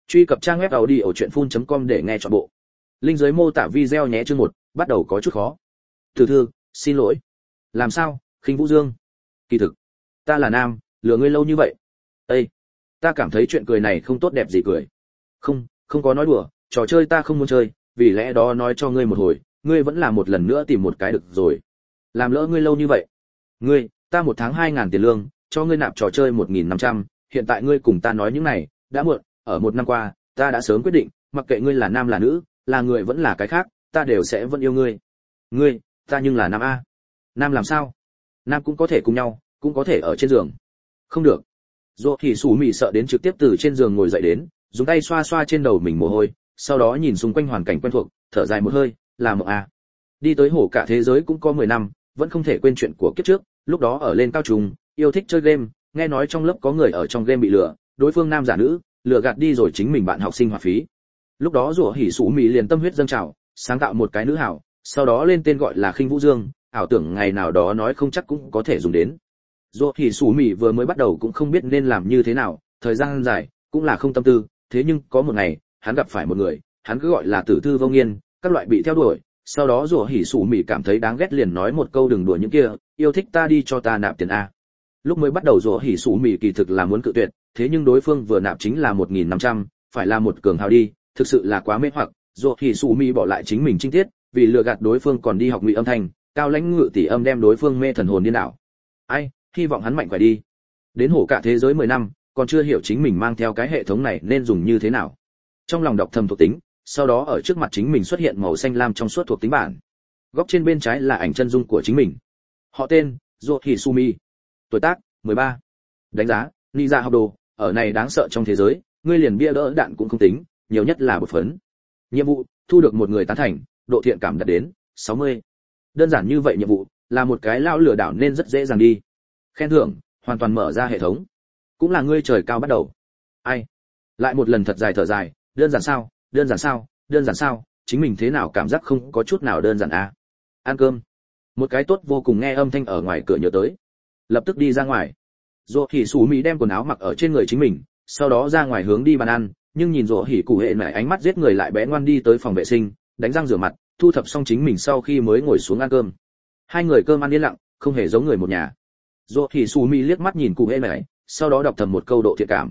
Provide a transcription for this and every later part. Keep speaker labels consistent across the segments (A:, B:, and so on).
A: Truy cập trang web audiochuyenphun.com để nghe trọn bộ. Link dưới mô tả video nhé. Chương 1, bắt đầu có chút khó. Từ thư, xin lỗi. Làm sao, Khinh Vũ Dương? Kỳ thực, ta là nam, lừa ngươi lâu như vậy. Ê, ta cảm thấy chuyện cười này không tốt đẹp gì cười. Không có nói đùa, trò chơi ta không muốn chơi, vì lẽ đó nói cho ngươi một hồi, ngươi vẫn là một lần nữa tìm một cái được rồi. Làm lỡ ngươi lâu như vậy. Ngươi, ta một tháng 2.000 tiền lương, cho ngươi nạp trò chơi 1.500, hiện tại ngươi cùng ta nói những này, đã muộn, ở một năm qua, ta đã sớm quyết định, mặc kệ ngươi là nam là nữ, là người vẫn là cái khác, ta đều sẽ vẫn yêu ngươi. Ngươi, ta nhưng là nam a. Nam làm sao? Nam cũng có thể cùng nhau, cũng có thể ở trên giường. Không được. Dỗ thì Sủ Mị sợ đến trực tiếp từ trên giường ngồi dậy đến, dùng tay xoa xoa trên đầu mình mồ hôi, sau đó nhìn xung quanh hoàn cảnh quen thuộc, thở dài một hơi, là mộng a. Đi tới hổ cả thế giới cũng có 10 năm, vẫn không thể quên chuyện của kiếp trước, lúc đó ở lên cao trung, yêu thích chơi game, nghe nói trong lớp có người ở trong game bị lừa, đối phương nam giả nữ, lừa gạt đi rồi chính mình bạn học sinh hoạt phí. Lúc đó Dỗ Hỉ Sủ Mị liền tâm huyết dâng trào, sáng tạo một cái nữ hảo, sau đó lên tên gọi là Khinh Vũ Dương, ảo tưởng ngày nào đó nói không chắc cũng có thể dùng đến. Dỗ Hỉ Sủ Mị vừa mới bắt đầu cũng không biết nên làm như thế nào, thời gian dài cũng là không tâm tư, thế nhưng có một ngày, hắn gặp phải một người, hắn cứ gọi là Tử Thư Vô Nghiên, các loại bị theo đuổi, sau đó Dỗ Hỉ Sủ Mị cảm thấy đáng ghét liền nói một câu đừng đùa những kia, yêu thích ta đi cho ta nạp tiền a. Lúc mới bắt đầu Dỗ Hỉ Sủ Mị kỳ thực là muốn cự tuyệt, thế nhưng đối phương vừa nạp chính là 1.500, phải là một cường hào đi, thực sự là quá mê hoặc, Dỗ Hỉ Sủ Mị bỏ lại chính mình trinh tiết, vì lừa gạt đối phương còn đi học ngụy âm thanh, cao lãnh ngự tỷ âm đem đối phương mê thần hồn điên đảo. Ai, hy vọng hắn mạnh khỏe đi. Đến hổ cả thế giới 10 năm, còn chưa hiểu chính mình mang theo cái hệ thống này nên dùng như thế nào. Trong lòng đọc thầm thuộc tính, sau đó ở trước mặt chính mình xuất hiện màu xanh lam trong suốt thuộc tính bản. Góc trên bên trái là ảnh chân dung của chính mình. Họ tên, Dỗ Hỉ Sủ Mị. Tuổi tác, 13. Đánh giá, ni dạ học đồ, ở này đáng sợ trong thế giới, ngươi liền bia đỡ đạn cũng không tính, nhiều nhất là một phấn. Nhiệm vụ, thu được một người tán thành, độ thiện cảm đạt đến 60. Đơn giản như vậy nhiệm vụ, là một cái lao lừa đảo nên rất dễ dàng đi. Khen thưởng, hoàn toàn mở ra hệ thống. Cũng là ngươi trời cao bắt đầu. Ai? Lại một lần thật dài thở dài, đơn giản sao, đơn giản sao, đơn giản sao, chính mình thế nào cảm giác không có chút nào đơn giản à? Ăn cơm. Một cái tốt vô cùng nghe âm thanh ở ngoài cửa nhớ tới. Lập tức đi ra ngoài. Dỗ Hỉ Sủ Mị đem quần áo mặc ở trên người chính mình, sau đó ra ngoài hướng đi bàn ăn, nhưng nhìn Dỗ Hỉ Cụ Hệ lại ánh mắt giết người lại bé ngoan đi tới phòng vệ sinh, đánh răng rửa mặt, thu thập xong chính mình sau khi mới ngồi xuống ăn cơm. Hai người cơm ăn yên lặng, không hề giống người một nhà. Dỗ Hỉ Sủ Mị liếc mắt nhìn Cụ Hệ lại, sau đó đọc thầm một câu độ thiện cảm.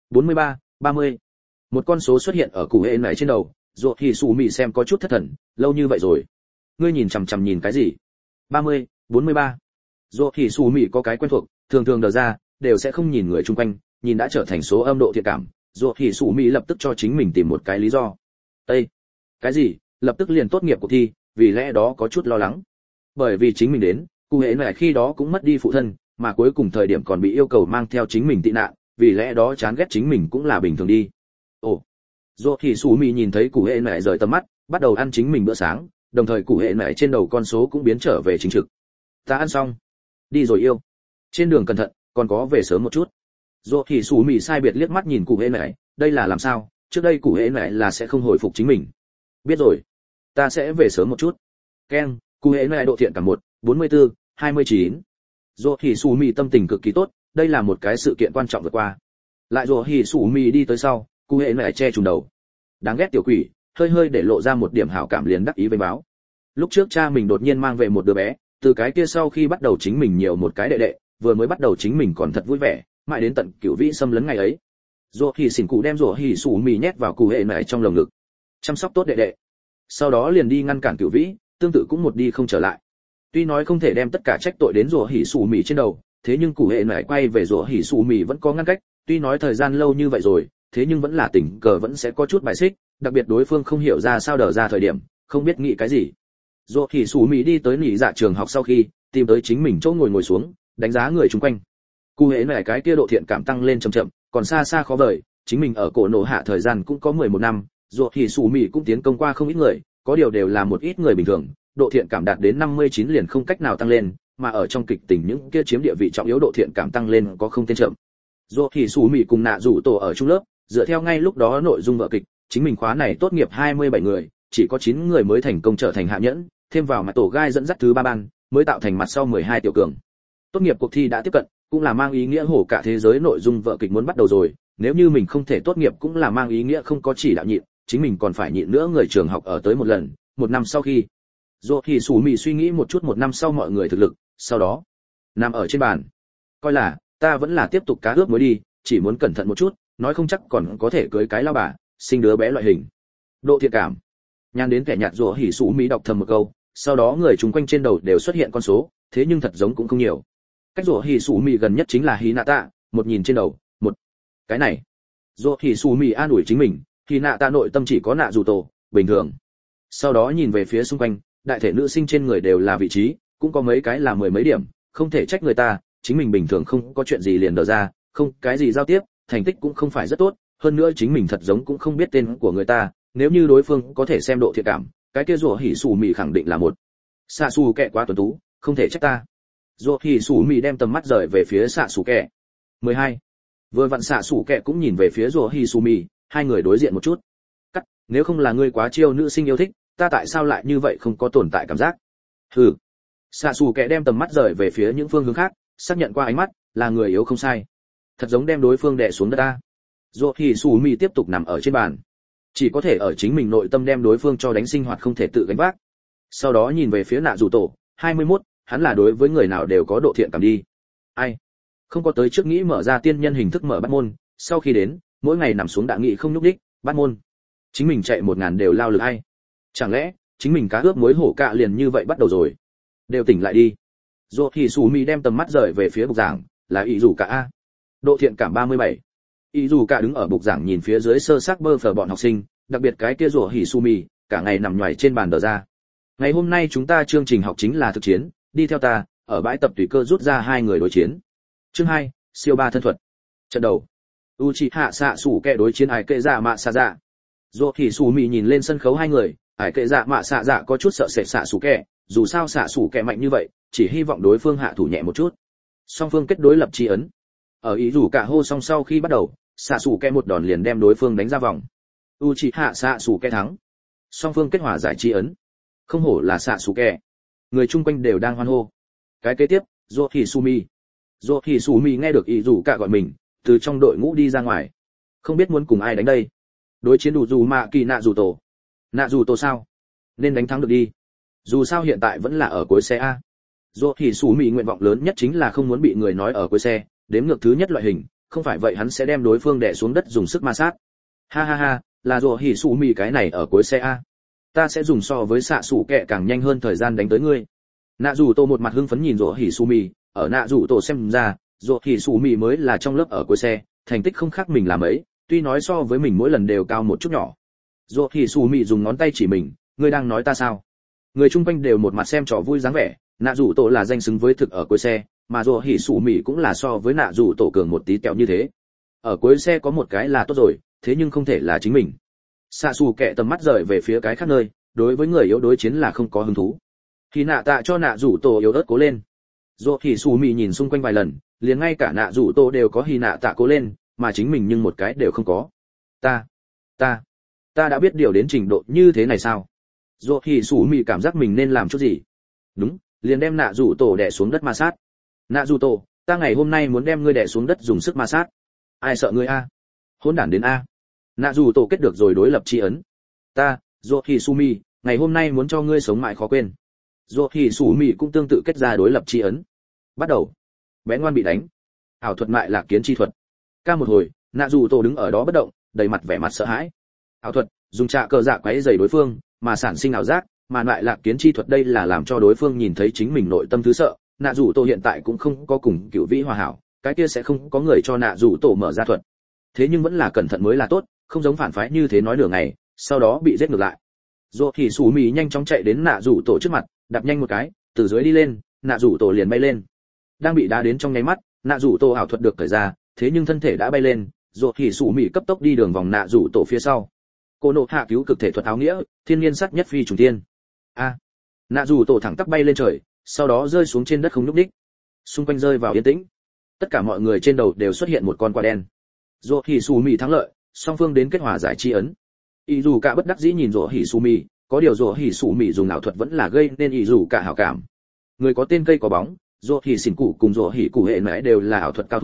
A: 43, 30. Một con số xuất hiện ở Cụ Hệ lại trên đầu, Dỗ Hỉ Sủ Mị xem có chút thất thần, lâu như vậy rồi. Ngươi nhìn chằm chằm nhìn cái gì? 30, 43. Dỗ Hỉ Sủ Mị có cái quen thuộc, thường thường đờ ra, đều sẽ không nhìn người chung quanh, nhìn đã trở thành số âm độ thiện cảm. Dỗ Hỉ Sủ Mị lập tức cho chính mình tìm một cái lý do. Ê! Cái gì? Lập tức liền tốt nghiệp cuộc thi, vì lẽ đó có chút lo lắng. Bởi vì chính mình đến, Cụ Hệ lại khi đó cũng mất đi phụ thân, mà cuối cùng thời điểm còn bị yêu cầu mang theo chính mình tị nạn, vì lẽ đó chán ghét chính mình cũng là bình thường đi. Ồ! Dỗ Hỉ Sủ Mị nhìn thấy Cụ Hệ lại rời tầm mắt, bắt đầu ăn chính mình bữa sáng, đồng thời Cụ Hệ lại trên đầu con số cũng biến trở về chính trực. Ta ăn xong. Đi rồi yêu. Trên đường cẩn thận, còn có về sớm một chút. Dỗ Hỉ Sủ Mị sai biệt liếc mắt nhìn Cụ Hệ lại, đây là làm sao, trước đây Cụ Hệ lại là sẽ không hồi phục chính mình. Biết rồi, ta sẽ về sớm một chút. Ken, Cụ Hệ lại độ thiện cảm 1, 44, 29. Dỗ Hỉ Sủ Mị tâm tình cực kỳ tốt, đây là một cái sự kiện quan trọng vượt qua. Lại Dỗ Hỉ Sủ Mị đi tới sau, Cụ Hệ lại che trùm đầu. Đáng ghét tiểu quỷ, hơi để lộ ra một điểm hảo cảm liền đắc ý với báo. Lúc trước cha mình đột nhiên mang về một đứa bé, từ cái kia sau khi bắt đầu chính mình nhiều một cái đệ đệ, vừa mới bắt đầu chính mình còn thật vui vẻ, mãi đến tận Cửu Vĩ xâm lấn ngày ấy. Dỗ Hỉ xỉn cụ đem Dỗ Hỉ Sủ Mị nhét vào Cụ Hệ lại trong lồng ngực, chăm sóc tốt đệ đệ. Sau đó liền đi ngăn cản Cửu Vĩ, tương tự cũng một đi không trở lại. Tuy nói không thể đem tất cả trách tội đến Dỗ Hỉ Sủ Mị trên đầu, thế nhưng Cụ Hệ lại quay về Dỗ Hỉ Sủ Mị vẫn có ngăn cách, tuy nói thời gian lâu như vậy rồi, thế nhưng vẫn là tình cờ vẫn sẽ có chút bài xích, đặc biệt đối phương không hiểu ra sao đờ ra thời điểm, không biết nghĩ cái gì. Dỗ Hỉ Sủ Mị đi tới nỉ dạ trường học sau khi, tìm tới chính mình chỗ ngồi xuống, đánh giá người xung quanh. Cụ Hệ lại cái kia độ thiện cảm tăng lên chậm chậm, còn xa xa khó vời, chính mình ở cổ nổ hạ thời gian cũng có 11 năm, Dỗ Hỉ Sủ Mị cũng tiến công qua không ít người, có điều đều là một ít người bình thường, độ thiện cảm đạt đến 59 liền không cách nào tăng lên, mà ở trong kịch tình những kia chiếm địa vị trọng yếu độ thiện cảm tăng lên có không tên chậm. Dỗ Hỉ Sủ Mị cùng Nạ Dụ Tổ ở chung lớp, dựa theo ngay lúc đó nội dung vở kịch, chính mình khóa này tốt nghiệp 27 người, chỉ có 9 người mới thành công trở thành hạ nhẫn, thêm vào mặt tổ gai dẫn dắt thứ 3 ban, mới tạo thành mặt sau 12 tiểu cường. Tốt nghiệp cuộc thi đã tiếp cận, cũng là mang ý nghĩa hổ cả thế giới nội dung vở kịch muốn bắt đầu rồi, nếu như mình không thể tốt nghiệp cũng là mang ý nghĩa không có chỉ đạo nhịn, chính mình còn phải nhịn nữa người trường học ở tới một lần, một năm sau khi. Dỗ thì Sủ Mị suy nghĩ một chút một năm sau mọi người thực lực, sau đó nằm ở trên bàn. Coi là, ta vẫn là tiếp tục cá ướp mới đi, chỉ muốn cẩn thận một chút, nói không chắc còn có thể cưới cái lao bà, sinh đứa bé loại hình. Độ thiện cảm. Nhàn đến kẻ nhạt Dỗ Hỉ Sủ Mị đọc thầm một câu, sau đó người chung quanh trên đầu đều xuất hiện con số, thế nhưng thật giống cũng không nhiều. Cách Dỗ Hỉ Sủ Mị gần nhất chính là Hinata, một nhìn trên đầu, một. Cái này. Dỗ Hỉ Sủ Mị an ủi chính mình, Hinata nội tâm chỉ có nạ dù tổ, bình thường. Sau đó nhìn về phía xung quanh, đại thể nữ sinh trên người đều là vị trí, cũng có mấy cái là mười mấy điểm, không thể trách người ta, chính mình bình thường không có chuyện gì liền đờ ra, không cái gì giao tiếp, thành tích cũng không phải rất tốt, hơn nữa chính mình thật giống cũng không biết tên của người ta, nếu như đối phương có thể xem độ thiện cảm, cái kia Dỗ Hỉ Sủ Mị khẳng định là một. Xạ Sủ Kệ quá tuấn tú, không thể trách ta. Dỗ Hỉ Sủ Mị đem tầm mắt rời về phía Xạ Sủ Kệ. 12. Vừa vặn Xạ Sủ Kệ cũng nhìn về phía Dỗ Hỉ Sủ Mị, hai người đối diện một chút. Cắt, nếu không là ngươi quá chiêu nữ sinh yêu thích, ta tại sao lại như vậy không có tồn tại cảm giác? Hừ. Xạ Sủ Kệ đem tầm mắt rời về phía những phương hướng khác, xác nhận qua ánh mắt, là người yếu không sai. Thật giống đem đối phương đè xuống đất ta. Dỗ Hỉ Sủ Mị tiếp tục nằm ở trên bàn, chỉ có thể ở chính mình nội tâm đem đối phương cho đánh sinh hoạt không thể tự gánh vác. Sau đó nhìn về phía nạ dù tổ, 21, hắn là đối với người nào đều có độ thiện cảm đi. Ai? Không có tới trước nghĩ mở ra tiên nhân hình thức mở bắt môn, sau khi đến, mỗi ngày nằm xuống đã nghĩ không nhúc đích, bắt môn. Chính mình chạy 1000 đều lao lực hay? Chẳng lẽ, chính mình cá ướp muối hổ cạ liền như vậy bắt đầu rồi? Đều tỉnh lại đi. Dỗ thì Sủ Mị đem tầm mắt rời về phía bục giảng, là ý dù cả a. Độ thiện cảm 37. Ý dù cả đứng ở bục giảng nhìn phía dưới sơ xác bơ phờ bọn học sinh, đặc biệt cái kia Dỗ Hỉ Sủ Mị, cả ngày nằm nhoài trên bàn đờ ra. Ngày hôm nay chúng ta chương trình học chính là thực chiến, đi theo ta, ở bãi tập tùy cơ rút ra hai người đối chiến. Chương 2, siêu ba thân thuật. Trận đầu. Uchiha Xạ Sủ Kệ đối chiến Ải Kệ Dạ Mạ Xạ Dạ. Dỗ Hỉ Sủ Mị nhìn lên sân khấu hai người, Ải Kệ Dạ Mạ Xạ Dạ có chút sợ sệt Xạ Sủ Kệ, dù sao Xạ Sủ Kệ mạnh như vậy, chỉ hy vọng đối phương hạ thủ nhẹ một chút. Song phương kết đối lập chi ấn. Ở ý rủ cả hô xong sau khi bắt đầu, Xạ Sủ Kệ một đòn liền đem đối phương đánh ra vòng. Uchiha Xạ Sủ Kệ thắng. Song phương kết hòa giải chi ấn. Không hổ là Xạ Sủ Kệ. Người chung quanh đều đang hoan hô. Cái kế tiếp, Dỗ Hỉ Sủ Mị nghe được ý rủ cả gọi mình, từ trong đội ngũ đi ra ngoài. Không biết muốn cùng ai đánh đây. Đối chiến đủ dù mạ kỳ nạ dù tổ. Nạ dù tổ sao? Nên đánh thắng được đi. Dù sao hiện tại vẫn là ở cuối xe a. Dỗ Hỉ Sủ Mị nguyện vọng lớn nhất chính là không muốn bị người nói ở cuối xe, đếm ngược thứ nhất loại hình, không phải vậy hắn sẽ đem đối phương đè xuống đất dùng sức ma sát. Ha ha ha, là Dỗ Hỉ Sủ Mị cái này ở cuối xe a. Ta sẽ dùng so với Xạ Sủ Kệ càng nhanh hơn thời gian đánh tới ngươi. Nạ dù tổ một mặt hưng phấn nhìn Dỗ Hỉ Sủ Mị, ở nạ dù tổ xem ra, Dỗ Hỉ Sủ Mị mới là trong lớp ở cuối xe, thành tích không khác mình làm ấy, tuy nói so với mình mỗi lần đều cao một chút nhỏ. Dỗ Hỉ Sủ Mị dùng ngón tay chỉ mình, ngươi đang nói ta sao? Người chung quanh đều một mặt xem trò vui dáng vẻ, nạ dù tổ là danh xứng với thực ở cuối xe, mà Dỗ Hỉ Sủ Mị cũng là so với nạ dù tổ cường một tí tẹo như thế. Ở cuối xe có một cái là tốt rồi, thế nhưng không thể là chính mình. Xạ Sủ Kệ tầm mắt rời về phía cái khác nơi, đối với người yếu đối chiến là không có hứng thú. Thì nạ tạ cho nạ dù tổ yếu ớt cố lên. Dỗ Hỉ Sủ Mị nhìn xung quanh vài lần, liền ngay cả nạ dù tổ đều có hy nạ tạ cố lên, mà chính mình nhưng một cái đều không có. Ta đã biết điều đến trình độ như thế này sao? Dỗ Hỉ Sủ Mị cảm giác mình nên làm chút gì. Đúng, liền đem nạ dù tổ đè xuống đất ma sát. Nạ dù tổ, ta ngày hôm nay muốn đem ngươi đè xuống đất dùng sức ma sát. Ai sợ ngươi a? Hỗn đản đến a. Nạ dù tổ kết được rồi đối lập chi ấn. Ta, Dỗ Hỉ Sủ Mị, ngày hôm nay muốn cho ngươi sống mãi khó quên. Dỗ Hỉ Sủ Mị cũng tương tự kết ra đối lập chi ấn. Bắt đầu. Bé ngoan bị đánh. Ảo thuật mại lạc kiến chi thuật. Ca một hồi, nạ dù tổ đứng ở đó bất động, đầy mặt vẻ mặt sợ hãi. Ảo thuật, dùng trạ cờ dạ quấy rầy đối phương, mà sản sinh ảo giác, mà lại lạc kiến chi thuật đây là làm cho đối phương nhìn thấy chính mình nội tâm thứ sợ. Nạ dù tổ hiện tại cũng không có cùng Cửu Vĩ hòa hảo, cái kia sẽ không có người cho nạ dù tổ mở ra thuật. Thế nhưng vẫn là cẩn thận mới là tốt, không giống phản phái như thế nói nửa ngày, sau đó bị giết ngược lại. Dỗ Hỉ Sủ Mị nhanh chóng chạy đến nạ dù tổ trước mặt, đạp nhanh một cái, từ dưới đi lên, nạ dù tổ liền bay lên. Đang bị đá đến trong nháy mắt, nạ dù tổ ảo thuật được cởi ra, thế nhưng thân thể đã bay lên, Dỗ Hỉ Sủ Mị cấp tốc đi đường vòng nạ dù tổ phía sau. Cô nộ hạ cứu cực thể thuật áo nghĩa, thiên nhiên sát nhất phi trùng thiên. Nạ dù tổ thẳng tắp bay lên trời, sau đó rơi xuống trên đất không nhúc nhích. Xung quanh rơi vào yên tĩnh. Tất cả mọi người trên đầu đều xuất hiện một con quạ đen. Dỗ Hỉ Sủ Mị thắng lợi, song phương đến kết hòa giải chi ấn. Ý dù cả bất đắc dĩ nhìn Dỗ Hỉ Sủ Mị, có điều Dỗ Hỉ Sủ Mị dùng ảo thuật vẫn là gây nên ý dù cả hảo cảm. Người có tên cây có bóng, Dỗ Hỉ xỉn cụ cùng Dỗ Hỉ cụ hệ mẽ đều là ảo thuật cao thủ,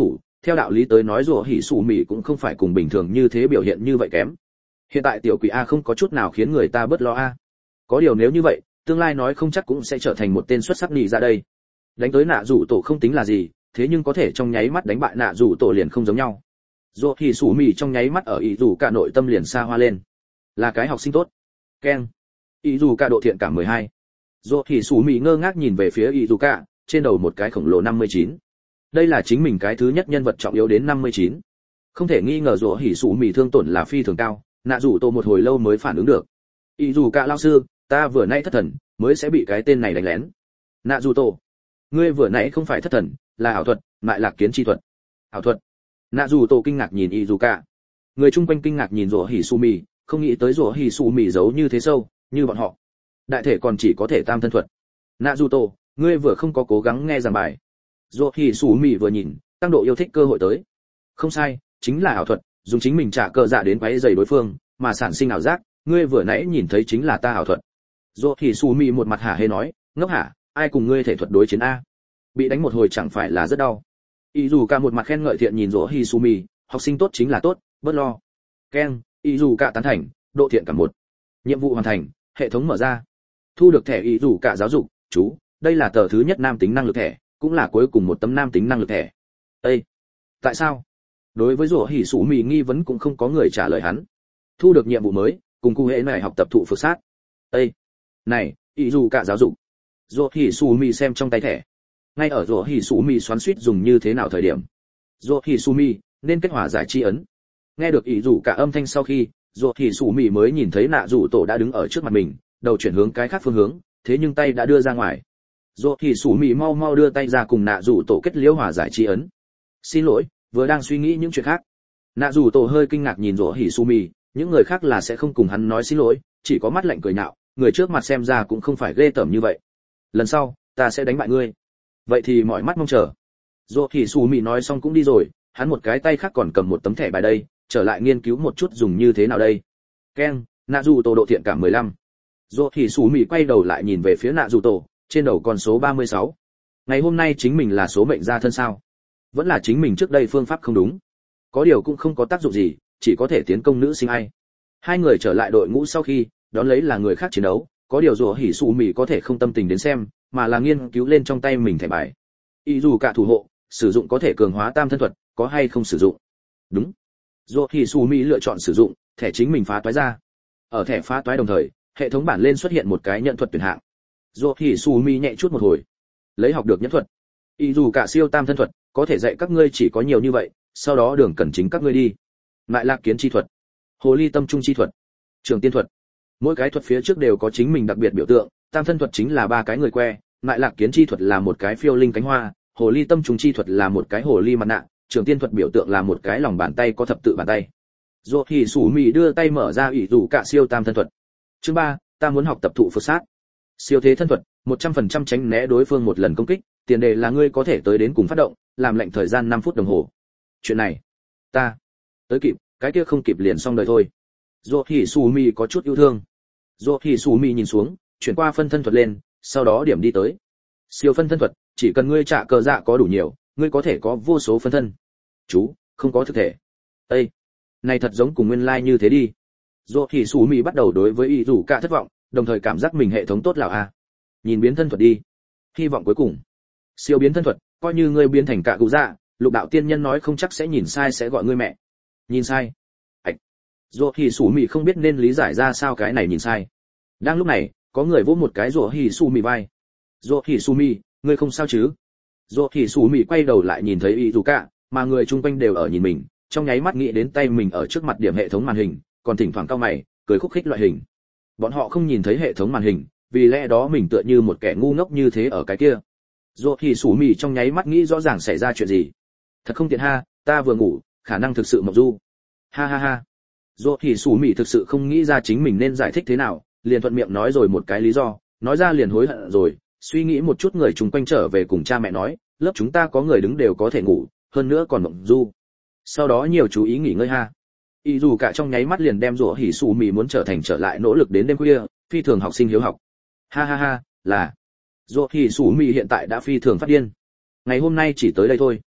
A: theo đạo lý tới nói rủa hỉ sủ mì cũng không phải cùng bình thường như thế biểu hiện như vậy kém. Hiện tại tiểu quỷ a không có chút nào khiến người ta bớt lo a. Có điều nếu như vậy, tương lai nói không chắc cũng sẽ trở thành một tên xuất sắc nhị ra đây. Đánh tới nạ rủ tổ không tính là gì, thế nhưng có thể trong nháy mắt đánh bại nạ rủ tổ liền không giống nhau. Rủa hỉ sủ mì trong nháy mắt ở ý rủ cả nội tâm liền xa hoa lên. Là cái học sinh tốt. Keng. Ý rủ cả độ thiện cảm 12. Rủa hỉ sủ mì ngơ ngác nhìn về phía ý rủ cả, trên đầu một cái khổng lồ 59. Đây là chính mình cái thứ nhất nhân vật trọng yếu đến 59. Không thể nghi ngờ rủa hỉ sủ mì thương tổn là phi thường cao, nạ rủ tổ một hồi lâu mới phản ứng được. Ý rủ cả lão sư, ta vừa nãy thất thần, mới sẽ bị cái tên này đánh lén. Nạ rủ tổ, ngươi vừa nãy không phải thất thần, là ảo thuật, mại lạc kiến chi thuật. Ảo thuật. Nạ rủ tổ kinh ngạc nhìn ý rủ cả. Người chung quanh kinh ngạc nhìn rủa hỉ sủ mì, không nghĩ tới rủa hỉ sủ mì giấu như thế sâu, như bọn họ. Đại thể còn chỉ có thể tam thân thuật. Nạ rủ tổ, ngươi vừa không có cố gắng nghe giảng bài. Rủa hỉ sủ mì vừa nhìn, tăng độ yêu thích cơ hội tới. Không sai, chính là ảo thuật, dùng chính mình trả cờ dạ đến quấy rầy đối phương, mà sản sinh ảo giác, ngươi vừa nãy nhìn thấy chính là ta ảo thuật. Rủa hỉ sủ mì một mặt hả hê nói, ngốc hả, ai cùng ngươi thể thuật đối chiến a? Bị đánh một hồi chẳng phải là rất đau. Y dù cả một mặt khen ngợi thiện nhìn rủa hỉ sủ mì, học sinh tốt chính là tốt, bớt lo. Keng, Y dù cả tán thành, độ thiện cảm 1. Nhiệm vụ hoàn thành, hệ thống mở ra. Thu được thẻ Y dù cả giáo dục, chú, đây là tờ thứ nhất nam tính năng lực thẻ, cũng là cuối cùng một tấm nam tính năng lực thẻ. Ê! Tại sao? Đối với rủa hỉ sủ mì nghi vấn cũng không có người trả lời hắn. Thu được nhiệm vụ mới, cùng cụ hệ này học tập thụ phược sát. Ê! Này, ý dù cả giáo dục. Rủa hỉ sủ mì xem trong tay thẻ. Ngay ở rủa hỉ sủ mì xoắn xuýt dùng như thế nào thời điểm. Rủa hỉ sủ mì nên kết hòa giải chi ấn. Nghe được ý dù cả âm thanh sau khi, rủa hỉ sủ mì mới nhìn thấy nạ rủ tổ đã đứng ở trước mặt mình, đầu chuyển hướng cái khác phương hướng, thế nhưng tay đã đưa ra ngoài. Rốt thì sủ mì mau mau đưa tay ra cùng nạ rủ tổ kết liễu hòa giải chi ấn. Xin lỗi, vừa đang suy nghĩ những chuyện khác. Nạ rủ tổ hơi kinh ngạc nhìn rốt hỉ sủ mì, những người khác là sẽ không cùng hắn nói xin lỗi, chỉ có mắt lạnh cười nhạo, người trước mặt xem ra cũng không phải ghê tởm như vậy. Lần sau, ta sẽ đánh bại ngươi. Vậy thì mọi mắt mong chờ. Rốt hỉ sủ mì nói xong cũng đi rồi, hắn một cái tay khác còn cầm một tấm thẻ bài đây, trở lại nghiên cứu một chút dùng như thế nào đây. Keng, nạ rủ tổ độ thiện cảm 15. Rốt hỉ sủ mì quay đầu lại nhìn về phía nạ rủ tổ, trên đầu con số 36. Ngày hôm nay chính mình là số mệnh gia thân sao? Vẫn là chính mình trước đây phương pháp không đúng. Có điều cũng không có tác dụng gì, chỉ có thể tiến công nữ sinh ai. Hai người trở lại đội ngũ sau khi, đón lấy là người khác chiến đấu, có điều rủa hỉ sủ mì có thể không tâm tình đến xem, mà là nghiên cứu lên trong tay mình thẻ bài. Y dù cả thủ hộ, sử dụng có thể cường hóa tam thân thuật, có hay không sử dụng? Đúng. Rủa hỉ sủ mì lựa chọn sử dụng, thẻ chính mình phá toái ra. Ở thẻ phá toái đồng thời, hệ thống bản lên xuất hiện một cái nhận thuật tuyển hạng. Rốt hỉ sủ mì nhẹ chút một hồi, lấy học được nhẫn thuật. Y dù cả siêu tam thân thuật, có thể dạy các ngươi chỉ có nhiều như vậy, sau đó đường cần chính các ngươi đi. Mại lạc kiến chi thuật, hồ ly tâm trung chi thuật, trường tiên thuật. Mỗi cái thuật phía trước đều có chính mình đặc biệt biểu tượng, tam thân thuật chính là ba cái người que, mại lạc kiến chi thuật là một cái phiêu linh cánh hoa, hồ ly tâm trung chi thuật là một cái hồ ly mặt nạ, trường tiên thuật biểu tượng là một cái lòng bàn tay có thập tự bàn tay. Rốt hỉ sủ mì đưa tay mở ra Y dù cả siêu tam thân thuật. Chương 3, ta muốn học tập thụ phược sát. Siêu thế thân thuật, 100% tránh né đối phương một lần công kích, tiền đề là ngươi có thể tới đến cùng phát động, làm lệnh thời gian 5 phút đồng hồ. Chuyện này, ta tới kịp, cái kia không kịp liền xong đời thôi. Rốt hỉ sủ mì có chút yêu thương. Rốt hỉ sủ mì nhìn xuống, chuyển qua phân thân thuật lên, sau đó điểm đi tới. Siêu phân thân thuật, chỉ cần ngươi trả cờ dạ có đủ nhiều, ngươi có thể có vô số phân thân. Chú, không có thực thể. Ê, này thật giống cùng nguyên lai như thế đi. Rốt hỉ sủ mì bắt đầu đối với ý rủ cả thất vọng, đồng thời cảm giác mình hệ thống tốt lào a. Nhìn biến thân thuật đi. Hy vọng cuối cùng. Siêu biến thân thuật, coi như ngươi biến thành cả cụ dạ, lục đạo tiên nhân nói không chắc sẽ nhìn sai sẽ gọi ngươi mẹ. Nhìn sai. Ảch. Rốt hỉ sủ mì không biết nên lý giải ra sao cái này nhìn sai. Đang lúc này, có người vỗ một cái rốt hỉ sủ mì vai. Rốt hỉ sủ mì, ngươi không sao chứ? Rốt hỉ sủ mì quay đầu lại nhìn thấy ý rủ cả, mà người chung quanh đều ở nhìn mình, trong nháy mắt nghĩ đến tay mình ở trước mặt điểm hệ thống màn hình, còn thỉnh thoảng cau mày, cười khúc khích loại hình. Bọn họ không nhìn thấy hệ thống màn hình, vì lẽ đó mình tựa như một kẻ ngu ngốc như thế ở cái kia. Rốt thì sủ mì trong nháy mắt nghĩ rõ ràng xảy ra chuyện gì. Thật không tiện ha, ta vừa ngủ, khả năng thực sự mộng du. Ha ha ha. Rốt thì sủ mì thực sự không nghĩ ra chính mình nên giải thích thế nào, liền thuận miệng nói rồi một cái lý do, nói ra liền hối hận rồi, suy nghĩ một chút người chung quanh trở về cùng cha mẹ nói, lớp chúng ta có người đứng đều có thể ngủ, hơn nữa còn mộng du. Sau đó nhiều chú ý nghỉ ngơi ha. Y dù cả trong nháy mắt liền đem rủa hỉ sủ mì muốn trở thành trở lại nỗ lực đến đêm khuya, phi thường học sinh hiếu học. Ha ha ha, là rủa hỉ sủ mì hiện tại đã phi thường phát điên. Ngày hôm nay chỉ tới đây thôi.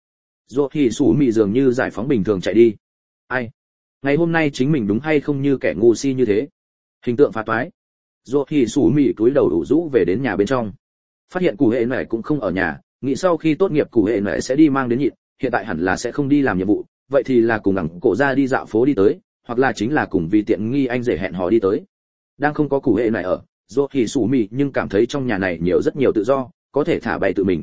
A: Rốt thì Sủ Mị dường như giải phóng bình thường chạy đi. Ai? Ngày hôm nay chính mình đúng hay không như kẻ ngu si như thế? Hình tượng phá toái. Rốt thì Sủ Mị cúi đầu ủ rũ về đến nhà bên trong. Phát hiện cụ hệ này cũng không ở nhà, nghĩ sau khi tốt nghiệp cụ hệ này sẽ đi mang đến nhịn, hiện tại hẳn là sẽ không đi làm nhiệm vụ, vậy thì là cùng ngẳng cổ ra đi dạo phố đi tới, hoặc là chính là cùng vì tiện nghi anh rể hẹn hò đi tới. Đang không có cụ hệ này ở, Rốt thì Sủ Mị nhưng cảm thấy trong nhà này nhiều rất nhiều tự do, có thể thả bày tự mình.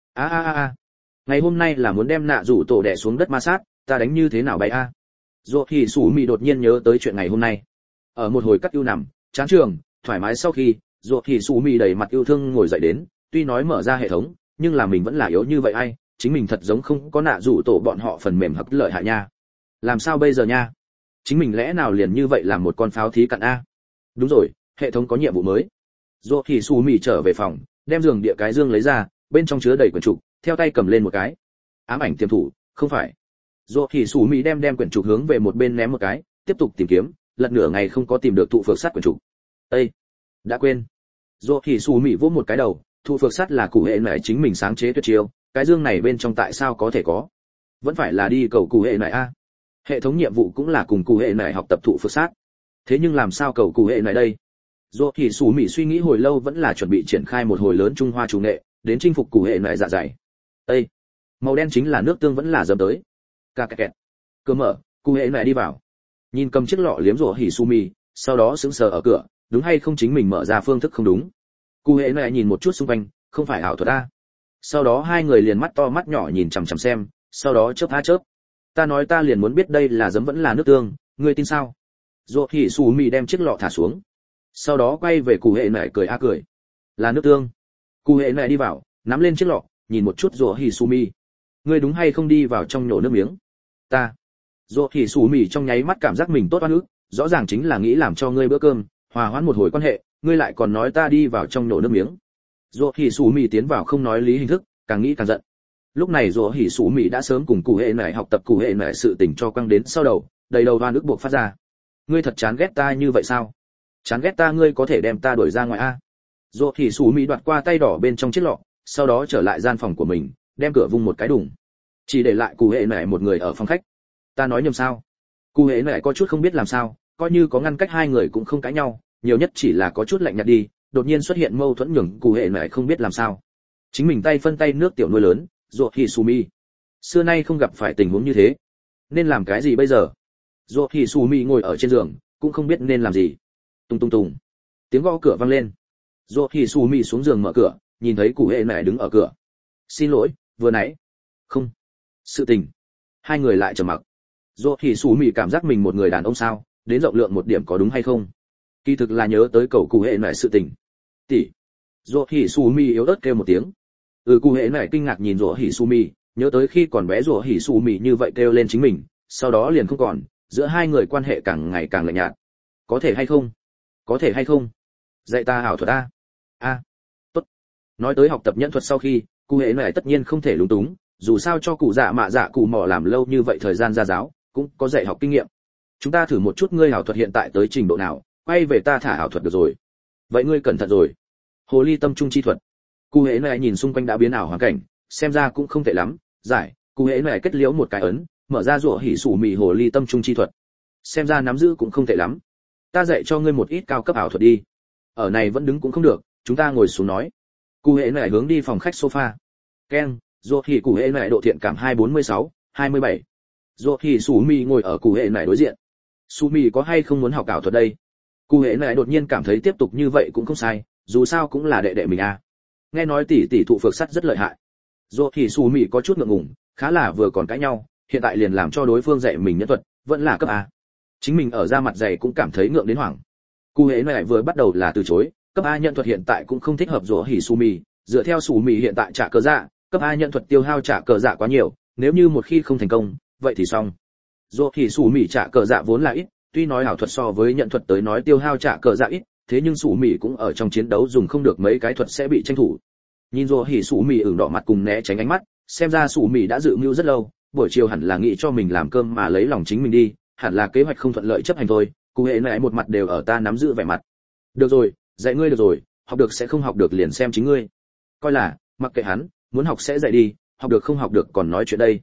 A: Ngày hôm nay là muốn đem nạ rủ tổ đè xuống đất ma sát, ta đánh như thế nào bày a? Rốt thì Sủ Mị đột nhiên nhớ tới chuyện ngày hôm nay. Ở một hồi cắt ưu nằm, chán trường, thoải mái sau khi, Rốt thì Sủ Mị đầy mặt yêu thương ngồi dậy đến, tuy nói mở ra hệ thống, nhưng là mình vẫn là yếu như vậy ai, chính mình thật giống không có nạ rủ tổ bọn họ phần mềm hấp lợi hại nha. Làm sao bây giờ nha? Chính mình lẽ nào liền như vậy làm một con pháo thí cặn a? Đúng rồi, hệ thống có nhiệm vụ mới. Rốt thì Sủ Mị trở về phòng, đem giường địa cái dương lấy ra, bên trong chứa đầy quyển trục, theo tay cầm lên một cái. Ám ảnh tiềm thủ, không phải. Rốt thì Sủ Mị đem quyển trục hướng về một bên ném một cái, tiếp tục tìm kiếm, lật nửa ngày không có tìm được thụ phược sắt quyển trục. Ê, đã quên. Rốt thì Sủ Mị vỗ một cái đầu, thụ phược sắt là cụ hệ này chính mình sáng chế tuyệt chiêu, cái dương này bên trong tại sao có thể có? Vẫn phải là đi cầu cụ hệ này a. Hệ thống nhiệm vụ cũng là cùng cụ hệ này học tập thụ phược sắt. Thế nhưng làm sao cầu cụ hệ này đây? Rốt thì Sủ Mị suy nghĩ hồi lâu vẫn là chuẩn bị triển khai một hồi lớn Trung Hoa chủ nghệ, đến chinh phục cụ hệ này dạ dày. Ê, màu đen chính là nước tương vẫn là dầm tới. Kẹt. Cửa mở, cụ hệ này đi vào. Nhìn cầm chiếc lọ liếm rủa hỉ su mì, sau đó sững sờ ở cửa, đúng hay không chính mình mở ra phương thức không đúng. Cụ hệ này nhìn một chút xung quanh, không phải ảo thuật a. Sau đó hai người liền mắt to mắt nhỏ nhìn chằm chằm xem, sau đó chớp há chớp. Ta nói ta liền muốn biết đây là giấm vẫn là nước tương, ngươi tin sao? Rủa hỉ su mì đem chiếc lọ thả xuống. Sau đó quay về cụ hệ này cười cười. Là nước tương. Cụ hệ này đi vào, nắm lên chiếc lọ, nhìn một chút rủa hỉ su mì. Ngươi đúng hay không đi vào trong nhổ nước miếng? Ta. Rủa hỉ su mì trong nháy mắt cảm giác mình tốt oan ức, rõ ràng chính là nghĩ làm cho ngươi bữa cơm, hòa hoãn một hồi quan hệ, ngươi lại còn nói ta đi vào trong nhổ nước miếng. Rủa hỉ su mì tiến vào không nói lý hình thức, càng nghĩ càng giận. Lúc này rủa hỉ su mì đã sớm cùng cụ hệ này học tập cụ hệ này sự tình cho quăng đến sau đầu, đầy đầu oan ức buộc phát ra. Ngươi thật chán ghét ta như vậy sao? Chán ghét ta ngươi có thể đem ta đuổi ra ngoài a? Rốt thì Sủ Mị đoạt qua tay đỏ bên trong chiếc lọ, sau đó trở lại gian phòng của mình, đem cửa vung một cái đùng. Chỉ để lại cụ hệ nệ một người ở phòng khách. Ta nói nhầm sao? Cụ hệ nệ có chút không biết làm sao, coi như có ngăn cách hai người cũng không cãi nhau, nhiều nhất chỉ là có chút lạnh nhạt đi, đột nhiên xuất hiện mâu thuẫn nhường cụ hệ nệ không biết làm sao. Chính mình tay phân tay nước tiểu nuôi lớn, Rốt thì Sủ Mị. Xưa nay không gặp phải tình huống như thế. Nên làm cái gì bây giờ? Rốt thì Sủ Mị ngồi ở trên giường, cũng không biết nên làm gì. Tung. Tiếng gõ cửa vang lên. Rốt thì Sủ Mị xuống giường mở cửa, nhìn thấy cụ hệ nệ đứng ở cửa. Xin lỗi, vừa nãy. Không. Sự tình. Hai người lại trầm mặc. Rốt thì Sủ Mị cảm giác mình một người đàn ông sao, đến rộng lượng một điểm có đúng hay không? Kỳ thực là nhớ tới cầu cụ hệ nệ sự tình. Tỷ. Rốt thì Sủ Mị yếu ớt kêu một tiếng. Cụ hệ nệ kinh ngạc nhìn Rốt thì Sủ Mị, nhớ tới khi còn bé Rốt thì Sủ Mị như vậy kêu lên chính mình, sau đó liền không còn, giữa hai người quan hệ càng ngày càng lạnh nhạt. Có thể hay không? Có thể hay không? Dạy ta ảo thuật a. Tốt. Nói tới học tập nhẫn thuật sau khi, cụ hệ này tất nhiên không thể lúng túng, dù sao cho cụ dạ mạ dạ cụ mỏ làm lâu như vậy thời gian ra giáo, cũng có dạy học kinh nghiệm. Chúng ta thử một chút ngươi ảo thuật hiện tại tới trình độ nào, quay về ta thả ảo thuật được rồi. Vậy ngươi cẩn thận rồi. Hồ ly tâm trung chi thuật. Cụ hệ này nhìn xung quanh đã biến ảo hoàn cảnh, xem ra cũng không tệ lắm, giải, cụ hệ này kết liễu một cái ấn, mở ra rủa hỉ Sủ Mị hồ ly tâm trung chi thuật. Xem ra nắm giữ cũng không tệ lắm. Ta dạy cho ngươi một ít cao cấp ảo thuật đi. Ở này vẫn đứng cũng không được, chúng ta ngồi xuống nói. Cụ hệ này hướng đi phòng khách sofa. Ken, Rốt thì cụ hệ này độ thiện cảm 246, 27. Rốt thì Sủ Mị ngồi ở cụ hệ này đối diện. Sủ Mị có hay không muốn học ảo thuật đây? Cụ hệ này đột nhiên cảm thấy tiếp tục như vậy cũng không sai, dù sao cũng là đệ đệ mình à. Nghe nói tỷ thụ phược sắt rất lợi hại. Rốt thì Sủ Mị có chút ngượng ngùng, khá là vừa còn cãi nhau, hiện tại liền làm cho đối phương dạy mình nhẫn thuật, vẫn là cấp A. Chính mình ở ra mặt dày cũng cảm thấy ngượng đến hoảng. Cụ hệ này vừa bắt đầu là từ chối, cấp A nhận thuật hiện tại cũng không thích hợp Rốt hỉ Sủ Mị, dựa theo Sủ Mị hiện tại trả cờ dạ, cấp A nhận thuật tiêu hao trả cờ dạ quá nhiều, nếu như một khi không thành công, vậy thì xong. Rốt hỉ Sủ Mị trả cờ dạ vốn là ít, tuy nói ảo thuật so với nhận thuật tới nói tiêu hao trả cờ dạ ít, thế nhưng Sủ Mị cũng ở trong chiến đấu dùng không được mấy cái thuật sẽ bị tranh thủ. Nhìn Rốt hỉ Sủ Mị ửng đỏ mặt cùng né tránh ánh mắt, xem ra Sủ Mị đã dự mưu rất lâu, buổi chiều hẳn là nghĩ cho mình làm cơm mà lấy lòng chính mình đi, hẳn là kế hoạch không thuận lợi chấp hành thôi. Cụ hệ này một mặt đều ở ta nắm giữ vẻ mặt. Được rồi, dạy ngươi được rồi, học được sẽ không học được liền xem chính ngươi. Coi là, mặc kệ hắn, muốn học sẽ dạy đi, học được không học được còn nói chuyện đây.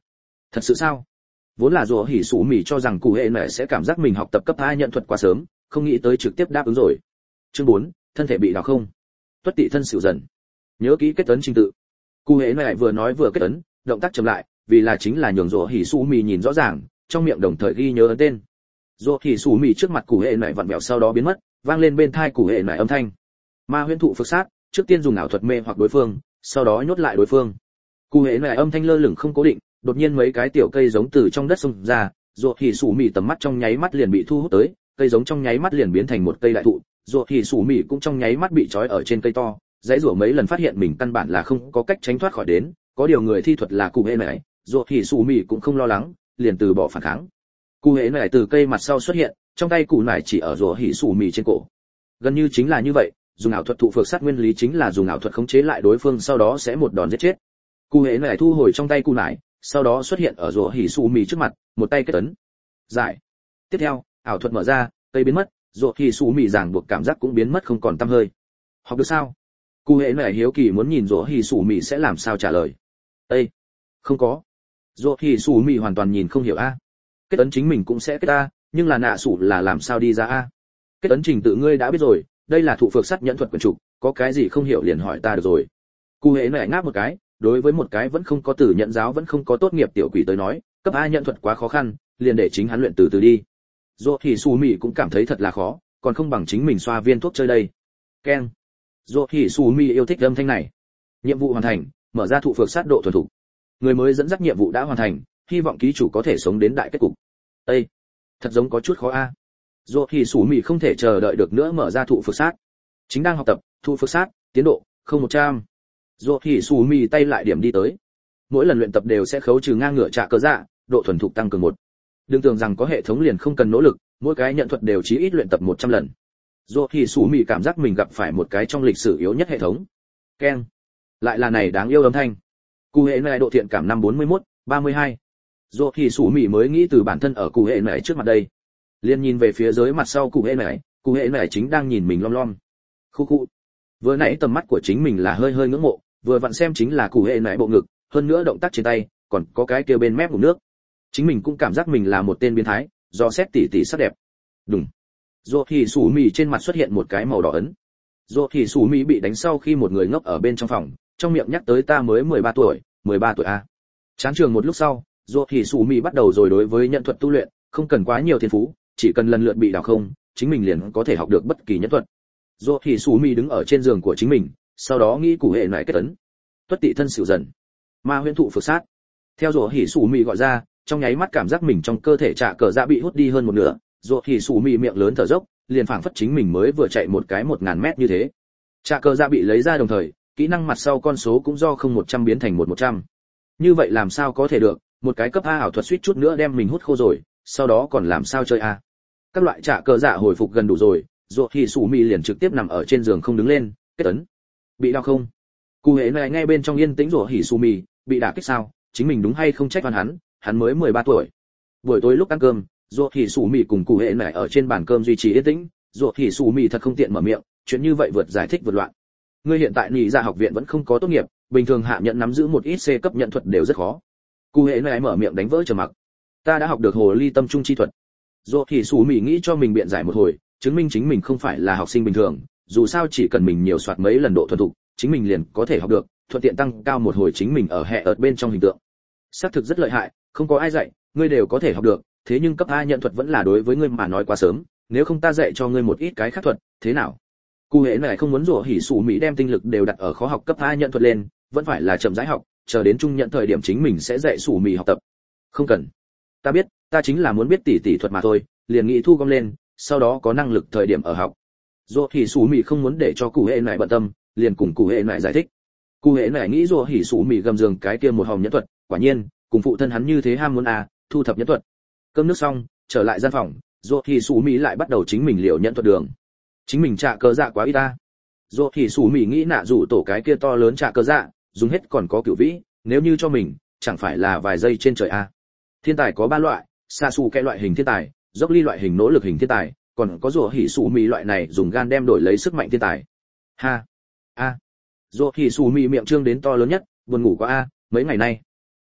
A: Thật sự sao? Vốn là rủa hỉ sủ mỉ cho rằng cụ hệ này sẽ cảm giác mình học tập cấp 2 nhận thuật quá sớm, không nghĩ tới trực tiếp đáp ứng rồi. Chương 4, thân thể bị đào không. Tuất tị thân xỉu dần. Nhớ kỹ kết ấn trình tự. Cụ hệ này vừa nói vừa kết ấn, động tác chậm lại, vì là chính là nhường rủa hỉ sủ mỉ nhìn rõ ràng, trong miệng đồng thời ghi nhớ ấn tên. Rủa hỉ sủ mỉ trước mặt cụ hệ này vặn vẹo sau đó biến mất, vang lên bên tai cụ hệ này âm thanh. Ma huyễn thụ phược sát, trước tiên dùng ảo thuật mê hoặc đối phương, sau đó nhốt lại đối phương. Cụ hệ này âm thanh lơ lửng không cố định, đột nhiên mấy cái tiểu cây giống từ trong đất xông ra, rùa hỉ sủ mỉ tầm mắt trong nháy mắt liền bị thu hút tới, cây giống trong nháy mắt liền biến thành một cây đại thụ, rùa hỉ sủ mỉ cũng trong nháy mắt bị trói ở trên cây to, dãy rủa mấy lần phát hiện mình căn bản là không có cách tránh thoát khỏi đến, có điều người thi thuật là cụ hệ này, rùa hỉ sủ mỉ cũng không lo lắng, liền từ bỏ phản kháng. Cụ hệ này từ cây mặt sau xuất hiện, trong tay cụ nải chỉ ở rùa hỉ sủ mỉ trên cổ. Gần như chính là như vậy, dùng ảo thuật thụ phược sát nguyên lý chính là dùng ảo thuật khống chế lại đối phương sau đó sẽ một đòn giết chết. Cụ hệ này thu hồi trong tay cụ nải, sau đó xuất hiện ở rùa hỉ sủ mỉ trước mặt, một tay kết ấn. Giải. Tiếp theo, ảo thuật mở ra, cây biến mất, rùa hỉ sủ mỉ ràng buộc cảm giác cũng biến mất không còn tăm hơi. Học được sao? Cụ hệ này hiếu kỳ muốn nhìn rùa hỉ sủ mỉ sẽ làm sao trả lời. Ê, không có. Rùa hỉ sủ mỉ hoàn toàn nhìn không hiểu a. Kết ấn chính mình cũng sẽ kết a, nhưng là nạ sủ là làm sao đi ra a? Kết ấn trình tự ngươi đã biết rồi, đây là thụ phược sát nhẫn thuật quyền trục, có cái gì không hiểu liền hỏi ta được rồi. Cụ hệ này ngáp một cái, đối với một cái vẫn không có tử nhận giáo vẫn không có tốt nghiệp tiểu quỷ tới nói, cấp A nhận thuật quá khó khăn, liền để chính hắn luyện từ từ đi. Dỗ thì Su Mị cũng cảm thấy thật là khó, còn không bằng chính mình xoa viên thuốc chơi đây. Keng. Dỗ thì Su Mị yêu thích âm thanh này. Nhiệm vụ hoàn thành, mở ra thụ phược sát độ thuần thục. Người mới dẫn dắt nhiệm vụ đã hoàn thành, hy vọng ký chủ có thể sống đến đại kết cục. Ê, thật giống có chút khó a. Dỗ thì Su Mị không thể chờ đợi được nữa mở ra thụ phược sát. Chính đang học tập, thụ phược sát, tiến độ 0100. Dỗ thì Su Mị tay lại điểm đi tới. Mỗi lần luyện tập đều sẽ khấu trừ ngang ngửa trả cơ dạ, độ thuần thục tăng cường 1. Đừng tưởng rằng có hệ thống liền không cần nỗ lực, mỗi cái nhận thuật đều chí ít luyện tập 100 lần. Dỗ thì Su Mị cảm giác mình gặp phải một cái trong lịch sử yếu nhất hệ thống. Keng. Lại là này đáng yêu âm thanh. Cụ hệ này độ thiện cảm năm 41, 32. Dỗ thì Su Mị mới nghĩ từ bản thân ở cụ hệ này trước mặt đây. Liên nhìn về phía dưới mặt sau cụ hệ này chính đang nhìn mình lom lom. Khu khu. Vừa nãy tầm mắt của chính mình là hơi hơi ngưỡng mộ, vừa vặn xem chính là cụ hệ này bộ ngực, hơn nữa động tác trên tay, còn có cái kia bên mép ngụm nước. Chính mình cũng cảm giác mình là một tên biến thái, do xét tỉ tỉ sắc đẹp. Đúng. Dỗ thì Su Mị trên mặt xuất hiện một cái màu đỏ ấn. Dỗ thì Su Mị bị đánh sau khi một người ngốc ở bên trong phòng, trong miệng nhắc tới ta mới 13 tuổi a. Chán trường một lúc sau, Dỗ thì Su Mị bắt đầu rồi đối với nhận thuật tu luyện, không cần quá nhiều thiên phú, chỉ cần lần lượt bị đào không, chính mình liền có thể học được bất kỳ nhẫn thuật. Dỗ thì Su Mị đứng ở trên giường của chính mình, sau đó nghĩ cụ hệ này kết ấn. Tuất tị thân xỉu dần. Ma huyễn thụ phược sát. Theo Dỗ thì Su Mị gọi ra, trong nháy mắt cảm giác mình trong cơ thể trạ cờ dạ bị hút đi hơn một nửa, Dỗ thì Su Mị miệng lớn thở dốc, liền phảng phất chính mình mới vừa chạy một cái 1000 mét như thế. Trạ cờ dạ bị lấy ra đồng thời, kỹ năng mặt sau con số cũng do 0100 biến thành 1100. Như vậy làm sao có thể được, một cái cấp A ảo thuật suýt chút nữa đem mình hút khô rồi, sau đó còn làm sao chơi a? Các loại trạ cờ dạ hồi phục gần đủ rồi, Dỗ thì Su Mị liền trực tiếp nằm ở trên giường không đứng lên, kết ấn. Bị đau không? Cụ hệ này ngay bên trong yên tĩnh Dỗ thì Su Mị, bị đả kích sao? Chính mình đúng hay không trách oan hắn mới 13 tuổi. Buổi tối lúc ăn cơm, Dỗ thì Su Mị cùng cụ hệ này ở trên bàn cơm duy trì yên tĩnh, Dỗ thì Su Mị thật không tiện mở miệng, chuyện như vậy vượt giải thích vượt loạn. Ngươi hiện tại nhị dạ học viện vẫn không có tốt nghiệp, bình thường hạ nhận nắm giữ một ít C cấp nhận thuật đều rất khó. Cụ hệ này mở miệng đánh vỡ trầm mặc. Ta đã học được hồ ly tâm trung chi thuật. Dỗ thì Su Mị nghĩ cho mình biện giải một hồi, chứng minh chính mình không phải là học sinh bình thường, dù sao chỉ cần mình nhiều soạt mấy lần độ thuần thục, chính mình liền có thể học được, thuận tiện tăng cao một hồi chính mình ở hệ ợt bên trong hình tượng. Xác thực rất lợi hại, không có ai dạy, ngươi đều có thể học được, thế nhưng cấp A nhận thuật vẫn là đối với ngươi mà nói quá sớm, nếu không ta dạy cho ngươi một ít cái khác thuật, thế nào? Cụ hệ này không muốn Dỗ thì Su Mị đem tinh lực đều đặt ở khó học cấp A nhận thuật lên, vẫn phải là chậm rãi học, chờ đến trung nhận thời điểm chính mình sẽ dạy Su Mị học tập. Không cần. Ta biết, ta chính là muốn biết tỉ thuật mà thôi, liền nghĩ thu gom lên, sau đó có năng lực thời điểm ở học. Dỗ thì Su Mị không muốn để cho cụ hệ này bận tâm, liền cùng cụ hệ này giải thích. Cụ hệ này nghĩ Dỗ thì Su Mị gầm giường cái kia một hòm nhẫn thuật, quả nhiên, cùng phụ thân hắn như thế ham muốn thu thập nhẫn thuật. Cơm nước xong, trở lại gian phòng, Dỗ thì Su Mị lại bắt đầu chính mình liệu nhẫn thuật đường. Chính mình trả cờ dạ quá ít ta. Dỗ thì Su Mị nghĩ nạ rủ tổ cái kia to lớn trả cờ dạ, dùng hết còn có cửu vĩ, nếu như cho mình, chẳng phải là vài giây trên trời a. Thiên tài có 3 loại, sa su cái loại hình thiên tài, dốc ly loại hình nỗ lực hình thiên tài, còn có Dỗ thì Su Mị loại này dùng gan đem đổi lấy sức mạnh thiên tài. Dỗ thì Su Mị miệng trương đến to lớn nhất, buồn ngủ quá mấy ngày nay.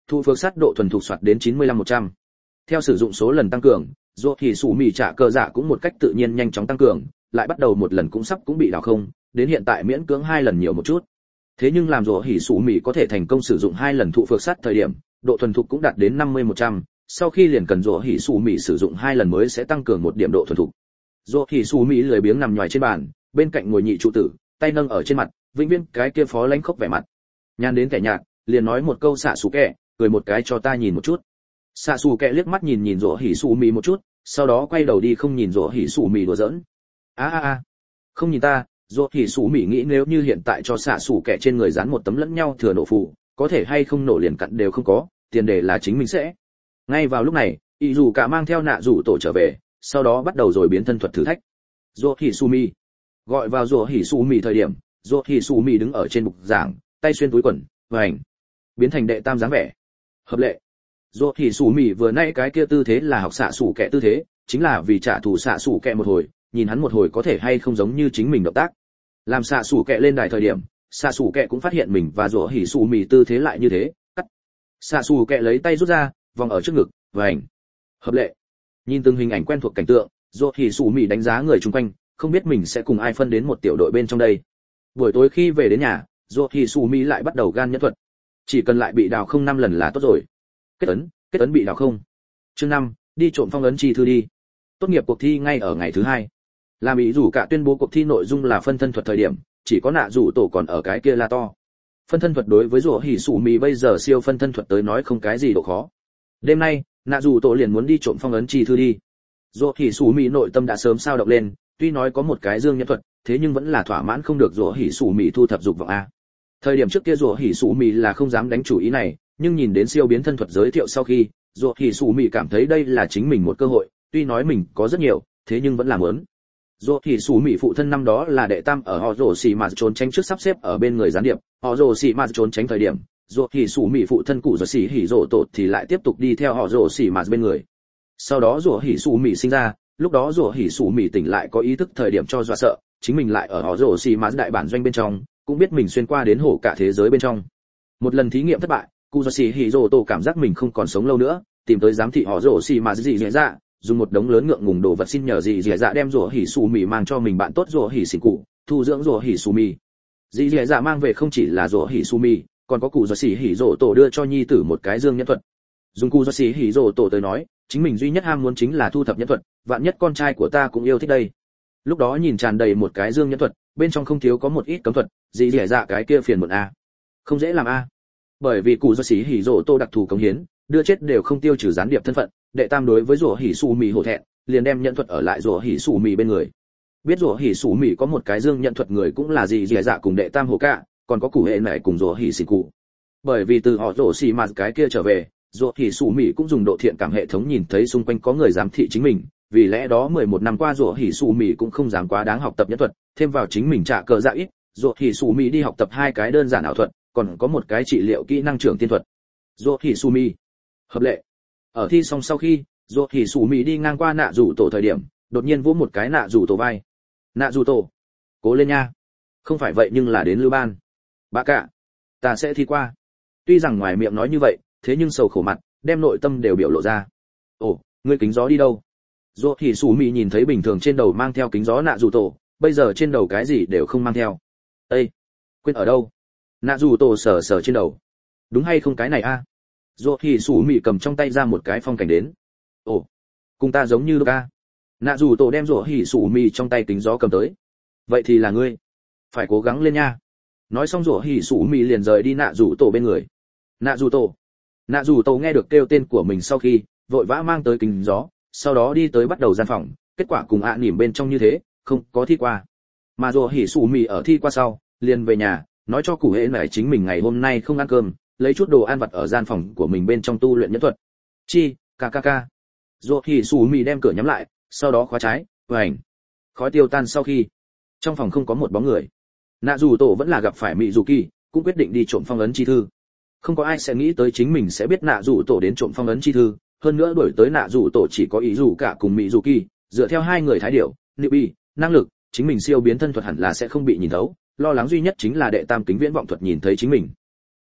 A: Thụ phược sát độ thuần thục soạt đến 95-100. Theo sử dụng số lần tăng cường, Dỗ Hỉ Sủ Mỉ trả cờ dạ cũng một cách tự nhiên nhanh chóng tăng cường, lại bắt đầu một lần cũng sắp cũng bị đảo không, đến hiện tại miễn cưỡng 2 lần nhiều một chút. Thế nhưng làm Dỗ Hỉ Sủ Mỉ có thể thành công sử dụng 2 lần thụ phược sát thời điểm, độ thuần thục cũng đạt đến 50-100, sau khi liền cần Dỗ Hỉ Sủ Mỉ sử dụng 2 lần mới sẽ tăng cường một điểm độ thuần thục. Dỗ Hỉ Sủ Mỉ lười biếng nằm nhòi trên bàn, bên cạnh ngồi nhị trụ tử, tay nâng ở trên mặt, vĩnh viễn cái kia phó lãnh khốc vẻ mặt. Nhàn đến kẻ nhạt, liền nói một câu xạ xù kẹ, cười một cái cho ta nhìn một chút. Xạ xù kẹ liếc mắt nhìn Dỗ Hỉ Sủ Mỉ một chút, sau đó quay đầu đi không nhìn Dỗ Hỉ Sủ Mỉ đùa giỡn. Không nhìn ta. Dỗ Hỉ Sủ Mỉ nghĩ nếu như hiện tại cho xạ xù kẹ trên người dán một tấm lẫn nhau thừa nổ phù, có thể hay không nổ liền cặn đều không có, tiền đề là chính mình sẽ. Ngay vào lúc này, ý dù cả mang theo nạ rủ tổ trở về, sau đó bắt đầu rồi biến thân thuật thử thách. Dỗ Hỉ Sủ Mỉ. Gọi vào Dỗ Hỉ Sủ Mỉ thời điểm, Dỗ Hỉ Sủ Mỉ đứng ở trên bục giảng, tay xuyên túi quần, vành, biến thành đệ tam dáng vẻ. Hợp lệ. Dỗ Hỉ Sủ Mỉ vừa nãy cái kia tư thế là học xạ xù kẹ tư thế, chính là vì trả thù xạ xù kẹ một hồi, nhìn hắn một hồi có thể hay không giống như chính mình động tác. Làm xạ xù kẹ lên đài thời điểm, xạ xù kẹ cũng phát hiện mình và Dỗ Hỉ Sủ Mỉ tư thế lại như thế, cắt. Xạ xù kẹ lấy tay rút ra, vòng ở trước ngực, vành. Hợp lệ. Nhìn từng hình ảnh quen thuộc cảnh tượng, Dỗ Hỉ Sủ Mỉ đánh giá người chung quanh, không biết mình sẽ cùng ai phân đến một tiểu đội bên trong đây. Buổi tối khi về đến nhà, Dỗ Hỉ Sủ Mỉ lại bắt đầu gan nhẫn thuật. Chỉ cần lại bị đào không 5 lần là tốt rồi. Kết ấn bị đào không. Chương 5, đi trộm phong ấn chi thư đi. Tốt nghiệp cuộc thi ngay ở ngày thứ 2. Làm ý rủ cả tuyên bố cuộc thi nội dung là phân thân thuật thời điểm, chỉ có nạ rủ tổ còn ở cái kia la to. Phân thân thuật đối với Dỗ Hỉ Sủ Mỉ bây giờ siêu phân thân thuật tới nói không cái gì độ khó. Đêm nay, nạ rủ tổ liền muốn đi trộm phong ấn chi thư đi. Dỗ Hỉ Sủ Mỉ nội tâm đã sớm sao động lên, tuy nói có một cái dương nhẫn thuật, thế nhưng vẫn là thỏa mãn không được Dỗ Hỉ Sủ Mỉ thu thập dục vọng a. Thời điểm trước kia Dỗ Hỉ Sủ Mỉ là không dám đánh chủ ý này, nhưng nhìn đến siêu biến thân thuật giới thiệu sau khi, Dỗ Hỉ Sủ Mỉ cảm thấy đây là chính mình một cơ hội, tuy nói mình có rất nhiều, thế nhưng vẫn là muốn. Dỗ Hỉ Sủ Mỉ phụ thân năm đó là đệ tam ở họ Rồ Xỉ mà trốn tránh trước sắp xếp ở bên người gián điệp, họ Rồ Xỉ mà trốn tránh thời điểm, Dỗ Hỉ Sủ Mỉ phụ thân cụ Dỗ Xỉ Hỉ Dỗ Tổ thì lại tiếp tục đi theo họ Rồ Xỉ mà bên người. Sau đó Dỗ Hỉ Sủ Mỉ sinh ra, lúc đó Dỗ Hỉ Sủ Mỉ tỉnh lại có ý thức thời điểm cho dọa sợ, chính mình lại ở họ Rồ Xỉ mà đại bản doanh bên trong, cũng biết mình xuyên qua đến hổ cả thế giới bên trong. Một lần thí nghiệm thất bại, cụ Dỗ Xỉ Hỉ Dỗ Tổ cảm giác mình không còn sống lâu nữa, tìm tới giám thị họ Rồ Xỉ mà gì dễ dạ, dùng một đống lớn ngượng ngùng đồ vật xin nhờ gì dễ dạ đem Dỗ Hỉ Sủ Mỉ mang cho mình bạn tốt Dỗ Hỉ Xỉn cụ, thu dưỡng Dỗ Hỉ Sủ Mỉ. Dĩ dễ dạ mang về không chỉ là Dỗ Hỉ Sủ Mỉ, còn có cụ Dỗ Xỉ Hỉ Dỗ Tổ đưa cho nhi tử một cái dương nhẫn thuật. Dùng cụ Dỗ Xỉ Hỉ Dỗ Tổ tới nói, chính mình duy nhất ham muốn chính là thu thập nhẫn thuật, vạn nhất con trai của ta cũng yêu thích đây. Lúc đó nhìn tràn đầy một cái dương nhẫn thuật, bên trong không thiếu có một ít cấm thuật, dĩ dễ dạ cái kia phiền muộn a. Không dễ làm a. Bởi vì cụ Dỗ Xỉ Hỉ Dỗ Tổ đặc thù cống hiến, đưa chết đều không tiêu trừ gián điệp thân phận, đệ tam đối với Dỗ Hỉ Sủ Mỉ hổ thẹn, liền đem nhẫn thuật ở lại Dỗ Hỉ Sủ Mỉ bên người. Biết Dỗ Hỉ Sủ Mỉ có một cái dương nhẫn thuật người cũng là gì dẻ dạ cùng đệ tam hồ cả, còn có cụ hệ này cùng Dỗ Hỉ Xỉn cụ. Bởi vì từ họ Dỗ Xỉ mà cái kia trở về, Dỗ Hỉ Sủ Mỉ cũng dùng độ thiện cảm hệ thống nhìn thấy xung quanh có người giám thị chính mình, vì lẽ đó 11 năm qua Dỗ Hỉ Sủ Mỉ cũng không dám quá đáng học tập nhẫn thuật, thêm vào chính mình trả cờ dạ ít, Dỗ Hỉ Sủ Mỉ đi học tập 2 cái đơn giản ảo thuật, còn có một cái trị liệu kỹ năng trưởng tiên thuật. Dỗ Hỉ Sủ Mỉ. Hợp lệ. Ở thi xong sau khi, Dỗ Hỉ Sủ Mỉ đi ngang qua nạ rủ tổ thời điểm, đột nhiên vỗ một cái nạ rủ tổ vai. Nạ rủ tổ, cố lên nha. Không phải vậy nhưng là đến lưu ban. Bạ cả, ta sẽ thi qua. Tuy rằng ngoài miệng nói như vậy, thế nhưng sầu khổ mặt, đem nội tâm đều biểu lộ ra. Ồ, ngươi kính gió đi đâu? Dỗ Hỉ Sủ Mỉ nhìn thấy bình thường trên đầu mang theo kính gió nạ rủ tổ, bây giờ trên đầu cái gì đều không mang theo. Ê, quên ở đâu? Nạ rủ tổ sờ sờ trên đầu. Đúng hay không cái này a? Dỗ Hỉ Sủ Mỉ cầm trong tay ra một cái phong cảnh đến. Ồ, cùng ta giống như Luka. Nạ rủ tổ đem Dỗ Hỉ Sủ Mỉ trong tay kính gió cầm tới. Vậy thì là ngươi, phải cố gắng lên nha. Nói xong Dỗ Hỉ Sủ Mỉ liền rời đi nạ rủ tổ bên người. Nạ rủ tổ nghe được kêu tên của mình sau khi, vội vã mang tới kính gió, sau đó đi tới bắt đầu gian phòng, kết quả cùng ạ nỉm bên trong như thế, không có thi qua. Mà Dỗ Hỉ Sủ Mỉ ở thi qua sau, liền về nhà, nói cho cụ hệ này chính mình ngày hôm nay không ăn cơm, lấy chút đồ ăn vặt ở gian phòng của mình bên trong tu luyện nhẫn thuật. Chi, kk. Dỗ Hỉ Sủ Mỉ đem cửa nhắm lại, sau đó khóa trái, vành. Khói tiêu tan sau khi, trong phòng không có một bóng người. Nạ dù tổ vẫn là gặp phải Mị Dù Kỳ, cũng quyết định đi trộm phong ấn chi thư. Không có ai sẽ nghĩ tới chính mình sẽ biết nạ dù tổ đến trộm phong ấn chi thư, hơn nữa đuổi tới nạ dù tổ chỉ có ý dù cả cùng Mị Dù Kỳ, dựa theo 2 người thái điểu, liệu bi, năng lực, chính mình siêu biến thân thuật hẳn là sẽ không bị nhìn thấu, lo lắng duy nhất chính là đệ tam kính viễn vọng thuật nhìn thấy chính mình.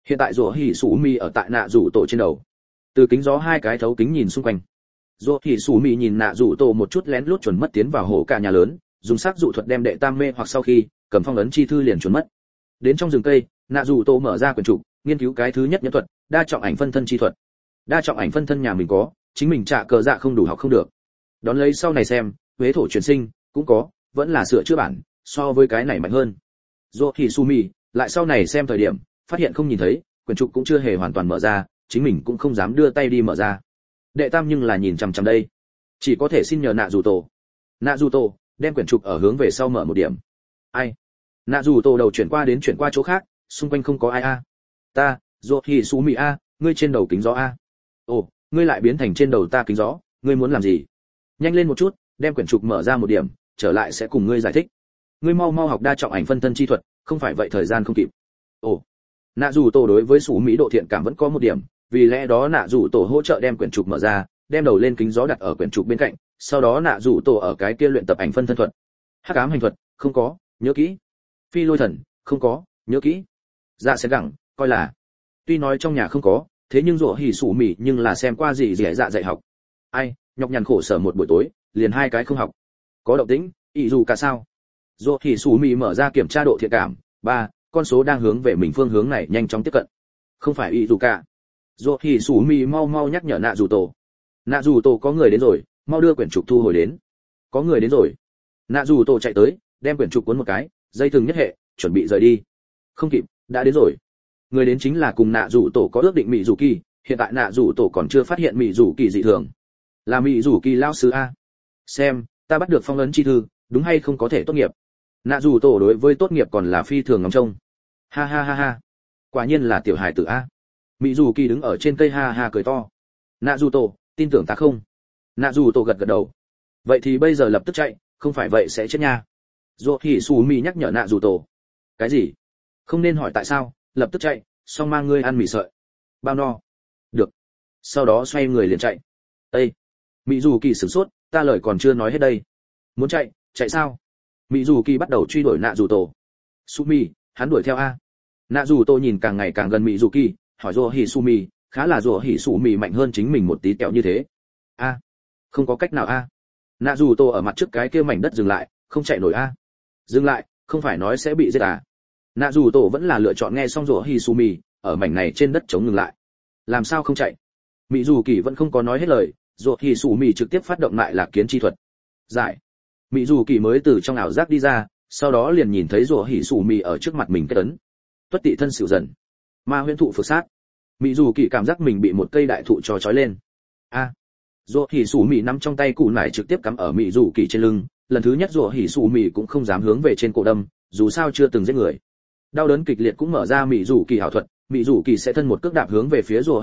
A: Hiện tại rủa hỉ sủ mì ở tại nạ rủ tổ trên đầu, từ kính gió hai cái thấu kính nhìn xung quanh. Rủa hỉ sủ mì nhìn nạ rủ tổ một chút lén lút chuẩn mất tiến vào hổ cả nhà lớn, dùng sắc dụ thuật đem đệ tam mê hoặc sau khi cầm phong ấn chi thư liền chuẩn mất. Đến trong rừng cây, nạ rủ tổ mở ra quyển trục, nghiên cứu cái thứ nhất nhẫn thuật, đa trọng ảnh phân thân chi thuật. Đa trọng ảnh phân thân nhà mình có, chính mình trả cờ dạ không đủ học không được. Đón lấy sau này xem, huế thổ chuyển sinh cũng có, vẫn là sửa chữa bản, so với cái này mạnh hơn. Rủa hỉ sủ mì lại sau này xem thời điểm, phát hiện không nhìn thấy, quyển trục cũng chưa hề hoàn toàn mở ra, chính mình cũng không dám đưa tay đi mở ra. Đệ tam nhưng là nhìn chằm chằm đây, chỉ có thể xin nhờ nạ dù tổ. Nạ dù tổ đem quyển trục ở hướng về sau mở một điểm. Ai? Nạ dù tổ đầu chuyển qua chỗ khác, xung quanh không có ai a. Ta, Rủa hỉ sủ mì a, ngươi trên đầu kính gió a. Ồ, ngươi lại biến thành trên đầu ta kính gió, ngươi muốn làm gì? Nhanh lên một chút, đem quyển trục mở ra một điểm, trở lại sẽ cùng ngươi giải thích. Ngươi mau mau học đa trọng ảnh phân thân chi thuật, không phải vậy thời gian không kịp. Ồ, nạ dù tổ đối với sủ mỹ độ thiện cảm vẫn có một điểm, vì lẽ đó nạ dù tổ hỗ trợ đem quyển trục mở ra, đem đầu lên kính gió đặt ở quyển trục bên cạnh, sau đó nạ dù tổ ở cái kia luyện tập ảnh phân thân thuật. Hắc ám hành thuật không có, nhớ kỹ. Phi lôi thần không có, nhớ kỹ. Dạ sẽ gẳng coi là, tuy nói trong nhà không có, thế nhưng rủa hỉ sủ mỉ nhưng là xem qua gì dạ dạy học. Ai nhọc nhằn khổ sở một buổi tối, liền hai cái không học. Có động tĩnh, ý dù cả sao? Rủa hỉ sủ mỉ mở ra kiểm tra độ thiện cảm, 3, con số đang hướng về mình phương hướng này nhanh chóng tiếp cận. Không phải ý dù cả. Rủa hỉ sủ mỉ mau mau nhắc nhở nạ dù tổ. Nạ dù tổ có người đến rồi, mau đưa quyển trục thu hồi đến. Có người đến rồi. Nạ dù tổ chạy tới, đem quyển trục cuốn một cái, dây thừng nhất hệ, chuẩn bị rời đi. Không kịp, đã đến rồi. Người đến chính là cùng nạ dù tổ có ước định mỹ dù kỳ, hiện tại nạ dù tổ còn chưa phát hiện mỹ dù kỳ dị thường. Là mỹ dù kỳ lao sư a. Xem, ta bắt được phong ấn chi thư, đúng hay không có thể tốt nghiệp. Nạ dù tổ đối với tốt nghiệp còn là phi thường ngóng trông. Ha ha ha ha, quả nhiên là tiểu hài tử a. Mỹ dù kỳ đứng ở trên cây ha ha cười to. Nạ dù tổ, tin tưởng ta không? Nạ dù tổ gật gật đầu. Vậy thì bây giờ lập tức chạy, không phải vậy sẽ chết nha. Rủa hỉ sủ mì nhắc nhở nạ dù tổ. Cái gì? Không nên hỏi tại sao, lập tức chạy, xong mang ngươi ăn mì sợi. Bao no. Được. Sau đó xoay người liền chạy. Ê! Mỹ dù kỳ sửng sốt, ta lời còn chưa nói hết đây. Muốn chạy, chạy sao? Mỹ dù kỳ bắt đầu truy đuổi nạ dù tổ. Sumi, hắn đuổi theo a. Nạ dù tổ nhìn càng ngày càng gần Mỹ dù kỳ, hỏi rủa hỉ Sumi, khá là rủa hỉ Sumi mạnh hơn chính mình một tí kẹo như thế. A, không có cách nào a. Nạ dù tổ ở mặt trước cái kia mảnh đất dừng lại, không chạy nổi a. Dừng lại, không phải nói sẽ bị giết à? Nạ dù tổ vẫn là lựa chọn nghe xong rủa hỉ Sumi, ở mảnh này trên đất chống ngừng lại. Làm sao không chạy? Mỹ dù kỳ vẫn không có nói hết lời, rủa hỉ Sumi trực tiếp phát động lại là kiến chi thuật. Giải. Mỹ dù kỳ mới từ trong ảo giác đi ra, sau đó liền nhìn thấy rủa hỉ Sumi ở trước mặt mình kết ấn. Tuất tị thân xỉu dần. Ma huyễn thụ phược sát. Mỹ dù kỳ cảm giác mình bị một cây đại thụ cho trói lên. A. Rủa hỉ Sumi nắm trong tay củ nải trực tiếp cắm ở Mỹ dù kỳ trên lưng, lần thứ nhất rủa hỉ Sumi cũng không dám hướng về trên cổ đâm, dù sao chưa từng giết người. Đau đớn kịch liệt cũng mở ra Mỹ dù kỳ hảo thuật, Mỹ dù kỳ sẽ thân một cước đạp hướng về phía rủa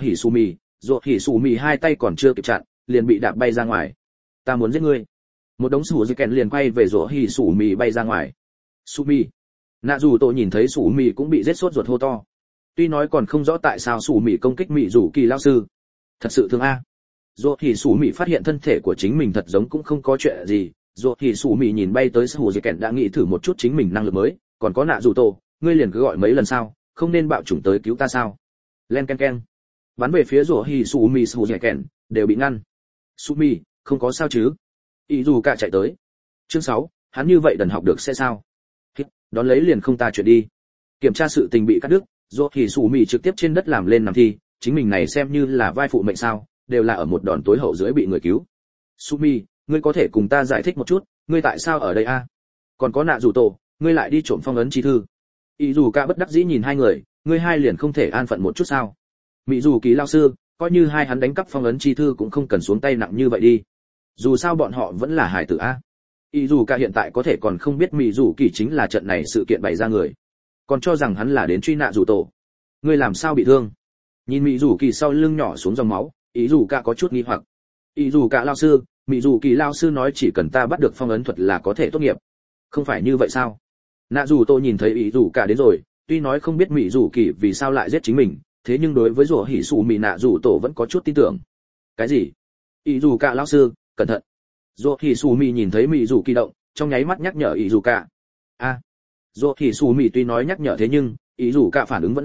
A: hỉ Sumi hai tay còn chưa kịp chặn, liền bị đạp bay ra ngoài. Ta muốn giết ngươi. Một đống sủ dây kèn liền quay về rủa hỉ Sumi bay ra ngoài. Sumi. Nạ dù tổ nhìn thấy Sumi cũng bị giết sốt ruột hô to. Tuy nói còn không rõ tại sao Sumi công kích Mỹ dù kỳ lão sư. Thật sự thương a. Rủa hỉ Sumi phát hiện thân thể của chính mình thật giống cũng không có chuyện gì. Rủa hỉ Sumi nhìn bay tới sủ dây kèn đã nghĩ thử một chút chính mình năng lực mới, còn có nạ dù tổ, ngươi liền cứ gọi mấy lần sao, không nên bạo chủng tới cứu ta sao? Len ken ken. Bắn về phía rủa hỉ Sumi sủ dây kèn đều bị ngăn. Sumi, không có sao chứ? Ý dù cả chạy tới. Chương 6, hắn như vậy đần học được sẽ sao? Đón lấy liền không ta chuyện đi. Kiểm tra sự tình bị cắt đứt, rốt thì Sumi trực tiếp trên đất làm lên nằm thi, chính mình này xem như là vai phụ mệnh sao, đều là ở một đòn tối hậu dưới bị người cứu. Sumi, ngươi có thể cùng ta giải thích một chút, ngươi tại sao ở đây a? Còn có nạ dù tổ, ngươi lại đi trộm phong ấn chi thư. Ý dù cả bất đắc dĩ nhìn hai người, ngươi hai liền không thể an phận một chút sao? Mỹ dù kỳ lao sư, coi như hai hắn đánh cắp phong ấn chi thư cũng không cần xuống tay nặng như vậy đi. Dù sao bọn họ vẫn là hải tử a. Ý dù cả hiện tại có thể còn không biết Mỹ dù kỳ chính là trận này sự kiện bày ra người, còn cho rằng hắn là đến truy nạ dù tổ. Ngươi làm sao bị thương? Nhìn Mỹ dù kỳ sau lưng nhỏ xuống dòng máu, ý dù cả có chút nghi hoặc. Ý dù cả lao sư, Mỹ dù kỳ lao sư nói chỉ cần ta bắt được phong ấn thuật là có thể tốt nghiệp. Không phải như vậy sao? Nạ dù tổ nhìn thấy ý dù cả đến rồi, tuy nói không biết Mỹ dù kỳ vì sao lại giết chính mình, thế nhưng đối với rủa hỉ Sumi nạ dù tổ vẫn có chút tin tưởng. Cái gì? Ý dù cả lao sư, cẩn thận. Rủa hỉ Sumi nhìn thấy Mỹ dù kỳ động, trong nháy mắt nhắc nhở ý dù cả. A. Rủa hỉ Sumi tuy nói nhắc nhở thế nhưng ý dù cả phản ứng vẫn là chậm,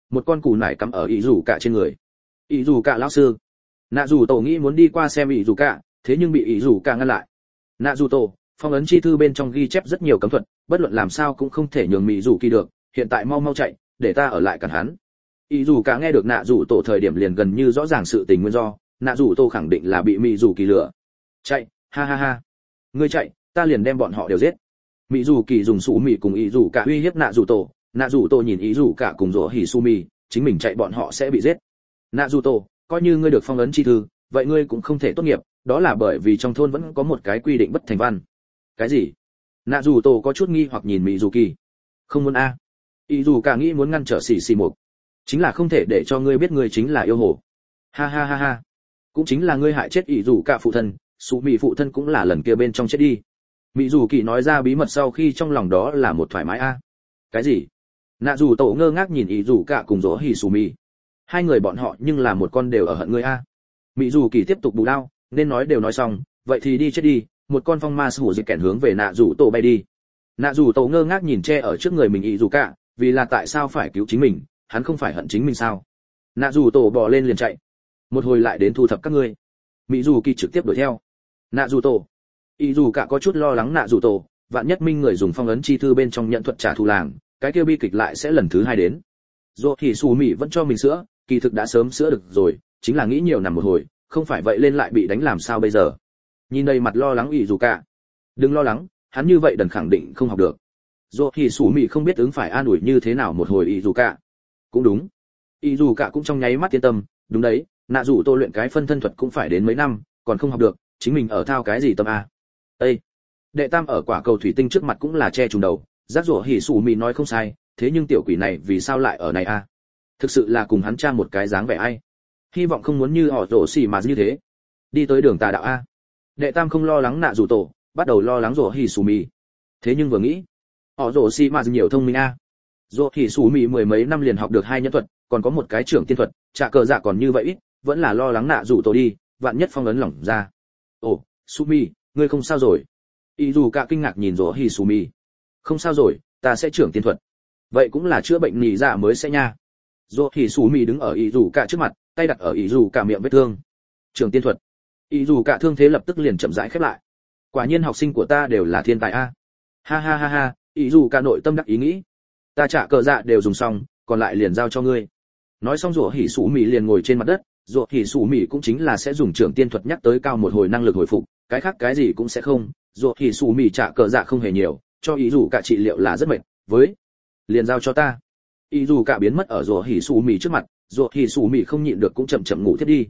A: một con cù nải cắm ở ý dù cả trên người. Ý dù cả lão sư. Nạ dù tổ nghĩ muốn đi qua xem ý dù cả, thế nhưng bị ý dù cả ngăn lại. Nạ dù tổ, phong ấn chi thư bên trong ghi chép rất nhiều cấm thuật, bất luận làm sao cũng không thể nhường mỹ dù kỳ được, hiện tại mau mau chạy, để ta ở lại cản hắn. Ý dù cả nghe được nạ dù tổ thời điểm liền gần như rõ ràng sự tình nguyên do, nạ dù tổ khẳng định là bị mỹ dù kỳ lừa. Chạy, ha ha ha. Ngươi chạy, ta liền đem bọn họ đều giết. Mỹ dù kỳ dùng sủ mì cùng ý dù cả uy hiếp nạ dù tổ nhìn ý dù cả cùng rỗ hỉ su mì, chính mình chạy bọn họ sẽ bị giết. Nạ dù tổ, coi như ngươi được phong ấn chi thư, vậy ngươi cũng không thể tốt nghiệp, đó là bởi vì trong thôn vẫn có một cái quy định bất thành văn. Cái gì? Nạ dù tổ có chút nghi hoặc nhìn mỹ dù kỳ. Không muốn a. Ý dù cả nghĩ muốn ngăn trở xì xì một, chính là không thể để cho ngươi biết ngươi chính là yêu hồ. Ha ha ha ha. Cũng chính là ngươi hại chết ý dù cả phụ thân, su mì phụ thân cũng là lần kia bên trong chết đi. Mỹ dù kỳ nói ra bí mật sau khi trong lòng đó là một thoải mái a. Cái gì? Nạ dù tổ ngơ ngác nhìn ý dù cả cùng rỗ hỉ su mì. Hai người bọn họ nhưng là một con đều ở hận ngươi a. Mỹ dù kỳ tiếp tục bù đao, nên nói đều nói xong, vậy thì đi chết đi. Một con phong ma sủ dịch kèn hướng về nạ dù tổ bay đi. Nạ dù tổ ngơ ngác nhìn che ở trước người mình ý dù cả, vì là tại sao phải cứu chính mình, hắn không phải hận chính mình sao? Nạ dù tổ bò lên liền chạy, một hồi lại đến thu thập các ngươi. Mỹ dù kỳ trực tiếp đuổi theo. Nạ dù tổ, ý dù cả có chút lo lắng nạ dù tổ, vạn nhất minh người dùng phong ấn chi thư bên trong nhận thuật trả thù làng, cái kia bi kịch lại sẽ lần thứ hai đến. Dù thì xù Mỹ vẫn cho mình sữa, kỳ thực đã sớm sữa được rồi, chính là nghĩ nhiều nằm một hồi, không phải vậy lên lại bị đánh làm sao bây giờ? Nhìn đầy mặt lo lắng ý dù cả, đừng lo lắng, hắn như vậy đần khẳng định không học được. Dù thì xù Mỹ không biết ứng phải an ủi như thế nào một hồi ý dù cả. Cũng đúng, ý dù cả cũng trong nháy mắt yên tâm, đúng đấy, nạ dù tôi luyện cái phân thân thuật cũng phải đến mấy năm, còn không học được, chính mình ở thao cái gì tâm a. Ê, đệ tam ở quả cầu thủy tinh trước mặt cũng là che trùng đầu, giác rủa hỉ xù Mỹ nói không sai, thế nhưng tiểu quỷ này vì sao lại ở này a? Thực sự là cùng hắn cha một cái dáng vẻ ai. Hy vọng không muốn như họ rổ xì mà như thế. Đi tới đường tà đạo a. Đệ tam không lo lắng nạ dù tổ, bắt đầu lo lắng rủa hỉ xù Mỹ. Thế nhưng vừa nghĩ, họ rổ xì mà nhiều thông minh a. Rủa hỉ xù Mỹ mười mấy năm liền học được hai nhân thuật, còn có một cái trưởng tiên thuật, trả cờ dạ còn như vậy ít, vẫn là lo lắng nạ dù tổ đi, vạn nhất phong ấn lỏng ra. Ồ, Sumi, ngươi không sao rồi? Ý dù cả kinh ngạc nhìn rỗ hỉ Sumi. Không sao rồi, ta sẽ trưởng tiên thuật. Vậy cũng là chữa bệnh nhị dạ mới sẽ nha. Rỗ hỉ Sumi đứng ở ý dù cả trước mặt, tay đặt ở ý dù cả miệng vết thương. Trưởng tiên thuật. Ý dù cả thương thế lập tức liền chậm rãi khép lại. Quả nhiên học sinh của ta đều là thiên tài a. Ha ha ha ha, ý dù cả nội tâm đắc ý nghĩ. Ta trả cờ dạ đều dùng xong, còn lại liền giao cho ngươi. Nói xong rỗ hỉ Sumi liền ngồi trên mặt đất. Rỗ hỉ Sủ Mỹ cũng chính là sẽ dùng trưởng tiên thuật nhắc tới cao một hồi năng lực hồi phục, cái khác cái gì cũng sẽ không. Rỗ hỉ Sủ Mỹ trả cờ dạ không hề nhiều, cho ý dù cả trị liệu là rất mệt, với liền giao cho ta. Ý dù cả biến mất ở rỗ hỉ Sủ Mỹ trước mặt, rỗ hỉ Sủ Mỹ không nhịn được cũng chậm chậm ngủ tiếp đi.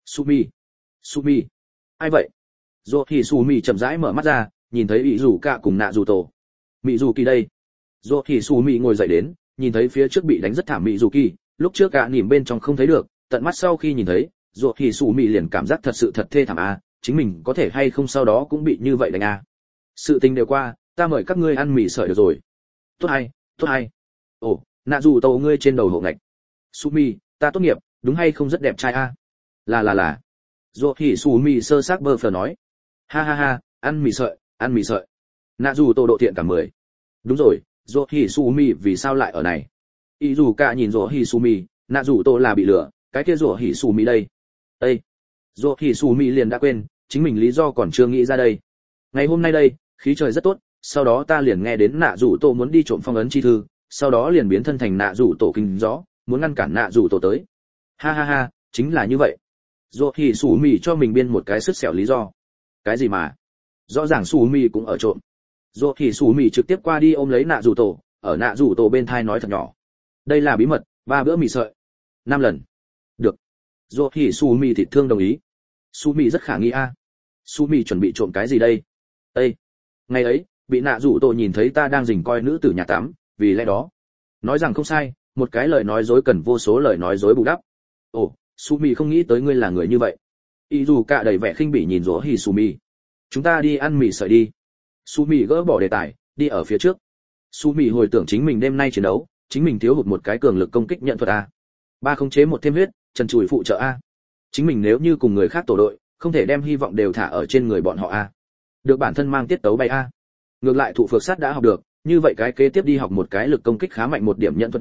A: Sumi, ai vậy? Rỗ hỉ Sủ Mỹ chậm rãi mở mắt ra, nhìn thấy ý dù cả cùng nạ dù tổ. Mỹ dù kỳ đây. Rỗ hỉ Sủ Mỹ ngồi dậy đến, nhìn thấy phía trước bị đánh rất thảm Mỹ dù kỳ, lúc trước cả nỉm bên trong không thấy được. Tận mắt sau khi nhìn thấy, ruột thì Sủ Mỹ liền cảm giác thật sự thật thê thảm a, chính mình có thể hay không sau đó cũng bị như vậy đánh a. Sự tình đều qua, ta mời các ngươi ăn mì sợi được rồi. Tốt hay. Ồ, nạ dù tàu ngươi trên đầu hộ ngạch. Sumi, ta tốt nghiệp, đúng hay không rất đẹp trai a? Là. Ruột thì Sủ Mỹ sơ xác bơ phờ nói. Ha ha ha, ăn mì sợi. Nạ dù tàu độ thiện cả 10. Đúng rồi, ruột thì Sủ Mỹ vì sao lại ở này? Ý dù cả nhìn ruột thì Sủ Mỹ, nạ dù tàu là bị lừa. Cái kia rủa hỉ xù mỹ đây. Ê, rủa hỉ xù mỹ liền đã quên, chính mình lý do còn chưa nghĩ ra đây. Ngày hôm nay đây, khí trời rất tốt, sau đó ta liền nghe đến nạ rủ tổ muốn đi trộm phong ấn chi thư, sau đó liền biến thân thành nạ rủ tổ kinh rõ, muốn ngăn cản nạ rủ tổ tới. Ha ha ha, chính là như vậy. Rủa hỉ xù mỹ cho mình biên một cái sứt sẹo lý do. Cái gì mà? Rõ ràng xù mỹ cũng ở trộm. Rủa hỉ xù mỹ trực tiếp qua đi ôm lấy nạ rủ tổ, ở nạ rủ tổ bên thai nói thật nhỏ. Đây là bí mật, 3 bữa mì sợi. 5 lần. Được. Rỗ hỉ Sumi thịt thương đồng ý. Sumi rất khả nghi a. Sumi chuẩn bị trộm cái gì đây? Ê, ngày ấy, bị nạ rủ tổ nhìn thấy ta đang rình coi nữ tử nhà tắm, vì lẽ đó. Nói rằng không sai, một cái lời nói dối cần vô số lời nói dối bù đắp. Ồ, Sumi không nghĩ tới ngươi là người như vậy. Ý dù cả đầy vẻ khinh bỉ nhìn Rỗ hỉ Sumi. Chúng ta đi ăn mì sợi đi. Sumi gỡ bỏ đề tài, đi ở phía trước. Sumi hồi tưởng chính mình đêm nay chiến đấu, chính mình thiếu hụt một cái cường lực công kích nhận thuật a. 3 khống chế 1 thêm huyết, trần trùi phụ trợ a. Chính mình nếu như cùng người khác tổ đội, không thể đem hy vọng đều thả ở trên người bọn họ a. Được bản thân mang tiết tấu bay a. Ngược lại thụ phược sát đã học được, như vậy cái kế tiếp đi học một cái lực công kích khá mạnh một điểm nhận thuật đi,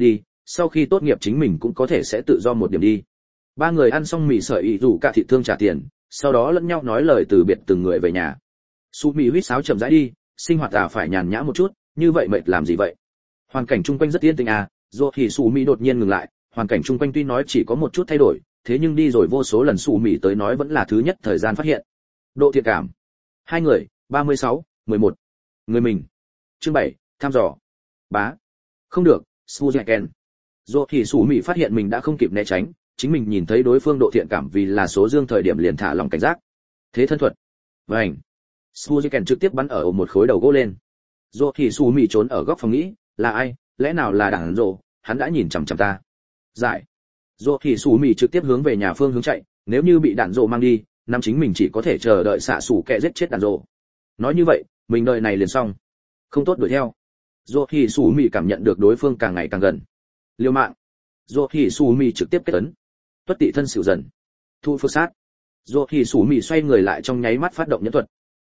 A: sau khi tốt nghiệp chính mình cũng có thể sẽ tự do một điểm đi. Ba người ăn xong mì sợi ý rủ cả thịt thương trả tiền, sau đó lẫn nhau nói lời từ biệt từng người về nhà. Su mì huýt sáo chậm rãi đi, sinh hoạt phải nhàn nhã một chút, như vậy mệt làm gì vậy? Hoàn cảnh chung quanh rất yên tĩnh rồi thì Su mì đột nhiên ngừng lại, hoàn cảnh chung quanh tuy nói chỉ có một chút thay đổi, thế nhưng đi rồi vô số lần Su mì tới nói vẫn là thứ nhất thời gian phát hiện. Độ thiện cảm. Hai người, 36, 11. Người mình. Chương 7, thăm dò. Bá. Không được, Suzuken. Rồi thì Su mì phát hiện mình đã không kịp né tránh, chính mình nhìn thấy đối phương độ thiện cảm vì là số dương thời điểm liền thả lòng cảnh giác. Thế thân thuật. Vành. Suzuken trực tiếp bắn ở một khối đầu gỗ lên. Rồi thì Su mì trốn ở góc phòng nghĩ, là ai, lẽ nào là đảng rồ, hắn đã nhìn chằm chằm ta. Giải. Rồi thì Su mì trực tiếp hướng về nhà phương hướng chạy, nếu như bị đạn rồ mang đi, năm chính mình chỉ có thể chờ đợi xạ sủ kẻ giết chết đạn rồ. Nói như vậy, mình đợi này liền xong. Không tốt đuổi theo. Rồi thì Su mì cảm nhận được đối phương càng ngày càng gần. Liều mạng. Rồi thì Su mì trực tiếp kết ấn. Tuất tị thân xỉu dần. Thu phước sát. Rồi thì Su mì xoay người lại trong nháy mắt phát động nhẫn thuật.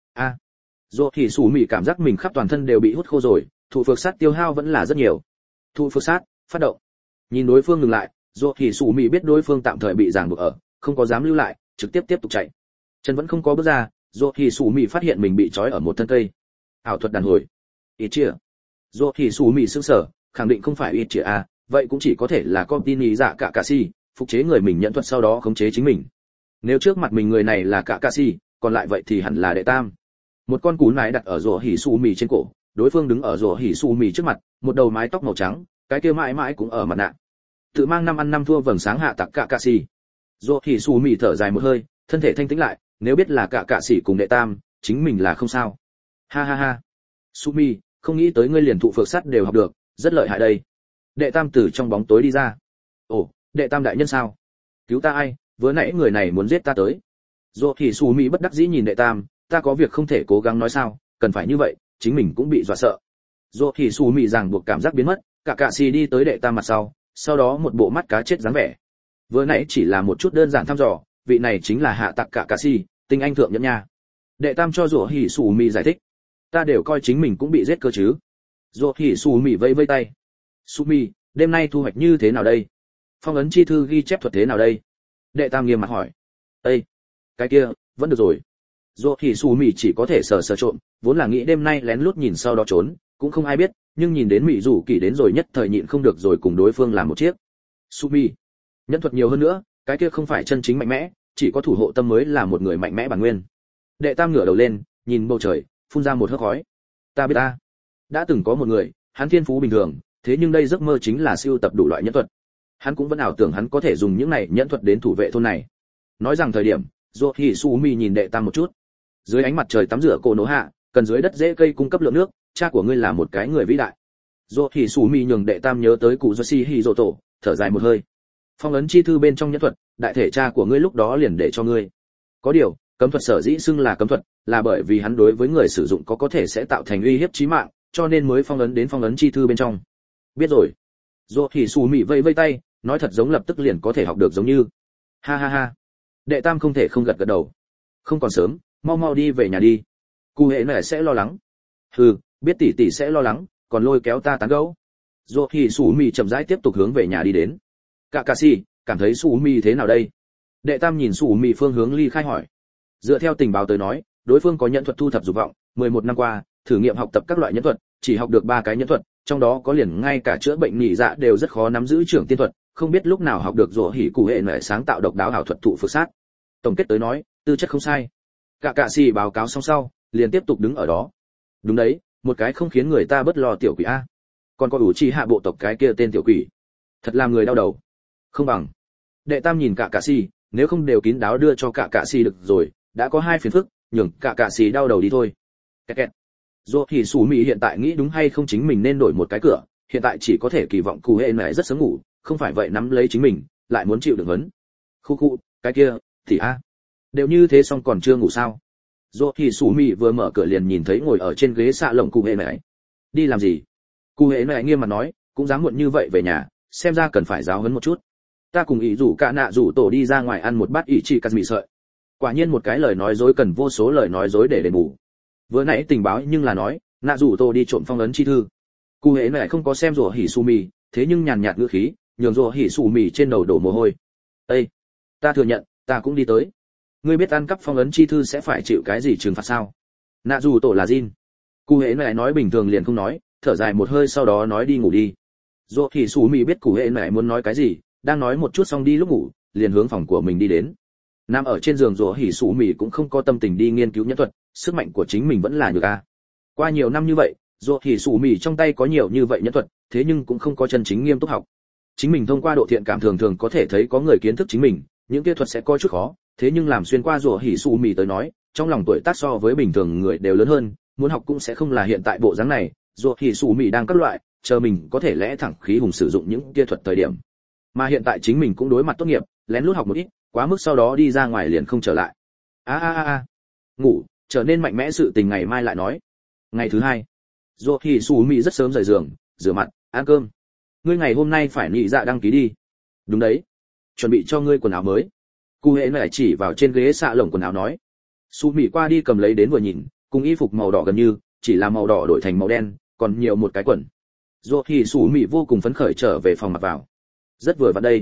A: Rồi thì Su mì cảm giác mình khắp toàn thân đều bị hút khô rồi, thụ phược sát tiêu hao vẫn là rất nhiều. Thụ phược sát, phát động. Nhìn đối phương ngừng lại, rồi thì Su mì biết đối phương tạm thời bị ràng buộc ở, không có dám lưu lại, trực tiếp tiếp tục chạy. Chân vẫn không có bước ra, rồi thì Su mì phát hiện mình bị trói ở một thân cây. Ảo thuật đàn hồi. Ít chia. Rồi thì Su mì sững sờ, khẳng định không phải ít chia vậy cũng chỉ có thể là con tin ý dạ cả cà si, phục chế người mình nhận thuật sau đó khống chế chính mình. Nếu trước mặt mình người này là cả cà si, còn lại vậy thì hẳn là đệ tam. Một con cú nải đặt ở rổ hỉ su mì trên cổ, đối phương đứng ở rổ hỉ su mì trước mặt, một đầu mái tóc màu trắng, cái kia mãi mãi cũng ở mặt nạ. Tự mang năm ăn năm thua vầng sáng hạ tặc cả cà si. Rổ hỉ su mì thở dài một hơi, thân thể thanh tĩnh lại, nếu biết là cả cà si cùng đệ tam, chính mình là không sao. Ha ha ha. Sumi, không nghĩ tới ngươi liền thụ phược sắt đều học được, rất lợi hại đây. Đệ tam từ trong bóng tối đi ra. Ồ, đệ tam đại nhân sao? Cứu ta ai, vừa nãy người này muốn giết ta tới. Rồi thì Sumi bất đắc dĩ nhìn đệ tam, ta có việc không thể cố gắng nói sao, cần phải như vậy, chính mình cũng bị dọa sợ. Rồi thì Sumi ràng buộc cảm giác biến mất, cả cạ xì đi tới đệ tam mặt sau đó một bộ mắt cá chết dáng vẻ. Vừa nãy chỉ là một chút đơn giản thăm dò, vị này chính là hạ tặc cả cạ xì, tinh anh thượng nhẫn nha. Đệ tam cho Rồi thì Sumi giải thích, ta đều coi chính mình cũng bị giết cơ chứ. Rồi thì Sumi vẫy vẫy tay. Sumi, đêm nay thu hoạch như thế nào đây? Phong ấn chi thư ghi chép thuật thế nào đây? Đệ tam nghiêm mặt hỏi. Ê, cái kia, vẫn được rồi. Rồi thì Sumi chỉ có thể sờ trộm, vốn là nghĩ đêm nay lén lút nhìn sau đó trốn, cũng không ai biết, nhưng nhìn đến Mị Dụ Kỳ đến rồi nhất thời nhịn không được rồi cùng đối phương làm một chiếc. Sumi, nhân thuật nhiều hơn nữa, cái kia không phải chân chính mạnh mẽ, chỉ có thủ hộ tâm mới là một người mạnh mẽ bản nguyên. Đệ tam ngửa đầu lên, nhìn bầu trời, phun ra một hớp khói. Ta biết ta, đã từng có một người, hắn thiên phú bình thường, thế nhưng đây giấc mơ chính là siêu tập đủ loại nhẫn thuật. Hắn cũng vẫn ảo tưởng hắn có thể dùng những này nhẫn thuật đến thủ vệ thôn này. Nói rằng thời điểm, Rồi thì Sumi nhìn đệ tam một chút. Dưới ánh mặt trời tắm rửa cổ nổ hạ, cần dưới đất dễ cây cung cấp lượng nước, cha của ngươi là một cái người vĩ đại. Rồi thì Sumi nhường đệ tam nhớ tới cụ Yoshi Hiroto, thở dài một hơi. Phong ấn chi thư bên trong nhẫn thuật, đại thể cha của ngươi lúc đó liền để cho ngươi. Có điều, cấm thuật sở dĩ xưng là cấm thuật, là bởi vì hắn đối với người sử dụng có thể sẽ tạo thành uy hiếp chí mạng, cho nên mới phong ấn đến phong ấn chi thư bên trong. Biết rồi. Rồi thì Sumi vẫy vẫy tay, nói thật giống lập tức liền có thể học được giống như. Ha ha ha. Đệ tam không thể không gật gật đầu. Không còn sớm, mau mau đi về nhà đi. Cụ hệ này sẽ lo lắng. Hừ, biết tỷ tỷ sẽ lo lắng, còn lôi kéo ta tán gẫu. Rồi thì Sumi chậm rãi tiếp tục hướng về nhà đi đến. Kakashi, cảm thấy Sumi thế nào đây? Đệ tam nhìn Sumi phương hướng ly khai hỏi. Dựa theo tình báo tới nói, đối phương có nhẫn thuật thu thập dục vọng, 11 năm qua, thử nghiệm học tập các loại nhẫn thuật, chỉ học được 3 cái nhẫn thuật, trong đó có liền ngay cả chữa bệnh nhị dạ đều rất khó nắm giữ trưởng tiên thuật, không biết lúc nào học được Rồ Hỉ Cụ hệ nệ sáng tạo độc đáo ảo thuật thụ phược sát. Tổng kết tới nói, tư chất không sai. Cả cạ xì báo cáo xong sau, liền tiếp tục đứng ở đó. Đúng đấy, một cái không khiến người ta bất lo tiểu quỷ a. Còn có ủ chi hạ bộ tộc cái kia tên tiểu quỷ, thật làm người đau đầu. Không bằng. Đệ tam nhìn cả cạ xì, nếu không đều kín đáo đưa cho cả cạ xì được rồi, đã có 2 phiền phức, nhường cả cạ xì đau đầu đi thôi. Kẹt. Rồi thì Sumi hiện tại nghĩ đúng hay không chính mình nên đổi một cái cửa, hiện tại chỉ có thể kỳ vọng cụ hệ này rất sớm ngủ, không phải vậy nắm lấy chính mình, lại muốn chịu đựng vấn. Khu, cái kia, thì đều như thế xong còn chưa ngủ sao? Rồi thì Sumi vừa mở cửa liền nhìn thấy ngồi ở trên ghế xạ lồng cụ hệ này. Đi làm gì? Cụ hệ này nghiêm mặt nói, cũng dám muộn như vậy về nhà, xem ra cần phải giáo huấn một chút. Ta cùng ý rủ cả nạ rủ tổ đi ra ngoài ăn một bát ỷ chỉ cắt mì sợi. Quả nhiên một cái lời nói dối cần vô số lời nói dối để đền bù. Vừa nãy tình báo nhưng là nói, nạ rủ tổ đi trộm phong ấn chi thư. Cụ hệ này không có xem rủa Hỉ Sumi, thế nhưng nhàn nhạt ngữ khí nhường rồ hỉ sủ mì trên đầu đổ mồ hôi. Ê, ta thừa nhận ta cũng đi tới. Ngươi biết ăn cắp phong ấn chi thư sẽ phải chịu cái gì trừng phạt sao? Nạ dù tổ là Jin. Cụ hệ này nói bình thường liền không nói, thở dài một hơi sau đó nói đi ngủ đi. Rồ hỉ sủ mì biết cụ hệ này muốn nói cái gì, đang nói một chút xong đi lúc ngủ, liền hướng phòng của mình đi đến. Nằm ở trên giường rồ hỉ sủ mì cũng không có tâm tình đi nghiên cứu nhẫn thuật, sức mạnh của chính mình vẫn là nhược a. Qua nhiều năm như vậy, rồ hỉ sủ mì trong tay có nhiều như vậy nhẫn thuật, thế nhưng cũng không có chân chính nghiêm túc học. Chính mình thông qua độ thiện cảm thường thường có thể thấy có người kiến thức chính mình, những kia thuật sẽ có chút khó, thế nhưng làm xuyên qua rồ hỉ sủ mì tới nói, trong lòng tuổi tác so với bình thường người đều lớn hơn, muốn học cũng sẽ không là hiện tại bộ dáng này. Rồ hỉ sủ mì đang các loại, chờ mình có thể lẽ thẳng khí hùng sử dụng những kia thuật thời điểm. Mà hiện tại chính mình cũng đối mặt tốt nghiệp, lén lút học một ít, quá mức sau đó đi ra ngoài liền không trở lại. Ngủ, trở nên mạnh mẽ sự tình ngày mai lại nói. Ngày thứ hai, Dô Hỉ Sủ Mị rất sớm rời giường, rửa mặt, ăn cơm. Ngươi ngày hôm nay phải nhị dạ đăng ký đi. Đúng đấy, chuẩn bị cho ngươi quần áo mới. Cụ hệ lại chỉ vào trên ghế xạ lồng quần áo nói. Sủ Mị qua đi cầm lấy đến vừa nhìn, cùng y phục màu đỏ gần như, chỉ là màu đỏ đổi thành màu đen, còn nhiều một cái quần. Dô Hỉ Sủ Mị vô cùng phấn khởi trở về phòng mặc vào. Rất vừa vặn đây.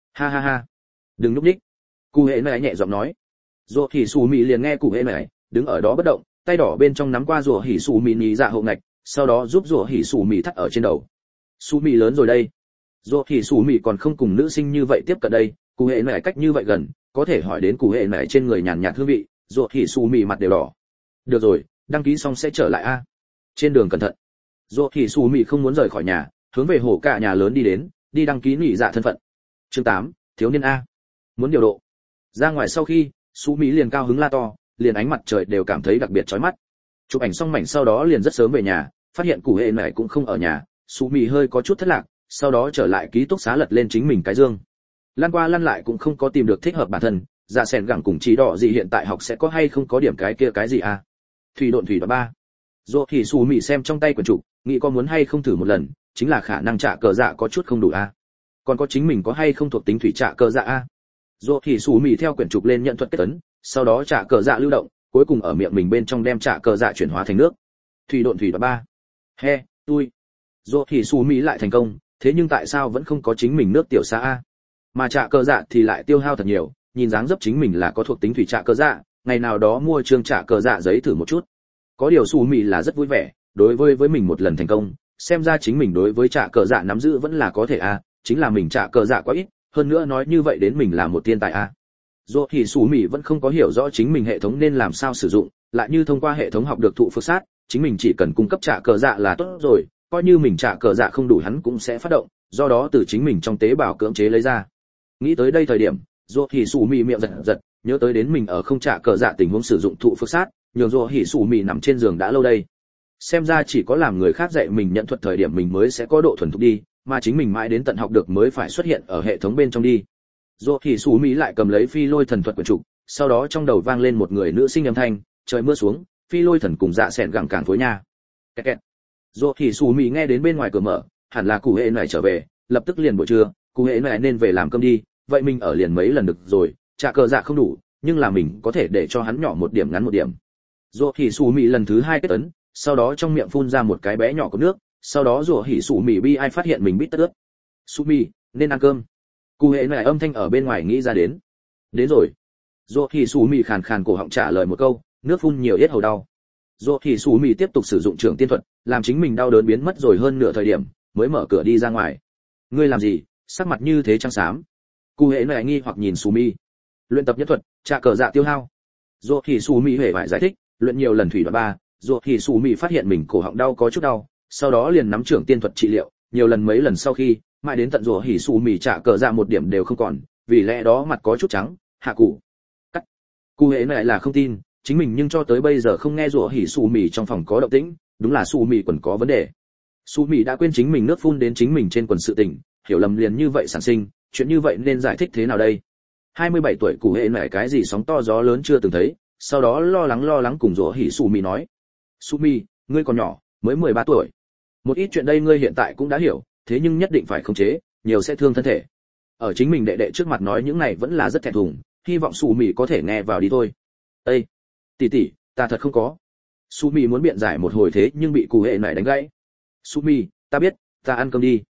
A: Ha. Đừng nhúc nhích. Cụ hệ này nhẹ giọng nói. Dô Hỉ Sủ Mị liền nghe cụ hệ này, đứng ở đó bất động, tay đỏ bên trong nắm qua rùa hỉ sủ mì nhị dạ hậu ngạch, sau đó giúp rùa hỉ sủ mì thắt ở trên đầu. Sủ mì lớn rồi đây. Rùa hỉ sủ mì còn không cùng nữ sinh như vậy tiếp cận đây, cụ hệ này cách như vậy gần, có thể hỏi đến cụ hệ này trên người nhàn nhạt hương vị, rùa hỉ sủ mì mặt đều đỏ. Được rồi, đăng ký xong sẽ trở lại a. Trên đường cẩn thận. Rùa hỉ sủ mì không muốn rời khỏi nhà, hướng về hồ cả nhà lớn đi đến, đi đăng ký nhị dạ thân phận. Chương 8, thiếu niên a. Muốn điều độ. Ra ngoài sau khi, sủ mì liền cao hứng la to, liền ánh mặt trời đều cảm thấy đặc biệt chói mắt. Chụp ảnh xong mảnh sau đó liền rất sớm về nhà, phát hiện cụ hệ này cũng không ở nhà, Sú Mị hơi có chút thất lạc, sau đó trở lại ký túc xá lật lên chính mình cái dương. Lăn qua lăn lại cũng không có tìm được thích hợp bản thân, dạ sèn gẳng cùng trí đỏ gì hiện tại học sẽ có hay không có điểm cái kia cái gì à? Thủy độn 3. Rồi thì Sú Mị xem trong tay quyển trục, nghĩ có muốn hay không thử một lần, chính là khả năng trả cờ dạ có chút không đủ à? Còn có chính mình có hay không thuộc tính thủy trả cờ dạ à? Rồi thì Sú Mị theo quyển trục lên nhận thuật kết tấn, sau đó trả cờ dạ lưu động, cuối cùng ở miệng mình bên trong đem trả cờ dạ chuyển hóa thành nước. Thủy độn 3. He, tôi. Rồi thì Sú Mị lại thành công, thế nhưng tại sao vẫn không có chính mình nước tiểu xa a? Mà trả cờ dạ thì lại tiêu hao thật nhiều, nhìn dáng dấp chính mình là có thuộc tính thủy trả cờ dạ, ngày nào đó mua chương trả cờ dạ giấy thử một chút. Có điều Sú Mị là rất vui vẻ, đối với mình một lần thành công, xem ra chính mình đối với trả cờ dạ nắm giữ vẫn là có thể a, chính là mình trả cờ dạ quá ít, hơn nữa nói như vậy đến mình là một thiên tài a. Rồi thì Sú Mị vẫn không có hiểu rõ chính mình hệ thống nên làm sao sử dụng, lại như thông qua hệ thống học được thụ phước sát, chính mình chỉ cần cung cấp trả cờ dạ là tốt rồi, coi như mình trả cờ dạ không đủ hắn cũng sẽ phát động, do đó từ chính mình trong tế bào cưỡng chế lấy ra. Nghĩ tới đây thời điểm, rồi thì Sú Mị miệng giật, nhớ tới đến mình ở không trả cờ dạ tình huống sử dụng thụ phước sát, nhường rồi thì Sú Mị nằm trên giường đã lâu đây. Xem ra chỉ có làm người khác dạy mình nhận thuật thời điểm mình mới sẽ có độ thuần thục đi, mà chính mình mãi đến tận học được mới phải xuất hiện ở hệ thống bên trong đi. Rồi thì Sú Mị lại cầm lấy phi lôi thần thuật quyển trục, sau đó trong đầu vang lên một người nữ sinh âm thanh, trời mưa xuống, phi lôi thần cùng dạ sẹn gẳng càng phối nha. Kẹt. Rồi thì Sú Mị nghe đến bên ngoài cửa mở, hẳn là cụ hệ này trở về, lập tức liền buổi trưa, cụ hệ này nên về làm cơm đi, vậy mình ở liền mấy lần được rồi, trả cờ dạ không đủ, nhưng là mình có thể để cho hắn nhỏ một điểm ngắn một điểm. Rồi thì Sú Mị lần thứ 2 kết ấn, sau đó trong miệng phun ra một cái bé nhỏ của nước, sau đó rồi thì Sú Mị bi ai phát hiện mình bít tất ướt. Sú Mị, nên ăn cơm. Cụ hệ này âm thanh ở bên ngoài nghĩ ra đến. Đến rồi. Rồi thì Sú Mị khàn khàn cổ họng trả lời một câu, nước phun nhiều yết hầu đau. Rồi thì Sú Mị tiếp tục sử dụng trưởng tiên thuật, làm chính mình đau đớn biến mất rồi hơn nửa thời điểm, mới mở cửa đi ra ngoài. Ngươi làm gì, sắc mặt như thế trắng xám? Cụ hệ này nghi hoặc nhìn Sú Mị. Luyện tập nhất thuật, trả cờ dạ tiêu hao. Rồi thì Sú Mị hề phải giải thích, luyện nhiều lần thủy đoạn 3, rồi thì Sú Mị phát hiện mình cổ họng đau có chút đau, sau đó liền nắm trưởng tiên thuật trị liệu, nhiều lần mấy lần sau khi, mãi đến tận rủa hỉ Sú Mị trả cờ dạ một điểm đều không còn, vì lẽ đó mặt có chút trắng, hạ cụ. Cắt. Cụ hệ này là không tin, chính mình nhưng cho tới bây giờ không nghe rủa hỉ Sú Mị trong phòng có động tĩnh, đúng là Sú Mị quần có vấn đề. Sú Mị đã quên chính mình nước phun đến chính mình trên quần sự tình, hiểu lầm liền như vậy sản sinh, chuyện như vậy nên giải thích thế nào đây? 27 tuổi cụ hệ này cái gì sóng to gió lớn chưa từng thấy, sau đó lo lắng cùng rủa hỉ Sú Mị nói. Sú Mị, ngươi còn nhỏ, mới 13 tuổi. Một ít chuyện đây ngươi hiện tại cũng đã hiểu, thế nhưng nhất định phải khống chế, nhiều sẽ thương thân thể. Ở chính mình đệ đệ trước mặt nói những này vẫn là rất thẹn thùng, hy vọng Sú Mị có thể nghe vào đi thôi. Ê, tỷ, ta thật không có. Sú Mị muốn biện giải một hồi thế nhưng bị cụ hệ này đánh gãy. Sú Mị, ta biết, ta ăn cơm đi.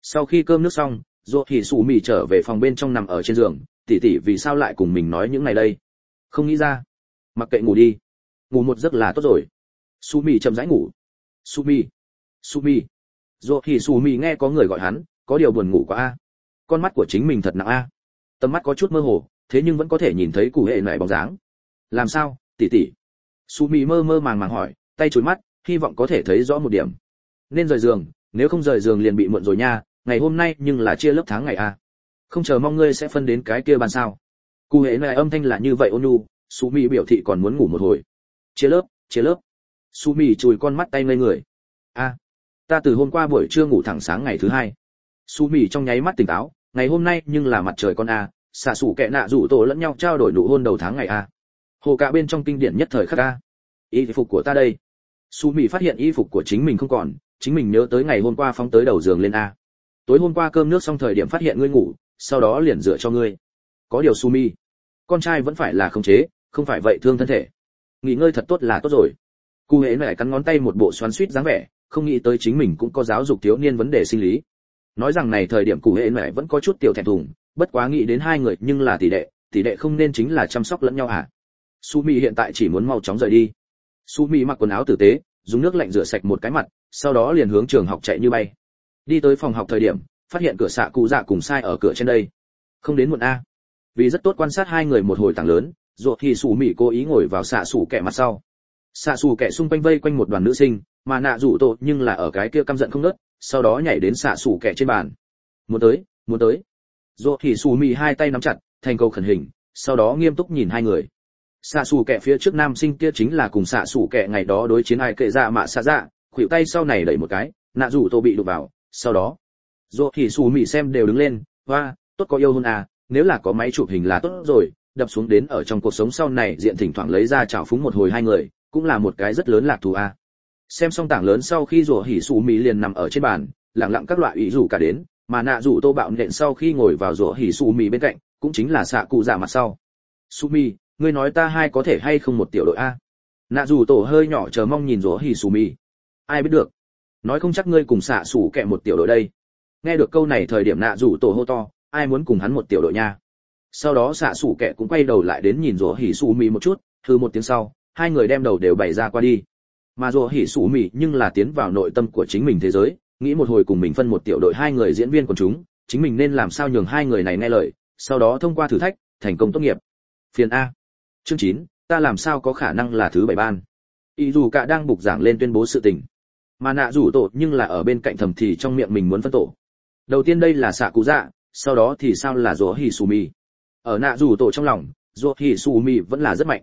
A: Sau khi cơm nước xong, Dỗ Hỉ Sủ Mị trở về phòng bên trong nằm ở trên giường, tỷ tỷ vì sao lại cùng mình nói những này đây? Không nghĩ ra. Mặc kệ ngủ đi, ngủ một giấc là tốt rồi. Sủ Mị chậm rãi ngủ. Sủ Mị, Sủ Mị. Dỗ Hỉ Sủ Mị nghe có người gọi hắn, có điều buồn ngủ quá a. Con mắt của chính mình thật nặng a. Tầm mắt có chút mơ hồ, thế nhưng vẫn có thể nhìn thấy cụ hệ nảy bóng dáng. Làm sao, tỷ tỷ? Sủ Mị mơ mơ màng màng hỏi, tay chùi mắt, hy vọng có thể thấy rõ một điểm. Nên rời giường, nếu không rời giường liền bị muộn rồi nha, ngày hôm nay nhưng là chia lớp tháng ngày a. Không chờ mong ngươi sẽ phân đến cái kia ban sao? Cụ hệ nảy âm thanh là như vậy ôn nhu, Sủ Mị biểu thị còn muốn ngủ một hồi. Chia lớp, chia lớp. Sủ Mị chùi con mắt tay ngây người. A, ta từ hôm qua buổi trưa ngủ thẳng sáng ngày thứ hai. Sủ Mị trong nháy mắt tỉnh táo, ngày hôm nay nhưng là mặt trời con a, xạ sủ kẹ nạ rủ tổ lẫn nhau trao đổi nụ hôn đầu tháng ngày a. Hồ cả bên trong kinh điển nhất thời khắc a. Y phục của ta đây. Sủ Mị phát hiện y phục của chính mình không còn, chính mình nhớ tới ngày hôm qua phóng tới đầu giường lên a. Tối hôm qua cơm nước xong thời điểm phát hiện ngươi ngủ, sau đó liền dựa cho ngươi. Có điều Sủ Mị, con trai vẫn phải là khống chế, không phải vậy thương thân thể. Nghỉ ngơi thật tốt là tốt rồi. Cụ hễ lại cắn ngón tay một bộ xoắn xuýt dáng vẻ, không nghĩ tới chính mình cũng có giáo dục thiếu niên vấn đề sinh lý. Nói rằng này thời điểm cụ hễ lại vẫn có chút tiểu thẹn thùng, bất quá nghĩ đến hai người nhưng là tỷ đệ không nên chính là chăm sóc lẫn nhau à? Sủ Mị hiện tại chỉ muốn mau chóng rời đi. Sủ Mị mặc quần áo tử tế, dùng nước lạnh rửa sạch một cái mặt, sau đó liền hướng trường học chạy như bay. Đi tới phòng học thời điểm, phát hiện cửa xạ cụ dạ cùng sai ở cửa trên đây. Không đến muộn a. Vì rất tốt quan sát hai người một hồi tảng lớn, rồi thì Sủ Mị cố ý ngồi vào xạ sủ kẻ mặt sau. Xạ sủ kẻ xung quanh vây quanh một đoàn nữ sinh, mà nạ rủ tổ nhưng là ở cái kia căm giận không ngớt, sau đó nhảy đến xạ sủ kẻ trên bàn. Muốn tới, muốn tới. Rồi thì Sủ Mị hai tay nắm chặt, thành câu khẩn hình, sau đó nghiêm túc nhìn hai người. Xạ sủ kẻ phía trước nam sinh kia chính là cùng xạ sủ kẻ ngày đó đối chiến ai kệ dạ mạ xạ dạ, khuỷu tay sau này đẩy một cái, nạ rủ tổ bị đụng vào, sau đó rồi thì Sủ Mị xem đều đứng lên, hoa, tốt có yêu hôn à, nếu là có máy chụp hình là tốt rồi, đập xuống đến ở trong cuộc sống sau này diện thỉnh thoảng lấy ra chảo phúng một hồi hai người, cũng là một cái rất lớn lạc thú à. Xem xong tảng lớn sau khi rồi hỉ Sủ Mị liền nằm ở trên bàn, lặng lặng các loại ý rủ cả đến, mà nạ rủ tô bạo nện sau khi ngồi vào rồi hỉ Sủ Mị bên cạnh, cũng chính là xạ cụ dạ mặt sau. Sủ Mị, ngươi nói ta hai có thể hay không một tiểu đội a? Nạ rủ tổ hơi nhỏ chờ mong nhìn rồi hỉ Sủ Mị. Ai biết được, nói không chắc ngươi cùng xạ sủ kẹ một tiểu đội đây. Nghe được câu này thời điểm nạ rủ tổ hô to, ai muốn cùng hắn một tiểu đội nha. Sau đó xạ sủ kẹ cũng quay đầu lại đến nhìn rồi hỉ Sủ Mị một chút, hừ một tiếng sau, hai người đem đầu đều bày ra qua đi. Mà rồi hỉ Sủ Mị nhưng là tiến vào nội tâm của chính mình thế giới, nghĩ một hồi cùng mình phân một tiểu đội hai người diễn viên quần chúng, chính mình nên làm sao nhường hai người này nghe lời, sau đó thông qua thử thách, thành công tốt nghiệp. Phiền A. Chương 9, ta làm sao có khả năng là thứ bảy ban. Y dù cả đang bục giảng lên tuyên bố sự tình. Mà nạ rủ tổ nhưng là ở bên cạnh thầm thì trong miệng mình muốn phân tổ. Đầu tiên đây là xạ cụ dạ, sau đó thì sao là rồi hỉ Sủ Mị. Ở nạ rủ tổ trong lòng, rồi hỉ Sủ Mị vẫn là rất mạnh.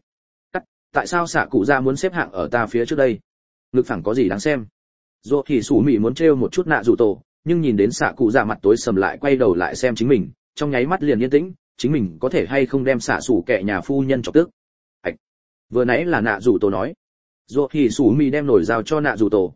A: Tại sao xạ cụ dạ muốn xếp hạng ở ta phía trước đây? Ngực phẳng có gì đáng xem? Rồi hỉ Sủ Mị muốn trêu một chút nạ rủ tổ, nhưng nhìn đến xạ cụ dạ mặt tối sầm lại quay đầu lại xem chính mình, trong nháy mắt liền yên tĩnh, chính mình có thể hay không đem xạ sủ kẻ nhà phu nhân chọc tức. Ảch. Vừa nãy là nạ rủ tổ nói. Rồi hỉ Sủ Mị đem nổi giao cho nạ rủ tổ.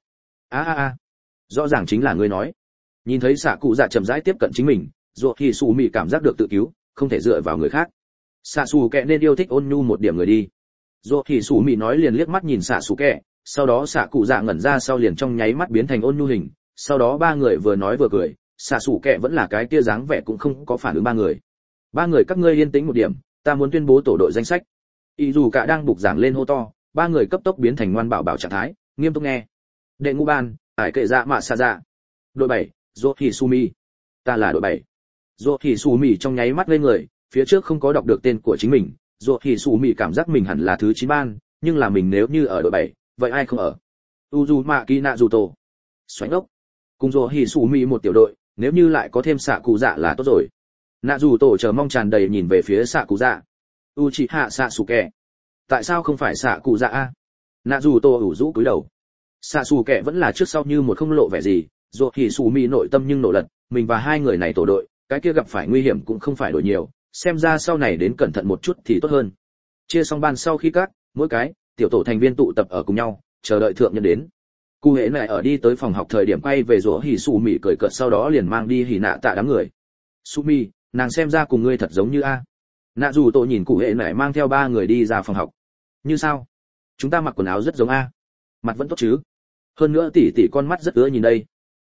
A: Rõ ràng chính là ngươi nói. Nhìn thấy xạ cụ dạ chậm rãi tiếp cận chính mình, rồi hỉ Sủ Mị cảm giác được tự cứu, không thể dựa vào người khác. Xạ sủ kẻ nên yêu thích ôn nhu một điểm người đi. Rồi hỉ Sủ Mị nói liền liếc mắt nhìn xạ sủ kẻ, sau đó xạ cụ dạ ngẩn ra sau liền trong nháy mắt biến thành ôn nhu hình, sau đó ba người vừa nói vừa cười, xạ sủ kẻ vẫn là cái kia dáng vẻ cũng không có phản ứng ba người. Ba người các ngươi yên tĩnh một điểm, ta muốn tuyên bố tổ đội danh sách. Y dù cả đang bục giảng lên hô to, ba người cấp tốc biến thành ngoan bảo bảo trạng thái, nghiêm túc nghe. Đệ ngũ ban, ải kệ dạ mạ xạ dạ. Đội 7, Dỗ Hỉ Sủ Mị. Ta là đội 7. Dỗ Hỉ Sủ Mị trong nháy mắt lên người, phía trước không có đọc được tên của chính mình, Dỗ Hỉ Sủ Mị cảm giác mình hẳn là thứ 9 ban, nhưng là mình nếu như ở đội 7, vậy ai không ở? Uzumaki Naruto. Xoánh ốc. Cùng Dỗ Hỉ Sủ Mị một tiểu đội, nếu như lại có thêm xạ cụ dạ là tốt rồi. Naruto chờ mong tràn đầy nhìn về phía xạ cụ dạ. Uchiha Sasuke. Tại sao không phải xạ cụ dạ a? Naruto ủ rũ cúi đầu. Sasuke vẫn là trước sau như một không lộ vẻ gì, Dỗ Hỉ Sủ Mị nội tâm nhưng nổ lật, mình và hai người này tổ đội, cái kia gặp phải nguy hiểm cũng không phải đổi nhiều, xem ra sau này đến cẩn thận một chút thì tốt hơn. Chia xong ban sau khi các, mỗi cái tiểu tổ thành viên tụ tập ở cùng nhau, chờ đợi thượng nhân đến. Cụ hễ lại ở đi tới phòng học thời điểm quay về Dỗ Hỉ Sủ Mị cười cợt sau đó liền mang đi hỉ nạ tạ đám người. Sủ Mị, nàng xem ra cùng ngươi thật giống như a. Nạ dù tổ nhìn cụ hễ lại mang theo ba người đi ra phòng học. Như sao? Chúng ta mặc quần áo rất giống a. Mặt vẫn tốt chứ? Hơn nữa tỷ tỷ con mắt rất ưa nhìn đây.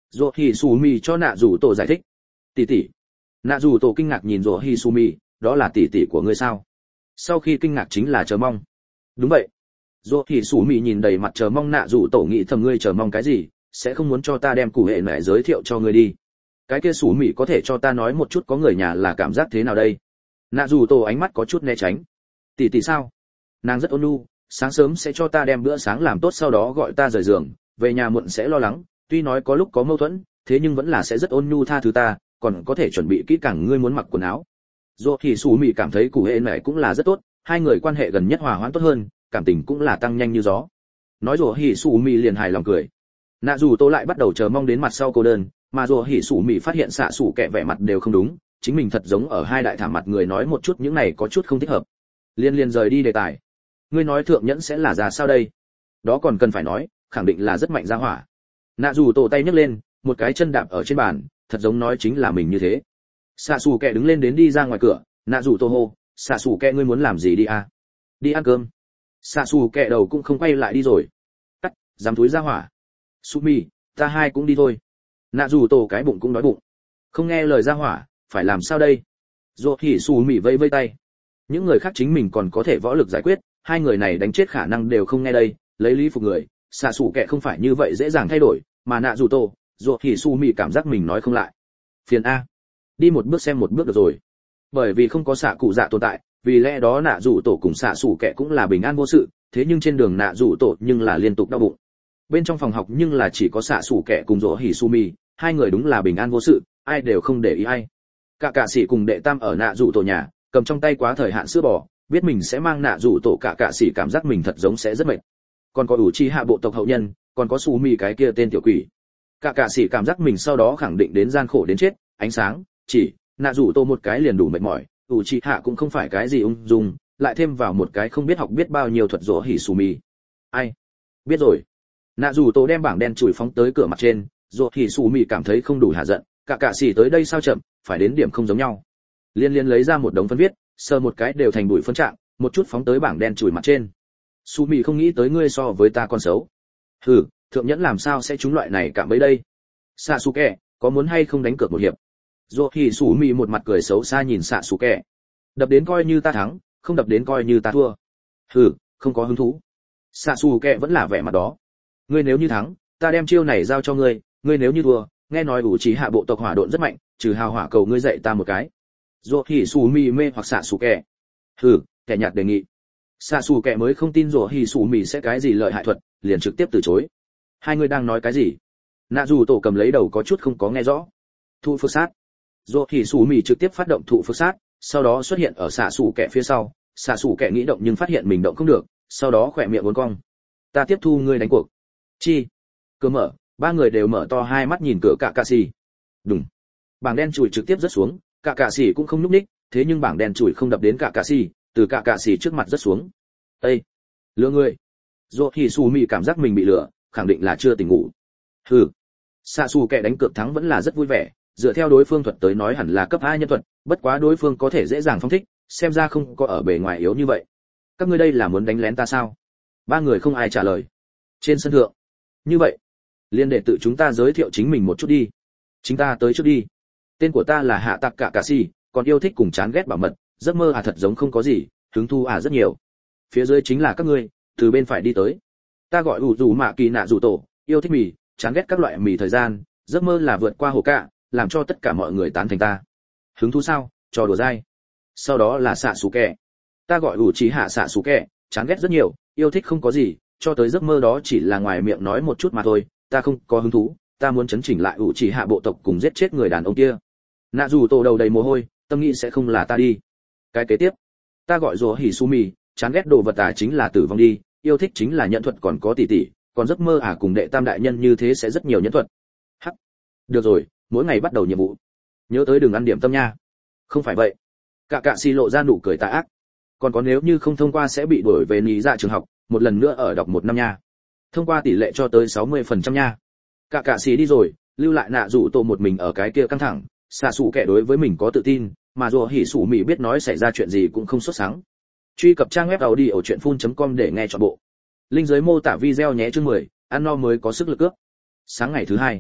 A: Rồ Hỉ Sủ Mì cho Nạ Dù Tổ giải thích. Tỷ tỷ. Nạ Dù Tổ kinh ngạc nhìn Rồ Hỉ Sủ Mì, đó là tỷ tỷ của ngươi sao? Sau khi kinh ngạc chính là chờ mong. Đúng vậy. Rồ Hỉ Sủ Mì nhìn đầy mặt chờ mong Nạ Dù Tổ nghĩ thầm ngươi chờ mong cái gì, sẽ không muốn cho ta đem cụ hệ mẹ giới thiệu cho ngươi đi. Cái kia Sủ Mì có thể cho ta nói một chút có người nhà là cảm giác thế nào đây? Nạ Dù Tổ ánh mắt có chút né tránh. Tỷ tỷ sao? Nàng rất ôn nhu, sáng sớm sẽ cho ta đem bữa sáng làm tốt sau đó gọi ta rời giường, về nhà muộn sẽ lo lắng, tuy nói có lúc có mâu thuẫn, thế nhưng vẫn là sẽ rất ôn nhu tha thứ ta, còn có thể chuẩn bị kỹ càng ngươi muốn mặc quần áo. Dù thì Sủ Mị cảm thấy cụ hệ mẹ cũng là rất tốt, hai người quan hệ gần nhất hòa hoãn tốt hơn, cảm tình cũng là tăng nhanh như gió. Nói Dù Hỉ Sủ Mị liền hài lòng cười. Nạ Dù Tô lại bắt đầu chờ mong đến mặt sau cô đơn, mà Dù Hỉ Sủ Mị phát hiện xạ sủ kẹ vẻ mặt đều không đúng, chính mình thật giống ở hai đại thảm mặt người nói một chút những này có chút không thích hợp. Liên rời đi đề tài. Ngươi nói thượng nhẫn sẽ là ra sao đây? Đó còn cần phải nói, khẳng định là rất mạnh ra hỏa. Nạ Dù Tổ tay nhấc lên, một cái chân đạp ở trên bàn, thật giống nói chính là mình như thế. Xạ xù kẹ đứng lên đến đi ra ngoài cửa. Nạ Dù Tổ hô, xạ xù kẹ ngươi muốn làm gì đi à? Đi ăn cơm. Xạ xù kẹ đầu cũng không quay lại đi rồi. Cắt, dám túi ra hỏa. Sumi, ta hai cũng đi thôi. Nạ Dù Tổ cái bụng cũng đói bụng. Không nghe lời ra hỏa, phải làm sao đây? Dù thì Sumi vẫy vẫy tay. Những người khác chính mình còn có thể võ lực giải quyết, hai người này đánh chết khả năng đều không nghe đây, lấy lý phục người, xạ xù kẹ không phải như vậy dễ dàng thay đổi, mà Nạ Dù Tô, Dù thì Sumi cảm giác mình nói không lại. Phiền a. Đi một bước xem một bước được rồi. Bởi vì không có xạ cụ dạ tồn tại, vì lẽ đó Nạ Dù Tổ cùng xạ xù kẹ cũng là bình an vô sự, thế nhưng trên đường Nạ Dù Tổ nhưng là liên tục đau bụng. Bên trong phòng học nhưng là chỉ có xạ xù kẹ cùng Dù Hỉ Sumi, hai người đúng là bình an vô sự, ai đều không để ý ai. Cả sĩ cùng đệ tam ở Nạ Dù Tổ nhà, cầm trong tay quá thời hạn sữa bò, biết mình sẽ mang Nạ Dù Tổ cả sĩ cảm giác mình thật giống sẽ rất mệt. Còn có Uchi hạ bộ tộc hậu nhân, còn có Sumi cái kia tên tiểu quỷ. Cả sĩ cảm giác mình sau đó khẳng định đến gian khổ đến chết, ánh sáng, chỉ Nạ Dù Tổ một cái liền đủ mệt mỏi, Uchi hạ cũng không phải cái gì ung dung, lại thêm vào một cái không biết học biết bao nhiêu thuật Dù Hỉ Sumi. Ai? Biết rồi. Nạ Dù Tổ đem bảng đen chùi phóng tới cửa mặt trên, Dù Hỉ Sumi cảm thấy không đủ hạ giận, cả sĩ tới đây sao chậm, phải đến điểm không giống nhau. Liên lấy ra một đống phân viết, sờ một cái đều thành bụi phân trạng, một chút phóng tới bảng đen chùi mặt trên. Sumi không nghĩ tới ngươi so với ta còn xấu. Hừ, thượng nhẫn làm sao sẽ trúng loại này cạm bẫy đây? Sasuke, có muốn hay không đánh cược một hiệp? Dù thì Sumi một mặt cười xấu xa nhìn Sasuke. Đập đến coi như ta thắng, không đập đến coi như ta thua. Hừ, không có hứng thú. Sasuke vẫn là vẻ mặt đó. Ngươi nếu như thắng, ta đem chiêu này giao cho ngươi, ngươi nếu như thua, nghe nói Uchi hạ bộ tộc hỏa độn rất mạnh, trừ hào hỏa cầu ngươi dạy ta một cái. Dù thì Sumi mê hoặc Sasuke. Hừ, kẻ nhạt đề nghị. Sasuke mới không tin Dù thì Sumi sẽ cái gì lợi hại thuật, liền trực tiếp từ chối. Hai người đang nói cái gì? Nạ Dù Tổ cầm lấy đầu có chút không có nghe rõ. Thụ phước sát. Dù thì Sumi trực tiếp phát động thụ phước sát, sau đó xuất hiện ở Sasuke phía sau. Sasuke nghĩ động nhưng phát hiện mình động không được, sau đó khỏe miệng uốn cong. Ta tiếp thu ngươi đánh cuộc. Chi? Cửa mở, ba người đều mở to hai mắt nhìn cửa Kakashi. Đùng. Bảng đen chùi trực tiếp rớt xuống, cả sĩ cũng không nhúc nhích, thế nhưng bảng đen chùi không đập đến cả sĩ, từ cả sĩ trước mặt rớt xuống. Ê, lừa người. Dù thì Sumi cảm giác mình bị lừa, khẳng định là chưa tỉnh ngủ. Hừ. Sasuke đánh cược thắng vẫn là rất vui vẻ, dựa theo đối phương thuật tới nói hẳn là cấp 2 nhân thuật, bất quá đối phương có thể dễ dàng phong thích, xem ra không có ở bề ngoài yếu như vậy. Các ngươi đây là muốn đánh lén ta sao? Ba người không ai trả lời. Trên sân thượng. Như vậy, liên đệ tự chúng ta giới thiệu chính mình một chút đi. Chính ta tới trước đi. Tên của ta là Hạ Tạc Cả Si, còn yêu thích cùng chán ghét bảo mật, giấc mơ thật giống không có gì, hứng thú rất nhiều. Phía dưới chính là các ngươi, từ bên phải đi tới. Ta gọi Dù Mạ Kỳ Nạ Dù Tổ, yêu thích mì, chán ghét các loại mì thời gian, giấc mơ là vượt qua hồ cạ, làm cho tất cả mọi người tán thành ta. Hứng thú sao? Trò đùa dai. Sau đó là Sasuke. Ta gọi Uchiha Sasuke, chán ghét rất nhiều, yêu thích không có gì, cho tới giấc mơ đó chỉ là ngoài miệng nói một chút mà thôi, ta không có hứng thú, ta muốn chấn chỉnh lại Uchiha bộ tộc cùng giết chết người đàn ông kia. Nạ Dù Tổ đầu đầy mồ hôi, tâm nghĩ sẽ không là ta đi. Cái kế tiếp, ta gọi Dù Hỉ Sumi, chán ghét đồ vật chính là tử vong đi, yêu thích chính là nhận thuật còn có tỷ tỷ, còn giấc mơ cùng đệ tam đại nhân như thế sẽ rất nhiều nhẫn thuật. Hắc. Được rồi, mỗi ngày bắt đầu nhiệm vụ. Nhớ tới đừng ăn điểm tâm nha. Không phải vậy. Cả sĩ lộ ra nụ cười tà ác. Còn có nếu như không thông qua sẽ bị đuổi về nhị dạ trường học, một lần nữa ở đọc 1 năm nha. Thông qua tỷ lệ cho tới 60% nha. Cả sĩ đi rồi, lưu lại Nạ Dù Tổ một mình ở cái kia căng thẳng. Xạ Sủ kẻ đối với mình có tự tin, mà Dù Hỉ Sủ Mị biết nói xảy ra chuyện gì cũng không xuất sáng. Truy cập trang web audiochuyenphun.com để nghe trọn bộ. Link dưới mô tả video nhé. Chương 10, ăn no mới có sức lực cướp. Sáng ngày thứ 2,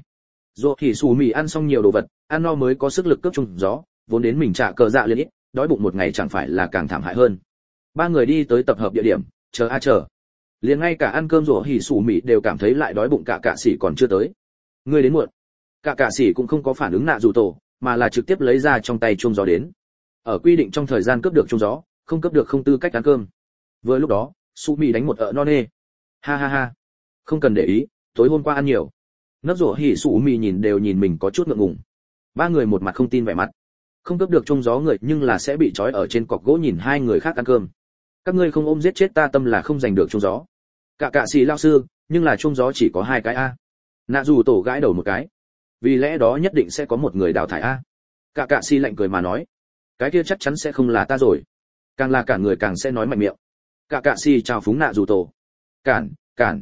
A: Dỗ thì xù mì ăn xong nhiều đồ vật, ăn no mới có sức lực cướp chung gió, vốn đến mình trả cờ dạ liền ít, đói bụng một ngày chẳng phải là càng thảm hại hơn. Ba người đi tới tập hợp địa điểm, chờ a chờ. Liền ngay cả ăn cơm Dỗ hỉ xù mì đều cảm thấy lại đói bụng, cả sĩ còn chưa tới. Ngươi đến muộn. Cả sĩ cũng không có phản ứng nạ dù tổ, mà là trực tiếp lấy ra trong tay chuông gió đến. Ở quy định trong thời gian cướp được chuông gió, không cướp được không tư cách ăn cơm. Vừa lúc đó, Su mì đánh một ợ non nê. Ha ha ha, không cần để ý, tối hôm qua ăn nhiều. Nấc Dỗ hỉ Su mì nhìn đều nhìn mình có chút ngượng ngùng. Ba người một mặt không tin vẻ mặt. Không cướp được chuông gió người nhưng là sẽ bị trói ở trên cọc gỗ nhìn hai người khác ăn cơm. Các ngươi không ôm giết chết ta tâm là không giành được chuông gió. Cả sĩ lao sư, nhưng là chuông gió chỉ có 2 cái a. Nạ dù tổ gãi đầu một cái. Vì lẽ đó nhất định sẽ có một người đào thải a. Cả sĩ lạnh cười mà nói, cái kia chắc chắn sẽ không là ta rồi. Càng là cản người càng sẽ nói mạnh miệng. Cả sĩ chào phúng nạ dù tổ. Cản.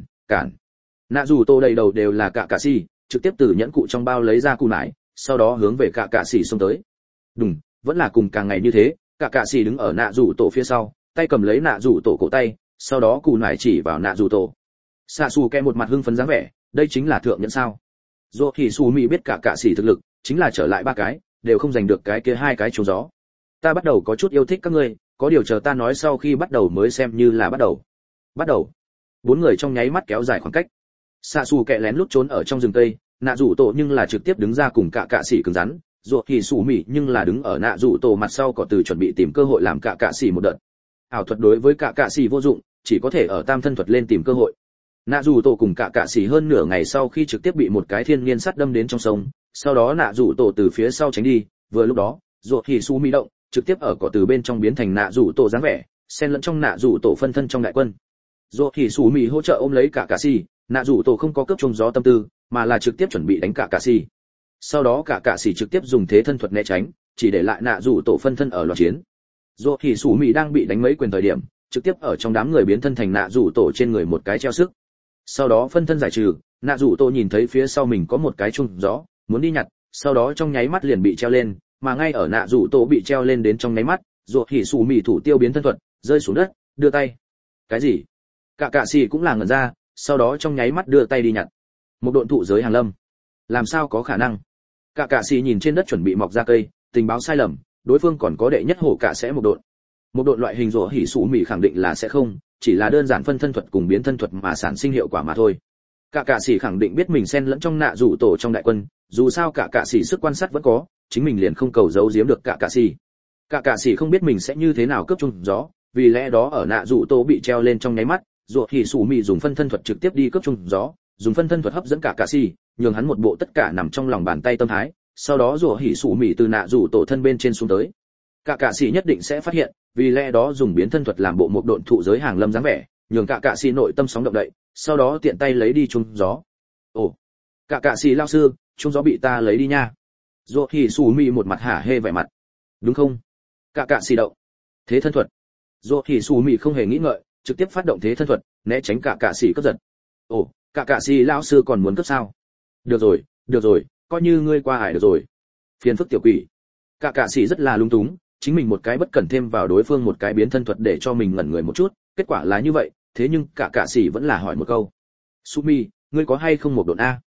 A: Nạ dù tổ đầy đầu đều là cả sĩ, trực tiếp từ nhẫn cụ trong bao lấy ra cù nải, sau đó hướng về cả sĩ xông tới. Đùng, vẫn là cùng càng ngày như thế, cả sĩ đứng ở nạ dù tổ phía sau, tay cầm lấy nạ dù tổ cổ tay, sau đó cù nải chỉ vào nạ dù tổ. Xạ xù kẹ một mặt hưng phấn dáng vẻ, đây chính là thượng nhẫn sao? Dỗ thì xù mị biết cả sĩ thực lực, chính là trở lại 3 cái, đều không giành được cái kia 2 cái trúng gió. Ta bắt đầu có chút yêu thích các ngươi, có điều chờ ta nói sau khi bắt đầu mới xem như là bắt đầu. Bắt đầu. 4 người trong nháy mắt kéo dài khoảng cách. Xạ xù kẹ lén lút trốn ở trong rừng cây, nạ dù tổ nhưng là trực tiếp đứng ra cùng cả sĩ cứng rắn. Dỗ thì xù mị nhưng là đứng ở nạ dù tổ mặt sau có từ chuẩn bị tìm cơ hội làm cả sĩ một đợt. Ảo thuật đối với cả sĩ vô dụng, chỉ có thể ở tam thân thuật lên tìm cơ hội. Nạ dù tổ cùng cả sĩ hơn nửa ngày sau khi trực tiếp bị một cái thiên niên sắt đâm đến trong sông, sau đó nạ dù tổ từ phía sau tránh đi, vừa lúc đó Dỗ thì su mi động, trực tiếp ở cỏ từ bên trong biến thành nạ dù tổ dáng vẻ, xen lẫn trong nạ dù tổ phân thân trong đại quân. Dỗ thì su mi hỗ trợ ôm lấy cả sĩ, nạ dù tổ không có cướp chung gió tâm tư, mà là trực tiếp chuẩn bị đánh cả sĩ. Sau đó cả sĩ trực tiếp dùng thế thân thuật né tránh, chỉ để lại nạ dù tổ phân thân ở loạn chiến. Dỗ thì su mi đang bị đánh mấy quyền thời điểm, trực tiếp ở trong đám người biến thân thành nạ dù tổ trên người một cái treo sức. Sau đó phân thân giải trừ, nạ dù tổ nhìn thấy phía sau mình có một cái chung gió, muốn đi nhặt, sau đó trong nháy mắt liền bị treo lên, mà ngay ở nạ dù tổ bị treo lên đến trong nháy mắt, Dỗ thì xù mì thủ tiêu biến thân thuật, rơi xuống đất, đưa tay. Cái gì? Cả sĩ cũng là ngẩn ra, sau đó trong nháy mắt đưa tay đi nhặt. Một độn thụ giới hàng lâm. Làm sao có khả năng? Cả sĩ nhìn trên đất chuẩn bị mọc ra cây, tình báo sai lầm, đối phương còn có đệ nhất hổ cả sẽ một độn. Một độn loại hình Dỗ hỉ xù mì khẳng định là sẽ không, chỉ là đơn giản phân thân thuật cùng biến thân thuật mà sản sinh hiệu quả mà thôi. Cả sĩ khẳng định biết mình xen lẫn trong nạ rủ tổ trong đại quân, dù sao cả sĩ sức quan sát vẫn có, chính mình liền không cầu giấu giếm được cả sĩ. Cả sĩ không biết mình sẽ như thế nào cướp chung gió, vì lẽ đó ở nạ rủ tổ bị treo lên trong nháy mắt, Dỗ thì sủ mị dùng phân thân thuật trực tiếp đi cướp chung gió, dùng phân thân thuật hấp dẫn cả sĩ, nhường hắn một bộ tất cả nằm trong lòng bàn tay tâm thái, sau đó Dỗ hỉ sủ mị từ nạ rủ tổ thân bên trên xuống tới. Cả sĩ nhất định sẽ phát hiện, vì lẽ đó dùng biến thân thuật làm bộ một độn thụ giới hàng lâm dáng vẻ, nhường cả sĩ nội tâm sóng động đậy, sau đó tiện tay lấy đi chung gió. Ồ, cả sĩ lao sư, chung gió bị ta lấy đi nha. Dỗ thì xù mị một mặt hả hê vẻ mặt. Đúng không? Cả sĩ đậu. Thế thân thuật. Dỗ thì xù mị không hề nghĩ ngợi, trực tiếp phát động thế thân thuật, né tránh cả sĩ cướp giật. Ồ, cả sĩ lao sư còn muốn cướp sao? Được rồi, coi như ngươi qua ải được rồi. Phiền phức tiểu quỷ. Cả sĩ rất là lung túng, chính mình một cái bất cẩn thêm vào đối phương một cái biến thân thuật để cho mình ngẩn người một chút, kết quả là như vậy, thế nhưng cả sĩ vẫn là hỏi một câu. Sumi, ngươi có hay không một độn a?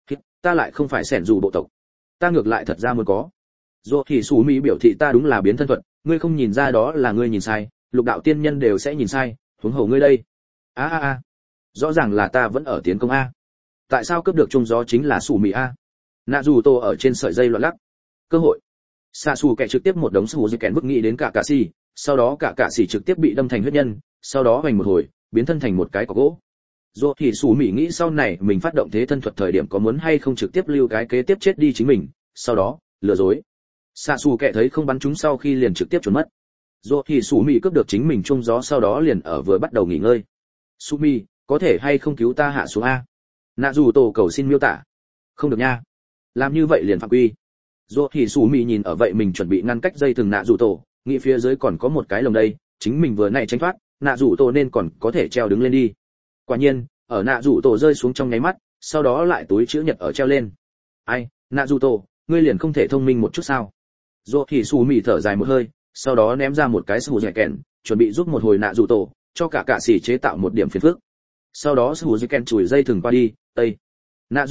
A: Ta lại không phải sẻn dù bộ tộc. Ta ngược lại thật ra muốn có. Dỗ thì Sumi biểu thị ta đúng là biến thân thuật, ngươi không nhìn ra đó là ngươi nhìn sai, lục đạo tiên nhân đều sẽ nhìn sai, huống hồ ngươi đây. A. Rõ ràng là ta vẫn ở tiến công a. Tại sao cướp được chung gió chính là Sumi a? Nạ dù tô ở trên sợi dây loạn lắc. Cơ hội. Xạ xù kẻ trực tiếp một đống sù dây kèn vứt nghĩ đến cả sĩ, sau đó cả sĩ trực tiếp bị đâm thành huyết nhân, sau đó hoành một hồi, biến thân thành một cái cọc gỗ. Dỗ thì sù mỉ nghĩ sau này mình phát động thế thân thuật thời điểm có muốn hay không trực tiếp lưu cái kế tiếp chết đi chính mình, sau đó lừa dối. Xạ xù kẻ thấy không bắn trúng sau khi liền trực tiếp trốn mất. Dỗ thì sù mỉ cướp được chính mình chung gió sau đó liền ở vừa bắt đầu nghỉ ngơi. Sumi, có thể hay không cứu ta hạ xuống a? Nạ dù tổ cầu xin miêu tả. Không được nha. Làm như vậy liền phạm quy. Dỗ thì sủ mị nhìn ở vậy mình chuẩn bị ngăn cách dây thừng nạ rủ tổ, nghĩ phía dưới còn có một cái lồng đây, chính mình vừa nãy tránh thoát, nạ rủ tổ nên còn có thể treo đứng lên đi. Quả nhiên, ở nạ rủ tổ rơi xuống trong nháy mắt, sau đó lại túi chữ nhật ở treo lên. Ai, nạ rủ tổ, ngươi liền không thể thông minh một chút sao? Dỗ thì sủ mị thở dài một hơi, sau đó ném ra một cái sù dẻ kèn, chuẩn bị giúp một hồi nạ rủ tổ, cho cả sĩ chế tạo một điểm phiền phức. Sau đó sù dẻ kèn chùi dây thừng qua đi, tây. Nạ rủ tổ,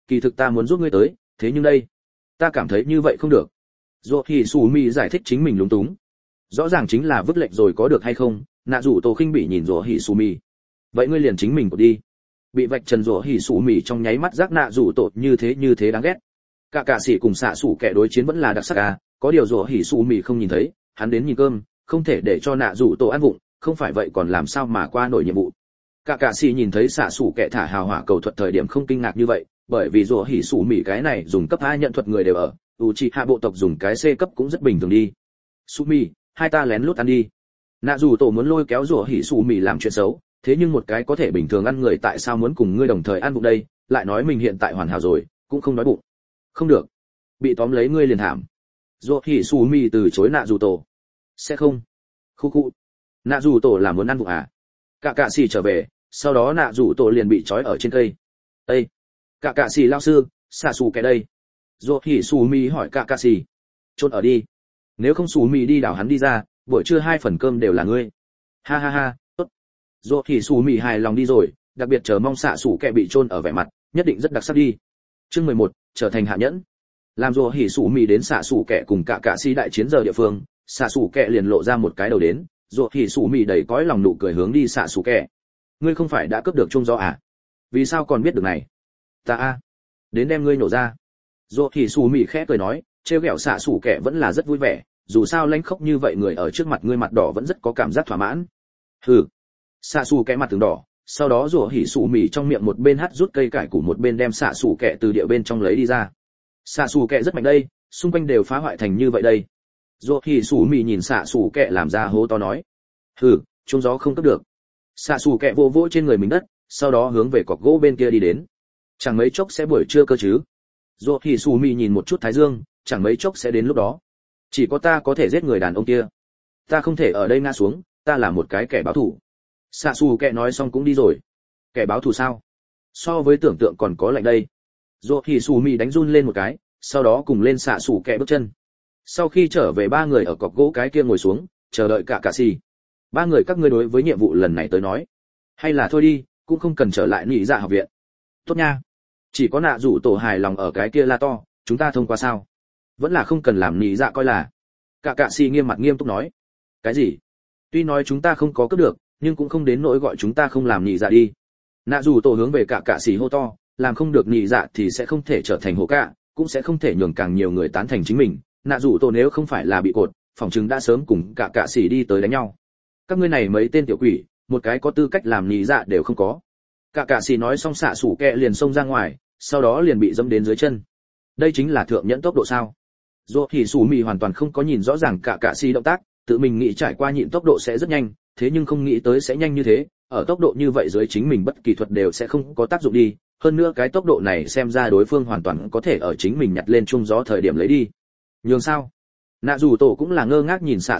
A: kỳ thực ta muốn giúp ngươi tới, thế nhưng đây, ta cảm thấy như vậy không được. Dỗ Hỉ Sủ Mị giải thích chính mình lúng túng. Rõ ràng chính là vứt lệnh rồi có được hay không? Nạ Dụ Tổ khinh bỉ nhìn Dỗ Hỉ Sủ Mị. Vậy ngươi liền chính mình cột đi. Bị vạch trần Dỗ Hỉ Sủ Mị trong nháy mắt giác Nạ Dụ Tổ như thế đáng ghét. Cả sĩ cùng xạ sủ kẻ đối chiến vẫn là đặc sắc à, có điều Dỗ Hỉ Sủ Mị không nhìn thấy, hắn đến nhìn cơm, không thể để cho Nạ Dụ Tổ ăn vụng, không phải vậy còn làm sao mà qua nổi nhiệm vụ. Cả sĩ nhìn thấy xạ sủ kẻ thả hào hỏa cầu thuật thời điểm không kinh ngạc như vậy, bởi vì Dỗ Hỉ Sủ Mị cái này dùng cấp A nhận thuật người đều ở, Uchiha bộ tộc dùng cái C cấp cũng rất bình thường đi. Sumi, hai ta lén lút ăn đi. Nạ dù tổ muốn lôi kéo Dỗ Hỉ Sumi làm chuyện xấu, thế nhưng một cái có thể bình thường ăn người tại sao muốn cùng ngươi đồng thời ăn bụng đây, lại nói mình hiện tại hoàn hảo rồi, cũng không đói bụng. Không được, bị tóm lấy ngươi liền thảm. Dỗ Hỉ Sumi từ chối Nạ dù tổ. Sẽ không. Khu khu. Nạ dù tổ là muốn ăn bụng à? Cả sĩ trở về, sau đó Nạ dù tổ liền bị trói ở trên cây. Ê, cả sĩ lao sư, xả xù cái đây. Dỗ Hỉ Sumi hỏi cả sĩ. Chôn ở đi. Nếu không Sumi đi đảo hắn đi ra, buổi trưa 2 phần cơm đều là ngươi. Ha ha ha, tốt. Dỗ Hỉ Sumi hài lòng đi rồi, đặc biệt chờ mong xạ sủ kẻ bị chôn ở vẻ mặt, nhất định rất đặc sắc đi. Chương 11, trở thành hạ nhẫn. Làm Dỗ Hỉ Sumi đến xạ sủ kẻ cùng cả sĩ đại chiến giờ địa phương, xạ sủ kẻ liền lộ ra một cái đầu đến, Dỗ Hỉ Sumi đầy cõi lòng nụ cười hướng đi xạ sủ kẻ. Ngươi không phải đã cướp được chung gió à? Vì sao còn biết được này? Ta a, đến đem ngươi nổ ra. Dỗ Hỉ Sumi khẽ cười nói, trêu ghẹo xạ sủ kẻ vẫn là rất vui vẻ, dù sao lãnh khốc như vậy người ở trước mặt ngươi mặt đỏ vẫn rất có cảm giác thỏa mãn. Hừ. Xạ sủ kẻ mặt từng đỏ, sau đó Dỗ Hỉ Sumi trong miệng một bên hắt rút cây cải củ một bên đem xạ sủ kẻ từ địa bên trong lấy đi ra. Xạ sủ kẻ rất mạnh đây, xung quanh đều phá hoại thành như vậy đây. Dỗ Hỉ Sumi nhìn xạ sủ kẻ làm ra hố to nói, hừ, chung gió không cướp được. Xạ sủ kẻ vô vỗ trên người mình đất, sau đó hướng về cọc gỗ bên kia đi đến. Chẳng mấy chốc sẽ buổi trưa cơ chứ? Dỗ Hỉ Sumi nhìn một chút thái dương, chẳng mấy chốc sẽ đến lúc đó. Chỉ có ta có thể giết người đàn ông kia. Ta không thể ở đây ngã xuống, ta là một cái kẻ báo thù. Xạ xù kẻ nói xong cũng đi rồi. Kẻ báo thù sao? So với tưởng tượng còn có lạnh đây. Dỗ Hỉ Sumi đánh run lên một cái, sau đó cùng lên xạ xù kẻ bước chân. Sau khi trở về 3 người ở cọc gỗ cái kia ngồi xuống, chờ đợi cả sĩ. 3 người các ngươi đối với nhiệm vụ lần này tới nói, hay là thôi đi, cũng không cần trở lại nhị dạ học viện. Tốt nha. Chỉ có Nạ Dụ tổ hài lòng ở cái kia la to, chúng ta thông qua sao? Vẫn là không cần làm nhị dạ coi là. Cả sĩ nghiêm mặt nghiêm túc nói. Cái gì? Tuy nói chúng ta không có cướp được, nhưng cũng không đến nỗi gọi chúng ta không làm nhị dạ đi. Nạ Dụ tổ hướng về cả sĩ hô to, làm không được nhị dạ thì sẽ không thể trở thành hổ cả, cũng sẽ không thể nhường càng nhiều người tán thành chính mình. Nạ Dụ tổ nếu không phải là bị cột, phòng chứng đã sớm cùng cả sĩ đi tới đánh nhau. Các ngươi này mấy tên tiểu quỷ, một cái có tư cách làm nhị dạ đều không có. Cả sĩ nói xong xạ sủ kẹ liền xông ra ngoài, sau đó liền bị dẫm đến dưới chân. Đây chính là thượng nhẫn tốc độ sao? Dỗ Hỉ Sumi hoàn toàn không có nhìn rõ ràng cả sĩ động tác, tự mình nghĩ trải qua nhịn tốc độ sẽ rất nhanh, thế nhưng không nghĩ tới sẽ nhanh như thế, ở tốc độ như vậy dưới chính mình bất kỳ thuật đều sẽ không có tác dụng đi, hơn nữa cái tốc độ này xem ra đối phương hoàn toàn có thể ở chính mình nhặt lên chung gió thời điểm lấy đi. Nhường sao? Nạ dù tổ cũng là ngơ ngác nhìn xạ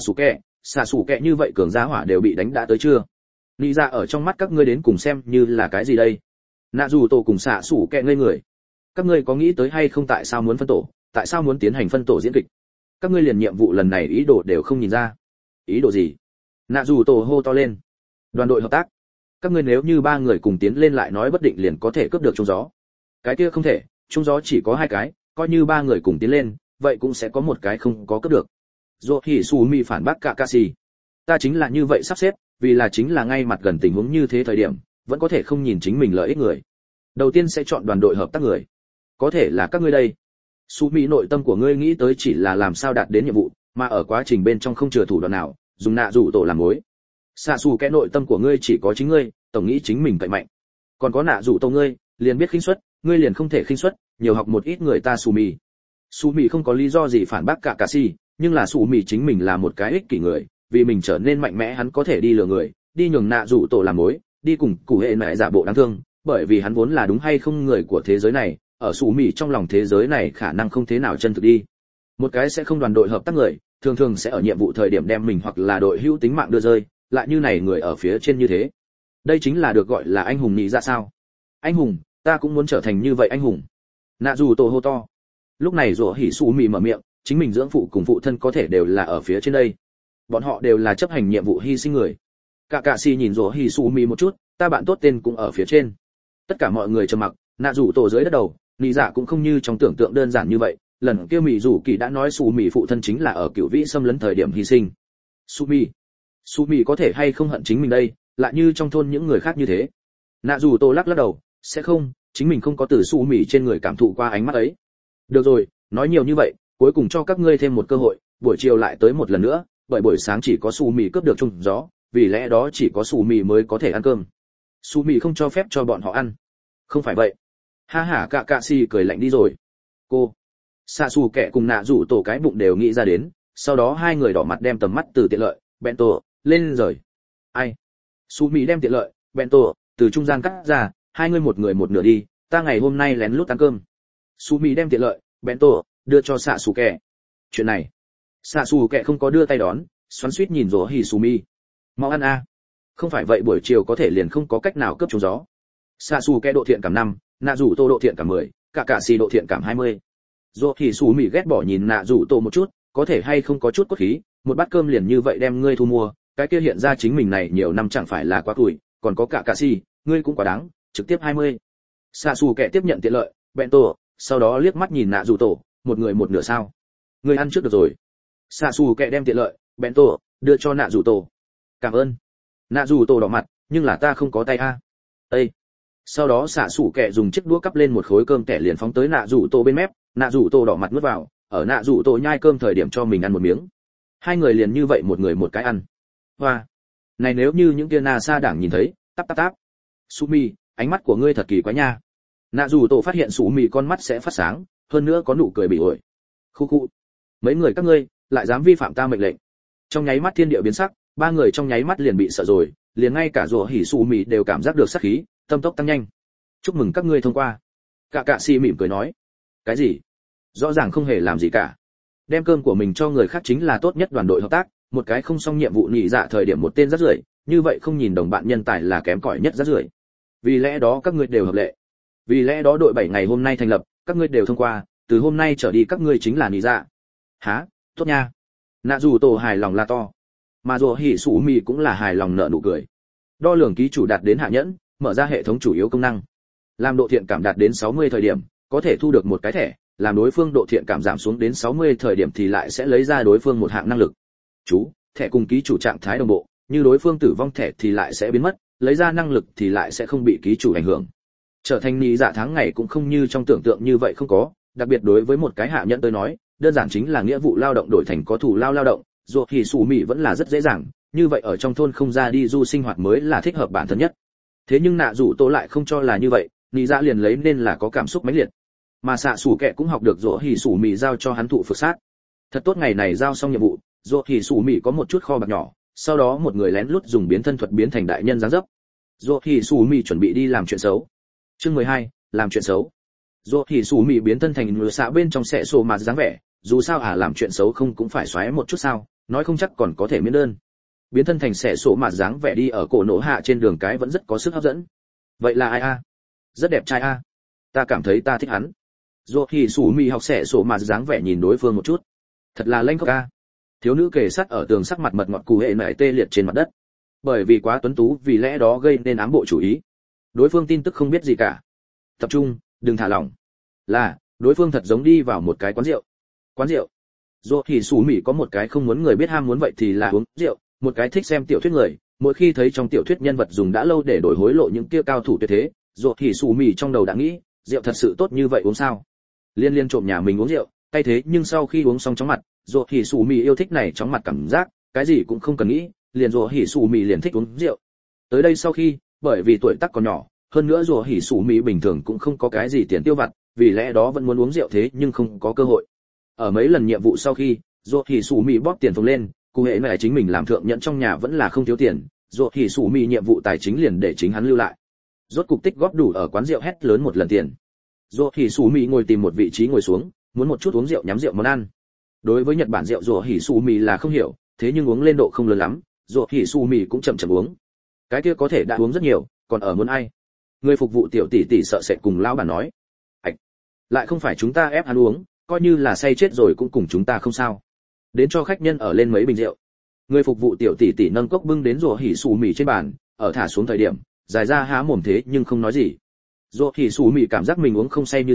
A: sủ kẹ như vậy cường giá hỏa đều bị đánh đã tới chưa? Nghĩ ra ở trong mắt các ngươi đến cùng xem như là cái gì đây? Nạ dù tổ cùng xạ sủ kẹ ngây người. Các ngươi có nghĩ tới hay không tại sao muốn phân tổ, tại sao muốn tiến hành phân tổ diễn kịch? Các ngươi liền nhiệm vụ lần này ý đồ đều không nhìn ra. Ý đồ gì? Nạ dù tổ hô to lên. Đoàn đội hợp tác. Các ngươi nếu như 3 người cùng tiến lên lại nói bất định liền có thể cướp được chung gió. Cái kia không thể, chung gió chỉ có 2 cái, coi như 3 người cùng tiến lên, vậy cũng sẽ có một cái không có cướp được. Dỗ Hỉ Sumi phản bác cả sĩ. Ta chính là như vậy sắp xếp, vì là chính là ngay mặt gần tình huống như thế thời điểm, vẫn có thể không nhìn chính mình lợi ích người. Đầu tiên sẽ chọn đoàn đội hợp tác người. Có thể là các ngươi đây. Sumi nội tâm của ngươi nghĩ tới chỉ là làm sao đạt đến nhiệm vụ, mà ở quá trình bên trong không chừa thủ đoạn nào, dùng Nạ Dụ tổ làm mối. Xạ xù cái nội tâm của ngươi chỉ có chính ngươi, tổng nghĩ chính mình cậy mạnh. Còn có Nạ Dụ tổ ngươi, liền biết khinh suất, ngươi liền không thể khinh suất, nhiều học một ít người ta Sumi. Sumi không có lý do gì phản bác cả sĩ, nhưng là Sumi chính mình là một cái ích kỷ người, vì mình trở nên mạnh mẽ hắn có thể đi lừa người, đi nhường Nạ Dụ tổ làm mối, đi cùng cụ hệ mẹ giả bộ đáng thương, bởi vì hắn vốn là đúng hay không người của thế giới này, ở Sumi trong lòng thế giới này khả năng không thế nào chân thực đi. Một cái sẽ không đoàn đội hợp tác người, thường thường sẽ ở nhiệm vụ thời điểm đem mình hoặc là đội hữu tính mạng đưa rơi, lại như này người ở phía trên như thế. Đây chính là được gọi là anh hùng nhị dạ sao? Anh hùng, ta cũng muốn trở thành như vậy anh hùng. Nạ dù tổ hô to. Lúc này Dỗ Hỉ Sumi mở miệng, chính mình dưỡng phụ cùng phụ thân có thể đều là ở phía trên đây. Bọn họ đều là chấp hành nhiệm vụ hy sinh người. Cả sĩ nhìn Dỗ Hỉ Sumi một chút, ta bạn tốt tên cũng ở phía trên. Tất cả mọi người trầm mặc, Nạ dù tổ dưới đất đầu, Lý Dạ cũng không như trong tưởng tượng đơn giản như vậy, lần kia Mị Dụ Kỳ đã nói Su Mị phụ thân chính là ở Cửu Vĩ xâm lấn thời điểm hy sinh. Su Mị có thể hay không hận chính mình đây, lại như trong thôn những người khác như thế. Nạ Dù Tô lắc đầu, sẽ không, chính mình không có từ Su Mị trên người cảm thụ qua ánh mắt ấy. Được rồi, nói nhiều như vậy, cuối cùng cho các ngươi thêm một cơ hội, buổi chiều lại tới một lần nữa, bởi buổi sáng chỉ có Su Mị cướp được chung gió, vì lẽ đó chỉ có Su Mị mới có thể ăn cơm. Su Mị không cho phép cho bọn họ ăn. Không phải vậy. Ha ha, Cạ Cạ Xì cười lạnh đi rồi. Cô xạ xù kẹ cùng Nạ Dù Tổ cái bụng đều nghĩ ra đến, sau đó hai người đỏ mặt đem tầm mắt từ tiện lợi bento lên rời. Ai? Su Mị đem tiện lợi bento từ trung gian cắt ra, hai người một nửa đi, ta ngày hôm nay lén lút ăn cơm. Su Mị đem tiện lợi bento đưa cho xạ xù kẹ. Chuyện này xạ xù kẹ không có đưa tay đón, xoắn xuýt nhìn Rồ Hỉ Su Mị. Mau ăn a. Không phải vậy buổi chiều có thể liền không có cách nào cướp trúng gió. Xạ xù kẹ độ thiện cảm 5, Nạ Dù Tô độ thiện cảm 10, Cạ Cạ Xì độ thiện cảm 20. Rồ Hỉ Su Mị ghét bỏ nhìn Nạ Dù Tô một chút, có thể hay không có chút cốt khí, một bát cơm liền như vậy đem ngươi thu mua, cái kia hiện ra chính mình này nhiều năm chẳng phải là quá tuổi, còn có Cạ Cạ Xì, ngươi cũng quá đáng, trực tiếp 20. Xạ xù kẹ tiếp nhận tiện lợi bento, sau đó liếc mắt nhìn Nạ Dù Tô, một người một nửa sao? Ngươi ăn trước được rồi. Xạ xù kẹ đem tiện lợi bento đưa cho Nạ Dù Tô. Cảm ơn. Nạ Dù Tô đỏ mặt, nhưng là ta không có tay a. Ê. Sau đó xạ xù kẹ dùng chiếc đũa cắp lên một khối cơm kẻ liền phóng tới Nạ Dù Tô bên mép, Nạ Dù Tô đỏ mặt nuốt vào, ở Nạ Dù Tô nhai cơm thời điểm cho mình ăn một miếng. Hai người liền như vậy một người một cái ăn. Hoa. Này nếu như những kia Na Sa đảng nhìn thấy, táp táp táp. Sumi, ánh mắt của ngươi thật kỳ quái nha. Nạ Dù Tô phát hiện Sumi con mắt sẽ phát sáng, hơn nữa có nụ cười bị ổi. Khu khu. Mấy người các ngươi lại dám vi phạm ta mệnh lệnh. Trong nháy mắt thiên địa biến sắc, ba người trong nháy mắt liền bị sợ rồi, liền ngay cả Rồ Hỉ Sumi đều cảm giác được sát khí, tâm tốc tăng nhanh. Chúc mừng các ngươi thông qua. Cạ Cạ Xì mỉm cười nói. Cái gì? Rõ ràng không hề làm gì cả. Đem cơm của mình cho người khác chính là tốt nhất đoàn đội hợp tác, một cái không xong nhiệm vụ nhị dạ thời điểm một tên rác rưởi, như vậy không nhìn đồng bạn nhân tài là kém cỏi nhất rác rưởi. Vì lẽ đó các ngươi đều hợp lệ. Vì lẽ đó đội 7 ngày hôm nay thành lập, các ngươi đều thông qua, từ hôm nay trở đi các ngươi chính là nhị dạ. Hả? Tốt nha. Nạ Dù Tổ hài lòng la to. Mà Rồ Hỉ Sủ Mị cũng là hài lòng nở nụ cười. Đo lường ký chủ đạt đến hạ nhẫn, mở ra hệ thống chủ yếu công năng. Làm độ thiện cảm đạt đến 60 thời điểm, có thể thu được một cái thẻ, làm đối phương độ thiện cảm giảm xuống đến 60 thời điểm thì lại sẽ lấy ra đối phương một hạng năng lực. Chú, thẻ cùng ký chủ trạng thái đồng bộ, như đối phương tử vong thẻ thì lại sẽ biến mất, lấy ra năng lực thì lại sẽ không bị ký chủ ảnh hưởng. Trở thành nhị dạ tháng ngày cũng không như trong tưởng tượng như vậy không có, đặc biệt đối với một cái hạ nhẫn tới nói, đơn giản chính là nghĩa vụ lao động đổi thành có thủ lao lao động, dù thì Sủ Mị vẫn là rất dễ dàng, như vậy ở trong thôn không ra đi du sinh hoạt mới là thích hợp bản thân nhất. Thế nhưng Nạ Dù Tô lại không cho là như vậy, nhị dạ liền lấy nên là có cảm xúc mãnh liệt. Mà xạ xù kẹ cũng học được Rồ Hỉ Sủ Mị giao cho hắn thụ phược sát. Thật tốt, ngày này giao xong nhiệm vụ, Rồ Hỉ Sủ Mị có một chút kho bạc nhỏ, sau đó một người lén lút dùng biến thân thuật biến thành đại nhân dáng dấp. Rồ Hỉ Sủ Mị chuẩn bị đi làm chuyện xấu. Chương 12, làm chuyện xấu. Rồ Hỉ Sủ Mị biến thân thành người xạ bên trong sẽ sổ mà dáng vẻ, dù sao làm chuyện xấu không cũng phải xoáy một chút sao, nói không chắc còn có thể miễn đơn. Biến thân thành sẽ sổ mà dáng vẻ đi ở cổ nổ hạ trên đường cái vẫn rất có sức hấp dẫn. Vậy là ai a? Rất đẹp trai a. Ta cảm thấy ta thích hắn. Rồ Hỉ Sủ Mị học sẽ sổ mà dáng vẻ nhìn đối phương một chút. Thật là lanh khóc a. Thiếu nữ kề sát ở tường sắc mặt mật ngọt cù hệ nảy tê liệt trên mặt đất. Bởi vì quá tuấn tú vì lẽ đó gây nên ám bộ chủ ý. Đối phương tin tức không biết gì cả. Tập trung, đừng thả lỏng. Là, đối phương thật giống đi vào một cái quán rượu. Quán rượu. Rồ Hỉ Sủ Mị có một cái không muốn người biết ham muốn vậy thì là uống rượu, một cái thích xem tiểu thuyết người, mỗi khi thấy trong tiểu thuyết nhân vật dùng đã lâu để đổi hối lộ những kia cao thủ tuyệt thế, Rồ Hỉ Sủ Mị trong đầu đã nghĩ, rượu thật sự tốt như vậy uống sao? Liên liên trộm nhà mình uống rượu, cay thế nhưng sau khi uống xong chóng mặt, Rồ Hỉ Sủ Mị yêu thích này chóng mặt cảm giác, cái gì cũng không cần nghĩ, liền Rồ Hỉ Sủ Mị liền thích uống rượu. Tới đây sau khi, bởi vì tuổi tác còn nhỏ, hơn nữa Rồ Hỉ Sủ Mị bình thường cũng không có cái gì tiền tiêu vặt, vì lẽ đó vẫn muốn uống rượu thế nhưng không có cơ hội. Ở mấy lần nhiệm vụ sau khi, Rồ Hỉ Sủ Mị bóp tiền phồng lên, cụ hệ này chính mình làm thượng nhận trong nhà vẫn là không thiếu tiền, Rồ Hỉ Sủ Mị nhiệm vụ tài chính liền để chính hắn lưu lại. Rốt cục tích góp đủ ở quán rượu hét lớn một lần tiền. Rồ Hỉ Sủ Mị ngồi tìm một vị trí ngồi xuống, muốn một chút uống rượu nhắm rượu món ăn. Đối với Nhật Bản rượu Rồ Hỉ Sủ Mị là không hiểu, thế nhưng uống lên độ không lớn lắm, Rồ Hỉ Sủ Mị cũng chậm chậm uống. Cái kia có thể đã uống rất nhiều, còn ở muốn ai? Người phục vụ tiểu tỷ tỷ sợ sệt cùng lão bản nói. Ảch, lại không phải chúng ta ép hắn uống, coi như là say chết rồi cũng cùng chúng ta không sao. Đến cho khách nhân ở lên mấy bình rượu. Người phục vụ tiểu tỷ tỷ nâng cốc bưng đến Rồ Hỉ Sủ Mị trên bàn, ở thả xuống thời điểm, dài ra há mồm thế nhưng không nói gì. Rồ Hỉ Sủ Mị cảm giác mình uống không say như thế,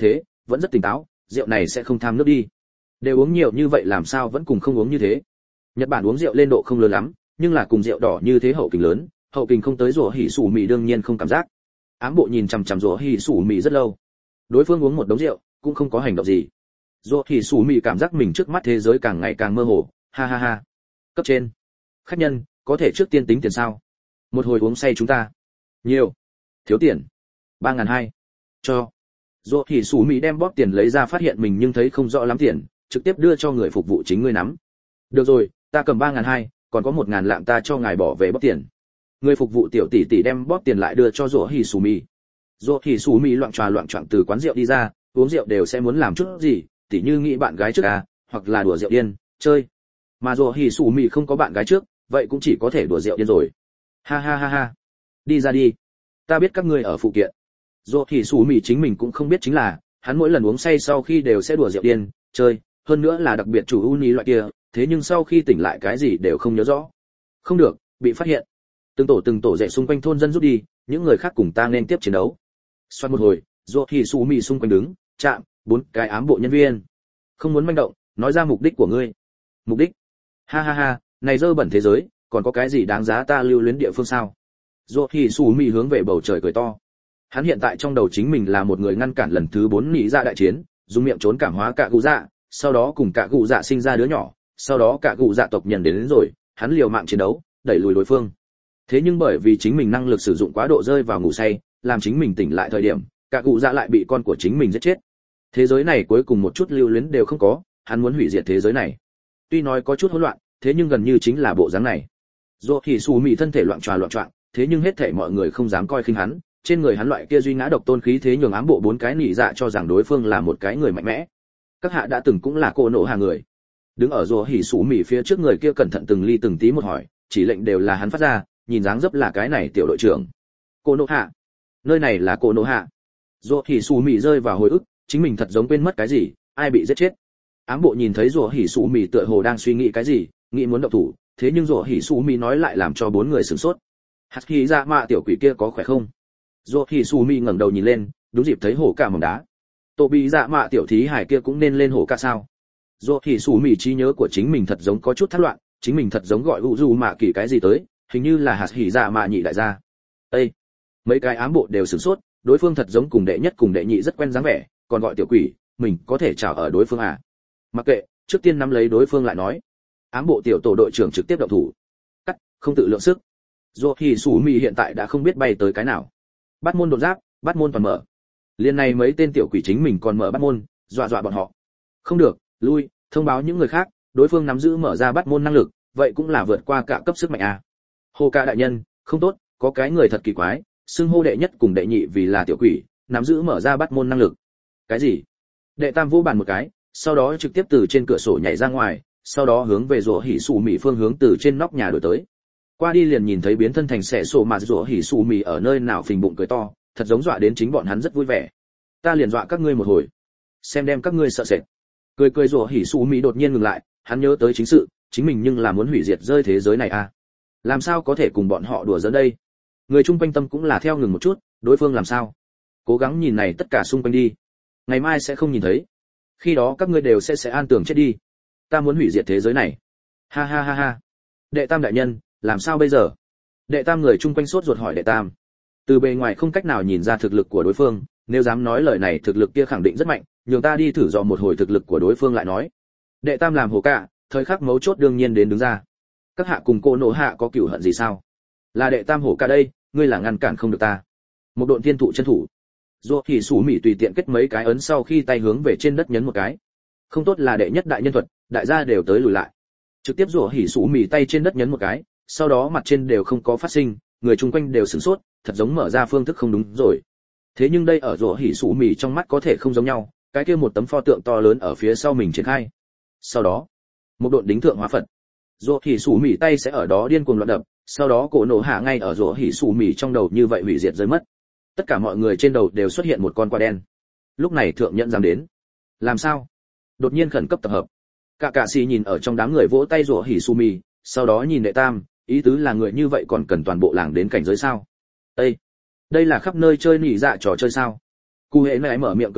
A: vẫn rất tỉnh táo, rượu này sẽ không tham nước đi. Đều uống nhiều như vậy làm sao vẫn cùng không uống như thế. Nhật Bản uống rượu lên độ không lớn lắm, nhưng là cùng rượu đỏ như thế hậu kình lớn, hậu kình không tới rủa hỉ sủ mì đương nhiên không cảm giác. Ám bộ nhìn chằm chằm rủa hỉ sủ mì rất lâu. Đối phương uống một đống rượu, cũng không có hành động gì. Rủa hỉ sủ mì cảm giác mình trước mắt thế giới càng ngày càng mơ hồ, ha ha ha. Cấp trên, khách nhân, có thể trước tiên tính tiền sao? Một hồi uống say chúng ta. Nhiều. Thiếu tiền. 3.200. Cho. Rủa hỉ sủ mì đem bóp tiền lấy ra phát hiện mình nhưng thấy không rõ lắm tiền, trực tiếp đưa cho người phục vụ chính ngươi nắm. Được rồi, ta cầm 3.200, còn có 1.000 lạng ta cho ngài bỏ về bóp tiền. Người phục vụ tiểu tỷ tỷ đem bóp tiền lại đưa cho Rủa hỉ sủ mì. Rủa hỉ sủ mì loạng choạng từ quán rượu đi ra, uống rượu đều sẽ muốn làm chút gì, tỉ như nghĩ bạn gái trước à, hoặc là đùa rượu điên, chơi. Mà Rủa hỉ sủ mì không có bạn gái trước, vậy cũng chỉ có thể đùa rượu điên rồi. Ha ha ha ha. Đi ra đi. Ta biết các ngươi ở phụ kiện. Rủa hỉ sủ mì chính mình cũng không biết chính là, hắn mỗi lần uống say sau khi đều sẽ đùa rượu điên, chơi, hơn nữa là đặc biệt chủ uni loại kia, thế nhưng sau khi tỉnh lại cái gì đều không nhớ rõ. Không được, bị phát hiện. Từng tổ dậy xung quanh thôn dân rút đi, những người khác cùng ta nên tiếp chiến đấu. Xoát một hồi, Rủa hỉ sủ mì xung quanh đứng, chạm, 4 cái ám bộ nhân viên. Không muốn manh động, nói ra mục đích của ngươi. Mục đích? Ha ha ha, này dơ bẩn thế giới, còn có cái gì đáng giá ta lưu luyến địa phương sao? Rủa hỉ sủ mì hướng về bầu trời cười to. Hắn hiện tại trong đầu chính mình là một người ngăn cản lần thứ 4 nị dạ đại chiến, dùng miệng trốn cảm hóa cả cụ dạ, sau đó cùng cả cụ dạ sinh ra đứa nhỏ, sau đó cả cụ dạ tộc nhân đến rồi, hắn liều mạng chiến đấu, đẩy lùi đối phương. Thế nhưng bởi vì chính mình năng lực sử dụng quá độ rơi vào ngủ say, làm chính mình tỉnh lại thời điểm, cả cụ dạ lại bị con của chính mình giết chết. Thế giới này cuối cùng một chút lưu luyến đều không có, hắn muốn hủy diệt thế giới này. Tuy nói có chút hỗn loạn, thế nhưng gần như chính là bộ dáng này. Rủa hỉ sủ mì thân thể loạn choạng, thế nhưng hết thảy mọi người không dám coi khinh hắn, trên người hắn loại kia duy ngã độc tôn khí thế nhường ám bộ 4 cái nị dạ cho rằng đối phương là một cái người mạnh mẽ. Các hạ đã từng cũng là cô nộ hạ người. Đứng ở rùa hỉ sủ mì phía trước người kia cẩn thận từng ly từng tí một hỏi, chỉ lệnh đều là hắn phát ra, nhìn dáng dấp là cái này tiểu đội trưởng. Cô nộ hạ? Nơi này là cô nộ hạ? Rùa hỉ sủ mì rơi vào hồi ức, chính mình thật giống quên mất cái gì, ai bị giết chết. Ám bộ nhìn thấy rùa hỉ sủ mì tựa hồ đang suy nghĩ cái gì, nghĩ muốn động thủ, thế nhưng rùa hỉ sủ mì nói lại làm cho 4 người sửng sốt. Hạt khí dạ mạ tiểu quỷ kia có khỏe không? Rùa hỉ sủ mì ngẩng đầu nhìn lên, đúng dịp thấy hổ cả mỏng đá. Tổ bị dạ mạ tiểu thí hải kia cũng nên lên hổ cả sao? Rốt thì sủ mì trí nhớ của chính mình thật giống có chút thất loạn, chính mình thật giống gọi dù mạ kỳ cái gì tới, hình như là hạt hỉ dạ mạ nhị đại gia. Ê, mấy cái ám bộ đều sửng sốt, đối phương thật giống cùng đệ nhất cùng đệ nhị rất quen dáng vẻ, còn gọi tiểu quỷ, mình có thể chào ở đối phương à? Mặc kệ, trước tiên nắm lấy đối phương lại nói. Ám bộ tiểu tổ đội trưởng trực tiếp động thủ. Cắt, không tự lượng sức. Rốt thì sủ mì hiện tại đã không biết bay tới cái nào. Bắt môn đột giáp, bắt môn toàn mở. Liên này mấy tên tiểu quỷ chính mình còn mở bắt môn, dọa bọn họ. Không được, lui, thông báo những người khác, đối phương nắm giữ mở ra bắt môn năng lực, vậy cũng là vượt qua cả cấp sức mạnh à. Hồ ca đại nhân, không tốt, có cái người thật kỳ quái, xưng hô đệ nhất cùng đệ nhị vì là tiểu quỷ, nắm giữ mở ra bắt môn năng lực. Cái gì? Đệ tam vô bàn một cái, sau đó trực tiếp từ trên cửa sổ nhảy ra ngoài, sau đó hướng về rủa hỉ sủ mì phương hướng từ trên nóc nhà đuổi tới. Qua đi liền nhìn thấy biến thân thành xẻ sổ mà rủa hỉ sủ mì ở nơi nào phình bụng cười to, thật giống dọa đến chính bọn hắn rất vui vẻ. Ta liền dọa các ngươi một hồi, xem đem các ngươi sợ sệt. Cười rủa hỉ sủ mì đột nhiên ngừng lại, hắn nhớ tới chính sự, chính mình nhưng là muốn hủy diệt rơi thế giới này à? Làm sao có thể cùng bọn họ đùa giỡn đây? Người chung quanh tâm cũng là theo ngừng một chút, đối phương làm sao? Cố gắng nhìn này tất cả xung quanh đi, ngày mai sẽ không nhìn thấy. Khi đó các ngươi đều sẽ an tưởng chết đi. Ta muốn hủy diệt thế giới này. Ha ha ha ha. Đệ tam đại nhân, làm sao bây giờ? Đệ tam người chung quanh sốt ruột hỏi đệ tam. Từ bề ngoài không cách nào nhìn ra thực lực của đối phương, nếu dám nói lời này thực lực kia khẳng định rất mạnh, nhường ta đi thử dò một hồi thực lực của đối phương lại nói. Đệ tam làm hồ cả, thời khắc mấu chốt đương nhiên đến đứng ra. Các hạ cùng cô nổ hạ có cửu hận gì sao? Là đệ tam hổ cả đây, ngươi là ngăn cản không được ta. Một độn thiên thụ chân thủ. Rốt thì sủ mỉ tùy tiện kết mấy cái ấn sau khi tay hướng về trên đất nhấn một cái. Không tốt là đệ nhất đại nhân thuật, đại gia đều tới lùi lại. Trực tiếp rủa hỉ sủ mỉ tay trên đất nhấn một cái, sau đó mặt trên đều không có phát sinh, người chung quanh đều sửng sốt, thật giống mở ra phương thức không đúng rồi. Thế nhưng đây ở rủa hỉ sủ mỉ trong mắt có thể không giống nhau, cái kia một tấm pho tượng to lớn ở phía sau mình triển khai. Sau đó, một độn đính thượng hóa phật. Rủa hỉ sủ mỉ tay sẽ ở đó điên cuồng loạn đập, sau đó cổ nổ hạ ngay ở rủa hỉ sủ mỉ trong đầu như vậy hủy diệt rơi mất. Tất cả mọi người trên đầu đều xuất hiện một con quạ đen. Lúc này thượng nhận dám đến. Làm sao? Đột nhiên khẩn cấp tập hợp. Cả sĩ nhìn ở trong đám người vỗ tay rủa hỉ sủ mỉ, sau đó nhìn đệ tam, ý tứ là người như vậy còn cần toàn bộ làng đến cảnh giới sao? Đây là khắp nơi chơi nỉ dạ trò chơi sao? Cụ hệ này mở miệng cười nói,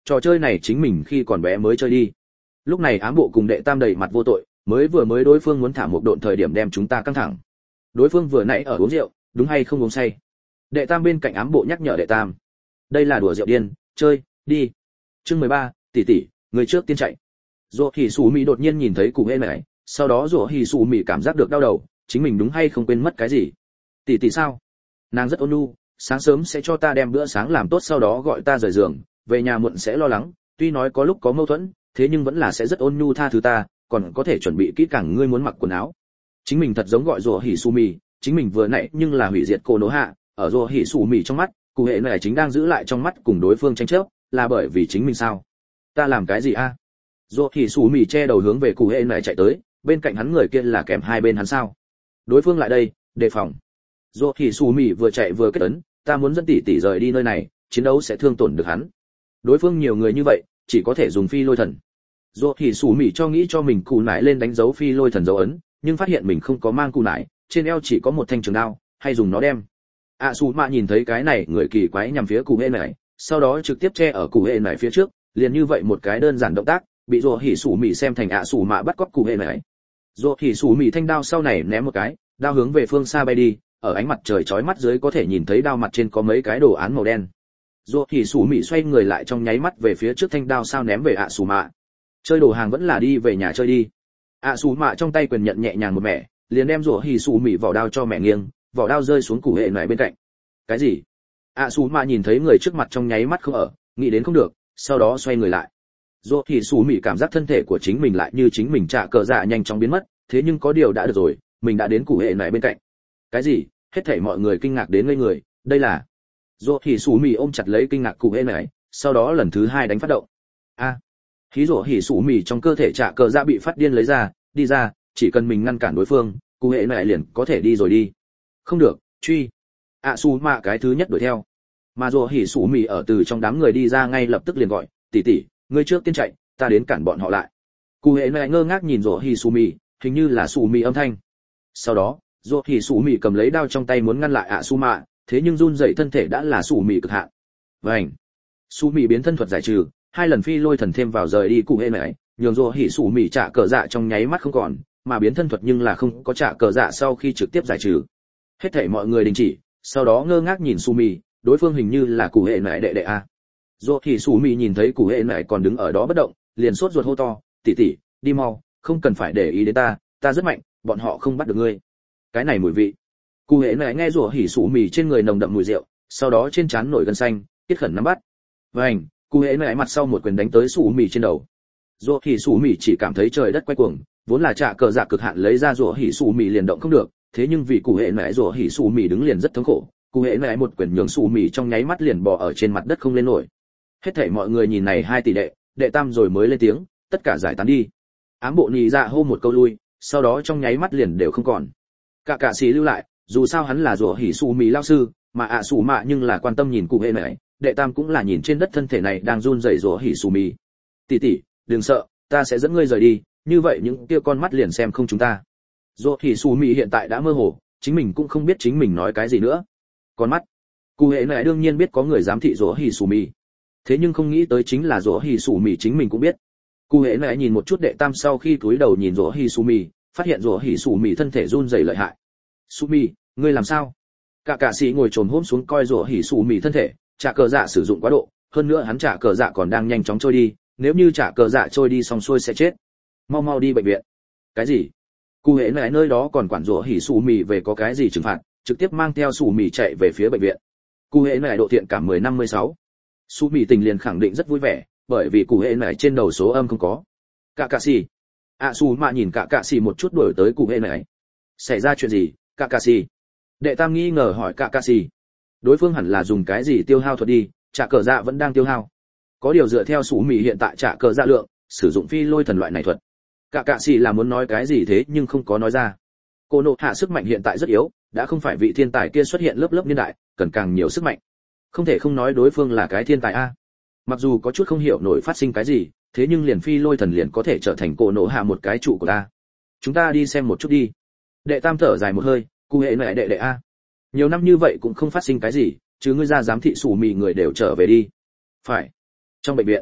A: trò chơi này chính mình khi còn bé mới chơi đi. Lúc này ám bộ cùng đệ tam đầy mặt vô tội, mới đối phương muốn thả một độn thời điểm đem chúng ta căng thẳng. Đối phương vừa nãy ở uống rượu, đúng hay không uống say? Đệ tam bên cạnh ám bộ nhắc nhở đệ tam. Đây là đùa rượu điên, chơi, đi. Chương 13, tỷ tỷ, người trước tiên chạy. Dỗ Hỉ Sủ Mị đột nhiên nhìn thấy cụ hễ này, sau đó Dỗ Hỉ Sủ Mị cảm giác được đau đầu, chính mình đúng hay không quên mất cái gì? Tỷ tỷ sao? Nàng rất ôn nhu, sáng sớm sẽ cho ta đem bữa sáng làm tốt sau đó gọi ta rời giường, về nhà muộn sẽ lo lắng, tuy nói có lúc có mâu thuẫn, thế nhưng vẫn là sẽ rất ôn nhu tha thứ ta, còn có thể chuẩn bị kỹ càng ngươi muốn mặc quần áo. Chính mình thật giống gọi Dỗ Hỉ Sủ Mị, chính mình vừa nãy nhưng là hủy diệt cô nỗ hạ, ở Dỗ Hỉ Sủ Mị trong mắt, cụ hệ này chính đang giữ lại trong mắt cùng đối phương tranh chấp, là bởi vì chính mình sao? Ta làm cái gì a? Dỗ Hỉ Sủ Mị che đầu hướng về cụ hệ này chạy tới, bên cạnh hắn người kia là kèm hai bên hắn sao? Đối phương lại đây, đề phòng. Dỗ Hỉ Sủ Mị vừa chạy vừa kết ấn, ta muốn dẫn tỷ tỷ rời đi nơi này, chiến đấu sẽ thương tổn được hắn. Đối phương nhiều người như vậy, chỉ có thể dùng phi lôi thần. Dỗ Hỉ Sủ Mị cho nghĩ cho mình cụ nải lên đánh dấu phi lôi thần dấu ấn, nhưng phát hiện mình không có mang cụ nải, trên eo chỉ có một thanh trường đao, hay dùng nó đem. Sủ Mạ nhìn thấy cái này, người kỳ quái nhằm phía cụ hệ này, sau đó trực tiếp che ở cụ hệ này phía trước, liền như vậy một cái đơn giản động tác, bị Dỗ Hỉ Sủ Mị xem thành Sủ Mạ bắt cóc cụ hệ này. Dỗ Hỉ Sủ Mị thanh đao sau này ném một cái, đao hướng về phương xa bay đi, ở ánh mặt trời chói mắt dưới có thể nhìn thấy đao mặt trên có mấy cái đồ án màu đen. Dỗ Hỉ Sủ Mị xoay người lại trong nháy mắt về phía trước thanh đao sao ném về Sủ Mạ. Chơi đồ hàng vẫn là đi về nhà chơi đi. Sủ Mạ trong tay quyền nhận nhẹ nhàng một mẹ, liền đem Dỗ Hỉ Sủ Mị vỏ đao cho mẹ nghiêng, vỏ đao rơi xuống cụ hệ này bên cạnh. Cái gì? Sủ Mạ nhìn thấy người trước mặt trong nháy mắt không ở, nghĩ đến không được, sau đó xoay người lại. Dỗ Hỉ Sủ Mị cảm giác thân thể của chính mình lại như chính mình trả cờ dạ nhanh chóng biến mất, thế nhưng có điều đã được rồi, mình đã đến cụ hệ này bên cạnh. Cái gì? Hết thảy mọi người kinh ngạc đến ngây người, đây là... Dỗ Hỉ Sủ Mị ôm chặt lấy kinh ngạc cụ hệ này, sau đó lần thứ hai đánh phát động. Khí Dỗ Hỉ Sủ Mị trong cơ thể trả cờ dạ bị phát điên lấy ra, đi ra, chỉ cần mình ngăn cản đối phương, cụ hệ này liền có thể đi rồi đi. Không được, truy. Sủ Mạ cái thứ nhất đuổi theo. Mà Dỗ Hỉ Sủ Mị ở từ trong đám người đi ra ngay lập tức liền gọi, tỷ tỷ, ngươi trước tiên chạy, ta đến cản bọn họ lại. Cụ hệ này ngơ ngác nhìn Dỗ Hỉ Sủ Mị, hình như là Sủ Mị âm thanh. Sau đó, Dỗ Hỉ Sủ Mị cầm lấy đao trong tay muốn ngăn lại Sủ Mạ, thế nhưng run rẩy thân thể đã là Sủ Mị cực hạn. Vành. Sủ Mị biến thân thuật giải trừ, hai lần phi lôi thần thêm vào rời đi cụ hệ này, nhường Dỗ Hỉ Sủ Mị trả cờ dạ trong nháy mắt không còn, mà biến thân thuật nhưng là không có trả cờ dạ sau khi trực tiếp giải trừ. Hết thảy mọi người đình chỉ, sau đó ngơ ngác nhìn Sủ Mị, đối phương hình như là cụ hệ này đệ đệ a. Dỗ Hỉ Sủ Mị nhìn thấy cụ hệ này còn đứng ở đó bất động, liền sốt ruột hô to, tỷ tỷ, đi mau, không cần phải để ý đến ta, ta rất mạnh, bọn họ không bắt được ngươi. Cái này mùi vị. Cụ hệ này nghe Dỗ Hỉ Sủ Mị trên người nồng đậm mùi rượu, sau đó trên trán nổi gân xanh, kết khẩn nắm bắt. Vành, cụ hệ này mặt sau một quyền đánh tới Sủ Mị trên đầu. Dỗ Hỉ Sủ Mị chỉ cảm thấy trời đất quay cuồng, vốn là trả cờ dạ cực hạn lấy ra Dỗ Hỉ Sủ Mị liền động không được, thế nhưng vì cụ hệ này Dỗ Hỉ Sủ Mị đứng liền rất thống khổ, cụ hệ này một quyền nhường Sủ Mị trong nháy mắt liền bò ở trên mặt đất không lên nổi. Hết thảy mọi người nhìn này hai tỷ đệ tam rồi mới lên tiếng, tất cả giải tán đi. Ám bộ nhị dạ hô một câu lui, sau đó trong nháy mắt liền đều không còn. Cả sĩ lưu lại, dù sao hắn là Dỗ Hỉ Sủ Mị lão sư, mà Sủ Mạ nhưng là quan tâm nhìn cụ hệ này, đệ tam cũng là nhìn trên đất thân thể này đang run rẩy Dỗ Hỉ Sủ Mị. Tỷ tỷ, đừng sợ, ta sẽ dẫn ngươi rời đi, như vậy những kia con mắt liền xem không chúng ta. Dỗ Hỉ Sủ Mị hiện tại đã mơ hồ, chính mình cũng không biết chính mình nói cái gì nữa. Con mắt. Cụ hệ này đương nhiên biết có người giám thị Dỗ Hỉ Sủ Mị, thế nhưng không nghĩ tới chính là Dỗ Hỉ Sủ Mị chính mình cũng biết. Cụ hệ này nhìn một chút đệ tam sau khi cúi đầu nhìn Dỗ Hỉ Sủ Mị, phát hiện Dỗ Hỉ Sủ Mị thân thể run rẩy lợi hại. Sủ Mị, ngươi làm sao? Cả sĩ ngồi chồm hổm xuống coi Dỗ Hỉ Sủ Mị thân thể, trả cờ dạ sử dụng quá độ, hơn nữa hắn trả cờ dạ còn đang nhanh chóng trôi đi, nếu như trả cờ dạ trôi đi xong xuôi sẽ chết. Mau mau đi bệnh viện. Cái gì? Cụ hệ này nơi đó còn quản Dỗ Hỉ Sủ Mị về có cái gì trừng phạt, trực tiếp mang theo Sủ Mị chạy về phía bệnh viện. Cụ hệ này độ thiện cảm 10/56. Sủ Mị tình liền khẳng định rất vui vẻ, bởi vì cụ hệ này trên đầu số âm không có. Cả sĩ. Sủ Mạ nhìn cả sĩ một chút đuổi tới cụ hệ này. Xảy ra chuyện gì, cả sĩ? Đệ tam nghi ngờ hỏi cả sĩ. Đối phương hẳn là dùng cái gì tiêu hao thuật đi, trả cờ dạ vẫn đang tiêu hao. Có điều dựa theo Sủ Mị hiện tại trả cờ dạ lượng, sử dụng phi lôi thần loại này thuật. Cả sĩ là muốn nói cái gì thế nhưng không có nói ra. Cô nộ hạ sức mạnh hiện tại rất yếu, đã không phải vị thiên tài kia xuất hiện lớp niên đại, cần càng nhiều sức mạnh. Không thể không nói đối phương là cái thiên tài a. Mặc dù có chút không hiểu nổi phát sinh cái gì, thế nhưng liền phi lôi thần liền có thể trở thành cô nộ hạ một cái trụ của ta. Chúng ta đi xem một chút đi. Đệ tam thở dài một hơi, cụ hệ này đệ a. Nhiều năm như vậy cũng không phát sinh cái gì, chứ ngươi ra giám thị Sủ Mị người đều trở về đi. Phải. Trong bệnh viện,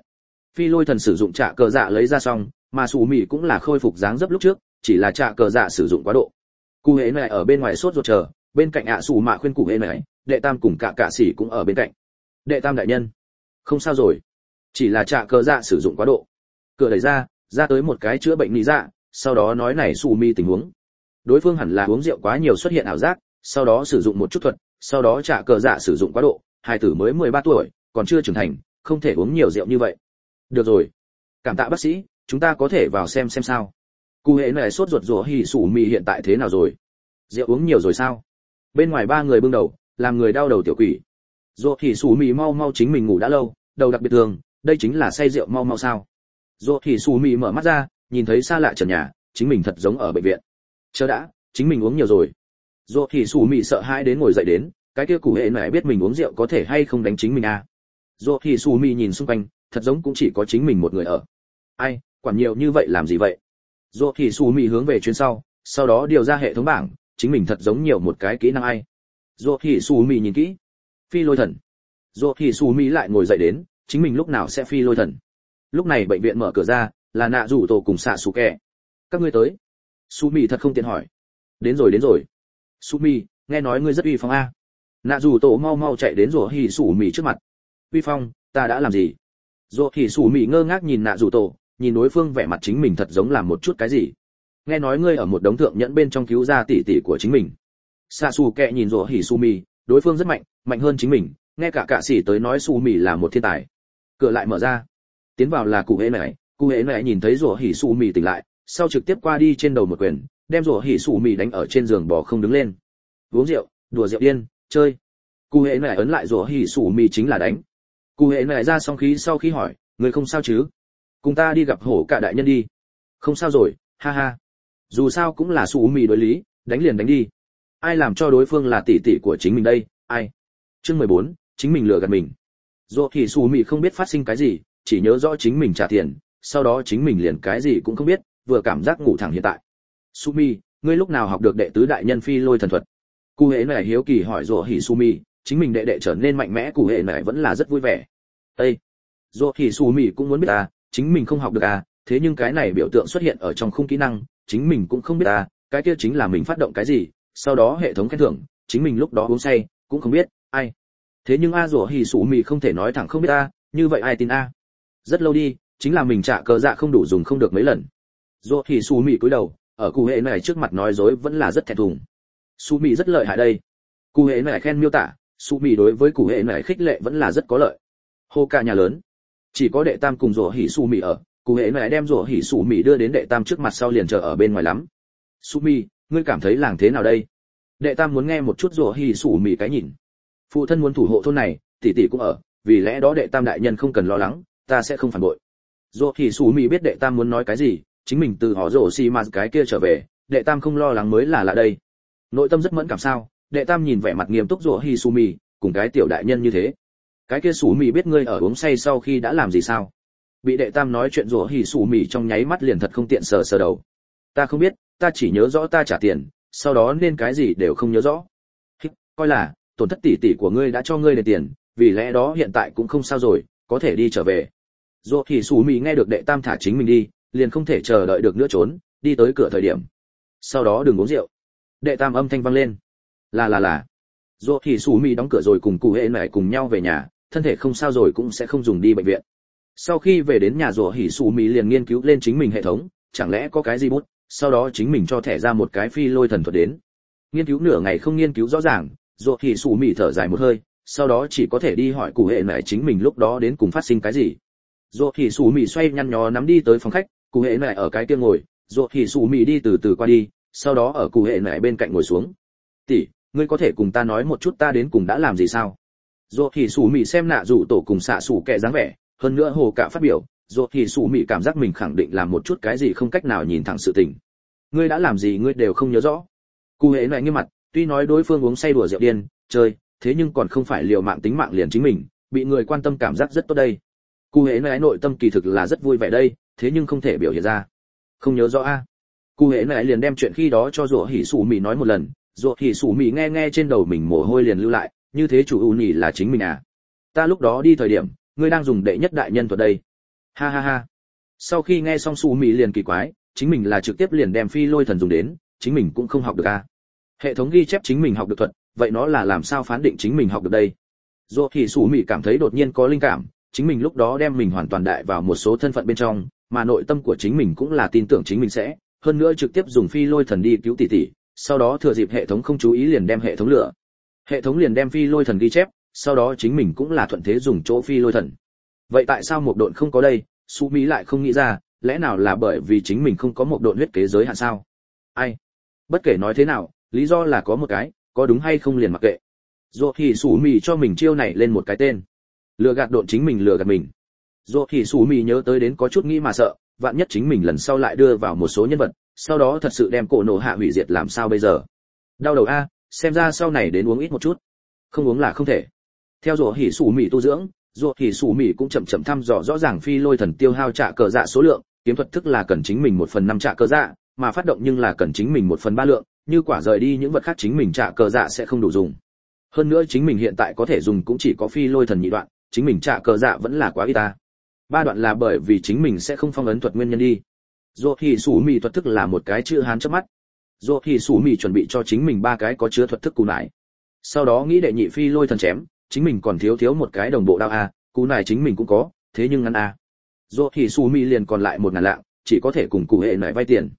A: Phi lôi thần sử dụng trạ cờ dạ lấy ra xong, mà sủ mì cũng là khôi phục dáng dấp lúc trước, chỉ là trạ cờ dạ sử dụng quá độ. Cụ hệ này ở bên ngoài sốt ruột chờ, bên cạnh ạ sủ mạ khuyên cụ hệ này, đệ tam cùng cả sĩ cũng ở bên cạnh. Đệ tam đại nhân, không sao rồi, chỉ là trạ cờ dạ sử dụng quá độ. Cửa đẩy ra tới một cái chữa bệnh lý dạ, sau đó nói này sủ mì tình huống. Đối phương hẳn là uống rượu quá nhiều xuất hiện ảo giác, sau đó sử dụng một chút thuật, sau đó trạ cờ dạ sử dụng quá độ, hai tử mới 13 tuổi, còn chưa trưởng thành, không thể uống nhiều rượu như vậy. Được rồi, cảm tạ bác sĩ, chúng ta có thể vào xem sao. Cụ hệ này sốt ruột rủa hỉ sủ mì hiện tại thế nào rồi? Rượu uống nhiều rồi sao? Bên ngoài ba người bưng đầu, làm người đau đầu tiểu quỷ. Rủa hỉ sủ mì mau chính mình ngủ đã lâu, đầu đặc biệt thường, đây chính là say rượu mau sao? Rủa hỉ sủ mì mở mắt ra, nhìn thấy xa lạ trần nhà, chính mình thật giống ở bệnh viện. Chờ đã, chính mình uống nhiều rồi. Rủa hỉ sủ mì sợ hãi đến ngồi dậy đến, cái kia cụ hệ này biết mình uống rượu có thể hay không đánh chính mình à? Rủa hỉ sủ mì nhìn xung quanh, thật giống cũng chỉ có chính mình một người ở. Ai, quản nhiều như vậy làm gì vậy? Rốt thì Su Mị hướng về chuyến sau đó điều ra hệ thống bảng, chính mình thật giống nhiều một cái kỹ năng ai. Rốt thì Su Mị nhìn kỹ. Phi lôi thần. Rốt thì Su Mị lại ngồi dậy đến, chính mình lúc nào sẽ phi lôi thần. Lúc này bệnh viện mở cửa ra, là Nạ Dụ Tổ cùng Sạ Sủ Kẹ. Các ngươi tới. Su Mị thật không tiện hỏi. Đến rồi. Su Mị, nghe nói ngươi rất uy phong a. Nạ Dụ Tổ mau chạy đến Rốt thì Su Mị trước mặt. Uy phong, ta đã làm gì? Rốt thì Su Mị ngơ ngác nhìn Nạ Dụ Tổ, nhìn đối phương vẻ mặt chính mình thật giống làm một chút cái gì. Nghe nói ngươi ở một đống thượng nhẫn bên trong cứu ra tỷ tỷ của chính mình. Sa Su Kẹ nhìn Rỗ Hỉ Su Mì, đối phương rất mạnh hơn chính mình, nghe cả sĩ tới nói Su Mì là một thiên tài. Cửa lại mở ra, tiến vào là cụ hệ này nhìn thấy Rỗ Hỉ Su Mì tỉnh lại, sau trực tiếp qua đi trên đầu một quyền, đem Rỗ Hỉ Su Mì đánh ở trên giường bò không đứng lên. Uống rượu, đùa rượu điên, chơi. Cụ hệ này ấn lại Rỗ Hỉ Su Mì chính là đánh. Cụ hệ này ra xong khí sau khi hỏi, người không sao chứ? Cùng ta đi gặp hổ cả đại nhân đi. Không sao rồi, ha ha. Dù sao cũng là Su Mì đối lý, đánh liền đánh đi. Ai làm cho đối phương là tỷ tỷ của chính mình đây, ai? Chương 14, chính mình lừa gạt mình. Dù thì Su Mì không biết phát sinh cái gì, chỉ nhớ rõ chính mình trả tiền, sau đó chính mình liền cái gì cũng không biết, vừa cảm giác ngủ thẳng hiện tại. Su Mì, ngươi lúc nào học được đệ tứ đại nhân phi lôi thần thuật? Cụ hệ này hiếu kỳ hỏi Dù Hỉ Su Mì, chính mình đệ trở nên mạnh mẽ, cụ hệ này vẫn là rất vui vẻ. Ê, Dù Hỉ Su Mì cũng muốn biết à, chính mình không học được à, thế nhưng cái này biểu tượng xuất hiện ở trong khung kỹ năng, chính mình cũng không biết à, cái kia chính là mình phát động cái gì, sau đó hệ thống khen thưởng, chính mình lúc đó uống say, cũng không biết, ai. Thế nhưng a Rủa Hỉ Sủ Mì không thể nói thẳng không biết a, như vậy ai tin a? Rất lâu đi, chính là mình trả cờ dạ không đủ dùng không được mấy lần. Rủa Hỉ Sủ Mì cúi đầu, ở cụ hệ này trước mặt nói dối vẫn là rất thẹn thùng. Sủ Mì rất lợi hại đây. Cụ hệ này khen miêu tả, Sủ Mì đối với cụ hệ này khích lệ vẫn là rất có lợi. Hô cả nhà lớn, chỉ có đệ tam cùng Rủa Hỉ Sủ Mì ở, cụ hệ này đem Rủa Hỉ Sủ Mì đưa đến đệ tam trước mặt sau liền chờ ở bên ngoài lắm. Sủ Mì, ngươi cảm thấy làng thế nào đây? Đệ tam muốn nghe một chút Rủa Hỉ Sủ Mì cái nhìn. Phụ thân muốn thủ hộ thôn này, tỷ tỷ cũng ở, vì lẽ đó đệ tam đại nhân không cần lo lắng, ta sẽ không phản bội. Rủa Hỉ Sủ Mì biết đệ tam muốn nói cái gì, chính mình từ họ Rổ Xi Mạt cái kia trở về, đệ tam không lo lắng mới là lạ đây. Nội tâm rất mẫn cảm sao? Đệ tam nhìn vẻ mặt nghiêm túc Rủa Hỉ Sủ Mì, cùng cái tiểu đại nhân như thế. Cái kia Sủ Mì biết ngươi ở uống say sau khi đã làm gì sao? Bị đệ tam nói chuyện Rủa Hỉ Sủ Mì trong nháy mắt liền thật không tiện sờ đầu. Ta không biết, ta chỉ nhớ rõ ta trả tiền, sau đó nên cái gì đều không nhớ rõ. Coi là tổn thất tỷ tỷ của ngươi đã cho ngươi đền tiền, vì lẽ đó hiện tại cũng không sao rồi, có thể đi trở về. Rốt thì Sủ Mì nghe được đệ tam thả chính mình đi, liền không thể chờ đợi được nữa trốn, đi tới cửa thời điểm. Sau đó đừng uống rượu. Đệ tam âm thanh vang lên. Là. Rốt thì Sủ Mì đóng cửa rồi cùng cụ hệ mẹ cùng nhau về nhà, thân thể không sao rồi cũng sẽ không dùng đi bệnh viện. Sau khi về đến nhà Rốt thì Sủ Mì liền nghiên cứu lên chính mình hệ thống, chẳng lẽ có cái gì bút, sau đó chính mình cho thẻ ra một cái phi lôi thần thuật đến. Nghiên cứu nửa ngày không nghiên cứu rõ ràng, Rốt thì Sủ Mì thở dài một hơi, sau đó chỉ có thể đi hỏi cụ hệ mẹ chính mình lúc đó đến cùng phát sinh cái gì. Rốt thì Sủ Mì xoay nhăn nhó nắm đi tới phòng khách, cụ hệ mẹ ở cái kia ngồi, Rốt thì Sủ Mì đi từ từ qua đi, sau đó ở cụ hệ mẹ bên cạnh ngồi xuống. "Tỷ, ngươi có thể cùng ta nói một chút ta đến cùng đã làm gì sao?" Rốt thì Sủ Mì xem Nạ Dụ Tổ cùng Sạ Sủ Kẹ dáng vẻ, hơn nữa hồ cả phát biểu, Rốt thì Sủ Mì cảm giác mình khẳng định làm một chút cái gì không cách nào nhìn thẳng sự tình. "Ngươi đã làm gì ngươi đều không nhớ rõ?" Cụ hệ mẹ nghiêm mặt, tuy nói đối phương uống say đùa rượu điên, chơi, thế nhưng còn không phải liều mạng tính mạng liền chính mình, bị người quan tâm cảm giác rất tốt đây. Cụ hệ mẹ nội tâm kỳ thực là rất vui vẻ đây, thế nhưng không thể biểu hiện ra. Không nhớ rõ a. Cụ hệ mẹ liền đem chuyện khi đó cho Rốt Hỉ Sủ Mì nói một lần, Rốt Hỉ Sủ Mì nghe trên đầu mình mồ hôi liền lưu lại, như thế chủ ưu nhỉ là chính mình à? Ta lúc đó đi thời điểm, ngươi đang dùng đệ nhất đại nhân thuật đây. Ha ha ha. Sau khi nghe xong Su Mị liền kỳ quái, chính mình là trực tiếp liền đem phi lôi thần dùng đến, chính mình cũng không học được à. Hệ thống ghi chép chính mình học được thuật, vậy nó là làm sao phán định chính mình học được đây? Dù thì Su Mị cảm thấy đột nhiên có linh cảm, chính mình lúc đó đem mình hoàn toàn đại vào một số thân phận bên trong, mà nội tâm của chính mình cũng là tin tưởng chính mình sẽ, hơn nữa trực tiếp dùng phi lôi thần đi cứu tỷ tỷ, sau đó thừa dịp hệ thống không chú ý liền đem hệ thống lửa. Hệ thống liền đem phi lôi thần ghi chép, sau đó chính mình cũng là thuận thế dùng chỗ phi lôi thần. Vậy tại sao một độn không có đây? Su Mỹ lại không nghĩ ra, lẽ nào là bởi vì chính mình không có một độn huyết kế giới hạn sao? Ai? Bất kể nói thế nào, lý do là có một cái, có đúng hay không liền mặc kệ. Dù thì Su Mỹ cho mình chiêu này lên một cái tên. Lừa gạt độn chính mình lừa gạt mình. Dù thì Su Mỹ nhớ tới đến có chút nghĩ mà sợ, vạn nhất chính mình lần sau lại đưa vào một số nhân vật, sau đó thật sự đem cổ nổ hạ hủy diệt làm sao bây giờ? Đau đầu a, xem ra sau này đến uống ít một chút. Không uống là không thể. Theo Dù Hỉ Su Mỹ tu dưỡng, Dù Hỉ Su Mỹ cũng chậm chậm thăm dò rõ ràng phi lôi thần tiêu hao trả cờ dạ số lượng, kiếm thuật thức là cần chính mình 1/5 trả cờ dạ, mà phát động nhưng là cần chính mình 1/3 lượng, như quả rời đi những vật khác chính mình trả cờ dạ sẽ không đủ dùng. Hơn nữa chính mình hiện tại có thể dùng cũng chỉ có phi lôi thần nhị đoạn, chính mình trả cờ dạ vẫn là quá ít ta. Ba đoạn là bởi vì chính mình sẽ không phong ấn thuật nguyên nhân đi. Dù Hỉ Su Mỹ thuật thức là một cái chữ Hán chớp mắt. Dù Hỉ Su Mỹ chuẩn bị cho chính mình 3 cái có chứa thuật thức cù nải. Sau đó nghĩ đệ nhị phi lôi thần chém, chính mình còn thiếu một cái đồng bộ đao a, cú này chính mình cũng có, thế nhưng ngắn a. Dù thì Su Mi liền còn lại 1.000 lạng, chỉ có thể cùng cụ hệ nải vay tiền.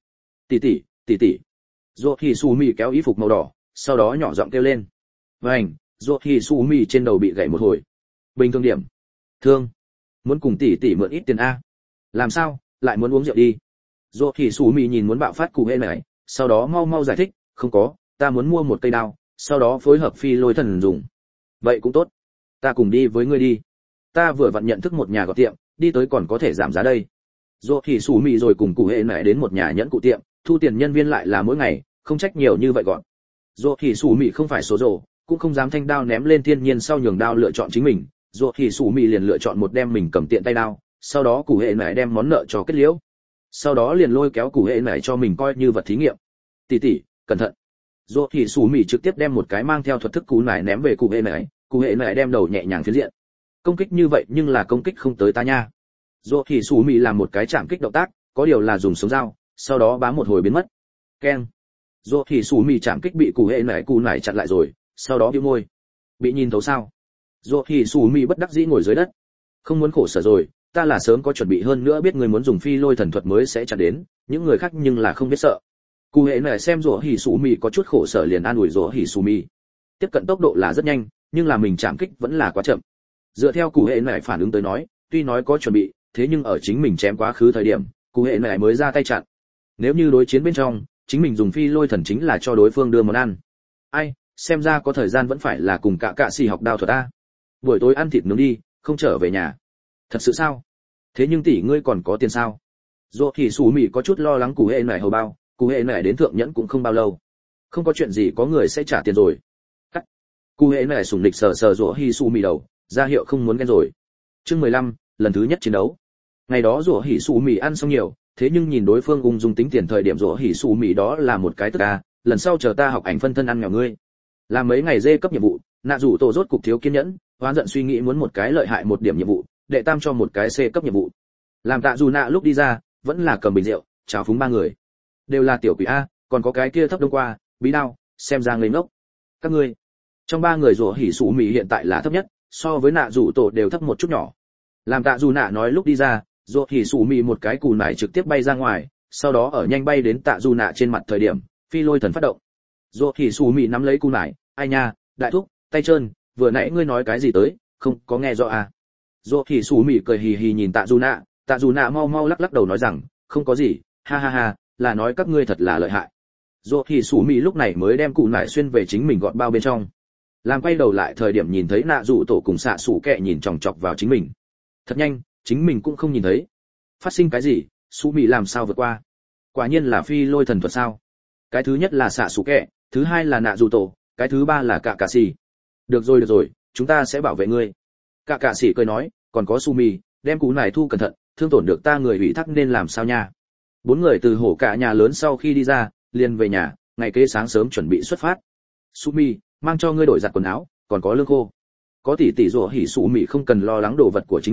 A: Tỷ. Dù thì Su Mi kéo y phục màu đỏ, sau đó nhỏ giọng kêu lên. Vành, dù thì Su Mi trên đầu bị gãy một hồi. Bình thường điểm. Thương. Muốn cùng tỷ mượn ít tiền a. Làm sao, lại muốn uống rượu đi. Dù thì Su Mi nhìn muốn bạo phát cụ hệ nải, sau đó mau giải thích, không có, ta muốn mua một cây đao, sau đó phối hợp phi lôi thần dùng. Vậy cũng tốt, ta cùng đi với ngươi đi. Ta vừa vặn nhận thức một nhà gọt tiệm, đi tới còn có thể giảm giá đây. Dù thì Su Mị rồi cùng cụ hệ mẹ đến một nhà nhẫn cụ tiệm, thu tiền nhân viên lại là mỗi ngày, không trách nhiều như vậy gọn. Dù thì Su Mị không phải số rồ, cũng không dám thanh đao ném lên thiên nhiên sau nhường đao lựa chọn chính mình. Dù thì Su Mị liền lựa chọn một đem mình cầm tiện tay đao, sau đó cụ hệ mẹ đem món nợ cho kết liễu. Sau đó liền lôi kéo cụ hệ mẹ cho mình coi như vật thí nghiệm. Tỷ, cẩn thận. Dù thì Su Mị trực tiếp đem một cái mang theo thuật thức cú nải ném về cụ hệ nải đem đầu nhẹ nhàng phiến diện. Công kích như vậy nhưng là công kích không tới ta nha. Dù thì Su Mị làm một cái chạm kích động tác, có điều là dùng sống dao, sau đó bám một hồi biến mất. Keng. Dù thì Su Mị chạm kích bị cụ nải chặn lại rồi, sau đó bĩu môi. Bị nhìn thấu sao? Dù thì Su Mị bất đắc dĩ ngồi dưới đất. Không muốn khổ sở rồi, ta là sớm có chuẩn bị hơn nữa biết người muốn dùng phi lôi thần thuật mới sẽ chặn đến, những người khác nhưng là không biết sợ. Cụ hệ này xem Rỗ Hỉ Su Mị có chút khổ sở liền an ủi Rỗ Hỉ Su Mị. Tiếp cận tốc độ là rất nhanh, nhưng là mình chạm kích vẫn là quá chậm. Dựa theo cụ hệ này phản ứng tới nói, tuy nói có chuẩn bị, thế nhưng ở chính mình chém quá khứ thời điểm, cụ hệ này mới ra tay chặn. Nếu như đối chiến bên trong, chính mình dùng phi lôi thần chính là cho đối phương đưa món ăn. Ai, xem ra có thời gian vẫn phải là cùng cả xì học đao thuật ta. Buổi tối ăn thịt nướng đi, không trở về nhà. Thật sự sao? Thế nhưng tỷ ngươi còn có tiền sao? Rỗ Hỉ Su Mị có chút lo lắng cụ hệ này hầu bao. Cụ hệ này đến thượng nhẫn cũng không bao lâu, không có chuyện gì có người sẽ trả tiền rồi. Cắt. Cụ hệ này sủng lịch sờ Rỗ Hỉ Su Mị đầu, ra hiệu không muốn ghen rồi. Chương 15, lần thứ nhất chiến đấu. Ngày đó Rỗ Hỉ Su Mị ăn xong nhiều, thế nhưng nhìn đối phương ung dung tính tiền thời điểm Rỗ Hỉ Su Mị đó là một cái tức a, lần sau chờ ta học ảnh phân thân ăn nghèo ngươi. Làm mấy ngày dê cấp nhiệm vụ, nạ rủ tổ rốt cục thiếu kiên nhẫn, hoán giận suy nghĩ muốn một cái lợi hại một điểm nhiệm vụ, đệ tam cho một cái C cấp nhiệm vụ. Làm tạ dù nạ lúc đi ra, vẫn là cầm bình rượu, chào phúng 3 người. Đều là tiểu quỷ a, còn có cái kia thấp đông qua, bí đao, xem ra ngây ngốc. Các ngươi, trong 3 người Rỗ Hỉ Su Mị hiện tại là thấp nhất, so với nạ rủ tổ đều thấp một chút nhỏ. Làm tạ dù nạ nói lúc đi ra, Rỗ Hỉ Su Mị một cái cù nải trực tiếp bay ra ngoài, sau đó ở nhanh bay đến tạ dù nạ trên mặt thời điểm, phi lôi thần phát động. Rỗ Hỉ Su Mị nắm lấy cù nải, ai nha, đại thúc, tay trơn, vừa nãy ngươi nói cái gì tới, không có nghe rõ à? Rỗ Hỉ Su Mị cười hì hì nhìn tạ dù nạ mau lắc đầu nói rằng, không có gì, ha, là nói các ngươi thật là lợi hại. Rỗ Hỉ Su Mị lúc này mới đem cụ nải xuyên về chính mình gọt bao bên trong. Làm quay đầu lại thời điểm nhìn thấy nạ dụ tổ cùng xạ sủ kẹ nhìn chòng chọc vào chính mình. Thật nhanh, chính mình cũng không nhìn thấy. Phát sinh cái gì, Su Mị làm sao vượt qua? Quả nhiên là phi lôi thần thuật sao? Cái thứ nhất là xạ sủ kẹ, thứ hai là nạ dụ tổ, cái thứ ba là cả xì. Được rồi, chúng ta sẽ bảo vệ ngươi. Cả xì cười nói, còn có Su Mị, đem cú này thu cẩn thận, thương tổn được ta người ủy thác nên làm sao nha? 4 người từ hổ cả nhà lớn sau khi đi ra, liền về nhà, ngày kế sáng sớm chuẩn bị xuất phát. Su Mị, mang cho ngươi đổi giặt quần áo, còn có lương khô. Có tỷ Rỗ Hỉ Su Mị không cần lo lắng đồ vật của chính mình,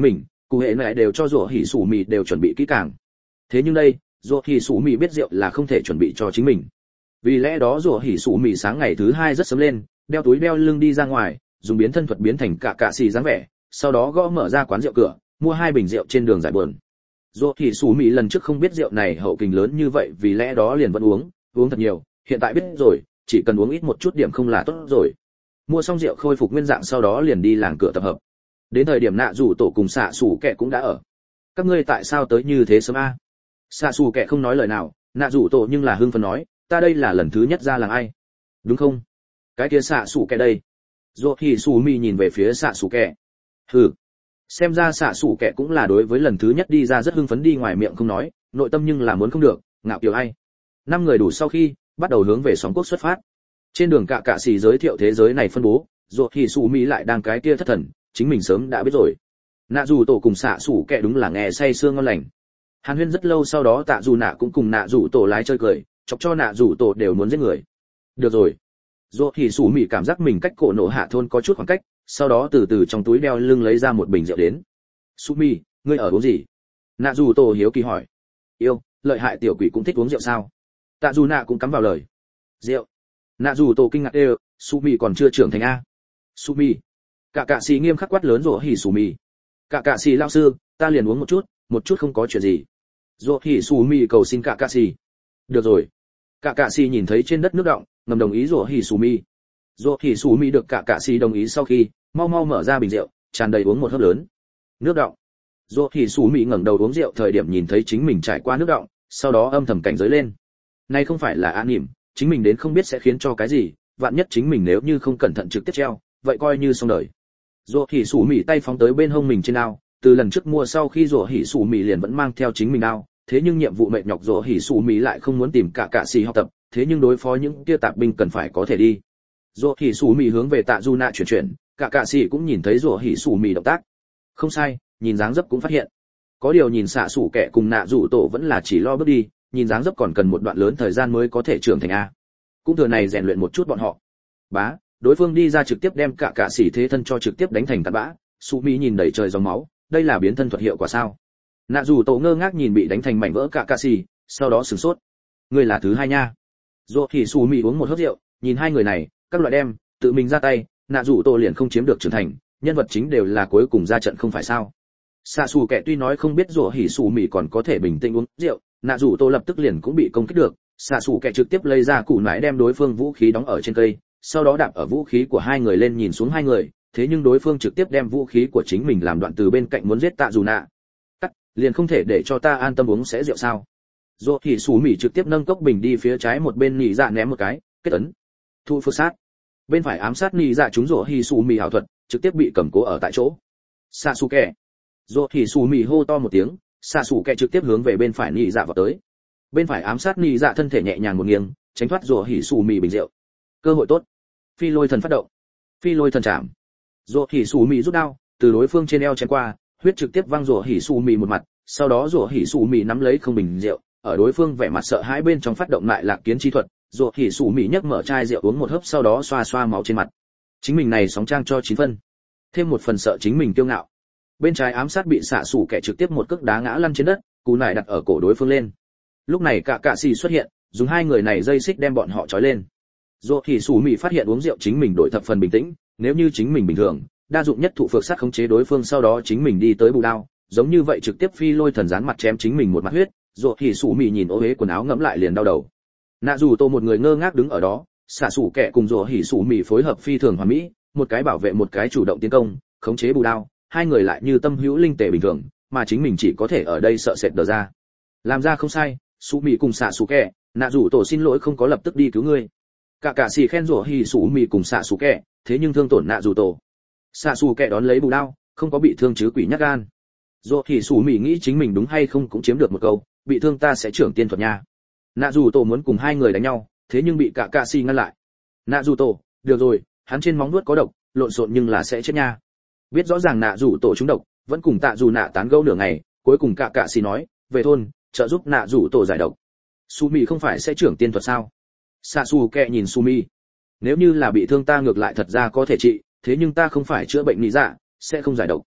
A: cụ hệ này đều cho rủa hỉ sủ mì đều chuẩn bị kỹ càng. Thế nhưng đây, rủa hỉ sủ mì biết rượu là không thể chuẩn bị cho chính mình. Vì lẽ đó rủa hỉ sủ mì sáng ngày thứ hai rất sớm lên, đeo túi đeo lưng đi ra ngoài, dùng biến thân thuật biến thành cả xì dáng vẻ, sau đó gõ mở ra quán rượu cửa, mua 2 bình rượu trên đường giải buồn. Rủa hỉ sủ mì lần trước không biết rượu này hậu kình lớn như vậy, vì lẽ đó liền vẫn uống thật nhiều, hiện tại biết rồi, chỉ cần uống ít một chút điểm không là tốt rồi. Mua xong rượu khôi phục nguyên dạng sau đó liền đi làng cửa tập hợp. Đến thời điểm nạ rủ tổ cùng xạ xù kẹ cũng đã ở. Các ngươi tại sao tới như thế sớm a? Xạ xù kẹ không nói lời nào, nạ rủ tổ nhưng là hưng phấn nói, ta đây là lần thứ nhất ra làng ai, đúng không? Cái kia xạ xù kẹ đây. Rồ hỉ sủ mì nhìn về phía xạ xù kẹ. Hừ. Xem ra xạ xù kẹ cũng là đối với lần thứ nhất đi ra rất hưng phấn, đi ngoài miệng không nói, nội tâm nhưng là muốn không được, ngạo kiều ai. 5 người đủ sau khi bắt đầu hướng về sóng quốc xuất phát. Trên đường cả xì giới thiệu thế giới này phân bố, rồ hỉ sủ mì lại đang cái kia thất thần, chính mình sớm đã biết rồi. Nạ dù tổ cùng xạ xủ kẹ đúng là nghe say sương ngon lành. Hàn huyên rất lâu, sau đó tạ dù nạ cũng cùng nạ dù tổ lái chơi cười, chọc cho nạ dù tổ đều muốn giết người. Được rồi. Rồ hỉ sủ mì cảm giác mình cách cổ nổ hạ thôn có chút khoảng cách, sau đó từ từ trong túi đeo lưng lấy ra một bình rượu đến. Sủ mì, ngươi ở uống gì? Nạ dù tổ hiếu kỳ hỏi. Yêu, lợi hại tiểu quỷ cũng thích uống rượu sao? Tạ dù nạ cũng cắm vào lời. Rượu. Nạ dù tổ kinh ngạc đều, Sủ mì còn chưa trưởng thành a. Sủ mì. Cả xì nghiêm khắc quát lớn rồ hỉ sủ mì. Cả xì lão sư, ta liền uống một chút không có chuyện gì. Rồ hỉ sủ mì cầu xin cả xì. Được rồi. Cả xì nhìn thấy trên đất nước đọng, ngầm đồng ý rồ hỉ sủ mì. Rồ hỉ sủ mì được cả xì đồng ý sau khi, mau mở ra bình rượu, tràn đầy uống một hớp lớn. Nước đọng. Rồ hỉ sủ mì ngẩng đầu uống rượu thời điểm nhìn thấy chính mình trải qua nước đọng, sau đó âm thầm cảnh giới lên. Này không phải là an nỉm, chính mình đến không biết sẽ khiến cho cái gì, vạn nhất chính mình nếu như không cẩn thận trực tiếp treo, vậy coi như xong đời. Rồ hỉ sủ mì tay phóng tới bên hông mình trên ao, từ lần trước mua sau khi rồ hỉ sủ mì liền vẫn mang theo chính mình ao, thế nhưng nhiệm vụ mệt nhọc rồ hỉ sủ mì lại không muốn tìm cả xì học tập, thế nhưng đối phó những kia tạp binh cần phải có thể đi. Rồ hỉ sủ mì hướng về tạ du nạ chuyển, cả xì cũng nhìn thấy rồ hỉ sủ mì động tác. Không sai, nhìn dáng dấp cũng phát hiện. Có điều nhìn xạ sủ kẻ cùng nạ rủ tổ vẫn là chỉ lo bước đi, nhìn dáng dấp còn cần một đoạn lớn thời gian mới có thể trưởng thành a. Cũng thừa này rèn luyện một chút bọn họ. Bá, đối phương đi ra trực tiếp đem cả xỉ thế thân cho trực tiếp đánh thành tạt bã. Su Mi nhìn đầy trời dòng máu, đây là biến thân thuật hiệu quả sao? Nạ dù tổ ngơ ngác nhìn bị đánh thành mảnh vỡ cả xỉ, sau đó sửng sốt. Người là thứ hai nha. Rồi thì Su Mi uống một hớp rượu, nhìn hai người này, các loại đem tự mình ra tay, nạ dù tổ liền không chiếm được trưởng thành, nhân vật chính đều là cuối cùng ra trận không phải sao? Xạ xù kẻ tuy nói không biết rủa hỉ Su Mi còn có thể bình tĩnh uống rượu, nạ dù tổ lập tức liền cũng bị công kích được. Xạ xù kẻ trực tiếp lấy ra củ nải đem đối phương vũ khí đóng ở trên cây, sau đó đạp ở vũ khí của hai người lên nhìn xuống hai người, thế nhưng đối phương trực tiếp đem vũ khí của chính mình làm đoạn từ bên cạnh muốn giết tạ dù nạ. Cắt, liền không thể để cho ta an tâm uống sẽ rượu sao? Rồi thì Sủ Mỉ trực tiếp nâng cốc bình đi phía trái một bên nhị dạ ném một cái, kết ấn. Thu phước sát. Bên phải ám sát nhị dạ trúng rồi thì Sủ Mỉ hảo thuật, trực tiếp bị cầm cố ở tại chỗ. Sasuke. Rồi thì Sủ Mỉ hô to một tiếng, Sasuke trực tiếp hướng về bên phải nhị dạ vào tới. Bên phải ám sát nhị dạ thân thể nhẹ nhàng một nghiêng, tránh thoát rồi thì Sủ Mỉ bình rượu. Cơ hội tốt. Phi lôi thần phát động. Phi lôi thần chạm. Rồi thì Sủ Mỉ rút đao, từ đối phương trên eo chém qua, huyết trực tiếp văng rồi hỉ Sủ Mỉ một mặt, sau đó rồi hỉ Sủ Mỉ nắm lấy không bình rượu, ở đối phương vẻ mặt sợ hãi bên trong phát động lại lạc kiến chi thuật, rồi hỉ Sủ Mỉ nhấc mở chai rượu uống một hớp sau đó xoa xoa máu trên mặt. Chính mình này sóng trang cho 9 phân. Thêm một phần sợ chính mình kiêu ngạo. Bên trái ám sát bị xạ sủ kẻ trực tiếp một cước đá ngã lăn trên đất, cú nải đặt ở cổ đối phương lên. Lúc này cả xì xuất hiện, dùng hai người này dây xích đem bọn họ trói lên. Rồi thì Sủ Mỉ phát hiện uống rượu chính mình đổi thập phần bình tĩnh, nếu như chính mình bình thường, đa dụng nhất thụ phược sát khống chế đối phương sau đó chính mình đi tới bù đao, giống như vậy trực tiếp phi lôi thần gián mặt chém chính mình một mặt huyết. Rồi thì Sủ Mỉ nhìn ô uế quần áo ngẫm lại liền đau đầu. Nạ dù tô một người ngơ ngác đứng ở đó, xạ sủ kẻ cùng rồi hỉ Sủ Mỉ phối hợp phi thường hoàn mỹ, một cái bảo vệ một cái chủ động tiến công, khống chế bù đao, hai người lại như tâm hữu linh tề bình thường, mà chính mình chỉ có thể ở đây sợ sệt đờ ra. Làm ra không sai, Sủ Mỉ cùng xạ sủ kẻ, nạ dù tổ xin lỗi không có lập tức đi cứu ngươi. Cả xì khen rủa hỉ Sủ Mỉ cùng xạ sủ kẻ, thế nhưng thương tổn nạ dù tổ. Xạ sủ kẻ đón lấy bù đao, không có bị thương chứ quỷ nhát gan. Rồi thì Sủ Mỉ nghĩ chính mình đúng hay không cũng chiếm được một câu, bị thương ta sẽ trưởng tiên thuật nha. Nạ dù tổ muốn cùng hai người đánh nhau, thế nhưng bị cả xì ngăn lại. Nạ dù tổ, được rồi, hắn trên móng vuốt có độc, lộn xộn nhưng là sẽ chết nha. Biết rõ ràng nạ dù tổ trúng độc, vẫn cùng tạ dù nạ tán gẫu nửa ngày, cuối cùng cả xì nói, về thôn, trợ giúp nạ dù tổ giải độc. Su Mỉ không phải sẽ trưởng tiên thuật sao? Sasuke nhìn Su Mỉ, nếu như là bị thương ta ngược lại thật ra có thể trị, thế nhưng ta không phải chữa bệnh lý dạ, sẽ không giải độc.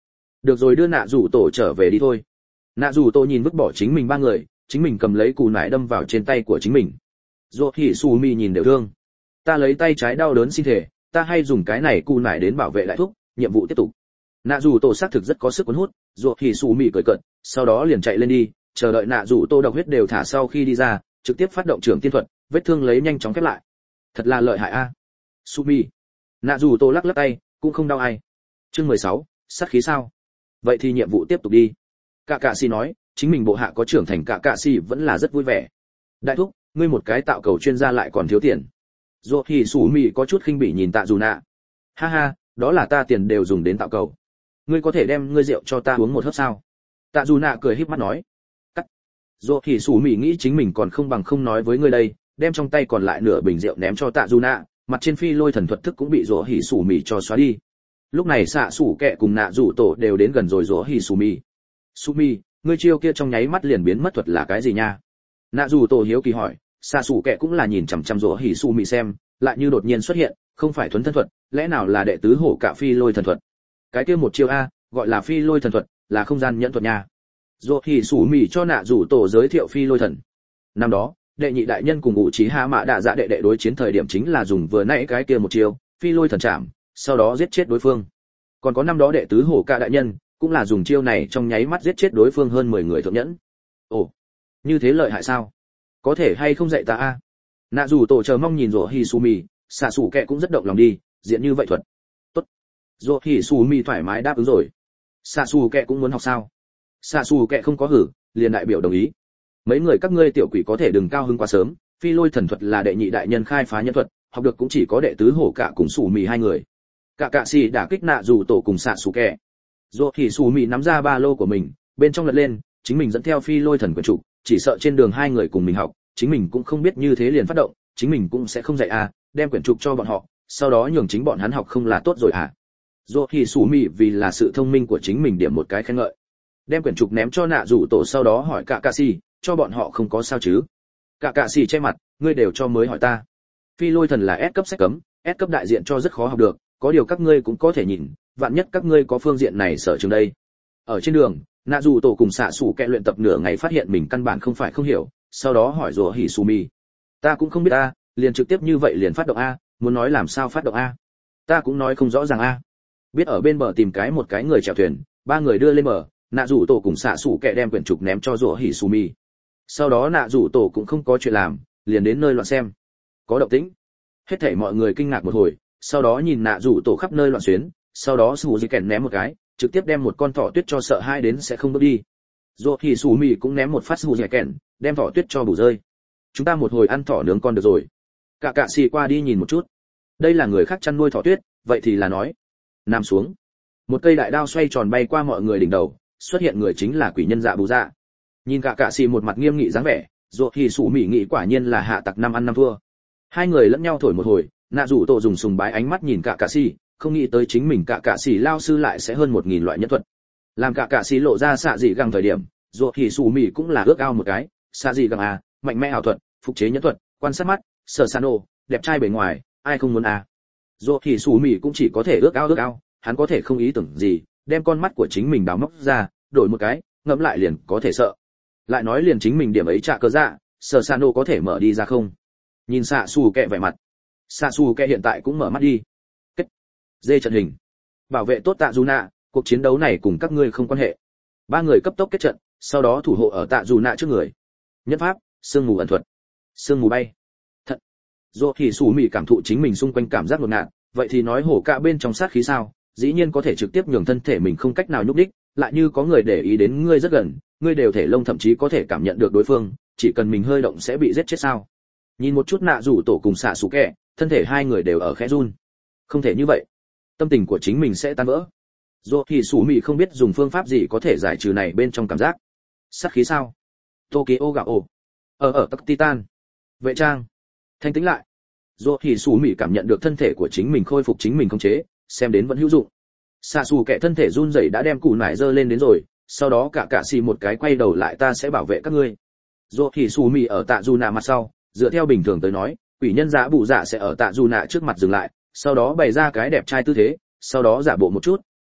A: Được rồi, đưa nạ rủ tổ trở về đi thôi. Nạ rủ tổ nhìn vứt bỏ chính mình ba người, chính mình cầm lấy cù nải đâm vào trên tay của chính mình. Dỗ hỉ su mi nhìn đều thương. Ta lấy tay trái đau đớn xin thể, ta hay dùng cái này cù nải đến bảo vệ đại thúc, nhiệm vụ tiếp tục. Nạ rủ tổ xác thực rất có sức cuốn hút. Dỗ hỉ su mi cười cợt, sau đó liền chạy lên đi, chờ đợi nạ rủ tổ độc huyết đều thả sau khi đi ra, trực tiếp phát động trưởng tiên thuật, vết thương lấy nhanh chóng khép lại. Thật là lợi hại a. Sumi. Nạ rủ tổ lắc lắc tay, cũng không đau ai. Chương 16, sát khí sao? Vậy thì nhiệm vụ tiếp tục đi. Cả cạ sĩ nói, chính mình bộ hạ có trưởng thành, cả cạ sĩ vẫn là rất vui vẻ. Đại thúc, ngươi một cái tạo cầu chuyên gia lại còn thiếu tiền. Dỗ thì sủ mì có chút khinh bỉ nhìn tạ dù nạ. Ha ha, đó là ta tiền đều dùng đến tạo cầu. Ngươi có thể đem ngươi rượu cho ta uống một hớp sao? Tạ dù nạ cười híp mắt nói. Cắt. Dỗ thì sủ mì nghĩ chính mình còn không bằng không nói với ngươi đây, đem trong tay còn lại nửa bình rượu ném cho tạ dù nạ, mặt trên phi lôi thần thuật thức cũng bị dỗ hỉ sủ mì cho xóa đi. Lúc này xạ sủ kẹ cùng nạ rủ tổ đều đến gần rồi dỗ hỉ sủ mì. Sumi, ngươi chiêu kia trong nháy mắt liền biến mất thuật là cái gì nha? Nạ rủ tổ hiếu kỳ hỏi. Xạ sủ kẹ cũng là nhìn chằm chằm dỗ hỉ sủ mì xem, lại như đột nhiên xuất hiện, không phải thuấn thân thuật, lẽ nào là đệ tứ hổ cả phi lôi thần thuật? Cái kia một chiêu a, gọi là phi lôi thần thuật, là không gian nhẫn thuật nha. Dỗ hỉ sủ mì cho nạ rủ tổ giới thiệu phi lôi thần. Năm đó, đệ nhị đại nhân cùng ngụ trí hạ mã đạ dạ đệ đệ đối chiến thời điểm chính là dùng vừa nãy cái kia một chiêu phi lôi thần chạm, sau đó giết chết đối phương. Còn có năm đó đệ tứ hổ cả đại nhân cũng là dùng chiêu này trong nháy mắt giết chết đối phương hơn 10 người thượng nhẫn. Ồ, như thế lợi hại sao? Có thể hay không dạy ta a? Nạ dù tổ chờ mong nhìn rồ hỉ su mì, xạ sủ kẹ cũng rất động lòng đi, diện như vậy thuật. Tốt. Rồ hỉ su mì thoải mái đáp ứng rồi. Xạ sủ kẹ cũng muốn học sao? Xạ sủ kẹ không có hử, liền đại biểu đồng ý. Mấy người các ngươi tiểu quỷ có thể đừng cao hứng quá sớm, phi lôi thần thuật là đệ nhị đại nhân khai phá nhân thuật, học được cũng chỉ có đệ tứ hổ cả cùng sủ mì hai người. Cả cạ xì đã kích nạ dù tổ cùng xạ sủ kẹ. Rồi thì sủ mì nắm ra ba lô của mình, bên trong lật lên, chính mình dẫn theo phi lôi thần quyển trục, chỉ sợ trên đường hai người cùng mình học, chính mình cũng không biết như thế liền phát động, chính mình cũng sẽ không dạy à, đem quyển trục cho bọn họ, sau đó nhường chính bọn hắn học không là tốt rồi à? Rồi thì sủ mì vì là sự thông minh của chính mình điểm một cái khen ngợi. Đem quyển trục ném cho nạ dù tổ, sau đó hỏi cả cạ xì, cho bọn họ không có sao chứ? Cả cạ xì che mặt, ngươi đều cho mới hỏi ta. Phi lôi thần là S cấp sách cấm, S cấp đại diện cho rất khó học được, có điều các ngươi cũng có thể nhìn, vạn nhất các ngươi có phương diện này sở trường đây. Ở trên đường, nạ dù tổ cùng xạ sủ kẹ luyện tập nửa ngày phát hiện mình căn bản không phải không hiểu, sau đó hỏi rồ hỉ su mi. Ta cũng không biết a, liền trực tiếp như vậy liền phát động a, muốn nói làm sao phát động a? Ta cũng nói không rõ ràng a. Biết ở bên bờ tìm một cái người chèo thuyền, ba người đưa lên bờ, nạ dù tổ cùng xạ sủ kẹ đem quyển trục ném cho rồ hỉ su mi. Sau đó nạ dù tổ cũng không có chuyện làm, liền đến nơi loạn xem. Có động tĩnh. Hết thảy mọi người kinh ngạc một hồi, sau đó nhìn nạ dù tổ khắp nơi loạn xuyến, sau đó sủ dì kèn ném một cái, trực tiếp đem một con thỏ tuyết cho sợ hai đến sẽ không bước đi. Rồi thì sủ mì cũng ném một phát sủ dì kèn, đem thỏ tuyết cho bù rơi. Chúng ta một hồi ăn thỏ nướng con được rồi. Cả cạ xì qua đi nhìn một chút. Đây là người khác chăn nuôi thỏ tuyết, vậy thì là nói. Nằm xuống. Một cây đại đao xoay tròn bay qua mọi người đỉnh đầu, xuất hiện người chính là quỷ nhân dạ bù dạ. Nhìn cả cạ xì một mặt nghiêm nghị dáng vẻ, rồi thì sủ mì nghĩ quả nhiên là hạ tặc năm ăn năm thua. Hai người lẫn nhau thổi một hồi, nạ rủ tổ dùng sùng bái ánh mắt nhìn cả cạ xì, không nghĩ tới chính mình cả cạ xì lao sư lại sẽ hơn 1000 loại nhân thuật. Làm cả cạ xì lộ ra xạ dị găng thời điểm, rồi thì sủ mì cũng là ước ao một cái, xạ dị găng à, mạnh mẽ ảo thuật, phục chế nhân thuật, quan sát mắt, sở san ô, đẹp trai bề ngoài, ai không muốn à? Rồi thì sủ mì cũng chỉ có thể ước ao, hắn có thể không ý tưởng gì, đem con mắt của chính mình đào móc ra, đổi một cái, ngẫm lại liền có thể sợ. Lại nói liền chính mình điểm ấy trả cơ dạ, sở san ô có thể mở đi ra không? Nhìn xạ xù kẹ vẻ mặt, xạ xù kẹ hiện tại cũng mở mắt đi. Kết dê trận hình, bảo vệ tốt tạ dù nạ, cuộc chiến đấu này cùng các ngươi không quan hệ. Ba người cấp tốc kết trận, sau đó thủ hộ ở tạ dù nạ trước người. Nhân pháp, sương mù ẩn thuật, sương mù bay. Thật. Rồi thì sủ mì cảm thụ chính mình xung quanh cảm giác ngột ngạt, vậy thì nói hổ cả bên trong sát khí sao? Dĩ nhiên có thể trực tiếp nhường thân thể mình không cách nào nhúc đích, lại như có người để ý đến ngươi rất gần, ngươi đều thể lông thậm chí có thể cảm nhận được đối phương, chỉ cần mình hơi động sẽ bị giết chết sao? Nhìn một chút nạ rủ tổ cùng xạ sủ kẹ, thân thể hai người đều ở khẽ run. Không thể như vậy, tâm tình của chính mình sẽ tan vỡ. Rồi thì sủ mì không biết dùng phương pháp gì có thể giải trừ này bên trong cảm giác. Sát khí sao? Tokyo gạo ổ. Ở các Titan. Vệ trang. Thanh tĩnh lại. Rồi thì sủ mì cảm nhận được thân thể của chính mình khôi phục chính mình khống chế, xem đến vẫn hữu dụng. Xạ sủ kẹ thân thể run rẩy đã đem củ nải dơ lên đến rồi, sau đó cả xì một cái quay đầu lại, ta sẽ bảo vệ các ngươi. Rồi thì sủ mì ở tạ dù nạ mặt sau, dựa theo bình thường tới nói, quỷ nhân giả bụ dạ sẽ ở tạ dù nạ trước mặt dừng lại, sau đó bày ra cái đẹp trai tư thế, sau đó giả bộ một chút,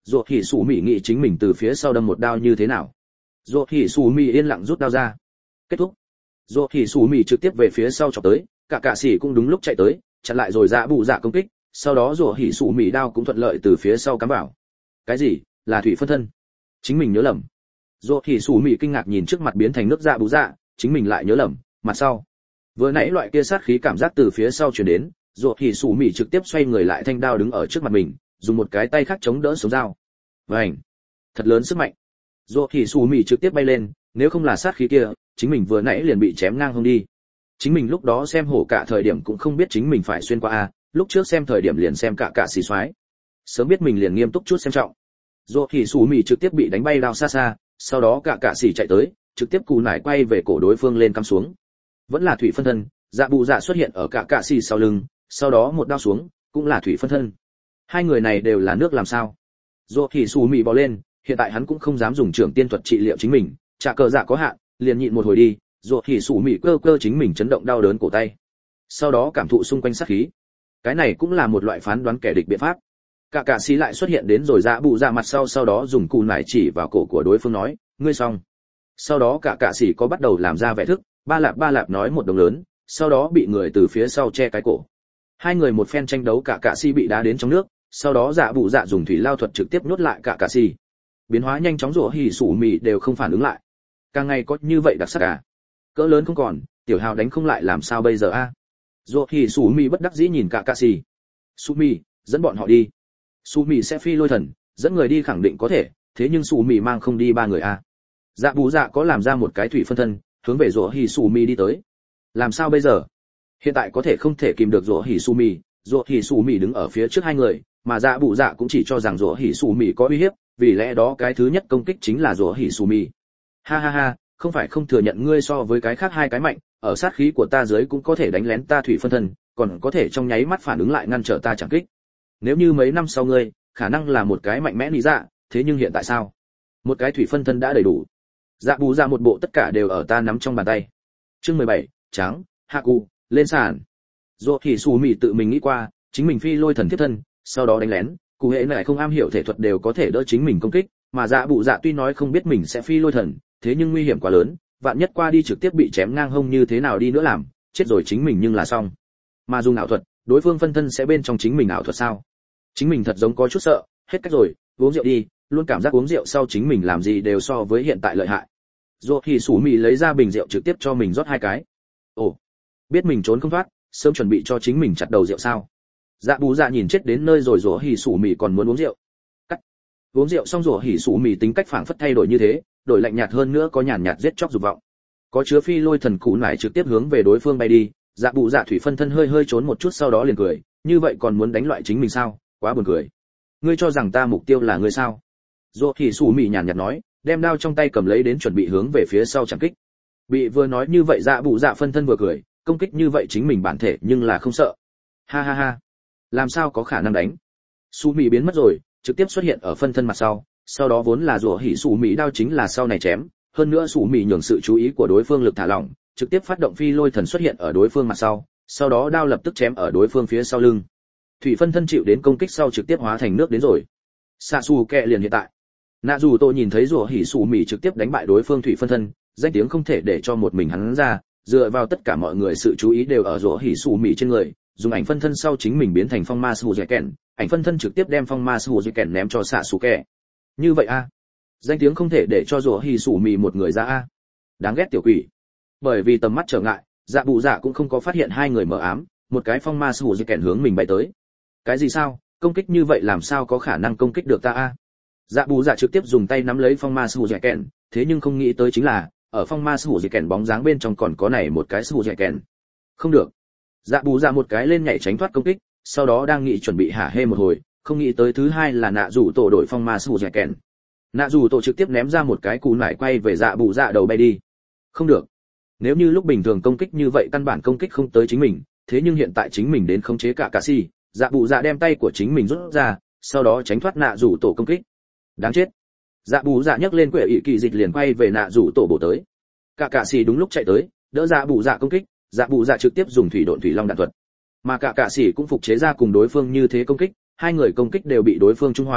A: Rồ Hỉ Sủ Mị nghĩ chính mình từ phía sau đâm một đao như thế nào. Rồ Hỉ Sủ Mị yên lặng rút đao ra. Kết thúc. Rồ Hỉ Sủ Mị trực tiếp về phía sau chọc tới, cả sĩ cũng đúng lúc chạy tới, chặn lại rồi dạ bụ dạ công kích, sau đó Rồ Hỉ Sủ Mị đao cũng thuận lợi từ phía sau cắm vào. Cái gì? Là thủy phân thân? Chính mình nhớ lầm. Rồ Hỉ Sủ Mị kinh ngạc nhìn trước mặt biến thành nước dạ bụ dạ, chính mình lại nhớ lầm, mặt sau. Vừa nãy loại kia sát khí cảm giác từ phía sau truyền đến, Rồ Hỉ Sủ Mị trực tiếp xoay người lại thanh đao đứng ở trước mặt mình, dùng một cái tay khác chống đỡ sống dao. Vành, thật lớn sức mạnh. Rồ Hỉ Sủ Mị trực tiếp bay lên, nếu không là sát khí kia, chính mình vừa nãy liền bị chém ngang hông đi. Chính mình lúc đó xem hổ cả thời điểm cũng không biết chính mình phải xuyên qua a, lúc trước xem thời điểm liền xem cả xì xoái. Sớm biết mình liền nghiêm túc chút xem trọng. Rồ Hỉ Sủ Mị trực tiếp bị đánh bay đao xa xa, sau đó cả xì chạy tới, trực tiếp cù nải quay về cổ đối phương lên cắm xuống. Vẫn là thủy phân thân, dạ bụ dạ xuất hiện ở cả xì sau lưng, sau đó một đao xuống, cũng là thủy phân thân. Hai người này đều là nước làm sao? Rồ Hỉ Sủ Mị bò lên, hiện tại hắn cũng không dám dùng trưởng tiên thuật trị liệu chính mình, trả cờ dạ có hạn, liền nhịn một hồi đi. Rồ Hỉ Sủ Mị cơ chính mình chấn động đau đớn cổ tay, sau đó cảm thụ xung quanh sát khí. Cái này cũng là một loại phán đoán kẻ địch biện pháp. Cả sĩ lại xuất hiện đến rồi dạ bụ dạ mặt sau đó dùng cù nải chỉ vào cổ của đối phương nói, ngươi xong. Sau đó cả sĩ có bắt đầu làm ra vẻ thức, ba lạp nói một đồng lớn, sau đó bị người từ phía sau che cái cổ. Hai người một phen tranh đấu, cả sĩ bị đá đến trong nước, sau đó dạ bụ dạ dùng thủy lao thuật trực tiếp nhốt lại cả sĩ. Biến hóa nhanh chóng, Rồ Hỉ Sủ Mị đều không phản ứng lại. Càng ngày có như vậy đặc sắc à? Cỡ lớn không còn, tiểu hào đánh không lại làm sao bây giờ a? Rồ Hỉ Sủ Mị bất đắc dĩ nhìn cả sĩ. Sủ Mị, dẫn bọn họ đi. Sủ Mị sẽ phi lôi thần, dẫn người đi khẳng định có thể, thế nhưng Sủ Mị mang không đi ba người a. Dạ bù dạ có làm ra một cái thủy phân thân, hướng về Rồ Hỉ Sủ Mị đi tới. Làm sao bây giờ? Hiện tại có thể không thể kìm được Rồ Hỉ Sủ Mị. Rồ Hỉ Sủ Mị đứng ở phía trước hai người, mà dạ bù dạ cũng chỉ cho rằng Rồ Hỉ Sủ Mị có uy hiếp, vì lẽ đó cái thứ nhất công kích chính là Rồ Hỉ Sủ Mị. Ha ha ha, không phải không thừa nhận ngươi so với cái khác hai cái mạnh, ở sát khí của ta dưới cũng có thể đánh lén ta thủy phân thân, còn có thể trong nháy mắt phản ứng lại ngăn trở ta chẳng kích. Nếu như mấy năm sau ngươi, khả năng là một cái mạnh mẽ lý dạ, thế nhưng hiện tại sao? Một cái thủy phân thân đã đầy đủ. Dạ bù dạ một bộ tất cả đều ở ta nắm trong bàn tay. Chương 17, trắng, hạ cụ, lên sàn. Rồ Hỉ Sủ Mị tự mình nghĩ qua, chính mình phi lôi thần thiết thân, sau đó đánh lén, cụ hệ này không am hiểu thể thuật đều có thể đỡ chính mình công kích, mà dạ bụ dạ tuy nói không biết mình sẽ phi lôi thần, thế nhưng nguy hiểm quá lớn, vạn nhất qua đi trực tiếp bị chém ngang hông như thế nào đi nữa làm, chết rồi chính mình nhưng là xong. Mà dùng ảo thuật, đối phương phân thân sẽ bên trong chính mình ảo thuật sao? Chính mình thật giống có chút sợ, hết cách rồi, uống rượu đi, luôn cảm giác uống rượu sau chính mình làm gì đều so với hiện tại lợi hại. Rồ Hỉ Sủ Mị lấy ra bình rượu trực tiếp cho mình rót hai cái. Ồ, biết mình trốn không thoát, sớm chuẩn bị cho chính mình chặt đầu rượu sao? Dạ bù dạ nhìn chết đến nơi rồi Rồ Hỉ Sủ Mị còn muốn uống rượu. Cắt. Uống rượu xong Rồ Hỉ Sủ Mị tính cách phảng phất thay đổi như thế, đổi lạnh nhạt hơn nữa có nhàn nhạt giết chóc dục vọng. Có chứa phi lôi thần cụ nải trực tiếp hướng về đối phương bay đi, dạ bù dạ thủy phân thân hơi trốn một chút sau đó liền cười, như vậy còn muốn đánh loại chính mình sao? Quá buồn cười. Ngươi cho rằng ta mục tiêu là ngươi sao? Rồ Hỉ Sủ Mị nhàn nhạt nói, đem đao trong tay cầm lấy đến chuẩn bị hướng về phía sau chẳng kích. Bị vừa nói như vậy dạ bụ dạ phân thân vừa cười, công kích như vậy chính mình bản thể nhưng là không sợ. Ha ha ha, làm sao có khả năng đánh? Sủ Mị biến mất rồi, trực tiếp xuất hiện ở phân thân mặt sau đó vốn là Rồ Hỉ Sủ Mị đao chính là sau này chém, hơn nữa Sủ Mị nhường sự chú ý của đối phương lực thả lỏng, trực tiếp phát động phi lôi thần xuất hiện ở đối phương mặt sau đó đao lập tức chém ở đối phương phía sau lưng. Thủy phân thân chịu đến công kích sau trực tiếp hóa thành nước đến rồi. Sasuke liền hiện tại. Nạ dù tôi nhìn thấy Rồ Hỉ Sủ Mị trực tiếp đánh bại đối phương thủy phân thân, danh tiếng không thể để cho một mình hắn ra, dựa vào tất cả mọi người sự chú ý đều ở Rồ Hỉ Sủ Mị trên người, dùng ảnh phân thân sau chính mình biến thành phong ma Sasuke, ảnh phân thân trực tiếp đem phong ma Sasuke ném cho Sasuke. Như vậy a, danh tiếng không thể để cho Rồ Hỉ Sủ Mị một người ra a. Đáng ghét tiểu quỷ. Bởi vì tầm mắt trở ngại, dạ bụ dạ cũng không có phát hiện hai người mờ ám, một cái phong ma Sasuke hướng mình bay tới. Cái gì sao? Công kích như vậy làm sao có khả năng công kích được ta a? Dạ bù dạ trực tiếp dùng tay nắm lấy phong ma sù dẻ kèn, thế nhưng không nghĩ tới chính là ở phong ma sù dẻ kèn bóng dáng bên trong còn có này một cái sù dẻ kèn. Không được. Dạ bù dạ một cái lên nhảy tránh thoát công kích, sau đó đang nghĩ chuẩn bị hả hê một hồi, không nghĩ tới thứ hai là nạ rủ tổ đổi phong ma sù dẻ kèn. Nạ rủ tổ trực tiếp ném ra một cái cú nải quay về dạ bù dạ đầu bay đi. Không được. Nếu như lúc bình thường công kích như vậy căn bản công kích không tới chính mình, thế nhưng hiện tại chính mình đến khống chế cả si, dạ bù dạ đem tay của chính mình rút ra, sau đó tránh thoát nạ rủ tổ công kích. Đáng chết. Dạ bù dạ nhấc lên quệ ỷ kỳ dịch liền quay về nạ rủ tổ bổ tới. Cả xì đúng lúc chạy tới, đỡ dạ bù dạ công kích, dạ bù dạ trực tiếp dùng thủy độn thủy long đạn thuật. Mà cả xì cũng phục chế ra cùng đối phương như thế công kích, hai người công kích đều bị đối phương trung hòa,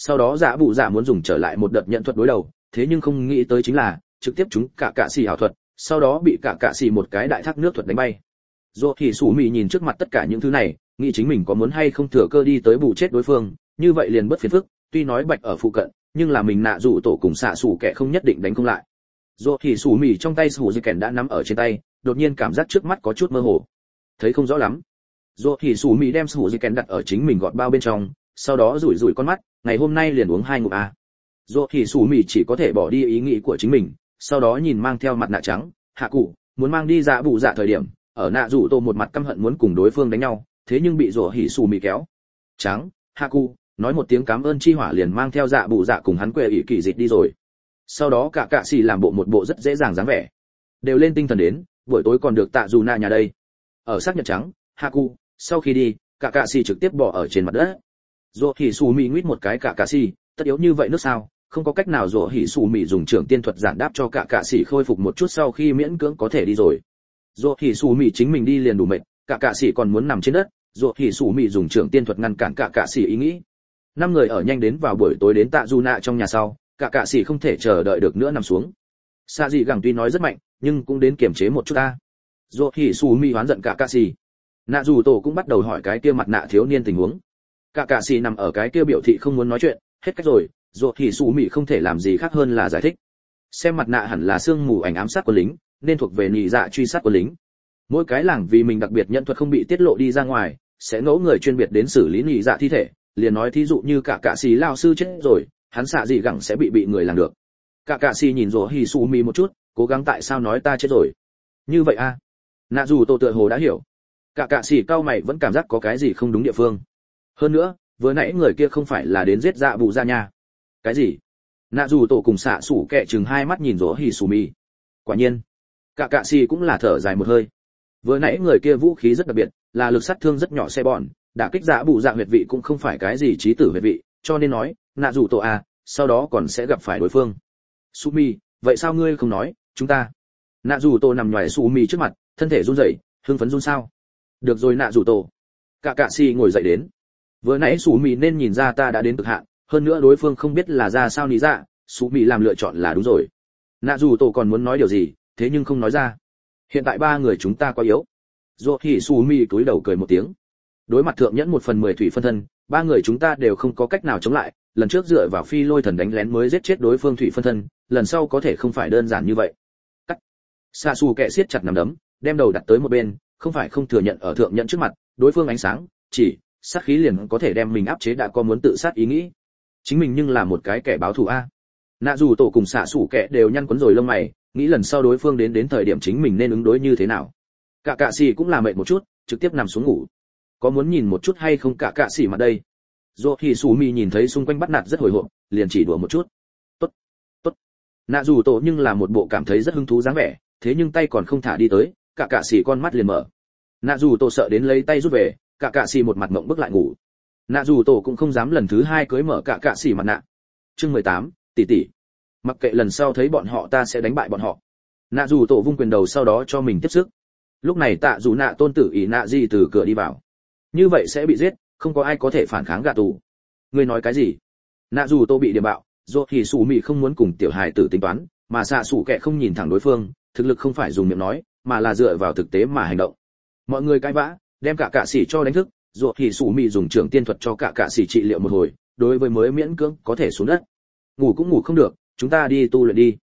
A: Sau đó dạ bụ dạ muốn dùng trở lại một đợt nhận thuật đối đầu, thế nhưng không nghĩ tới chính là trực tiếp chúng cả cạ xì ảo thuật, sau đó bị cả cạ xì một cái đại thác nước thuật đánh bay. Dỗ thì sủ mị nhìn trước mặt tất cả những thứ này, nghĩ chính mình có muốn hay không thừa cơ đi tới bù chết đối phương, như vậy liền bất phiền phức, tuy nói Bạch ở phụ cận, nhưng là mình nạ dụ tổ cùng xạ sủ kẻ không nhất định đánh không lại. Dỗ thì sủ mị trong tay sủ dây kèn đã nắm ở trên tay, đột nhiên cảm giác trước mắt có chút mơ hồ, thấy không rõ lắm. Dỗ thì sủ mị đem sủ dây kèn đặt ở chính mình gọt bao bên trong, sau đó rủi rủi con mắt, ngày hôm nay liền uống 2 ngụm a. Dỗ thì sủ mị chỉ có thể bỏ đi ý nghĩ của chính mình, sau đó nhìn mang theo mặt nạ trắng hạ cụ muốn mang đi dạ bụ dạ thời điểm, ở nạ dụ tổ một mặt căm hận muốn cùng đối phương đánh nhau, thế nhưng bị Dỗ hỉ sủ mị kéo. Trắng hạ cụ nói một tiếng cảm ơn chi hỏa liền mang theo dạ bụ dạ cùng hắn quê ỷ kỳ dịch đi rồi. Sau đó cả cạ xì làm một bộ rất dễ dàng dáng vẻ, đều lên tinh thần đến, buổi tối còn được tạ dù nạ nhà đây. Ở xác nhận trắng hạ cụ sau khi đi, cả cạ xì trực tiếp bỏ ở trên mặt đất. Dỗ hỉ sủ mị nguyết một cái cả cạ xì, tất yếu như vậy nước sao? Không có cách nào. Dỗ hỉ sủ mị dùng trưởng tiên thuật giản đáp cho cả cạ xì khôi phục một chút sau khi miễn cưỡng có thể đi rồi. Dỗ hỉ sủ mị chính mình đi liền đủ mệt, cả cạ xì còn muốn nằm trên đất. Dỗ hỉ sủ mị dùng trưởng tiên thuật ngăn cản cả cạ xì ý nghĩ. 5 người ở nhanh đến vào buổi tối đến tạ du nạ trong nhà sau, cả cạ xì không thể chờ đợi được nữa nằm xuống. Sa dị gẳng tuy nói rất mạnh, nhưng cũng đến kiềm chế một chút ta. Dỗ hỉ sủ mị hoán giận cả cạ xì. Nạ dù tổ cũng bắt đầu hỏi cái kia mặt nạ thiếu niên tình huống. Cả cạ xì nằm ở cái kia biểu thị không muốn nói chuyện, hết cách rồi. Dỗ hỉ sủ mị không thể làm gì khác hơn là giải thích. Xem mặt nạ hẳn là sương mù ảnh ám sát quân lính, nên thuộc về nhị dạ truy sát quân lính. Mỗi cái làng vì mình đặc biệt nhận thuật không bị tiết lộ đi ra ngoài, sẽ ngẫu người chuyên biệt đến xử lý nhị dạ thi thể, liền nói thí dụ như cả cạ xì lao sư chết rồi, hắn xạ gì gẳng sẽ bị người làm được. Cả cạ xì nhìn Dỗ hỉ sủ mị một chút, cố gắng tại sao nói ta chết rồi. Như vậy a? Nạ dù tổ tựa hồ đã hiểu. Cả cạ xì cao mày vẫn cảm giác có cái gì không đúng địa phương. Hơn nữa, vừa nãy người kia không phải là đến giết dạ bụ dạ nha. Cái gì? Nạ dù tổ cùng xạ sủ kẹ chừng hai mắt nhìn Dỗ hỉ sủ mị. Quả nhiên, cả cạ xì cũng là thở dài một hơi. Vừa nãy người kia vũ khí rất đặc biệt, là lực sát thương rất nhỏ xe bọn, đả kích dạ bụ dạ huyệt vị cũng không phải cái gì chí tử huyệt vị, cho nên nói, nạ dù tổ à, sau đó còn sẽ gặp phải đối phương. Sumi, vậy sao ngươi không nói, chúng ta? Nạ dù tổ nằm nhòi Sumi trước mặt, thân thể run rẩy, hưng phấn run sao? Được rồi nạ dù tổ. Cả cạ xì ngồi dậy đến. Vừa nãy Sumi nên nhìn ra ta đã đến cực hạn, hơn nữa đối phương không biết là ra sao lý dạ, Sumi làm lựa chọn là đúng rồi. Nạ dù tổ còn muốn nói điều gì, thế nhưng không nói ra. Hiện tại 3 người chúng ta quá yếu. Dỗ hỉ Sumi cúi đầu cười một tiếng. Đối mặt thượng nhẫn 1/10 thủy phân thân, 3 người chúng ta đều không có cách nào chống lại, lần trước dựa vào phi lôi thần đánh lén mới giết chết đối phương thủy phân thân, lần sau có thể không phải đơn giản như vậy. Cắt. Sasu kẹ siết chặt nắm đấm, đem đầu đặt tới một bên, không phải không thừa nhận ở thượng nhẫn trước mặt, đối phương ánh sáng, chỉ sát khí liền có thể đem mình áp chế đã có muốn tự sát ý nghĩ. Chính mình nhưng là một cái kẻ báo thù a. Nạ dù tổ cùng xạ sủ kẹ đều nhăn quấn rồi lông mày, nghĩ lần sau đối phương đến thời điểm chính mình nên ứng đối như thế nào. Cả cạ xì cũng là mệt một chút, trực tiếp nằm xuống ngủ. Có muốn nhìn một chút hay không cả cạ xì mặt đây? Dỗ hỉ sủ mị nhìn thấy xung quanh bắt nạt rất hồi hộp, liền chỉ đùa một chút. Tốt, tốt. Nạ dù tổ nhưng là một bộ cảm thấy rất hứng thú dáng vẻ, thế nhưng tay còn không thả đi tới, cả cạ xì con mắt liền mở. Nạ dù tổ sợ đến lấy tay rút về, cả cạ xì một mặt mộng bước lại ngủ. Nạ dù tổ cũng không dám lần thứ 2 cưới mở cả cạ xì mặt nạ. Chương 18, tỷ tỷ. Mặc kệ lần sau thấy bọn họ ta sẽ đánh bại bọn họ. Nạ dù tổ vung quyền đầu sau đó cho mình tiếp sức. Lúc này tạ dù nạ tôn tử ỷ nạ di từ cửa đi vào. Như vậy sẽ bị giết, không có ai có thể phản kháng gạ tù. Ngươi nói cái gì? Nạ dù tô bị điểm bạo, Dỗ hỉ sủ mị không muốn cùng tiểu hài tử tính toán, mà xạ sủ kẹ không nhìn thẳng đối phương, thực lực không phải dùng miệng nói, mà là dựa vào thực tế mà hành động. Mọi người cãi vã, đem cả cạ sĩ cho đánh thức, Dỗ hỉ sủ mị dùng trưởng tiên thuật cho cả cạ sĩ trị liệu một hồi, đối với mới miễn cưỡng có thể xuống đất. Ngủ cũng ngủ không được, chúng ta đi tu luyện đi.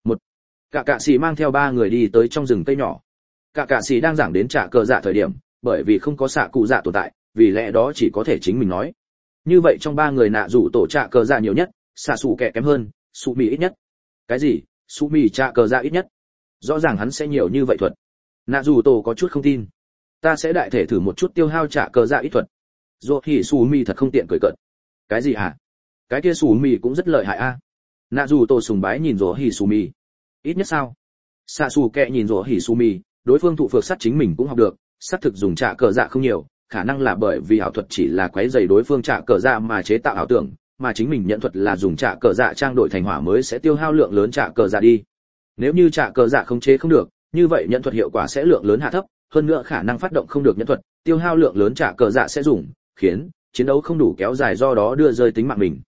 A: Cả cạ sĩ mang theo 3 người đi tới trong rừng cây nhỏ. Cả cạ sĩ đang giảng đến trả cờ dạ thời điểm, bởi vì không có xạ cụ dạ tồn tại, vì lẽ đó chỉ có thể chính mình nói. Như vậy trong 3 người nạ rủ tổ trả cờ dạ nhiều nhất, xạ sủ kẻ kém hơn, su mì ít nhất. Cái gì? Su mì trả cờ dạ ít nhất? Rõ ràng hắn sẽ nhiều như vậy thuật. Nạ rủ tổ có chút không tin. Ta sẽ đại thể thử một chút tiêu hao trả cờ dạ ít thuật. Dỗ hỉ su mì thật không tiện cười cợt. Cái gì hả? Cái kia su mì cũng rất lợi hại a. Nạ rủ tổ sùng bái nhìn Dỗ hỉ su mì. Ít nhất sao? Xạ xù kẹ nhìn Dỗ hỉ su mì, đối phương thụ phược sát chính mình cũng học được, sát thực dùng trả cờ dạ không nhiều, khả năng là bởi vì ảo thuật chỉ là quấy rầy đối phương trả cờ dạ mà chế tạo ảo tưởng, mà chính mình nhận thuật là dùng trả cờ dạ trang đổi thành hỏa mới sẽ tiêu hao lượng lớn trả cờ dạ đi. Nếu như trả cờ dạ không chế không được, như vậy nhận thuật hiệu quả sẽ lượng lớn hạ thấp, hơn nữa khả năng phát động không được nhận thuật, tiêu hao lượng lớn trả cờ dạ sẽ dùng, khiến chiến đấu không đủ kéo dài do đó đưa rơi tính mạng mình.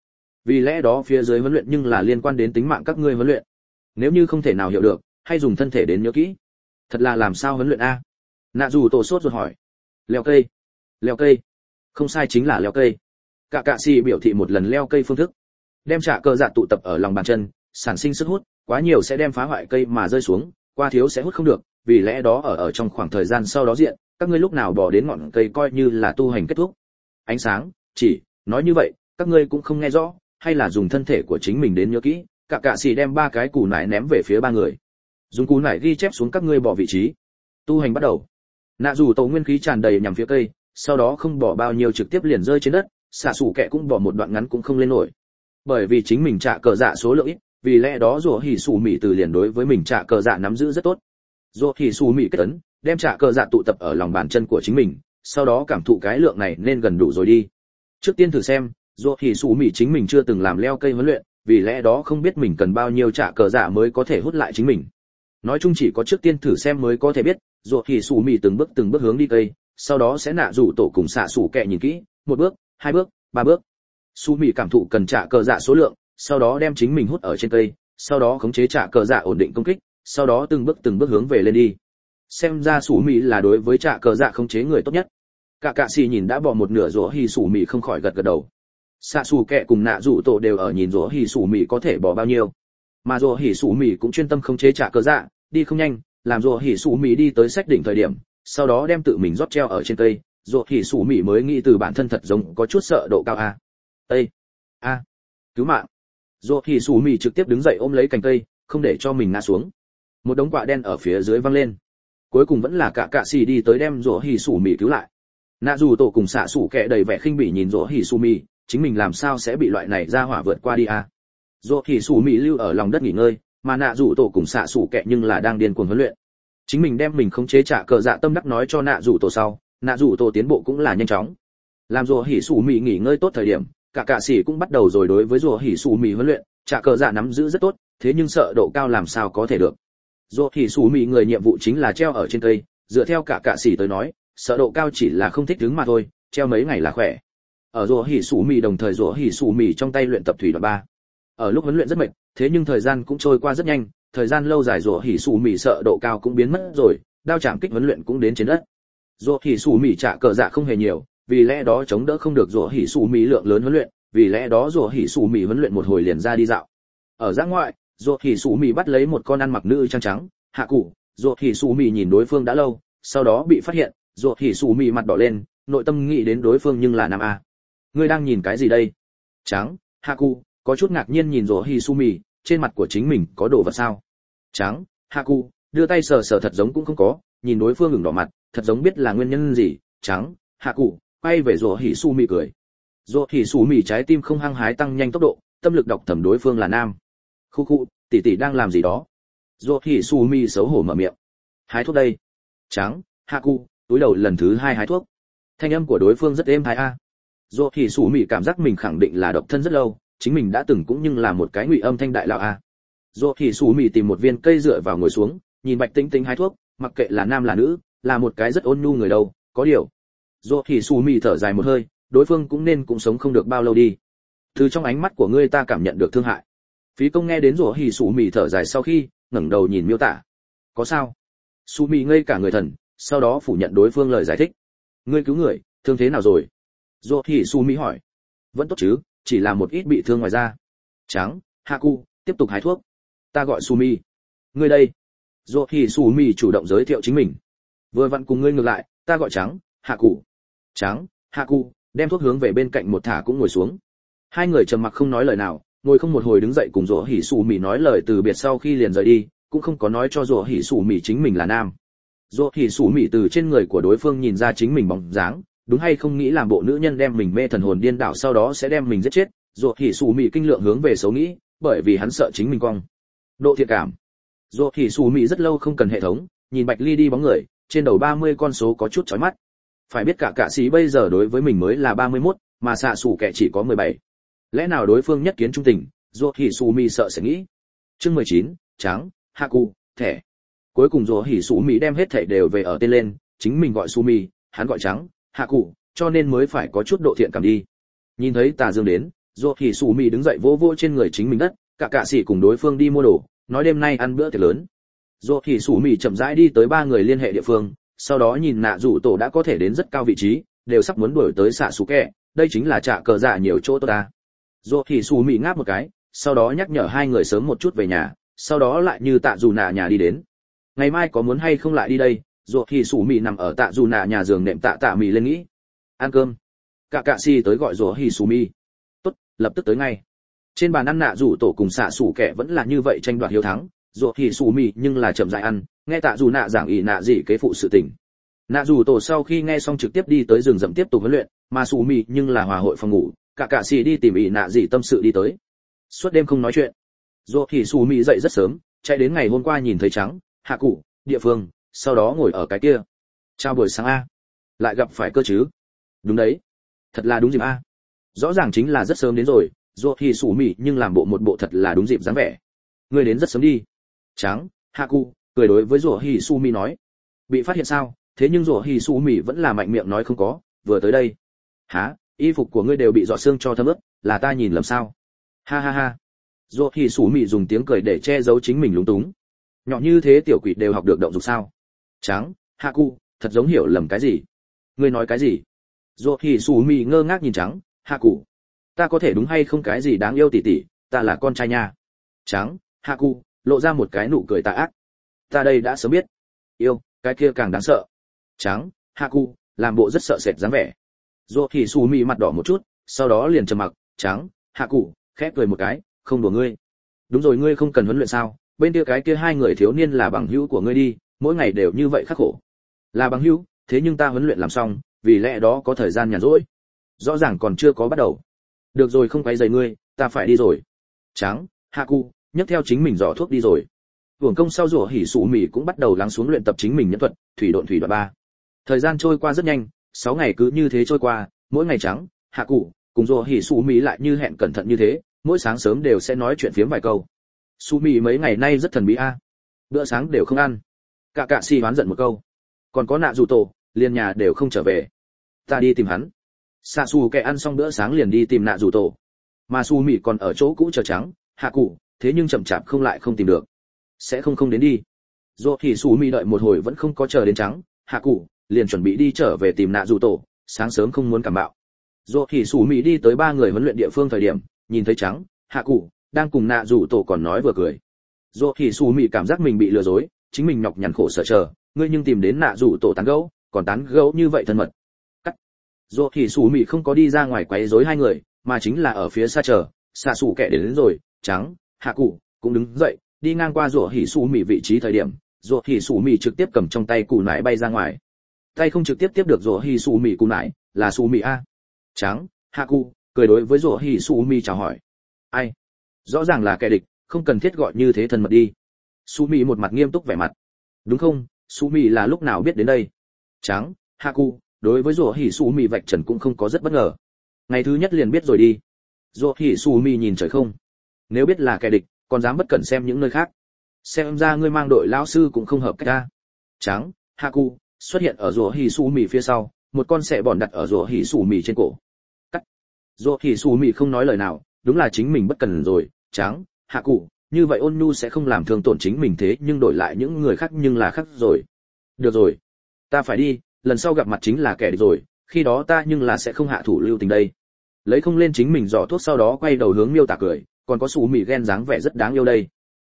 A: vì lẽ đó phía dưới huấn luyện nhưng là liên quan đến tính mạng các ngươi huấn luyện. Nếu như không thể nào hiểu được, hay dùng thân thể đến nhớ kỹ. Thật là làm sao huấn luyện a? Nạ dù tổ sốt ruột hỏi. Leo cây. Leo cây. Không sai, chính là leo cây. Cả cạ xì biểu thị một lần leo cây phương thức. Đem trả cờ dạ tụ tập ở lòng bàn chân, sản sinh sức hút, quá nhiều sẽ đem phá hoại cây mà rơi xuống, qua thiếu sẽ hút không được, vì lẽ đó ở trong khoảng thời gian sau đó diện, các ngươi lúc nào bỏ đến ngọn cây coi như là tu hành kết thúc. Ánh sáng, chỉ, nói như vậy, các ngươi cũng không nghe rõ, hay là dùng thân thể của chính mình đến nhớ kỹ. Cả cạ xì đem 3 cái củ nải ném về phía 3 người. Dùng củ nải ghi chép xuống các ngươi bỏ vị trí. Tu hành bắt đầu. Nạ dù tổ nguyên khí tràn đầy nhằm phía cây, sau đó không bỏ bao nhiêu trực tiếp liền rơi trên đất, xạ sủ kẹ cũng bỏ một đoạn ngắn cũng không lên nổi. Bởi vì chính mình trả cờ dạ số lượng ít, vì lẽ đó rủa hỉ sủ mị từ liền đối với mình trả cờ dạ nắm giữ rất tốt. Rủa hỉ sủ mị kết tấn, đem trả cờ dạ tụ tập ở lòng bàn chân của chính mình, sau đó cảm thụ cái lượng này nên gần đủ rồi đi. Trước tiên thử xem, rủa hỉ sủ mị chính mình chưa từng làm leo cây huấn luyện, vì lẽ đó không biết mình cần bao nhiêu trả cờ dạ mới có thể hút lại chính mình. Nói chung chỉ có trước tiên thử xem mới có thể biết, rủa hỉ sủ mị từng bước hướng đi cây, sau đó sẽ nạ rủ tổ cùng xạ sủ kẹ nhìn kỹ, 1 bước, 2 bước, 3 bước. Su mị cảm thụ cần trả cờ dạ số lượng, sau đó đem chính mình hút ở trên cây, sau đó khống chế trả cờ dạ ổn định công kích, sau đó từng bước hướng về lên đi. Xem ra Su mị là đối với trả cờ dạ khống chế người tốt nhất. Cả cạ xì nhìn đã bỏ một nửa rủa hỉ Su mị không khỏi gật đầu. Xạ sủ kẹ cùng nạ rủ tổ đều ở nhìn rủa hỉ Su mị có thể bỏ bao nhiêu, mà rủa hỉ Su mị cũng chuyên tâm khống chế trả cờ dạ, đi không nhanh, làm rủa hỉ Su mị đi tới sách đỉnh thời điểm, sau đó đem tự mình rót treo ở trên cây, rủa hỉ Su mị mới nghĩ từ bản thân thật giống có chút sợ độ cao a. Ê! A! Cứu mạng! Rủa hỉ Su mị trực tiếp đứng dậy ôm lấy cành cây, không để cho mình ngã xuống. Một đống quạ đen ở phía dưới văng lên. Cuối cùng vẫn là cả cạ xì đi tới đem rủa hỉ Su mị cứu lại. Nạ dù tổ cùng xạ sủ kẹ đầy vẻ khinh bỉ nhìn rủa hỉ Su mị, chính mình làm sao sẽ bị loại này ra hỏa vượt qua đi a? Rủa hỉ Su mị lưu ở lòng đất nghỉ ngơi, mà nạ dù tổ cùng xạ sủ kẹ nhưng là đang điên cuồng huấn luyện. Chính mình đem mình khống chế trả cờ dạ tâm đắc nói cho nạ dù tổ sau, nạ dù tổ tiến bộ cũng là nhanh chóng. Làm rùa hỉ sủ mì nghỉ ngơi tốt thời điểm, cả cạ sĩ cũng bắt đầu rồi đối với rùa hỉ sủ mì huấn luyện, trả cờ dạ nắm giữ rất tốt, thế nhưng sợ độ cao làm sao có thể được. Rùa hỉ sủ mì người nhiệm vụ chính là treo ở trên cây, dựa theo cả cạ sĩ tới nói, sợ độ cao chỉ là không thích đứng mà thôi, treo mấy ngày là khỏe. Ở rùa hỉ sủ mì đồng thời rùa hỉ sủ mì trong tay luyện tập thủy đoạn 3. Ở lúc huấn luyện rất mệt, thế nhưng thời gian cũng trôi qua rất nhanh, thời gian lâu dài rủa hỉ sủ mỉ sợ độ cao cũng biến mất rồi, đao chạm kích huấn luyện cũng đến trên đất. Rủa hỉ sủ mỉ trả cờ dạ không hề nhiều, vì lẽ đó chống đỡ không được rủa hỉ sủ mỉ lượng lớn huấn luyện, vì lẽ đó rủa hỉ sủ mỉ huấn luyện một hồi liền ra đi dạo. Ở giã ngoại, rủa hỉ sủ mỉ bắt lấy một con ăn mặc nữ trang trắng, hạ cụ, rủa hỉ sủ mỉ nhìn đối phương đã lâu, sau đó bị phát hiện, rủa hỉ sủ mỉ mặt đỏ lên, nội tâm nghĩ đến đối phương nhưng là nam a. Ngươi đang nhìn cái gì đây? Trắng, hạ cụ có chút ngạc nhiên nhìn rủa hỉ sủ mỉ, trên mặt của chính mình có đồ vật sao? Trắng, Haku, đưa tay sờ sờ thật giống cũng không có, nhìn đối phương ửng đỏ mặt, thật giống biết là nguyên nhân gì. Trắng, Haku, quay về rủa hỉ su mì cười. Rủa hỉ su mì trái tim không hăng hái tăng nhanh tốc độ, tâm lực đọc thẩm đối phương là nam. Khu khu, tỷ tỷ đang làm gì đó? Rủa hỉ su mì xấu hổ mở miệng. Hái thuốc đây. Trắng, Haku, túi đầu lần thứ 2 hái thuốc. Thanh âm của đối phương rất êm tai a. Rủa hỉ su mì cảm giác mình khẳng định là độc thân rất lâu, chính mình đã từng cũng nhưng là một cái ngụy âm thanh đại lão a. Rốt thì Sú Mị tìm một viên cây dựa vào ngồi xuống, nhìn Bạch Tinh Tinh hái thuốc, mặc kệ là nam là nữ, là một cái rất ôn nhu người đâu, có điều. Rốt thì Sú Mị thở dài một hơi, đối phương cũng sống không được bao lâu đi. Từ trong ánh mắt của ngươi ta cảm nhận được thương hại. Phí Công nghe đến Rốt thì Sú Mị thở dài sau khi, ngẩng đầu nhìn miêu tả. Có sao? Sú Mị ngây cả người thần, sau đó phủ nhận đối phương lời giải thích. Ngươi cứu người, thương thế nào rồi? Rốt thì Sú Mị hỏi. Vẫn tốt chứ, chỉ là một ít bị thương ngoài da. Trắng, Haku, tiếp tục hái thuốc. Ta gọi Sumi. Ngươi đây? Rốt thì Sumi chủ động giới thiệu chính mình. Vừa vặn cùng ngươi ngược lại, ta gọi Trắng, Haku. Trắng, Haku, đem thuốc hướng về bên cạnh một thả cũng ngồi xuống. Hai người trầm mặc không nói lời nào, ngồi không một hồi đứng dậy cùng Rốt hỉ Sumi nói lời từ biệt sau khi liền rời đi, cũng không có nói cho Rốt hỉ Sumi chính mình là nam. Rốt hỉ Sumi từ trên người của đối phương nhìn ra chính mình bóng dáng, đúng hay không nghĩ làm bộ nữ nhân đem mình mê thần hồn điên đảo sau đó sẽ đem mình giết chết. Rốt hỉ Sumi kinh lượng hướng về xấu nghĩ, bởi vì hắn sợ chính mình cong. Độ thiện cảm. Rốt thì Sú Mị rất lâu không cần hệ thống, nhìn Bạch Ly đi bóng người, trên đầu 30 con số có chút chói mắt. Phải biết cả cạ sĩ bây giờ đối với mình mới là 31, mà xạ sủ kẻ chỉ có 17. Lẽ nào đối phương nhất kiến trung tình, Rốt thì Sú Mị sợ sẽ nghĩ. Chương 19, Trắng, Haku, thẻ. Cuối cùng Rốt thì Sú Mị đem hết thẻ đều về ở tên lên, chính mình gọi Sú Mị, hắn gọi Trắng, Haku, cho nên mới phải có chút độ thiện cảm đi. Nhìn thấy Tà Dương đến, Rốt thì Sủ Mị đứng dậy vỗ vỗ trên người chính mình đất, cả sĩ cùng đối phương đi mua đồ, nói đêm nay ăn bữa tiệc lớn. Rốt thì Sủ Mị chậm rãi đi tới ba người liên hệ địa phương, sau đó nhìn nạ rủ tổ đã có thể đến rất cao vị trí, đều sắp muốn đuổi tới xạ sủ kẹ, đây chính là trả cờ dạ nhiều chỗ tốt ta. Rốt thì Sủ Mị ngáp một cái, sau đó nhắc nhở hai người sớm một chút về nhà, sau đó lại như tạ dù nạ nhà đi đến. Ngày mai có muốn hay không lại đi đây? Rốt thì Sủ Mị nằm ở tạ dù nạ nhà giường nệm tạ mị lên nghĩ. Ăn cơm. Cả sĩ tới gọi Rốt thì Sủ Mị. Tốt, lập tức tới ngay. Trên bàn ăn nạ rủ tổ cùng xạ sủ kẹ vẫn là như vậy tranh đoạt hiếu thắng, Rốt thì Sủ Mị nhưng là chậm rãi ăn, nghe tạ dù nạ giảng ý nạ gì kế phụ sự tình. Nạ rủ tổ sau khi nghe xong trực tiếp đi tới rừng rậm tiếp tục huấn luyện, mà Sủ Mị nhưng là hòa hội phòng ngủ, cả sĩ đi tìm ý nạ gì tâm sự đi tới. Suốt đêm không nói chuyện. Rốt thì Sủ Mị dậy rất sớm, chạy đến ngày hôm qua nhìn thấy trắng, hạ cụ, địa phương, sau đó ngồi ở cái kia. Chào buổi sáng a. Lại gặp phải cơ chứ? Đúng đấy. Thật là đúng dịp a. Rõ ràng chính là rất sớm đến rồi, Rốt thì Sủ Mị nhưng làm bộ một bộ thật là đúng dịp dáng vẻ. Ngươi đến rất sớm đi. Trắng, hạ cụ, cười đối với Rốt thì Sủ Mị nói. Bị phát hiện sao? Thế nhưng Rốt thì Sủ Mị vẫn là mạnh miệng nói không có, vừa tới đây. Hả? Y phục của ngươi đều bị rọ xương cho thấm ướt, là ta nhìn lầm sao? Ha ha ha. Rốt thì Sủ Mị dùng tiếng cười để che giấu chính mình lúng túng. Nhỏ như thế tiểu quỷ đều học được động dục sao? Trắng, hạ cụ, thật giống hiểu lầm cái gì? Ngươi nói cái gì? Rốt thì Sủ Mị ngơ ngác nhìn trắng, hạ cụ. Ta có thể đúng hay không cái gì đáng yêu tỷ tỷ, ta là con trai nha. Trắng, hạ cụ, lộ ra một cái nụ cười tà ác. Ta đây đã sớm biết. Yêu, cái kia càng đáng sợ. Trắng, hạ cụ, làm bộ rất sợ sệt dáng vẻ. Rốt thì Sủ Mị mặt đỏ một chút, sau đó liền trầm mặc. Trắng, hạ cụ, khép cười một cái, không đùa ngươi. Đúng rồi, ngươi không cần huấn luyện sao? Bên kia cái kia hai người thiếu niên là bằng hữu của ngươi đi, mỗi ngày đều như vậy khắc khổ. Là bằng hữu, thế nhưng ta huấn luyện làm xong, vì lẽ đó có thời gian nhàn rỗi. Rõ ràng còn chưa có bắt đầu. Được rồi, không quấy rầy ngươi, ta phải đi rồi. Trắng, hạ cụ, nhấc theo chính mình giỏ thuốc đi rồi. Hưởng công sau Rốt thì Sủ Mị cũng bắt đầu lắng xuống luyện tập chính mình nhẫn thuật, thủy độn 3. Thời gian trôi qua rất nhanh, 6 ngày cứ như thế trôi qua, mỗi ngày trắng, hạ cụ, cùng Rốt thì Sủ Mị lại như hẹn cẩn thận như thế, mỗi sáng sớm đều sẽ nói chuyện phiếm vài câu. Sủ Mị mấy ngày nay rất thần bí a, bữa sáng đều không ăn. Cả sĩ hoán giận một câu. Còn có nạ rủ tổ, liền nhà đều không trở về. Ta đi tìm hắn. Xạ xù kẻ ăn xong bữa sáng liền đi tìm nạ rủ tổ, mà Sủ Mị còn ở chỗ cũ chờ trắng, hạ cụ, thế nhưng chậm chạp không tìm được. Sẽ không đến đi. Rốt thì Sủ Mị đợi một hồi vẫn không có chờ đến trắng, hạ cụ, liền chuẩn bị đi trở về tìm nạ rủ tổ, sáng sớm không muốn cảm bạo. Rốt thì Sủ Mị đi tới ba người huấn luyện địa phương thời điểm, nhìn thấy trắng, hạ cụ, đang cùng nạ rủ tổ còn nói vừa cười. Rốt thì Sủ Mị cảm giác mình bị lừa dối, chính mình nhọc nhằn khổ sở chờ, ngươi nhưng tìm đến nạ rủ tổ tán gẫu, còn tán gẫu như vậy thân mật. Rốt thì Sủ Mị không có đi ra ngoài quấy rối hai người, mà chính là ở phía xa chờ, xạ sủ kẻ đến rồi, trắng, hạ cụ, cũng đứng dậy, đi ngang qua Rốt thì Sủ Mị vị trí thời điểm, Rốt thì Sủ Mị trực tiếp cầm trong tay củ nải bay ra ngoài. Tay không trực tiếp tiếp được Rốt thì Sủ Mị củ nải, là Sủ Mị a. Trắng, hạ cụ, cười đối với Rốt thì Sủ Mị chào hỏi. Ai? Rõ ràng là kẻ địch, không cần thiết gọi như thế thân mật đi. Sủ Mị một mặt nghiêm túc vẻ mặt. Đúng không? Sủ Mị là lúc nào biết đến đây? Trắng, hạ cụ, đối với Rốt thì Sủ Mị vạch trần cũng không có rất bất ngờ. Ngày thứ nhất liền biết rồi đi. Rốt thì Sủ Mị nhìn trời không. Nếu biết là kẻ địch, còn dám bất cẩn xem những nơi khác. Xem ra ngươi mang đội lão sư cũng không hợp cách ta. Trắng, hạ cụ, xuất hiện ở Rốt thì Sủ Mị phía sau, một con sẹ bòn đặt ở Rốt thì Sủ Mị trên cổ. Cắt. Rốt thì Sủ Mị không nói lời nào, đúng là chính mình bất cẩn rồi. Trắng, hạ cụ, như vậy ôn nhu sẽ không làm thương tổn chính mình, thế nhưng đổi lại những người khác nhưng là khác rồi. Được rồi, ta phải đi, lần sau gặp mặt chính là kẻ địch rồi, khi đó ta nhưng là sẽ không hạ thủ lưu tình đây. Lấy không lên chính mình giỏ thuốc, sau đó quay đầu hướng Miêu Tả cười, còn có Sủ Mị ghen dáng vẻ rất đáng yêu đây.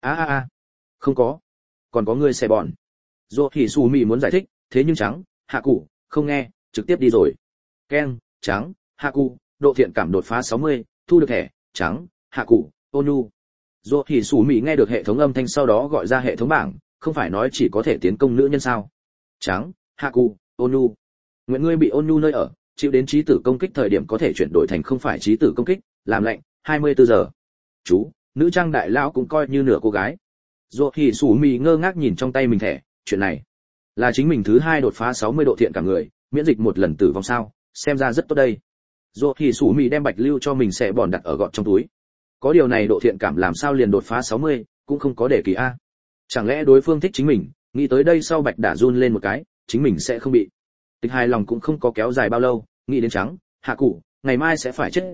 A: Không có, còn có ngươi xe bọn. Rốt thì Sủ Mị muốn giải thích, thế nhưng trắng, hạ cụ, không nghe, trực tiếp đi rồi. Keng, trắng, hạ cụ, độ thiện cảm đột phá 60, thu được thẻ, trắng, hạ cụ, ônu. Rốt thì Sủ Mị nghe được hệ thống âm thanh, sau đó gọi ra hệ thống bảng, không phải nói chỉ có thể tiến công nữ nhân sao? Trắng, hạ cụ, ônu. Nguyện ngươi bị ônu nơi ở, chịu đến chí tử công kích thời điểm có thể chuyển đổi thành không phải chí tử công kích, làm lệnh 24 giờ. Chú, nữ trang đại lão cũng coi như nửa cô gái. Rốt thì Sủ Mị ngơ ngác nhìn trong tay mình thẻ, chuyện này là chính mình thứ hai đột phá 60 độ thiện cảm người, miễn dịch một lần tử vong sao, xem ra rất tốt đây. Rốt thì Sủ Mị đem bạch lưu cho mình sẽ bòn đặt ở gọn trong túi. Có điều này độ thiện cảm làm sao liền đột phá 60, cũng không có để kỳ a. Chẳng lẽ đối phương thích chính mình, nghĩ tới đây sau bạch đã run lên một cái, chính mình sẽ không bị. Tịch hài lòng cũng không có kéo dài bao lâu, nghĩ đến trắng, hạ cụ, ngày mai sẽ phải chết rồi,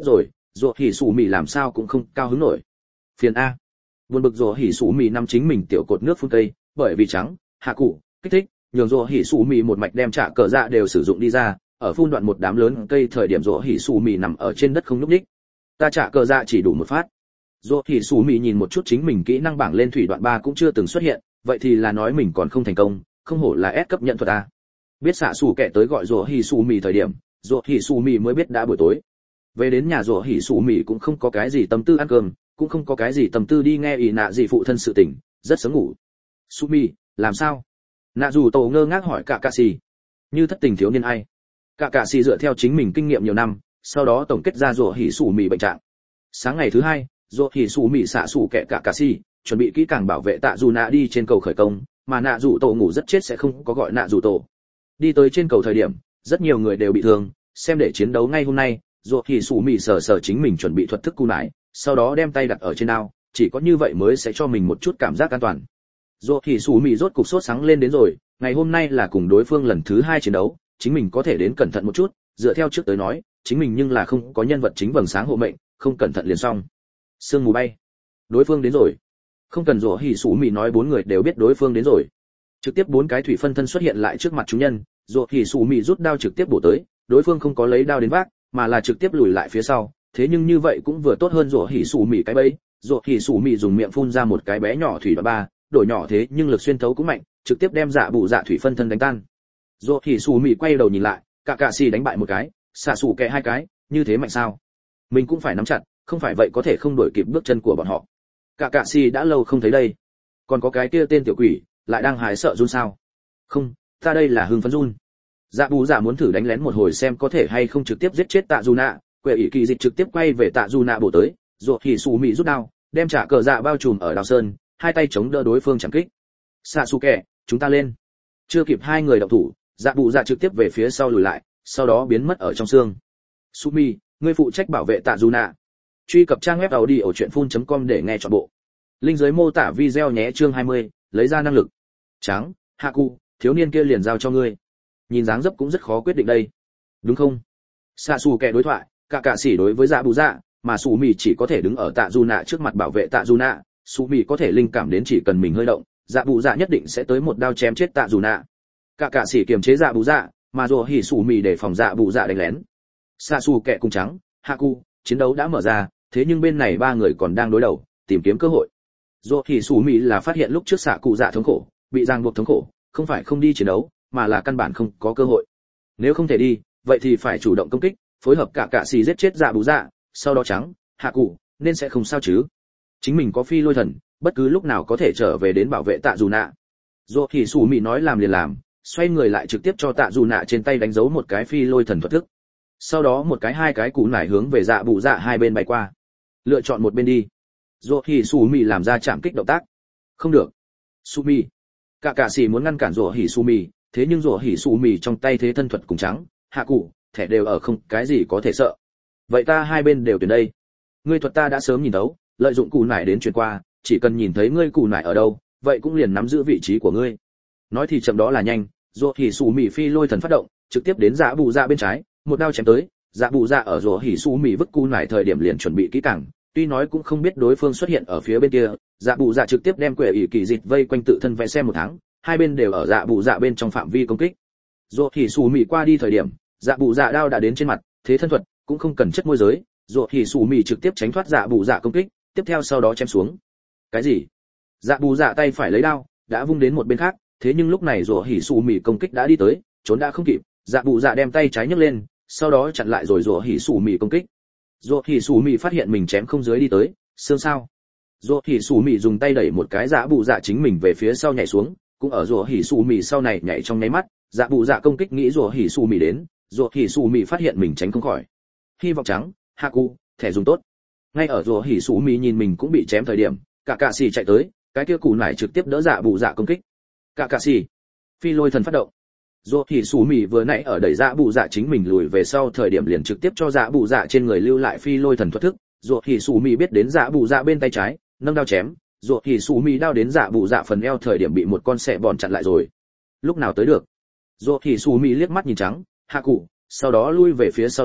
A: rủa hỉ sủ mì làm sao cũng không cao hứng nổi. Phiền a. Buồn bực rủa hỉ sủ mì nắm chính mình tiểu cột nước phun tây, bởi vì trắng, hạ cụ, kích thích, nhường rủa hỉ sủ mì một mạch đem trả cờ dạ đều sử dụng đi ra, ở phun đoạn một đám lớn cây thời điểm rủa hỉ sủ mì nằm ở trên đất không nhúc nhích. Ta trả cờ dạ chỉ đủ một phát. Rủa hỉ sủ mì nhìn một chút chính mình kỹ năng bảng lên thủy đoạn 3 cũng chưa từng xuất hiện, vậy thì là nói mình còn không thành công, không hổ là S cấp nhận thuật a. Biết xạ sủ kẻ tới gọi rủa hỉ sủ mì thời điểm, rủa hỉ sủ mì mới biết đã buổi tối. Về đến nhà rủa hỉ sủ mì cũng không có cái gì tâm tư ăn cơm, cũng không có cái gì tâm tư đi nghe ỷ nạ gì phụ thân sự tình, rất sớm ngủ. Sủ mì, làm sao? Nạ dù tổ ngơ ngác hỏi cả cạ xì. Như thất tình thiếu niên ai? Cả cạ xì dựa theo chính mình kinh nghiệm nhiều năm, sau đó tổng kết ra rủa hỉ sủ mì bệnh trạng. Sáng ngày thứ hai, rủa hỉ sủ mì xạ sủ kẻ cả cạ xì, chuẩn bị kỹ càng bảo vệ tạ dù nạ đi trên cầu khởi công, mà nạ dù tổ ngủ rất chết sẽ không có gọi nạ dù tổ. Đi tới trên cầu thời điểm, rất nhiều người đều bị thương, xem để chiến đấu ngay hôm nay, rủa hỉ sủ mì sờ sờ chính mình chuẩn bị thuật thức cú nải, sau đó đem tay đặt ở trên đao, chỉ có như vậy mới sẽ cho mình một chút cảm giác an toàn. Rủa hỉ sủ mì rốt cục sốt sáng lên đến rồi, ngày hôm nay là cùng đối phương lần thứ 2 chiến đấu, chính mình có thể đến cẩn thận một chút, dựa theo trước tới nói, chính mình nhưng là không có nhân vật chính vầng sáng hộ mệnh, không cẩn thận liền xong. Sương mù bay, đối phương đến rồi. Không cần rủa hỉ sủ mì nói 4 người đều biết đối phương đến rồi. Trực tiếp 4 cái thủy phân thân xuất hiện lại trước mặt chúng nhân, rủa hỉ sủ mì rút đao trực tiếp bổ tới, đối phương không có lấy đao đến vác, mà là trực tiếp lùi lại phía sau, thế nhưng như vậy cũng vừa tốt hơn rủa hỉ sủ mì cái bẫy. Rủa hỉ sủ mì dùng miệng phun ra một cái bé nhỏ thủy đoạn 3, đổi nhỏ thế nhưng lực xuyên thấu cũng mạnh, trực tiếp đem dạ bụ dạ thủy phân thân đánh tan. Rủa hỉ sủ mì quay đầu nhìn lại, cả cạ xì đánh bại một cái, xạ sủ kẹ 2 cái, như thế mạnh sao? Mình cũng phải nắm chặt, không phải vậy có thể không đuổi kịp bước chân của bọn họ. Cả cạ xì đã lâu không thấy đây, còn có cái kia tên tiểu quỷ lại đang hái sợ run sao? Không, ta đây là hưng phấn run. Dạ bù dạ muốn thử đánh lén một hồi xem có thể hay không trực tiếp giết chết tạ dù nạ, quệ ỷ kỳ dịch trực tiếp quay về tạ dù nạ bổ tới, rủa hỉ sủ mì rút đao, đem trả cờ dạ bao trùm ở đào sơn, hai tay chống đỡ đối phương chẳng kích. Sasuke, chúng ta lên. Chưa kịp hai người động thủ, dạ bù dạ trực tiếp về phía sau lùi lại, sau đó biến mất ở trong xương. Sumi, ngươi phụ trách bảo vệ tạ dù nạ. Truy cập trang web audiochuyenphun.com để nghe trọn bộ. Link dưới mô tả video nhé. Chương 20, lấy ra năng lực. Trắng, Haku, thiếu niên kia liền giao cho ngươi. Nhìn dáng dấp cũng rất khó quyết định đây, đúng không? Sasuke đối thoại, cả cạ sĩ đối với dạ bù dạ, mà Sumi chỉ có thể đứng ở tạ dù nạ trước mặt bảo vệ tạ dù nạ. Sumi có thể linh cảm đến chỉ cần mình hơi động, dạ bù dạ nhất định sẽ tới một đao chém chết tạ dù nạ. Cả cạ sĩ kiềm chế dạ bù dạ, mà rồ hỉ Sumi để phòng dạ bù dạ đánh lén. Sasuke cùng trắng, Haku, chiến đấu đã mở ra, thế nhưng bên này 3 người còn đang đối đầu, tìm kiếm cơ hội. Rồ hỉ Sumi là phát hiện lúc trước xạ cụ dạ thống khổ, bị ràng buộc thống khổ, không phải không đi chiến đấu, mà là căn bản không có cơ hội. Nếu không thể đi, vậy thì phải chủ động công kích, phối hợp cả cạ xì giết chết dạ bù dạ, sau đó trắng, hạ cụ, nên sẽ không sao chứ. Chính mình có phi lôi thần, bất cứ lúc nào có thể trở về đến bảo vệ tạ dù nạ. Rồ hỉ Sumi nói làm liền làm, xoay người lại trực tiếp cho tạ dù nạ trên tay đánh dấu một cái phi lôi thần thuật thức. Sau đó một cái 2 cái cú nải hướng về dạ bù dạ hai bên bay qua. Lựa chọn một bên đi. Rồ hỉ Sumi làm ra chạm kích động tác. Không được. Sumi. Cả cạ sĩ muốn ngăn cản rồ hỉ Sumi, thế nhưng rồ hỉ Sumi trong tay thế thân thuật cùng trắng, hạ cụ, thẻ đều ở không cái gì có thể sợ. Vậy ta hai bên đều tuyển đây. Ngươi thuật ta đã sớm nhìn thấu, lợi dụng cù nải đến truyền qua, chỉ cần nhìn thấy ngươi cù nải ở đâu, vậy cũng liền nắm giữ vị trí của ngươi. Nói thì chậm đó là nhanh, rồ hỉ Sumi phi lôi thần phát động, trực tiếp đến dạ bù dạ bên trái, một đao chém tới, dạ bù dạ ở rồ hỉ Sumi vứt cù nải thời điểm liền chuẩn bị kỹ càng, tuy nói cũng không biết đối phương xuất hiện ở phía bên kia, dạ bù dạ trực tiếp đem quệ ỷ kỳ dịch vây quanh tự thân vẽ xem một tháng, hai bên đều ở dạ bù dạ bên trong phạm vi công kích. Rồ hỉ Sumi qua đi thời điểm, dạ bù dạ đao đã đến trên mặt, thế thân thuật cũng không cần chất môi giới, rồ hỉ Sumi trực tiếp tránh thoát dạ bù dạ công kích, tiếp theo sau đó chém xuống. Cái gì? Dạ bù dạ tay phải lấy đao, đã vung đến một bên khác, thế nhưng lúc này rồ hỉ Sumi công kích đã đi tới, trốn đã không kịp, dạ bù dạ đem tay trái nhấc lên, sau đó chặn lại rồi rồ hỉ Sumi công kích. Rồ hỉ Sumi phát hiện mình chém không dưới đi tới, xương sao? Rồ hỉ Sumi dùng tay đẩy một cái dạ bù dạ chính mình về phía sau nhảy xuống, cũng ở rồ hỉ Sumi sau này nhảy trong nháy mắt, dạ bù dạ công kích nghĩ rồ hỉ Sumi đến, rồ hỉ Sumi phát hiện mình tránh không khỏi. Hy vọng trắng, Haku, thẻ dùng tốt. Ngay ở rồ hỉ Sumi nhìn mình cũng bị chém thời điểm, cả cạ xì chạy tới, cái kia cù nải trực tiếp đỡ dạ bù dạ công kích. Cả cạ xì, phi lôi thần phát động. Rồ hỉ Sumi vừa nãy ở đẩy dạ bù dạ chính mình lùi về sau thời điểm liền trực tiếp cho dạ bù dạ trên người lưu lại phi lôi thần thuật thức. Rồ hỉ Sumi biết đến dạ bù dạ bên tay trái, nâng đao chém, rồ hỉ Sumi đao đến dạ bù dạ phần eo thời điểm bị một con sẹ bòn chặn lại rồi. Lúc nào tới được? Rồ hỉ Sumi liếc mắt nhìn trắng, Haku, sau đó lui về phía sau đi,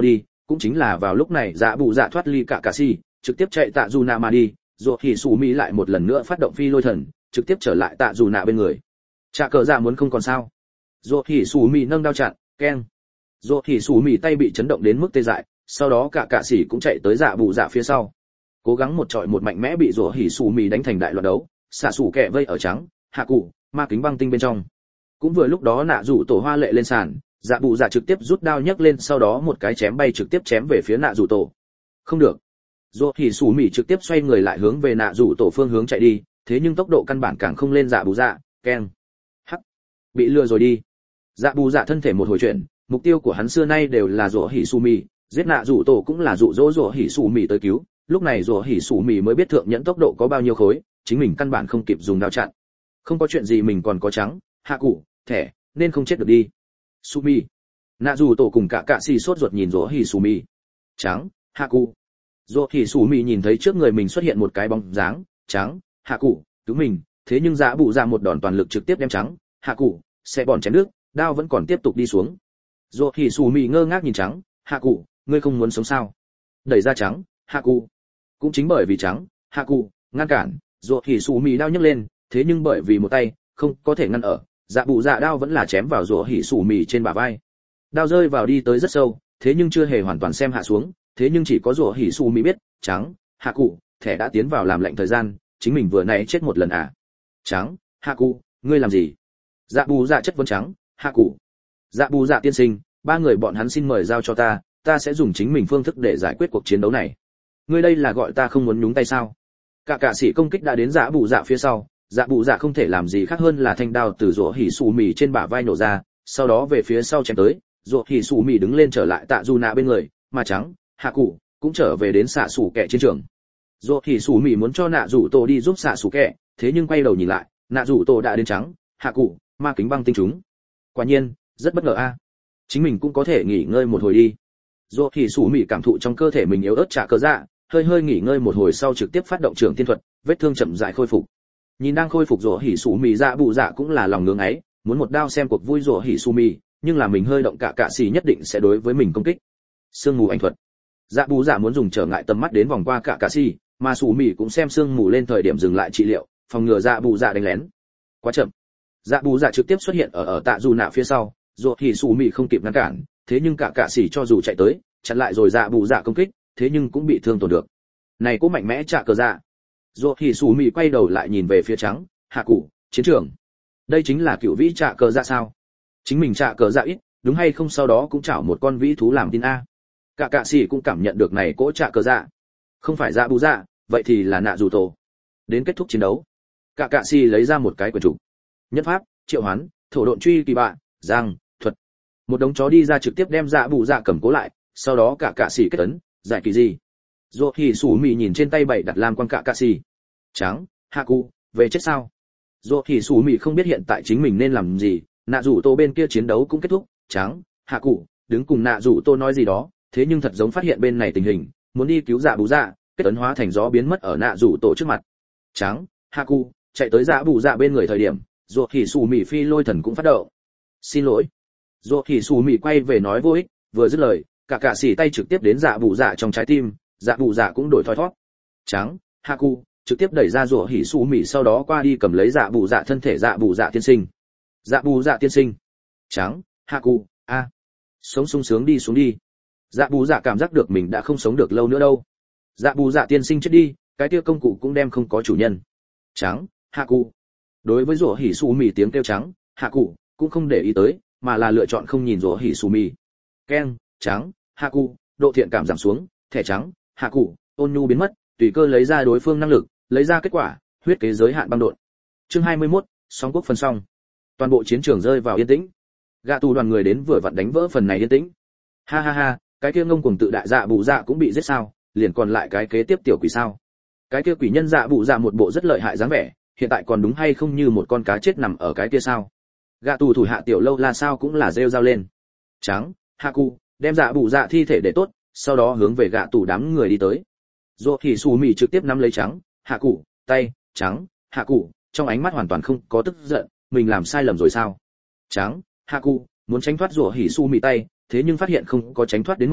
A: cũng chính là vào lúc này dạ bụ dạ thoát ly cả cạ xì, trực tiếp chạy tạ dù nạ mà đi, rồi thì sủ mỹ lại một lần nữa phát động phi lôi thần, trực tiếp trở lại tạ dù nạ bên người. Trả cờ dạ muốn không còn sao? Rồi thì sủ mỹ nâng đao chặn, keng. Rồi thì sủ mỹ tay bị chấn động đến mức tê dại, sau đó cả cạ xì cũng chạy tới dạ bụ dạ phía sau. Cố gắng một trọi một mạnh mẽ bị rồi thì sủ mỹ đánh thành đại loạn đấu, xạ sủ kẹ vây ở trắng, hạ cụ, ma kính băng tinh bên trong. Cũng vừa lúc đó nạ rủ tổ hoa lệ lên sàn, dạ bụ dạ trực tiếp rút đao nhấc lên, sau đó một cái chém bay trực tiếp chém về phía nạ rủ tổ. Không được. Rồi thì sủ mỉ trực tiếp xoay người lại hướng về nạ rủ tổ phương hướng chạy đi, thế nhưng tốc độ căn bản càng không lên dạ bù dạ, keng. Hắc. Bị lừa rồi đi. Dạ bù dạ thân thể một hồi chuyển, mục tiêu của hắn xưa nay đều là rỗ hỉ sủ mỉ, giết nạ rủ tổ cũng là dụ dỗ rỗ hỉ sủ mỉ tới cứu, lúc này rỗ hỉ sủ mỉ mới biết thượng nhẫn tốc độ có bao nhiêu khối, chính mình căn bản không kịp dùng đao chặn. Không có chuyện gì mình còn có trắng, hạ cụ, thẻ, nên không chết được đi. Sumi. Nạ rủ tổ cùng cả cạ xì sốt ruột nhìn rỗ hỉ sủ mỉ. Trắng, hạ cụ. Rồi thì sủ mị nhìn thấy trước người mình xuất hiện một cái bóng dáng trắng, hạ cụ cứu mình, thế nhưng dạ bụ dạ một đòn toàn lực trực tiếp đem trắng, hạ cụ sẽ bòn chém nước, đao vẫn còn tiếp tục đi xuống. Rồi thì sủ mị ngơ ngác nhìn trắng, hạ cụ, ngươi không muốn sống sao? Đẩy ra trắng, hạ cụ. Cũng chính bởi vì trắng, hạ cụ ngăn cản, rồi thì sủ mị đao nhấc lên, thế nhưng bởi vì một tay không có thể ngăn ở, dạ bụ dạ đao vẫn là chém vào rồi hỉ sủ mị trên bả vai. Đao rơi vào đi tới rất sâu, thế nhưng chưa hề hoàn toàn xem hạ xuống. Thế nhưng chỉ có rủa hỉ su mỹ biết, trắng, hạ cụ, thẻ đã tiến vào làm lệnh thời gian, chính mình vừa nãy chết một lần à? Trắng, hạ cụ, ngươi làm gì? Dạ bù dạ chất vấn trắng, hạ cụ. Dạ bù dạ tiên sinh, ba người bọn hắn xin mời giao cho ta sẽ dùng chính mình phương thức để giải quyết cuộc chiến đấu này. Ngươi đây là gọi ta không muốn nhúng tay sao? Cả cạ sĩ công kích đã đến dạ bù dạ phía sau, dạ bù dạ không thể làm gì khác hơn là thanh đao từ rủa hỉ su mì trên bả vai nổ ra, sau đó về phía sau chém tới, rủa hỉ su mì đứng lên trở lại tạ du nạ bên người, mà trắng, hạ cụ cũng trở về đến xạ sủ kẻ chiến trường. Rồi thì sủ mỉ muốn cho nạ rủ tổ đi giúp xạ sủ kẻ, thế nhưng quay đầu nhìn lại, nạ rủ tổ đã đến trắng, hạ cụ, ma kính băng tinh chúng. Quả nhiên rất bất ngờ a. Chính mình cũng có thể nghỉ ngơi một hồi đi. Rồi thì sủ mỉ cảm thụ trong cơ thể mình yếu ớt trả cờ dạ, hơi nghỉ ngơi một hồi sau trực tiếp phát động trường tiên thuật, vết thương chậm rãi khôi phục. Nhìn đang khôi phục rồi hỉ sủ mỉ dạ bụ dạ cũng là lòng ngưỡng ấy, muốn một đao xem cuộc vui rồi hỉ sủ mỉ, nhưng là mình hơi động cả cạ xì nhất định sẽ đối với mình công kích. Sương mù ảnh thuật. Dạ bù dạ muốn dùng trở ngại tầm mắt đến vòng qua cả cạ xì, mà sủ mỉ cũng xem sương mù lên thời điểm dừng lại trị liệu, phòng ngừa dạ bù dạ đánh lén. Quá chậm. Dạ bù dạ trực tiếp xuất hiện ở tạ dù nạ phía sau, rồi thì sủ mỉ không kịp ngăn cản, thế nhưng cả cạ xì cho dù chạy tới chặn lại rồi dạ bù dạ công kích, thế nhưng cũng bị thương tổn được. Này cũng mạnh mẽ trả cờ dạ. Rồi thì sủ mỉ quay đầu lại nhìn về phía trắng, hạ cụ, chiến trường. Đây chính là cựu vĩ trả cờ dạ sao? Chính mình trả cờ dạ ít, đúng hay không, sau đó cũng chảo một con vĩ thú làm tin a. Cả cạ sĩ cũng cảm nhận được này cỗ trả cờ dạ. Không phải dạ bù dạ, vậy thì là nạ dù tổ. Đến kết thúc chiến đấu, cả cạ sĩ lấy ra một cái quyển trục. Nhất pháp, triệu hoán, thổ độn truy kỳ bạ, giang, thuật. Một đống chó đi ra trực tiếp đem dạ bù dạ cầm cố lại, sau đó cả cạ sĩ kết ấn, giải kỳ gì. Rồi thì sủ mì nhìn trên tay bảy đặt lam quan cả cạ sĩ. Trắng, hạ cụ, về chết sao? Rồi thì sủ mì không biết hiện tại chính mình nên làm gì, nạ rủ tô bên kia chiến đấu cũng kết thúc, trắng, hạ cụ, đứng cùng nạ rủ tô nói gì đó, thế nhưng thật giống phát hiện bên này tình hình, muốn đi cứu dạ bù dạ, kết ấn hóa thành gió biến mất ở nạ rủ tổ trước mặt. Trắng, hạ cụ, chạy tới dạ bù dạ bên người thời điểm, rồi thì sủ mì phi lôi thần cũng phát động. Xin lỗi. Rồi thì sủ mì quay về nói vô ích, vừa dứt lời, cả cạ xỉ tay trực tiếp đến dạ bù dạ trong trái tim, dạ bù dạ cũng đổi thoi thoát. Trắng, hạ cụ, trực tiếp đẩy ra rủa hỉ sủ mỉ, sau đó qua đi cầm lấy dạ bù dạ thân thể dạ bù dạ tiên sinh. Dạ bù dạ tiên sinh. Trắng, hạ cụ, a. Sống sung sướng đi xuống đi. Dạ bù dạ cảm giác được mình đã không sống được lâu nữa đâu. Dạ bù dạ tiên sinh chết đi, cái kia công cụ cũng đem không có chủ nhân. Trắng, hạ cụ. Đối với rủa hỉ sủ mỉ tiếng kêu trắng, hạ cụ cũng không để ý tới, mà là lựa chọn không nhìn rủa hỉ sủ mỉ. Keng, trắng, hạ cụ, độ thiện cảm giảm xuống, thẻ trắng, hạ cụ, ôn nhu biến mất, tùy cơ lấy ra đối phương năng lực, lấy ra kết quả, huyết kế giới hạn băng độn. Chương 21, song quốc phân xong. Toàn bộ chiến trường rơi vào yên tĩnh. Gạ tù đoàn người đến vừa vặn đánh vỡ phần này yên tĩnh. Ha ha ha, cái kia ngông cuồng tự đại dạ bù dạ cũng bị giết sao, liền còn lại cái kế tiếp tiểu quỷ sao? Cái kia quỷ nhân dạ bù dạ một bộ rất lợi hại dáng vẻ, hiện tại còn đúng hay không như một con cá chết nằm ở cái kia sao? Gạ tù thủ hạ tiểu lâu la sao cũng là rêu rao lên. Trắng, hạ cụ, đem dạ bù dạ thi thể để tốt, sau đó hướng về gạ tù đám người đi tới. Rồi thì xù mì trực tiếp nắm lấy trắng, hạ cụ, tay, trắng, hạ cụ, trong ánh mắt hoàn toàn không có tức giận, mình làm sai lầm rồi sao? Trắng, hạ cụ, muốn tránh thoát rủa hỉ su mì tay, thế nhưng phát hiện không có tránh thoát đến mở,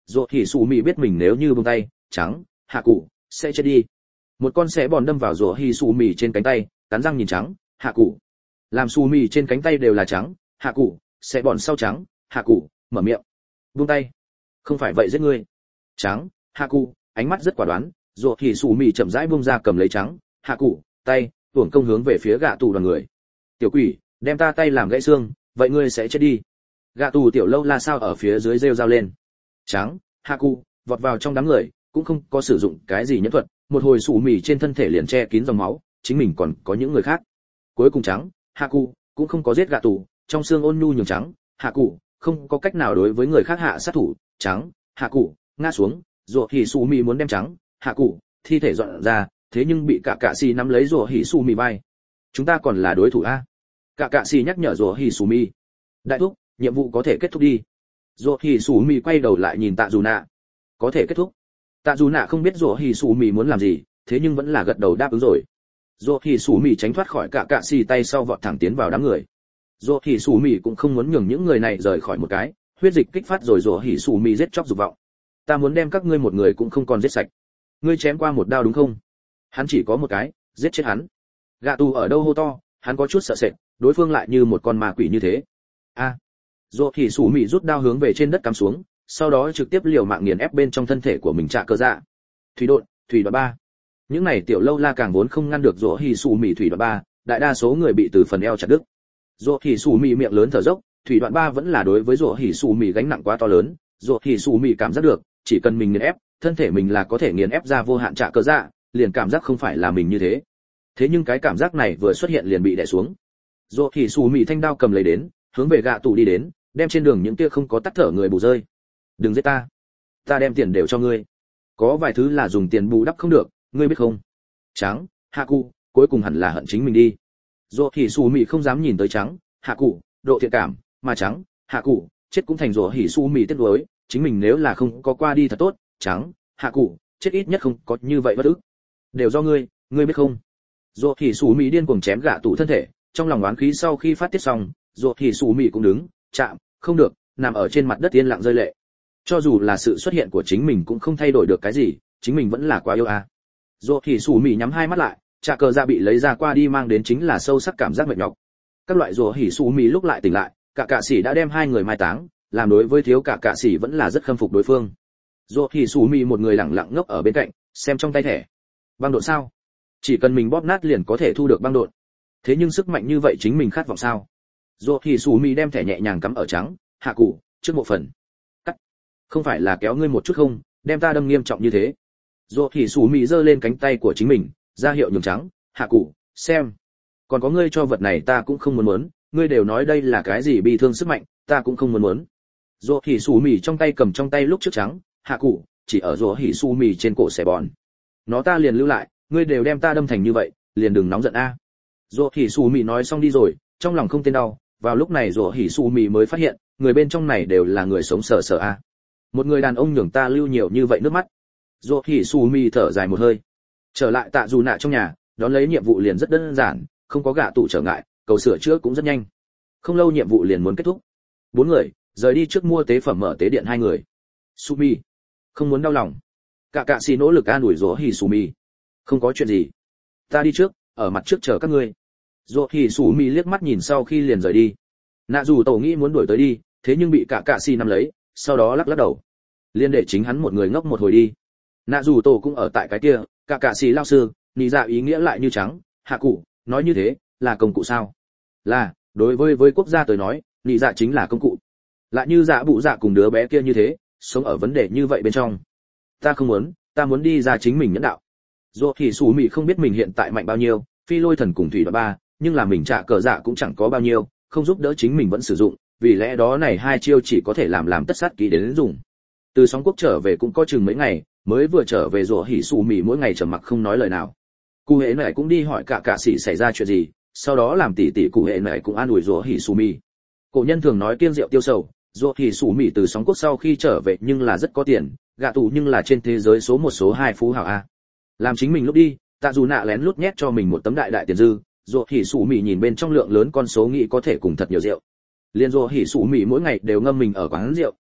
A: Rồ Hỉ Sủ Mị biết mình nếu như buông tay, trắng, hạ cụ sẽ chết đi. Một con xé bòn đâm vào Rồ Hỉ Sủ Mị trên cánh tay, cắn răng nhìn trắng, hạ cụ. Làm Sủ Mị trên cánh tay đều là trắng, hạ cụ, xé bòn sau trắng, hạ cụ, mở miệng. Buông tay. Không phải vậy giết ngươi. Trắng, hạ cụ, ánh mắt rất quả đoán, Rồ Hỉ Sủ Mị chậm rãi buông ra cầm lấy trắng, hạ cụ, tay, uổng công hướng về phía gạ tù đoàn người. Tiểu quỷ, đem ta tay làm gãy xương, vậy ngươi sẽ chết đi. Gạ tù tiểu lâu la sao ở phía dưới rêu rao lên. Trắng, hạ cụ vọt vào trong đám người, cũng không có sử dụng cái gì nhẫn thuật, một hồi Sủ Mị trên thân thể liền che kín dòng máu, chính mình còn có những người khác. Cuối cùng trắng, hạ cụ cũng không có giết gạ tù, trong xương ôn nhu nhường trắng, hạ cụ không có cách nào đối với người khác hạ sát thủ, trắng, hạ cụ ngã xuống, Rồ Hỉ Sủ Mị muốn đem trắng, hạ cụ thi thể dọn ra, thế nhưng bị cả xì nắm lấy Rồ Hỉ Sủ Mị vai. Chúng ta còn là đối thủ a? Cả xì nhắc nhở Rồ Hỉ Sủ Mị. Đại thúc, nhiệm vụ có thể kết thúc đi. Rồ Hỉ Sủ Mị quay đầu lại nhìn Tạ Dù Nạ. Có thể kết thúc. Tạ Dù Nạ không biết Rồ Hỉ Sủ Mị muốn làm gì, thế nhưng vẫn là gật đầu đáp ứng rồi. Rồ Hỉ Sủ Mị tránh thoát khỏi cả xì tay sau vọt thẳng tiến vào đám người. Rồ Hỉ Sủ Mị cũng không muốn nhường những người này rời khỏi một cái, huyết dịch kích phát rồi Rồ Hỉ Sủ Mị giết chóc dục vọng. Ta muốn đem các ngươi một người cũng không còn giết sạch. Ngươi chém qua một đao đúng không? Hắn chỉ có một cái, giết chết hắn. Gạ tù ở đâu hô to, hắn có chút sợ sệt, đối phương lại như một con ma quỷ như thế. A. Rồ Hỉ Sủ Mị rút đao hướng về trên đất cắm xuống, sau đó trực tiếp liều mạng nghiền ép bên trong thân thể của mình Trạ Cơ Dạ. Thủy độn, thủy đoạn 3. Những này tiểu lâu la càng vốn không ngăn được Rồ Hỉ Sủ Mị thủy đoạn 3, đại đa số người bị từ phần eo chặt đứt. Rồ Hỉ Sủ Mị miệng lớn thở dốc, thủy đoạn 3 vẫn là đối với Rồ Hỉ Sủ Mị gánh nặng quá to lớn, Rồ Hỉ Sủ Mị cảm giác được, chỉ cần mình nghiền ép, thân thể mình là có thể nghiền ép ra vô hạn Trạ Cơ Dạ, liền cảm giác không phải là mình như thế. Thế nhưng cái cảm giác này vừa xuất hiện liền bị đè xuống. Rồ Hỉ Sủ Mị thanh đao cầm lấy đến, hướng về gạ tù đi đến, đem trên đường những kia không có tắt thở người bù rơi. Đừng giết ta, ta đem tiền đều cho ngươi. Có vài thứ là dùng tiền bù đắp không được, ngươi biết không? Trắng, hạ cụ, cuối cùng hẳn là hận chính mình đi. Rồ Hỉ Sủ Mị không dám nhìn tới trắng, hạ cụ, độ thiện cảm, mà trắng, hạ cụ, chết cũng thành Rồ Hỉ Sủ Mị tiếc nuối, chính mình nếu là không có qua đi thật tốt, trắng, hạ cụ, chết ít nhất không có như vậy bất ức. Đều do ngươi, ngươi biết không? Rồ Hỉ Sủ Mị điên cuồng chém gạ tù thân thể, trong lòng oán khí sau khi phát tiết xong, Rồ Hỉ Sủ Mị cũng đứng, chạm, không được, nằm ở trên mặt đất yên lặng rơi lệ. Cho dù là sự xuất hiện của chính mình cũng không thay đổi được cái gì, chính mình vẫn là quá yêu a. Rồ Hỉ Sủ Mị nhắm hai mắt lại, Trạ Cơ Dạ bị lấy ra qua đi mang đến chính là sâu sắc cảm giác mệt nhọc. Các loại Rồ Hỉ Sủ Mị lúc lại tỉnh lại, cả sĩ đã đem hai người mai táng, làm đối với thiếu cả sĩ vẫn là rất khâm phục đối phương. Rồ Hỉ Sủ Mị một người lặng lặng ngốc ở bên cạnh, xem trong tay thẻ. Băng độn sao? Chỉ cần mình bóp nát liền có thể thu được băng độn. Thế nhưng sức mạnh như vậy chính mình khát vọng sao? Rồ Hỉ Sủ Mị đem thẻ nhẹ nhàng cắm ở trắng, hạ cụ, trước bộ phận. Cắt. Không phải là kéo ngươi một chút không, đem ta đâm nghiêm trọng như thế. Rồ Hỉ Sủ Mị giơ lên cánh tay của chính mình, ra hiệu nhường trắng, hạ cụ, xem. Còn có ngươi cho vật này ta cũng không muốn, ngươi đều nói đây là cái gì bi thương sức mạnh, ta cũng không muốn. Rồ Hỉ Sủ Mị trong tay cầm trong tay lúc trước trắng, hạ cụ, chỉ ở Rồ Hỉ Sủ Mị trên cổ xẻ bòn. Nó ta liền lưu lại, ngươi đều đem ta đâm thành như vậy, liền đừng nóng giận a. Rồ Hỉ Sủ Mị nói xong đi rồi, trong lòng không tên đau, vào lúc này Rồ Hỉ Sủ Mị mới phát hiện, người bên trong này đều là người sống sờ sờ a. Một người đàn ông nhường ta lưu nhiều như vậy nước mắt. Rồ Hỉ Sủ Mị thở dài một hơi. Trở lại Tạ Dù Nạ trong nhà, đón lấy nhiệm vụ liền rất đơn giản, không có gạ tụ trở ngại, cầu sửa chữa cũng rất nhanh. Không lâu nhiệm vụ liền muốn kết thúc. 4 người rời đi trước mua tế phẩm mở tế điện 2 người. Sumi, không muốn đau lòng. Cả sĩ nỗ lực an ủi Rồ Hỉ Sumi. Không có chuyện gì, ta đi trước, ở mặt trước chờ các ngươi. Rồ Hỉ Sumi liếc mắt nhìn sau khi liền rời đi. Nạ dù tổ nghĩ muốn đuổi tới đi, thế nhưng bị cả sĩ nắm lấy, sau đó lắc đầu. Liên để chính hắn một người ngốc một hồi đi. Nạ dù tổ cũng ở tại cái kia, cả sĩ lao sư, nị dạ ý nghĩa lại như trắng, hạ cụ, nói như thế, là công cụ sao? Là, đối với quốc gia tới nói, nị dạ chính là công cụ. Lại như dạ bụ dạ cùng đứa bé kia như thế, sống ở vấn đề như vậy bên trong. Ta không muốn, ta muốn đi ra chính mình nhẫn đạo. Rồ Hỉ Sủ Mị không biết mình hiện tại mạnh bao nhiêu, phi lôi thần cùng thủy đoạn 3, nhưng là mình Trạ Cơ Dạ cũng chẳng có bao nhiêu, không giúp đỡ chính mình vẫn sử dụng, vì lẽ đó này hai chiêu chỉ có thể làm tất sát kỹ đến dùng. Từ sóng quốc trở về cũng có chừng mấy ngày, mới vừa trở về Rồ Hỉ Sủ Mị mỗi ngày trầm mặc không nói lời nào. Cụ hệ này cũng đi hỏi cả sĩ xảy ra chuyện gì, sau đó làm tỷ tỷ cụ hệ này cũng an ủi Rồ Hỉ Sủ Mị. Cổ nhân thường nói kiêng rượu tiêu sầu, Rồ Hỉ Sủ Mị từ sóng quốc sau khi trở về nhưng là rất có tiền, gạ tù nhưng là trên thế giới số 1 số 2 phú hào a. Làm chính mình lúc đi, Tạ Dù Nạ lén lút nhét cho mình một tấm đại tiền dư, Rồ Hỉ Sủ Mị nhìn bên trong lượng lớn con số nghĩ có thể cùng thật nhiều rượu. Liên Rồ Hỉ Sủ Mị mỗi ngày đều ngâm mình ở quán rượu,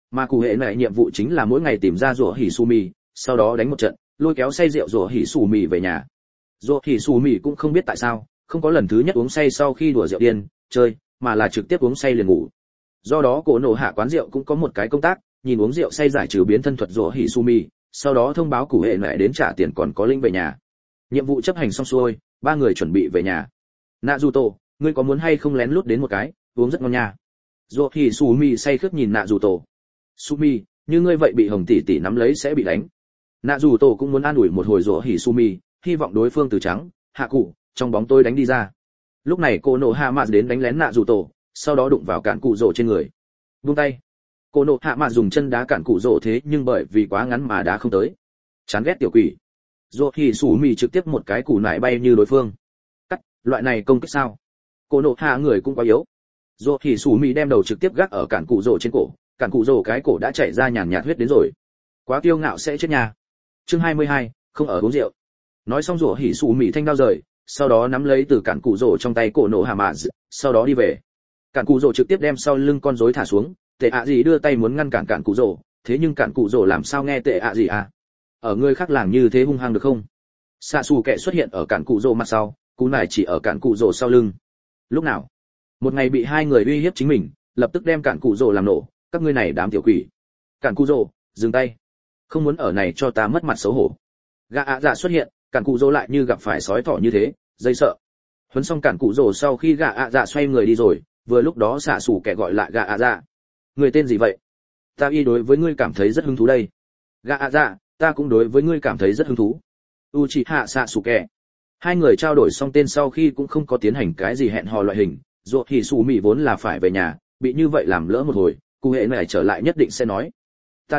A: Mà cụ hệ này nhiệm vụ chính là mỗi ngày tìm ra rủa hỉ su mì, sau đó đánh một trận, lôi kéo say rượu rủa hỉ su mì về nhà. Rủa hỉ su mì cũng không biết tại sao không có lần thứ nhất uống say sau khi đùa rượu điên chơi, mà là trực tiếp uống say liền ngủ. Do đó cổ nổ hạ quán rượu cũng có một cái công tác, nhìn uống rượu say giải trừ biến thân thuật rủa hỉ su mì, sau đó thông báo cụ hệ này đến trả tiền còn có linh về nhà. Nhiệm vụ chấp hành xong xuôi, ba người chuẩn bị về nhà. Naruto, ngươi có muốn hay không lén lút đến một cái, uống rất ngon nha. Rủa hỉ su mì say khướt nhìn Naruto. Sumi, như ngươi vậy bị Hồng tỷ tỷ nắm lấy sẽ bị đánh. Naruto cũng muốn an ủi một hồi rủa hỉ Sumi, hy vọng đối phương từ trắng, hạ cụ, trong bóng tối đánh đi ra. Lúc này cô nộ hạ mạ đến đánh lén Naruto, sau đó đụng vào cản cụ rổ trên người. Buông tay. Cô nộ hạ mạ dùng chân đá cản cụ rổ thế nhưng bởi vì quá ngắn mà đá không tới. Chán ghét tiểu quỷ. Rủa hỉ Sumi trực tiếp một cái củ nải bay như đối phương. Cắt, loại này công kích sao? Cô nộ hạ người cũng quá yếu. Rủa hỉ Sumi đem đầu trực tiếp gác ở cản cụ rổ trên cổ. Cản cụ rổ cái cổ đã chảy ra nhàn nhạt huyết đến rồi. Quá kiêu ngạo sẽ chết nhà. Chương 22, không ở uống rượu. Nói xong rủa hỉ sủ mỉ thanh đao rời, sau đó nắm lấy từ cản cụ rổ trong tay cổ nổ hạ mạ, sau đó đi về. Cản cụ rổ trực tiếp đem sau lưng con rối thả xuống, tệ ạ gì đưa tay muốn ngăn cản cản cụ rổ, thế nhưng cản cụ rổ làm sao nghe tệ ạ gì à? Ở người khác làng như thế hung hăng được không? Xạ xù kệ xuất hiện ở cản cụ rổ mặt sau, cú này chỉ ở cản cụ rổ sau lưng. Lúc nào? Một ngày bị hai người uy hiếp chính mình, lập tức đem cản cụ rổ làm nổ. Các ngươi này đám tiểu quỷ. Cản cụ rồ, dừng tay. Không muốn ở này cho ta mất mặt xấu hổ. Gã ạ dạ xuất hiện, cản cụ rồ lại như gặp phải sói thỏ như thế, dây sợ. Huấn xong cản cụ rồ sau khi gã ạ dạ xoay người đi rồi, vừa lúc đó xạ sủ kẻ gọi lại gã ạ dạ. Người tên gì vậy? Ta y đối với ngươi cảm thấy rất hứng thú đây. Gã ạ dạ, ta cũng đối với ngươi cảm thấy rất hứng thú. Uchiha xạ sủ kẻ. Hai người trao đổi xong tên sau khi cũng không có tiến hành cái gì hẹn hò loại hình, rốt thì sủ mị vốn là phải về nhà, bị như vậy làm lỡ một hồi. Cụ hệ này trở lại nhất định sẽ nói ta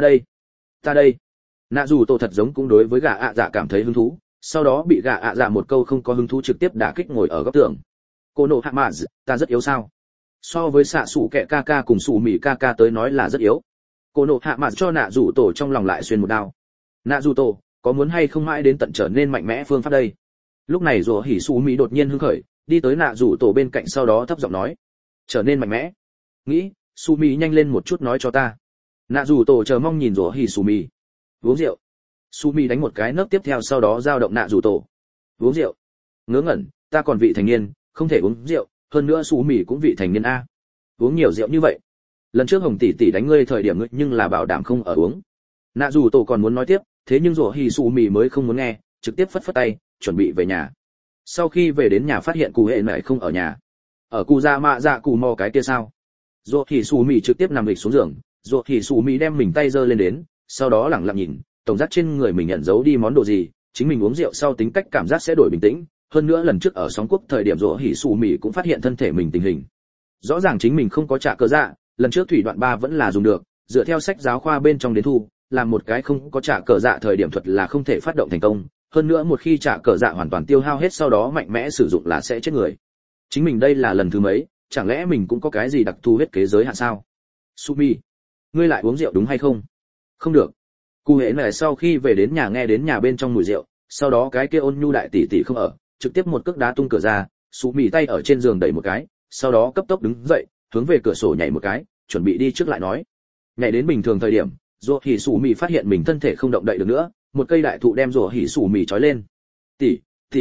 A: đây. Nạ dù tổ thật giống cũng đối với gã ạ dạ cảm thấy hứng thú, sau đó bị gã ạ dạ một câu không có hứng thú trực tiếp đả kích ngồi ở góc tường. Cô nộ hạ mạ, ta rất yếu sao? So với xạ sủ kẹ ca ca cùng sủ mỉ ca ca tới nói là rất yếu. Cô nộ hạ mạ cho nạ dù tổ trong lòng lại xuyên một đao. Nạ dù tổ có muốn hay không mãi đến tận trở nên mạnh mẽ phương pháp đây? Lúc này rùa hỉ sủ mỉ đột nhiên hứng khởi, đi tới nạ dù tổ bên cạnh sau đó thấp giọng nói trở nên mạnh mẽ. Nghĩ Sumi nhanh lên một chút nói cho ta. Nạ dù tổ chờ mong nhìn rủa hỉ Sumi. Uống rượu. Sumi đánh một cái nấc tiếp theo sau đó giao động nạ dù tổ. Uống rượu. Ngớ ngẩn, ta còn vị thành niên, không thể uống rượu, hơn nữa Sumi cũng vị thành niên a. Uống nhiều rượu như vậy. Lần trước Hồng tỷ tỷ đánh ngươi thời điểm ngươi nhưng là bảo đảm không ở uống. Nạ dù tổ còn muốn nói tiếp, thế nhưng rủa hỉ Sumi mới không muốn nghe, trực tiếp phất phất tay, chuẩn bị về nhà. Sau khi về đến nhà phát hiện cụ hệ này không ở nhà. Ở cụ gia mạ dạ cụ mò cái kia sao? Rốt thì Sủ Mị trực tiếp nằm lịch xuống giường, Rốt thì Sủ Mị đem mình tay giơ lên đến, sau đó lẳng lặng nhìn, tổng giác trên người mình nhận giấu đi món đồ gì, chính mình uống rượu sau tính cách cảm giác sẽ đổi bình tĩnh, hơn nữa lần trước ở sóng quốc thời điểm Rốt thì Sủ Mị cũng phát hiện thân thể mình tình hình. Rõ ràng chính mình không có trả cờ dạ, lần trước thủy đoạn 3 vẫn là dùng được, dựa theo sách giáo khoa bên trong đến thu, làm một cái không có trả cờ dạ thời điểm thuật là không thể phát động thành công, hơn nữa một khi trả cờ dạ hoàn toàn tiêu hao hết sau đó mạnh mẽ sử dụng là sẽ chết người. Chính mình đây là lần thứ mấy, chẳng lẽ mình cũng có cái gì đặc thù huyết kế giới hạn sao? Sumi, ngươi lại uống rượu đúng hay không? Không được. Cụ hệ này sau khi về đến nhà nghe đến nhà bên trong mùi rượu, sau đó cái kia ôn nhu đại tỷ tỷ không ở, trực tiếp một cước đá tung cửa ra, Sumi tay ở trên giường đẩy một cái, sau đó cấp tốc đứng dậy, hướng về cửa sổ nhảy một cái, chuẩn bị đi trước lại nói. Nhảy đến bình thường thời điểm, Rốt thì Sumi phát hiện mình thân thể không động đậy được nữa, một cây đại thụ đem Rốt thì Sumi trói lên. Tỷ,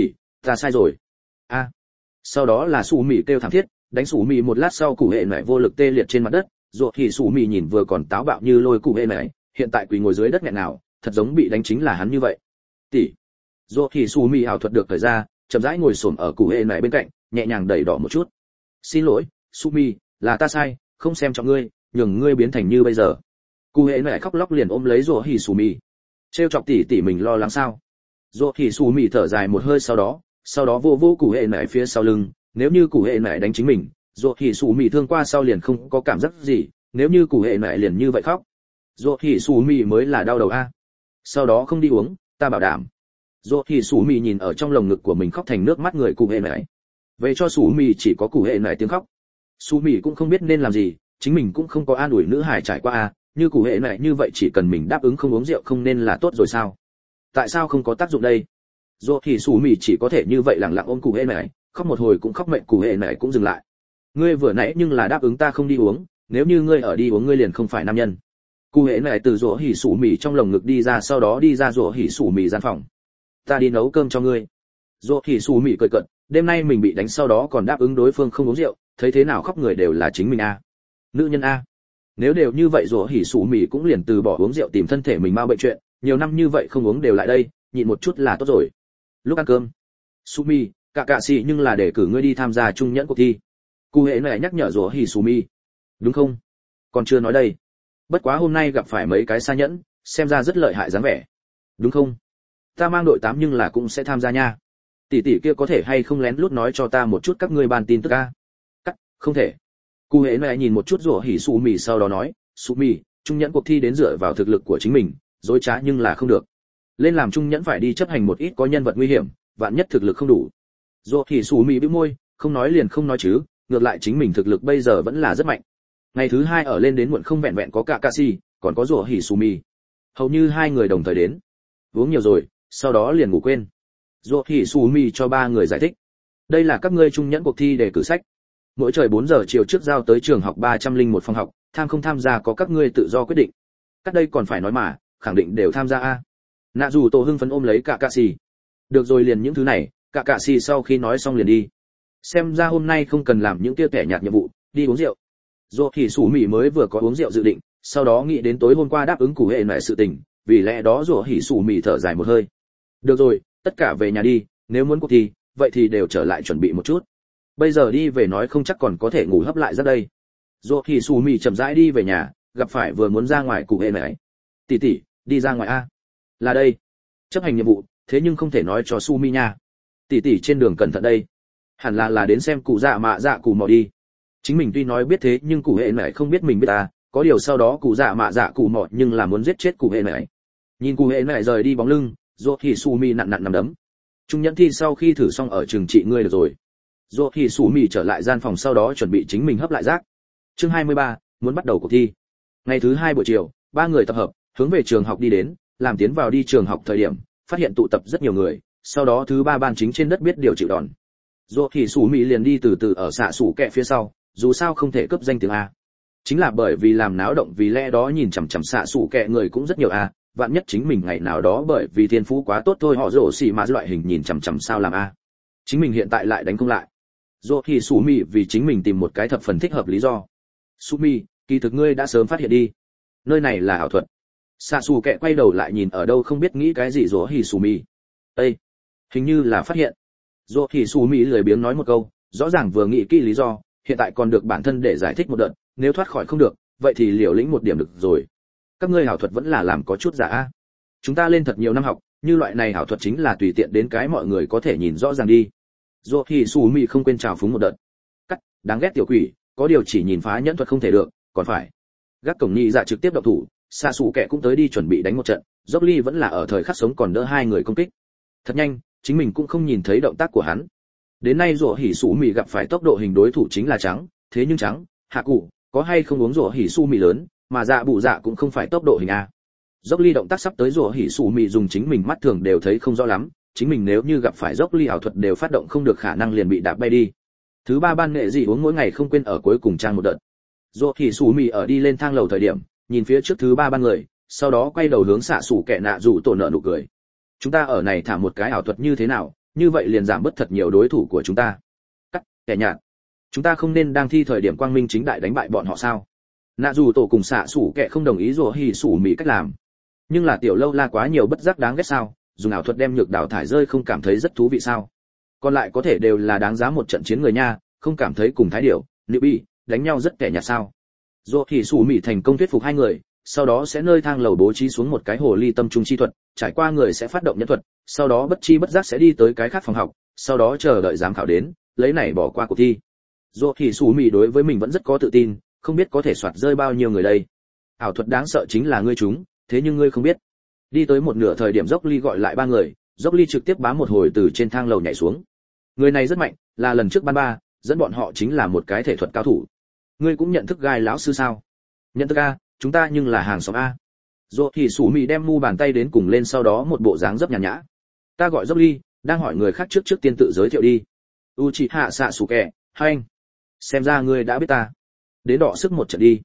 A: ta sai rồi. A. Sau đó là Sumi kêu thảm thiết, đánh Sumi một lát sau cụ hệ này vô lực tê liệt trên mặt đất, Rốt thì Sumi nhìn vừa còn táo bạo như lôi cụ hệ này, hiện tại quỳ ngồi dưới đất nghẹn nào, thật giống bị đánh chính là hắn như vậy. Tỷ. Rốt thì Sumi ảo thuật được thời ra, chậm rãi ngồi xổm ở cụ hệ này bên cạnh, nhẹ nhàng đẩy đỏ một chút. Xin lỗi, Sumi, là ta sai, không xem trọng ngươi, nhường ngươi biến thành như bây giờ. Cụ hệ này khóc lóc liền ôm lấy Rốt thì Sumi. Trêu chọc tỷ mình lo lắng sao? Rốt thì Sumi thở dài một hơi sau đó vô cụ hệ này phía sau lưng, nếu như cụ hệ này đánh chính mình, Rốt thì Sumi thương qua sau liền không có cảm giác gì, nếu như cụ hệ này liền như vậy khóc, Rốt thì Sumi mới là đau đầu a. Sau đó không đi uống, ta bảo đảm. Rốt thì Sumi nhìn ở trong lồng ngực của mình khóc thành nước mắt người cụ hệ này. Về cho Sumi chỉ có cụ hệ này tiếng khóc. Sumi cũng không biết nên làm gì, chính mình cũng không có an ủi nữ hải trải qua a, như cụ hệ này như vậy chỉ cần mình đáp ứng không uống rượu không nên là tốt rồi sao? Tại sao không có tác dụng đây? Rốt thì Sumi chỉ có thể như vậy lặng lặng ôm cụ hệ này, khóc một hồi cũng khóc mệt cụ hệ này cũng dừng lại. Ngươi vừa nãy nhưng là đáp ứng ta không đi uống, nếu như ngươi ở đi uống ngươi liền không phải nam nhân. Cụ hễ này từ rủa hỉ sủ mì trong lồng ngực đi ra, sau đó đi ra rủa hỉ sủ mì gian phòng. Ta đi nấu cơm cho ngươi. Rủa hỉ sủ mì cười cợt, đêm nay mình bị đánh sau đó còn đáp ứng đối phương không uống rượu, thấy thế nào khóc người đều là chính mình a. Nữ nhân a. Nếu đều như vậy rủa hỉ sủ mì cũng liền từ bỏ uống rượu tìm thân thể mình mau bệnh chuyện, nhiều năm như vậy không uống đều lại đây, nhịn một chút là tốt rồi. Lúc ăn cơm, Sumi, cả sĩ nhưng là để cử ngươi đi tham gia trung nhẫn cuộc thi. Cụ hễ này nhắc nhở rủa hỉ Sumi. Đúng không? Còn chưa nói đây. Bất quá hôm nay gặp phải mấy cái xa nhẫn, xem ra rất lợi hại dáng vẻ. Đúng không? Ta mang đội 8 nhưng là cũng sẽ tham gia nha. Tỷ tỷ kia có thể hay không lén lút nói cho ta một chút các ngươi bàn tin tức a? Cắt, không thể. Cụ hễ này nhìn một chút rủa hỉ Sumi sau đó nói, Sumi, trung nhẫn cuộc thi đến dựa vào thực lực của chính mình, dối trá nhưng là không được. Lên làm trung nhẫn phải đi chấp hành một ít có nhân vật nguy hiểm, vạn nhất thực lực không đủ. Rủa hỉ Sumi bĩu môi, không nói liền không nói chứ, ngược lại chính mình thực lực bây giờ vẫn là rất mạnh. Ngày thứ 2 ở lên đến muộn không vẹn vẹn có Kakashi, còn có rủa hỉ Sumi. Hầu như hai người đồng thời đến. Uống nhiều rồi, sau đó liền ngủ quên. Rủa hỉ Sumi cho ba người giải thích. Đây là các ngươi trung nhẫn cuộc thi để cử sách. Mỗi trời 4 giờ chiều trước giao tới trường học 301 phòng học, tham không tham gia có các ngươi tự do quyết định. Các đây còn phải nói mà, khẳng định đều tham gia a. Nạ dù Tổ hưng phấn ôm lấy Kakashi. Được rồi, liền những thứ này, Kakashi sau khi nói xong liền đi. Xem ra hôm nay không cần làm những kia kẻ nhạt nhiệm vụ, đi uống rượu. Rốt thì Sủ Mị mới vừa có uống rượu dự định, sau đó nghĩ đến tối hôm qua đáp ứng Củ Hệ lại sự tình, vì lẽ đó Rốt hỉ Sủ Mị thở dài một hơi. Được rồi, tất cả về nhà đi, nếu muốn cuộc thi, vậy thì đều trở lại chuẩn bị một chút. Bây giờ đi về nói không chắc còn có thể ngủ hấp lại ra đây. Rốt thì Sủ Mị chậm rãi đi về nhà, gặp phải vừa muốn ra ngoài Củ Hệ lại. Tỷ tỷ, đi ra ngoài a. Là đây. Chấp hành nhiệm vụ, thế nhưng không thể nói cho Su Mi nha. Tỷ tỷ trên đường cẩn thận đây. Hẳn là đến xem cụ dạ mạ dạ cụ mò đi. Chính mình tuy nói biết thế nhưng cụ hệ này không biết mình biết ta, có điều sau đó cụ dạ mạ dạ cụ mò nhưng là muốn giết chết cụ hệ này. Nhìn cụ hệ này rời đi bóng lưng, Rốt thì Su Mi nặn nắm đấm. Trung nhẫn thi sau khi thử xong ở trường trị ngươi được rồi. Rốt thì Su Mi trở lại gian phòng sau đó chuẩn bị chính mình hấp lại rác. Chương 23, muốn bắt đầu cuộc thi. Ngày thứ 2 buổi chiều, ba người tập hợp, hướng về trường học đi đến, làm tiến vào đi trường học thời điểm, phát hiện tụ tập rất nhiều người, sau đó thứ 3 ban chính trên đất biết điều chịu đòn. Rốt thì Sủ Mị liền đi từ từ ở xạ sủ kẹ phía sau, dù sao không thể cướp danh tiếng a. Chính là bởi vì làm náo động, vì lẽ đó nhìn chằm chằm xạ sủ kẹ người cũng rất nhiều a, vạn nhất chính mình ngày nào đó bởi vì thiên phú quá tốt thôi họ rổ xì mà loại hình nhìn chằm chằm sao làm a. Chính mình hiện tại lại đánh không lại. Rốt thì Sủ Mị vì chính mình tìm một cái thập phần thích hợp lý do. Sủ Mị, kỳ thực ngươi đã sớm phát hiện đi. Nơi này là ảo thuật. Xạ sủ kẹ quay đầu lại nhìn ở đâu không biết nghĩ cái gì Rốt thì Sủ Mị. Ê, hình như là phát hiện. Rốt thì Sủ Mị lười biếng nói một câu, rõ ràng vừa nghĩ kỹ lý do, hiện tại còn được bản thân để giải thích một đợt, nếu thoát khỏi không được, vậy thì liều lĩnh một điểm được rồi. Các ngươi ảo thuật vẫn là làm có chút giả a. Chúng ta lên thật nhiều năm học, như loại này ảo thuật chính là tùy tiện đến cái mọi người có thể nhìn rõ ràng đi. Rốt thì Sủ Mị không quên chào phúng một đợt. Cắt, đáng ghét tiểu quỷ, có điều chỉ nhìn phá nhẫn thuật không thể được, còn phải. Gác cổng nhị dạ trực tiếp động thủ, xạ sủ kẻ cũng tới đi chuẩn bị đánh một trận, Dốc Ly vẫn là ở thời khắc sống còn đỡ hai người công kích. Thật nhanh, chính mình cũng không nhìn thấy động tác của hắn. Đến nay rủa hỉ Sủ Mị gặp phải tốc độ hình đối thủ chính là trắng, thế nhưng trắng, hạ cụ, có hay không uống rủa hỉ Sủ Mị lớn, mà dạ bụ dạ cũng không phải tốc độ hình a. Dốc Ly động tác sắp tới rủa hỉ Sủ Mị dùng chính mình mắt thường đều thấy không rõ lắm, chính mình nếu như gặp phải Dốc Ly ảo thuật đều phát động không được khả năng liền bị đạp bay đi. Thứ 3 ban nghệ gì uống mỗi ngày không quên ở cuối cùng trang một đợt. Rủa hỉ Sủ Mị ở đi lên thang lầu thời điểm, nhìn phía trước thứ 3 ban người, sau đó quay đầu hướng xạ sủ kẻ nạ rủ tổ nợ nụ cười. Chúng ta ở này thả một cái ảo thuật như thế nào, như vậy liền giảm bớt thật nhiều đối thủ của chúng ta. Cắt, kẻ nhạt. Chúng ta không nên đang thi thời điểm quang minh chính đại đánh bại bọn họ sao? Nạ dù tổ cùng xạ sủ kẻ không đồng ý Rủa hỉ Sủ Mị cách làm. Nhưng là tiểu lâu la quá nhiều bất giác đáng ghét sao? Dùng ảo thuật đem nhược đào thải rơi không cảm thấy rất thú vị sao? Còn lại có thể đều là đáng giá một trận chiến người nha, không cảm thấy cùng thái điểu, nữ bi đánh nhau rất kẻ nhạt sao? Rủa hỉ Sủ Mị thành công thuyết phục hai người, sau đó sẽ nơi thang lầu bố trí xuống một cái hồ ly tâm trung chi thuật, trải qua người sẽ phát động nhân thuật, sau đó bất chi bất giác sẽ đi tới cái khác phòng học, sau đó chờ đợi giám khảo đến, lấy này bỏ qua cuộc thi. Rốt thì Sủ Mị đối với mình vẫn rất có tự tin, không biết có thể soạt rơi bao nhiêu người đây. Ảo thuật đáng sợ chính là ngươi chúng, thế nhưng ngươi không biết. Đi tới một nửa thời điểm Dốc Ly gọi lại ba người, Dốc Ly trực tiếp bám một hồi từ trên thang lầu nhảy xuống. Người này rất mạnh, là lần trước ban ba, dẫn bọn họ chính là một cái thể thuật cao thủ. Ngươi cũng nhận thức Gai lão sư sao? Nhận thức a, chúng ta nhưng là hàng xóm a. Rốt thì Sủ Mị đem mu bàn tay đến cùng lên sau đó một bộ dáng rất nhàn nhã. Ta gọi Dốc Ly, đang hỏi người khác trước tiên tự giới thiệu đi. Uchiha Sasuke, hai anh. Xem ra ngươi đã biết ta. Đến đọ sức một trận đi.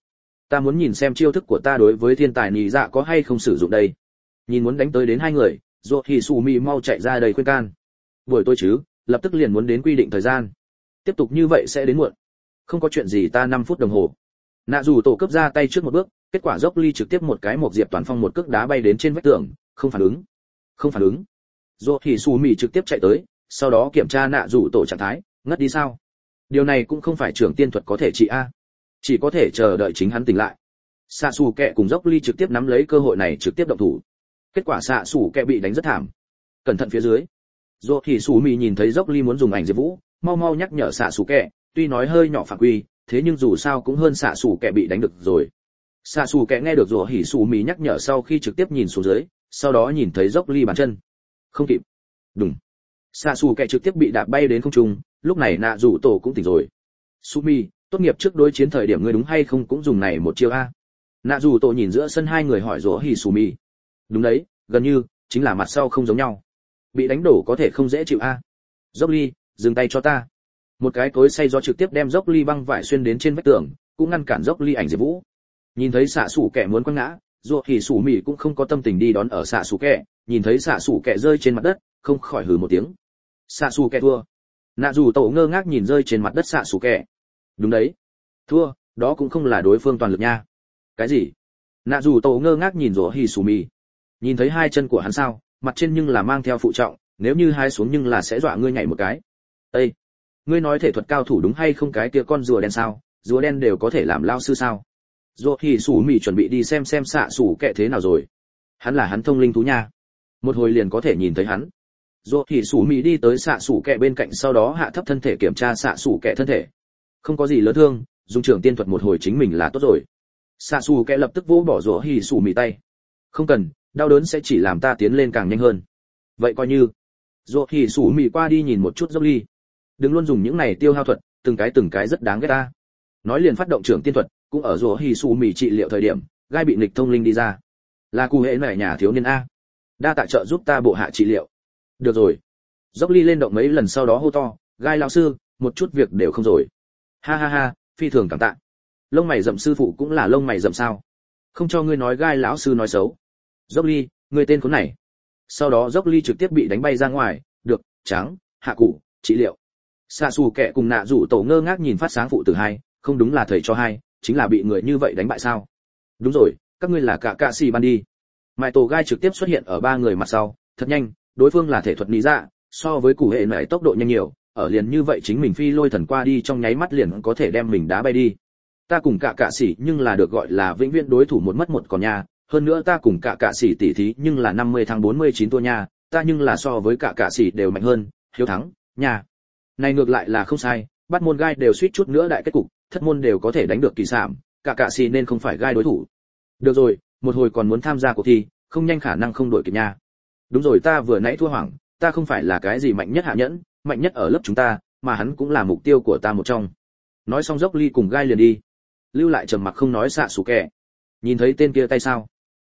A: Ta muốn nhìn xem chiêu thức của ta đối với thiên tài nị dạ có hay không sử dụng đây. Nhìn muốn đánh tới đến hai người, Dỗ Hỉ Sủ Mị mau chạy ra đầy khuyên can. Buổi tối chứ, lập tức liền muốn đến quy định thời gian. Tiếp tục như vậy sẽ đến muộn. Không có chuyện gì, ta 5 phút đồng hồ. Nạ dù tổ cấp ra tay trước một bước, kết quả dốc ly trực tiếp một cái một diệp toàn phong một cước đá bay đến trên vách tường, không phản ứng. Không phản ứng. Dỗ Hỉ Sủ Mị trực tiếp chạy tới, sau đó kiểm tra nạ dù tổ trạng thái, ngất đi sao? Điều này cũng không phải trưởng tiên thuật có thể trị a, chỉ có thể chờ đợi chính hắn tỉnh lại. Xạ Sủ Kẹ cùng dốc ly trực tiếp nắm lấy cơ hội này trực tiếp động thủ. Kết quả Xạ Sủ Kẹ bị đánh rất thảm. Cẩn thận phía dưới. Dỗ Hỉ Sủ Mị nhìn thấy dốc ly muốn dùng ảnh diệp vũ, mau mau nhắc nhở Xạ Sủ Kẹ, tuy nói hơi nhỏ phạm quy, thế nhưng dù sao cũng hơn Xạ Sủ Kẹ bị đánh được rồi. Xạ Sủ Kẹ nghe được Dỗ Hỉ Sủ Mị nhắc nhở sau khi trực tiếp nhìn xuống dưới, sau đó nhìn thấy dốc ly bàn chân. Không kịp. Đùng. Xạ Sủ Kẹ trực tiếp bị đạp bay đến không trung, lúc này nạ rủ tổ cũng tỉnh rồi. Sumi, tốt nghiệp trước đối chiến thời điểm ngươi đúng hay không cũng dùng này một chiêu a? Nạ rủ tổ nhìn giữa sân hai người hỏi Dỗ Hỉ Sumi. Đúng đấy, gần như chính là mặt sau không giống nhau. Bị đánh đổ có thể không dễ chịu a. Dốc ly, dừng tay cho ta. Một cái cối xay gió trực tiếp đem dốc ly băng vải xuyên đến trên vách tường, cũng ngăn cản dốc ly ảnh diệp vũ. Nhìn thấy Xạ Sủ Kẹ muốn quăng ngã, Dỗ Hỉ Sumi cũng không có tâm tình đi đón ở Xạ Sủ Kẹ, nhìn thấy Xạ Sủ Kẹ rơi trên mặt đất, không khỏi hừ một tiếng. Xạ Sủ Kẹ thua. Nạ dù tổ ngơ ngác nhìn rơi trên mặt đất Xạ Sủ Kẹ. Đúng đấy, thua, đó cũng không là đối phương toàn lực nha. Cái gì? Nạ dù tổ ngơ ngác nhìn Dỗ Hỉ Sumi. Nhìn thấy hai chân của hắn sao, mặt trên nhưng là mang theo phụ trọng, nếu như hai xuống nhưng là sẽ dọa ngươi nhảy một cái. Ê, ngươi nói thể thuật cao thủ đúng hay không? Cái kia con rùa đen sao? Rùa đen đều có thể làm lao sư sao? Dỗ Hỉ Sumi chuẩn bị đi xem Xạ Sủ Kẹ thế nào rồi. Hắn là hắn thông linh thú nha, một hồi liền có thể nhìn thấy hắn. Dỗ Hỉ Sumi đi tới Xạ Sủ Kẹ bên cạnh, sau đó hạ thấp thân thể kiểm tra Xạ Sủ Kẹ thân thể. Không có gì lớn thương, dùng trưởng tiên thuật một hồi chính mình là tốt rồi. Xạ Sủ Kẹ lập tức vỗ bỏ Dỗ Hỉ Sumi tay. Không cần, đau đớn sẽ chỉ làm ta tiến lên càng nhanh hơn. Vậy coi như. Dỗ Hỉ Sumi qua đi nhìn một chút dốc ly. Đừng luôn dùng những này tiêu hao thuật, từng cái rất đáng ghét ta. Nói liền phát động trưởng tiên thuật, cũng ở Dỗ Hỉ Sumi trị liệu thời điểm, gai bị nghịch thông linh đi ra. Là cụ hệ này nhà thiếu niên a. Đa tạ trợ giúp ta bộ hạ trị liệu. Được rồi. Dốc ly lên động mấy lần sau đó hô to, gai lão sư, một chút việc đều không rồi. Ha ha ha, phi thường cảm tạ. Lông mày rậm sư phụ cũng là lông mày rậm sao? Không cho ngươi nói gai lão sư nói xấu. Dốc ly, ngươi tên khốn này. Sau đó dốc ly trực tiếp bị đánh bay ra ngoài, được, trắng, hạ cụ, trị liệu. Xạ Sủ Kẹ cùng nạ rủ tổ ngơ ngác nhìn phát sáng phụ tử hai, không đúng là thầy cho hai, chính là bị người như vậy đánh bại sao? Đúng rồi, các ngươi là cả xì ban đi. Mại tổ gai trực tiếp xuất hiện ở ba người mặt sau, thật nhanh, đối phương là thể thuật lý dạ, so với cụ hệ này tốc độ nhanh nhiều, ở liền như vậy chính mình phi lôi thần qua đi trong nháy mắt liền có thể đem mình đá bay đi. Ta cùng cả xỉ nhưng là được gọi là vĩnh viễn đối thủ một mất một còn nha, hơn nữa ta cùng cả xỉ tỷ thí nhưng là 50 thắng 49 thua nha, ta nhưng là so với cả xỉ đều mạnh hơn, hiếu thắng, nha. Này ngược lại là không sai, bắt môn gai đều suýt chút nữa đại kết cục, thất môn đều có thể đánh được kỳ sảm, cả xỉ nên không phải gai đối thủ. Được rồi, một hồi còn muốn tham gia cuộc thi, không nhanh khả năng không đổi kịp nha. Đúng rồi, ta vừa nãy thua hoảng, ta không phải là cái gì mạnh nhất hạ nhẫn, mạnh nhất ở lớp chúng ta, mà hắn cũng là mục tiêu của ta một trong. Nói xong dốc ly cùng gai liền đi. Lưu lại trầm mặc không nói Xạ Sủ Kẹ. Nhìn thấy tên kia tay sao?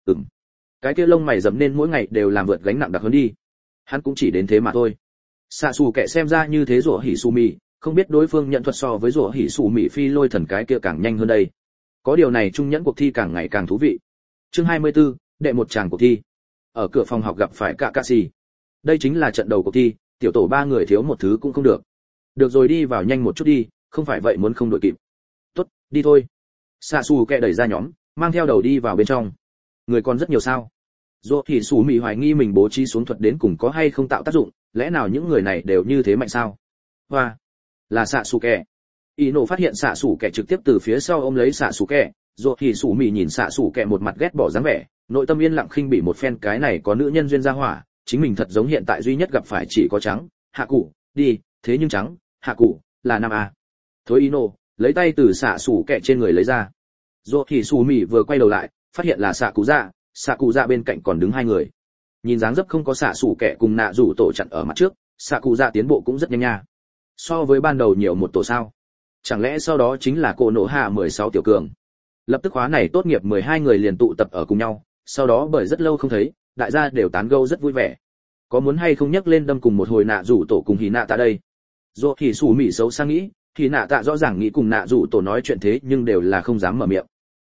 A: Cái kia lông mày rậm nên mỗi ngày đều làm vượt gánh nặng đặc hơn đi. Hắn cũng chỉ đến thế mà thôi. Xạ Sủ Kẹ xem ra như thế Dỗ Hỉ Sumi, không biết đối phương nhận thuật so với Dỗ Hỉ Sumi phi lôi thần cái kia càng nhanh hơn đây. Có điều này trung nhẫn cuộc thi càng ngày càng thú vị. Chương 24, đệ một tràng cuộc thi. Ở cửa phòng học gặp phải cả xì. Đây chính là trận đầu cuộc thi, tiểu tổ ba người thiếu một thứ cũng không được. Được rồi, đi vào nhanh một chút đi, không phải vậy muốn không đội kịp. Tốt, đi thôi. Xạ Sủ Kẹ đẩy ra nhóm, mang theo đầu đi vào bên trong. Người còn rất nhiều sao? Dỗ Hỉ Sumi hoài nghi mình bố trí xuống thuật đến cùng có hay không tạo tác dụng, lẽ nào những người này đều như thế mạnh sao? Hoa, là Xạ Sủ Kẹ. Ino phát hiện Xạ Sủ Kẹ trực tiếp từ phía sau ôm lấy Xạ Sủ Kẹ, Dỗ Hỉ Sumi nhìn Xạ Sủ Kẹ một mặt ghét bỏ dáng vẻ, nội tâm yên lặng khinh bỉ một phen, cái này có nữ nhân duyên ra hỏa, chính mình thật giống hiện tại duy nhất gặp phải chỉ có trắng, hạ cụ, đi, thế nhưng trắng, hạ cụ, là nam a. Thối Ino, lấy tay từ Xạ Sủ Kẹ trên người lấy ra. Dỗ Hỉ Sumi vừa quay đầu lại, phát hiện là Xạ Cụ Dạ bên cạnh còn đứng hai người. Nhìn dáng dấp không có Xạ Sủ Kẹ cùng nạ rủ tổ chặn ở mặt trước, Xạ Cụ Dạ tiến bộ cũng rất nhanh nha. So với ban đầu nhiều một tổ sao? Chẳng lẽ sau đó chính là cô nộ hạ 16 tiểu cường? Lập tức khóa này tốt nghiệp 12 người liền tụ tập ở cùng nhau, sau đó bởi rất lâu không thấy, đại gia đều tán gẫu rất vui vẻ. Có muốn hay không nhắc lên đâm cùng một hồi nạ rủ tổ cùng Hỉ Nạ Tạ đây? Dỗ Hỉ Sumi xấu sang nghĩ, Hỉ Nạ Tạ rõ ràng nghĩ cùng nạ rủ tổ nói chuyện thế nhưng đều là không dám mở miệng.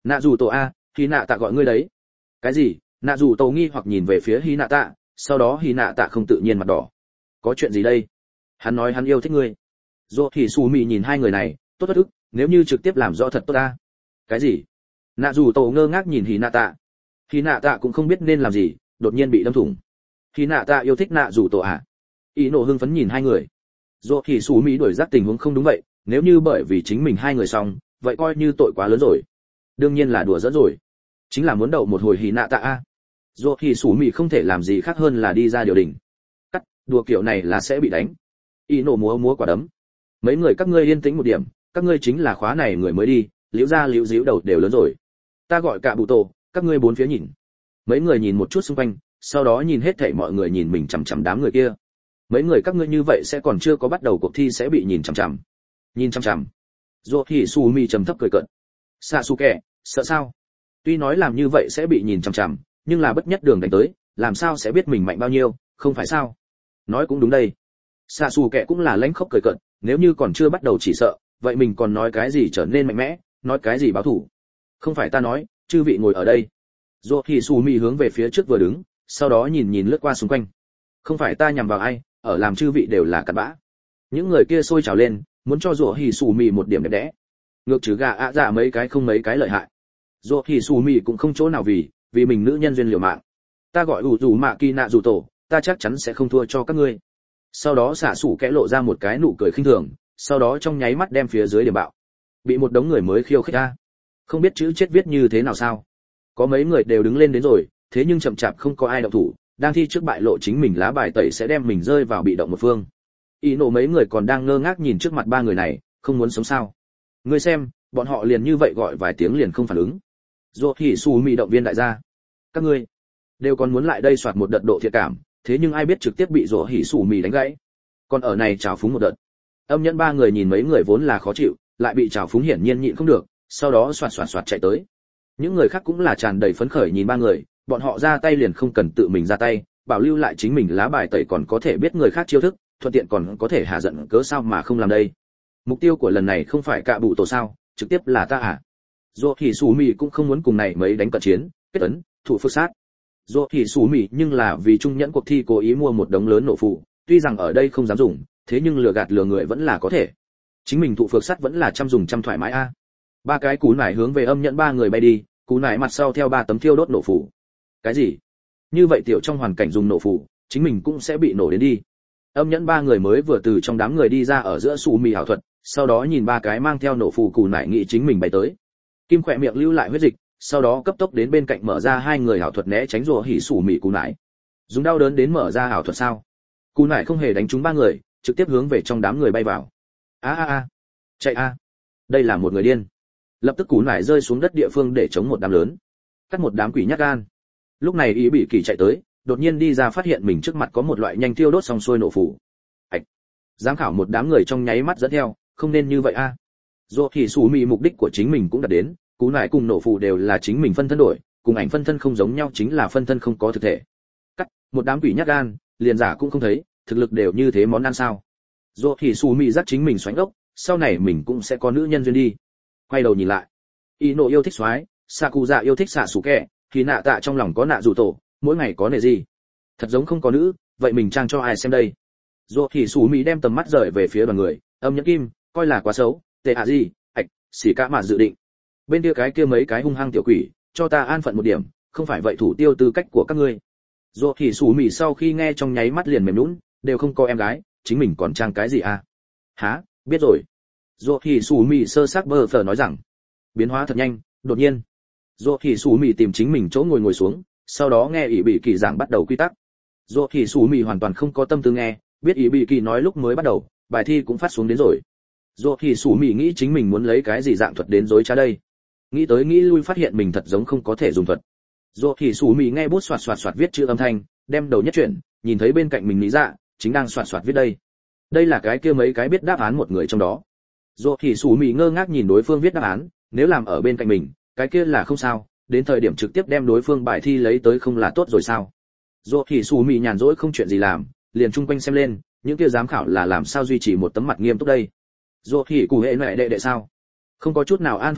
A: Nạ dù tổ a, Hy Nạ Tạ gọi ngươi đấy. Cái gì? Nạ dù tổ nghi hoặc nhìn về phía Hy Nạ Tạ, sau đó Hy Nạ Tạ không tự nhiên mặt đỏ. Có chuyện gì đây? Hắn nói hắn yêu thích ngươi. Dỗ thì Su Mị nhìn hai người này, tốt bất ức, nếu như trực tiếp làm rõ thật tốt ta. Cái gì? Nạ dù tổ ngơ ngác nhìn Hy Nạ Tạ. Hy Nạ Tạ cũng không biết nên làm gì, đột nhiên bị đâm thủng. Hy Nạ Tạ yêu thích Nạ dù tổ à? Ý nộ hưng phấn nhìn hai người. Dỗ thì Su Mị đổi giác tình huống không đúng vậy, nếu như bởi vì chính mình hai người xong, vậy coi như tội quá lớn rồi. Đương nhiên là đùa giỡn rồi, chính là muốn đậu một hồi Hy Nạ Tạ a. Dỗ thì Su Mị không thể làm gì khác hơn là đi ra điều đình. Cắt, đùa kiểu này là sẽ bị đánh. Ý nộ múa múa quả đấm. Mấy người các ngươi yên tĩnh một điểm, các ngươi chính là khóa này người mới đi, liễu ra liễu díu đầu đều lớn rồi. Ta gọi cả bụ tổ, các ngươi bốn phía nhìn. Mấy người nhìn một chút xung quanh, sau đó nhìn hết thảy mọi người nhìn mình chằm chằm đám người kia. Mấy người các ngươi như vậy sẽ còn chưa có bắt đầu cuộc thi sẽ bị nhìn chằm chằm. Nhìn chằm chằm. Dỗ thì Su Mi trầm thấp cười cợt. Sasuke, sợ sao? Tuy nói làm như vậy sẽ bị nhìn chằm chằm, nhưng là bất nhất đường đánh tới, làm sao sẽ biết mình mạnh bao nhiêu, không phải sao? Nói cũng đúng đây. Sasuke cũng là lãnh khốc cười cợt, nếu như còn chưa bắt đầu chỉ sợ, vậy mình còn nói cái gì trở nên mạnh mẽ, nói cái gì báo thủ? Không phải ta nói, chư vị ngồi ở đây. Dỗ thì Su Mi hướng về phía trước vừa đứng, sau đó nhìn lướt qua xung quanh. Không phải ta nhằm vào ai, ở làm chư vị đều là cặn bã. Những người kia sôi trào lên, muốn cho Dỗ Hỉ Sủ Mị một điểm đẹp đẽ. Ngược trừ gà ạ dạ mấy cái không mấy cái lợi hại. Dỗ Hỉ Sủ Mị cũng không chỗ nào vì mình nữ nhân duyên liều mạng. Ta gọi ủ dù mạ kỳ nạ dù tổ, ta chắc chắn sẽ không thua cho các ngươi. Sau đó xả sủ kẽ lộ ra một cái nụ cười khinh thường, sau đó trong nháy mắt đem phía dưới điểm bạo. Bị một đống người mới khiêu khích ra. Không biết chữ chết viết như thế nào sao? Có mấy người đều đứng lên đến rồi, thế nhưng chậm chạp không có ai động thủ, đang thi trước bại lộ chính mình lá bài tẩy sẽ đem mình rơi vào bị động một phương. Ý nộ mấy người còn đang ngơ ngác nhìn trước mặt ba người này, không muốn sống sao? Ngươi xem, bọn họ liền như vậy gọi vài tiếng liền không phản ứng. Dỗ Hỉ Su Mi động viên đại gia. Các ngươi đều còn muốn lại đây soạt một đợt độ thiện cảm, thế nhưng ai biết trực tiếp bị Dỗ Hỉ Su Mi đánh gãy. Còn ở này trào phúng một đợt. Âm nhẫn ba người nhìn mấy người vốn là khó chịu, lại bị trào phúng hiển nhiên nhịn không được, sau đó soạt chạy tới. Những người khác cũng là tràn đầy phấn khởi nhìn ba người, bọn họ ra tay liền không cần tự mình ra tay, bảo lưu lại chính mình lá bài tẩy còn có thể biết người khác chiêu thức, thuận tiện còn có thể hạ giận cớ sao mà không làm đây. Mục tiêu của lần này không phải cạ bụ tổ sao, trực tiếp là ta à? Dỗ thì Su Mi cũng không muốn cùng này mấy đánh cận chiến, kết ấn, thủ phước sát. Dỗ thì Su Mi nhưng là vì trung nhẫn cuộc thi cố ý mua một đống lớn nổ phụ, tuy rằng ở đây không dám dùng, thế nhưng lừa gạt lừa người vẫn là có thể. Chính mình thủ phước sát vẫn là trăm dùng trăm thoải mái a. Ba cái cú nải hướng về âm nhẫn ba người bay đi, cú nải mặt sau theo ba tấm thiêu đốt nổ phụ. Cái gì? Như vậy tiểu trong hoàn cảnh dùng nổ phụ, chính mình cũng sẽ bị nổ đến đi. Âm nhẫn ba người mới vừa từ trong đám người đi ra ở giữa Su Mi ảo thuật, sau đó nhìn ba cái mang theo nổ phù cù nải nghĩ chính mình bay tới. Kim khỏe miệng lưu lại huyết dịch, sau đó cấp tốc đến bên cạnh mở ra hai người ảo thuật né tránh Dỗ Hỉ Sủ Mị cù nải. Dùng đau đớn đến mở ra ảo thuật sao? Cù nải không hề đánh trúng ba người, trực tiếp hướng về trong đám người bay vào. Chạy a! Đây là một người điên. Lập tức cù nải rơi xuống đất địa phương để chống một đám lớn, cắt một đám quỷ nhát gan. Lúc này Ý Bị Kỳ chạy tới, đột nhiên đi ra phát hiện mình trước mặt có một loại nhanh tiêu đốt xong xuôi nổ phủ. Ảch! Giám khảo một đám người trong nháy mắt dẫn theo, không nên như vậy a. Dỗ thì Sủ Mị mục đích của chính mình cũng đạt đến, cú nải cùng nổ phù đều là chính mình phân thân đổi, cùng ảnh phân thân không giống nhau chính là phân thân không có thực thể. Cắt, một đám quỷ nhát gan, liền giả cũng không thấy, thực lực đều như thế món ăn sao? Dỗ thì Sủ Mị dắt chính mình xoánh ốc, sau này mình cũng sẽ có nữ nhân duyên đi. Quay đầu nhìn lại, Ino yêu thích soái, Sakuza yêu thích xạ sủ kẻ, thì Nạ Tạ trong lòng có nạ dù tổ, mỗi ngày có nệ gì? Thật giống không có nữ, vậy mình trang cho ai xem đây? Dỗ thì Sủ Mị đem tầm mắt rời về phía đoàn người, âm nhẫn kim, coi là quá xấu, tệ hạ gì, ạch, xỉ cả mà dự định. Bên kia cái kia mấy cái hung hăng tiểu quỷ, cho ta an phận một điểm, không phải vậy thủ tiêu tư cách của các ngươi. Dỗ thì Sủ Mị sau khi nghe trong nháy mắt liền mềm nhũn, đều không có em gái, chính mình còn trang cái gì à? Hả, biết rồi. Dỗ thì Sủ Mị sơ xác bơ phờ nói rằng, biến hóa thật nhanh, đột nhiên. Dỗ thì Sủ Mị tìm chính mình chỗ ngồi xuống, sau đó nghe Ý Bị Kỳ giảng bắt đầu quy tắc. Dỗ thì Sủ Mị hoàn toàn không có tâm tư nghe, biết Ý Bị Kỳ nói lúc mới bắt đầu, bài thi cũng phát xuống đến rồi. Dỗ thì Sủ Mị nghĩ chính mình muốn lấy cái gì dạng thuật đến dối trá đây. Nghĩ tới nghĩ lui phát hiện mình thật giống không có thể dùng thuật. Dỗ thì Sủ Mị nghe bút soạt viết chữ âm thanh, đem đầu nhất chuyển, nhìn thấy bên cạnh mình lý dạ, chính đang soạt viết đây. Đây là cái kia mấy cái biết đáp án một người trong đó. Dỗ thì Sủ Mị ngơ ngác nhìn đối phương viết đáp án, nếu làm ở bên cạnh mình, cái kia là không sao, đến thời điểm trực tiếp đem đối phương bài thi lấy tới không là tốt rồi sao? Dỗ thì Sủ Mị nhàn rỗi không chuyện gì làm, liền chung quanh xem lên, những kia giám khảo là làm sao duy trì một tấm mặt nghiêm túc đây. Dỗ thì cụ hệ mẹ đệ sao? Không có chút nào an phận đây,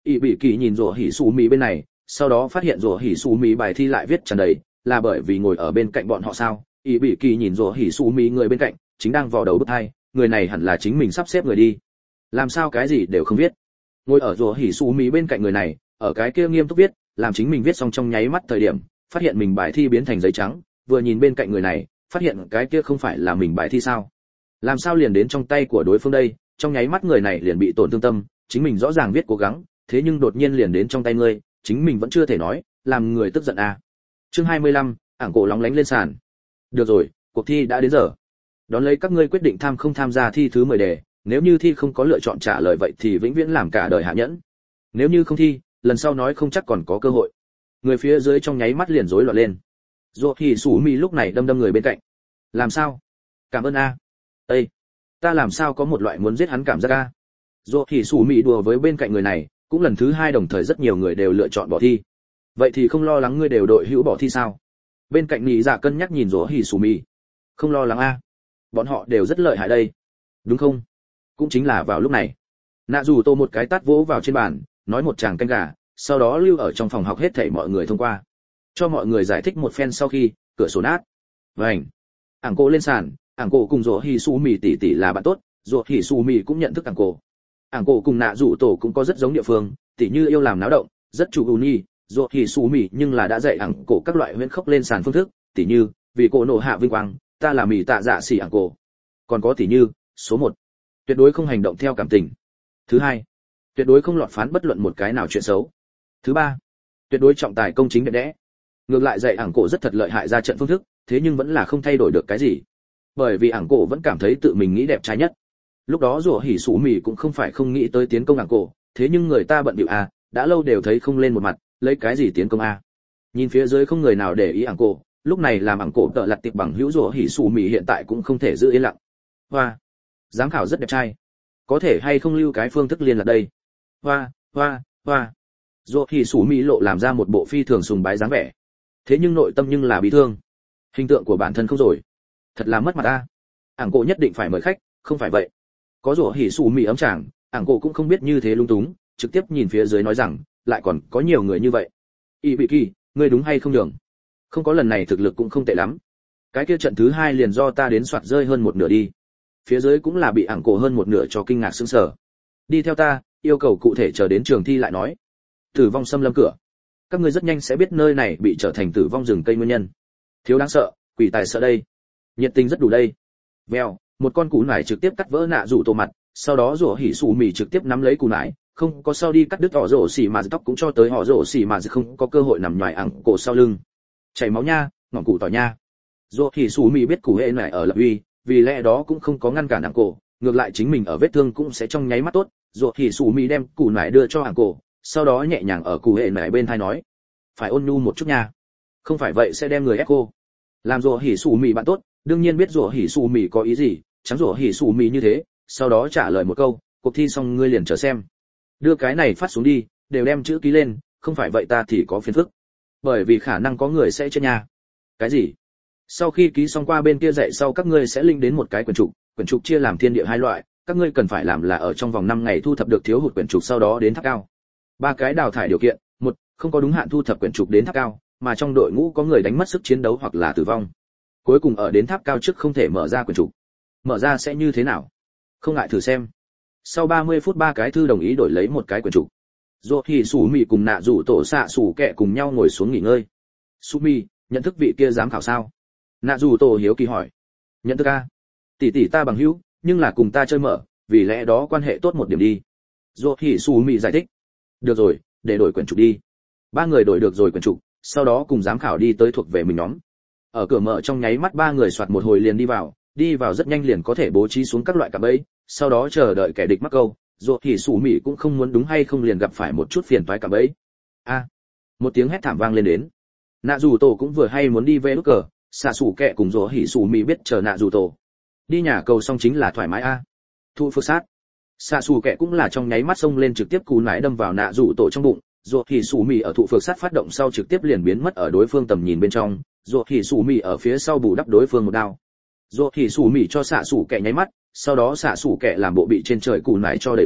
A: ỷ bị kỳ nhìn rủa hỉ xù mì bên này, sau đó phát hiện rủa hỉ xù mì bài thi lại viết tràn đầy, là bởi vì ngồi ở bên cạnh bọn họ sao? ỷ bị kỳ nhìn rủa hỉ xù mì người bên cạnh chính đang vò đầu bứt tai, người này hẳn là chính mình sắp xếp người đi, làm sao cái gì đều không viết. Ngồi ở rủa hỉ xù mì bên cạnh người này ở cái kia nghiêm túc viết, làm chính mình viết xong trong nháy mắt thời điểm phát hiện mình bài thi biến thành giấy trắng, vừa nhìn bên cạnh người này phát hiện cái kia không phải là mình bài thi sao, làm sao liền đến trong tay của đối phương đây. Trong nháy mắt người này liền bị tổn thương tâm, chính mình rõ ràng viết cố gắng, thế nhưng đột nhiên liền đến trong tay ngươi, chính mình vẫn chưa thể nói, làm người tức giận à. Chương 25, ảng cổ lóng lánh lên sàn. Được rồi, cuộc thi đã đến giờ. Đón lấy các ngươi quyết định tham không tham gia thi thứ 10 đề, nếu như thi không có lựa chọn trả lời vậy thì vĩnh viễn làm cả đời hạ nhẫn. Nếu như không thi, lần sau nói không chắc còn có cơ hội. Người phía dưới trong nháy mắt liền rối loạn lên. Rốt thì Sủ Mi lúc này đâm người bên cạnh. Làm sao? Cảm ơn a. Ê, ta làm sao có một loại muốn giết hắn cảm giác a. Rốt thì Sủ Mi đùa với bên cạnh người này, cũng lần thứ 2 đồng thời rất nhiều người đều lựa chọn bỏ thi. Vậy thì không lo lắng ngươi đều đội hữu bỏ thi sao? Bên cạnh Nị Dạ cân nhắc nhìn Rốt thì Sủ Mi. Không lo lắng a. Bọn họ đều rất lợi hại đây. Đúng không? Cũng chính là vào lúc này, Nạ Dù Tô một cái tát vỗ vào trên bàn, nói một tràng canh gà, sau đó lưu ở trong phòng học hết thảy mọi người thông qua. Cho mọi người giải thích một phen sau khi, cửa sổ nát. Vành. Ảng Cổ lên sàn, Ảng Cổ cùng Rỗ Hỉ Su Mì tỷ tỷ là bạn tốt, Rỗ Hỉ Su Mì cũng nhận thức Ảng Cổ. Ảng Cổ cùng Nạ Dù Tô cũng có rất giống địa phương, tỷ như yêu làm náo động, rất chủ ưu nhi, Rỗ Hỉ Su Mì nhưng là đã dạy Ảng Cổ các loại huyễn khốc lên sàn phương thức, tỷ như, vì cổ nổ hạ vinh quang, ta là mì tạ dạ xỉ Ảng Cổ. Còn có tỷ như, số 1, tuyệt đối không hành động theo cảm tình. Thứ 2, tuyệt đối không lọt phán bất luận một cái nào chuyện xấu. Thứ 3, tuyệt đối trọng tài công chính đẹp đẽ. Ngược lại dạy Ảng Cổ rất thật lợi hại ra trận phương thức, thế nhưng vẫn là không thay đổi được cái gì. Bởi vì Ảng Cổ vẫn cảm thấy tự mình nghĩ đẹp trai nhất. Lúc đó Rủa Hỉ Sủ Mì cũng không phải không nghĩ tới tiến công Ảng Cổ, thế nhưng người ta bận bịu à, đã lâu đều thấy không lên một mặt, lấy cái gì tiến công a. Nhìn phía dưới không người nào để ý Ảng Cổ, lúc này làm Ảng Cổ tợ lật tiệp bằng hữu Rủa Hỉ Sủ Mì hiện tại cũng không thể giữ yên lặng. Hoa, giám khảo rất đẹp trai, có thể hay không lưu cái phương thức liên lạc đây. Hoa, hoa, hoa. Rủa Hỉ Sủ Mì lộ làm ra một bộ phi thường sùng bái dáng vẻ, thế nhưng nội tâm nhưng là bị thương. Hình tượng của bản thân không rồi, thật là mất mặt a. Ảng Cổ nhất định phải mời khách, không phải vậy. Có Rủa Hỉ Sủ Mì ấm chàng, Ảng Cổ cũng không biết như thế lung túng, trực tiếp nhìn phía dưới nói rằng, lại còn có nhiều người như vậy. Y Bị Kỳ, ngươi đúng hay không đường? Không có lần này thực lực cũng không tệ lắm. Cái kia trận thứ 2 liền do ta đến soạt rơi hơn một nửa đi. Phía dưới cũng là bị Ảng Cổ hơn một nửa cho kinh ngạc sững sờ. Đi theo ta, yêu cầu cụ thể chờ đến trường thi lại nói. Tử vong xâm lâm cửa. Các ngươi rất nhanh sẽ biết nơi này bị trở thành tử vong rừng cây nguyên nhân. Thiếu đáng sợ, quỷ tài sợ đây. Nhiệt tình rất đủ đây. Vèo, một con cú nải trực tiếp cắt vỡ Nạ Rủ Tổ mặt, sau đó Rủa Hỉ Sủ Mì trực tiếp nắm lấy cú nải, không có sau đi cắt đứt họ Rổ Xỉ mà tóc cũng cho tới họ Rổ Xỉ mà không có cơ hội nằm nhòi Ảng Cổ sau lưng. Chảy máu nha, ngọn cụ tỏi nha. Rủa Hỉ Sủ Mì biết cú hệ này ở lập uy, vì lẽ đó cũng không có ngăn cản Ảng Cổ, ngược lại chính mình ở vết thương cũng sẽ trong nháy mắt tốt. Rủa Hỉ Sủ Mì đem cú nải đưa cho Ảng Cổ, sau đó nhẹ nhàng ở cú hệ này bên tai nói, phải ôn nhu một chút nha, không phải vậy sẽ đem người ép cô. Làm Rủa Hỉ Sủ Mì bạn tốt, đương nhiên biết Rủa Hỉ Sủ Mì có ý gì, chẳng Rủa Hỉ Sủ Mì như thế, sau đó trả lời một câu, cuộc thi xong ngươi liền chờ xem. Đưa cái này phát xuống đi, đều đem chữ ký lên, không phải vậy ta thì có phiền phức. Bởi vì khả năng có người sẽ chết nha. Cái gì? Sau khi ký xong qua bên kia dạy sau các ngươi sẽ linh đến một cái quyển trục chia làm thiên địa 2 loại, các ngươi cần phải làm là ở trong vòng 5 ngày thu thập được thiếu hụt quyển trục sau đó đến tháp cao. 3 cái đào thải điều kiện, 1, không có đúng hạn thu thập quyển trục đến tháp cao, mà trong đội ngũ có người đánh mất sức chiến đấu hoặc là tử vong. Cuối cùng ở đến tháp cao trước không thể mở ra quyển trục. Mở ra sẽ như thế nào? Không ngại thử xem. Sau 30 phút 3 cái thư đồng ý đổi lấy một cái quyển trục. Rốt Hỉ Sủ Mì cùng Nạ Rủ Tổ xạ sủ kẹ cùng nhau ngồi xuống nghỉ ngơi. Sủ Mì, nhận thức vị kia giám khảo sao? Nạ Rủ Tổ hiếu kỳ hỏi. Nhận thức a? Tỷ tỷ ta bằng hữu, nhưng là cùng ta chơi mở, vì lẽ đó quan hệ tốt một điểm đi. Rốt Hỉ Sủ Mì giải thích. Được rồi, để đổi quyển trục đi. 3 người đổi được rồi quyển trục, sau đó cùng giám khảo đi tới thuộc về mình nhóm. Ở cửa mở trong nháy mắt 3 người soạt một hồi liền đi vào rất nhanh liền có thể bố trí xuống các loại cạm bẫy, sau đó chờ đợi kẻ địch mắc câu. Rốt Hỉ Sủ Mì cũng không muốn đúng hay không liền gặp phải một chút phiền toái cạm bẫy. A! Một tiếng hét thảm vang lên đến. Nạ Dù Tổ cũng vừa hay muốn đi về nút cờ, xạ sủ kẹ cùng Rốt Hỉ Sủ Mì biết chờ Nạ Dù Tổ. Đi nhà cầu xong chính là thoải mái a. Thu phước sát. Xạ sủ kẹ cũng là trong nháy mắt xông lên trực tiếp cú nải đâm vào Nạ Dù Tổ trong bụng. Rốt Hỉ Sủ Mì ở thụ phược sát phát động sau trực tiếp liền biến mất ở đối phương tầm nhìn bên trong. Rốt Hỉ Sủ Mì ở phía sau bù đắp đối phương một đao. Rốt Hỉ Sủ Mì cho xạ sủ kẹ nháy mắt, sau đó xạ sủ kẹ làm bộ bị trên trời cù nải cho đẩy lùi,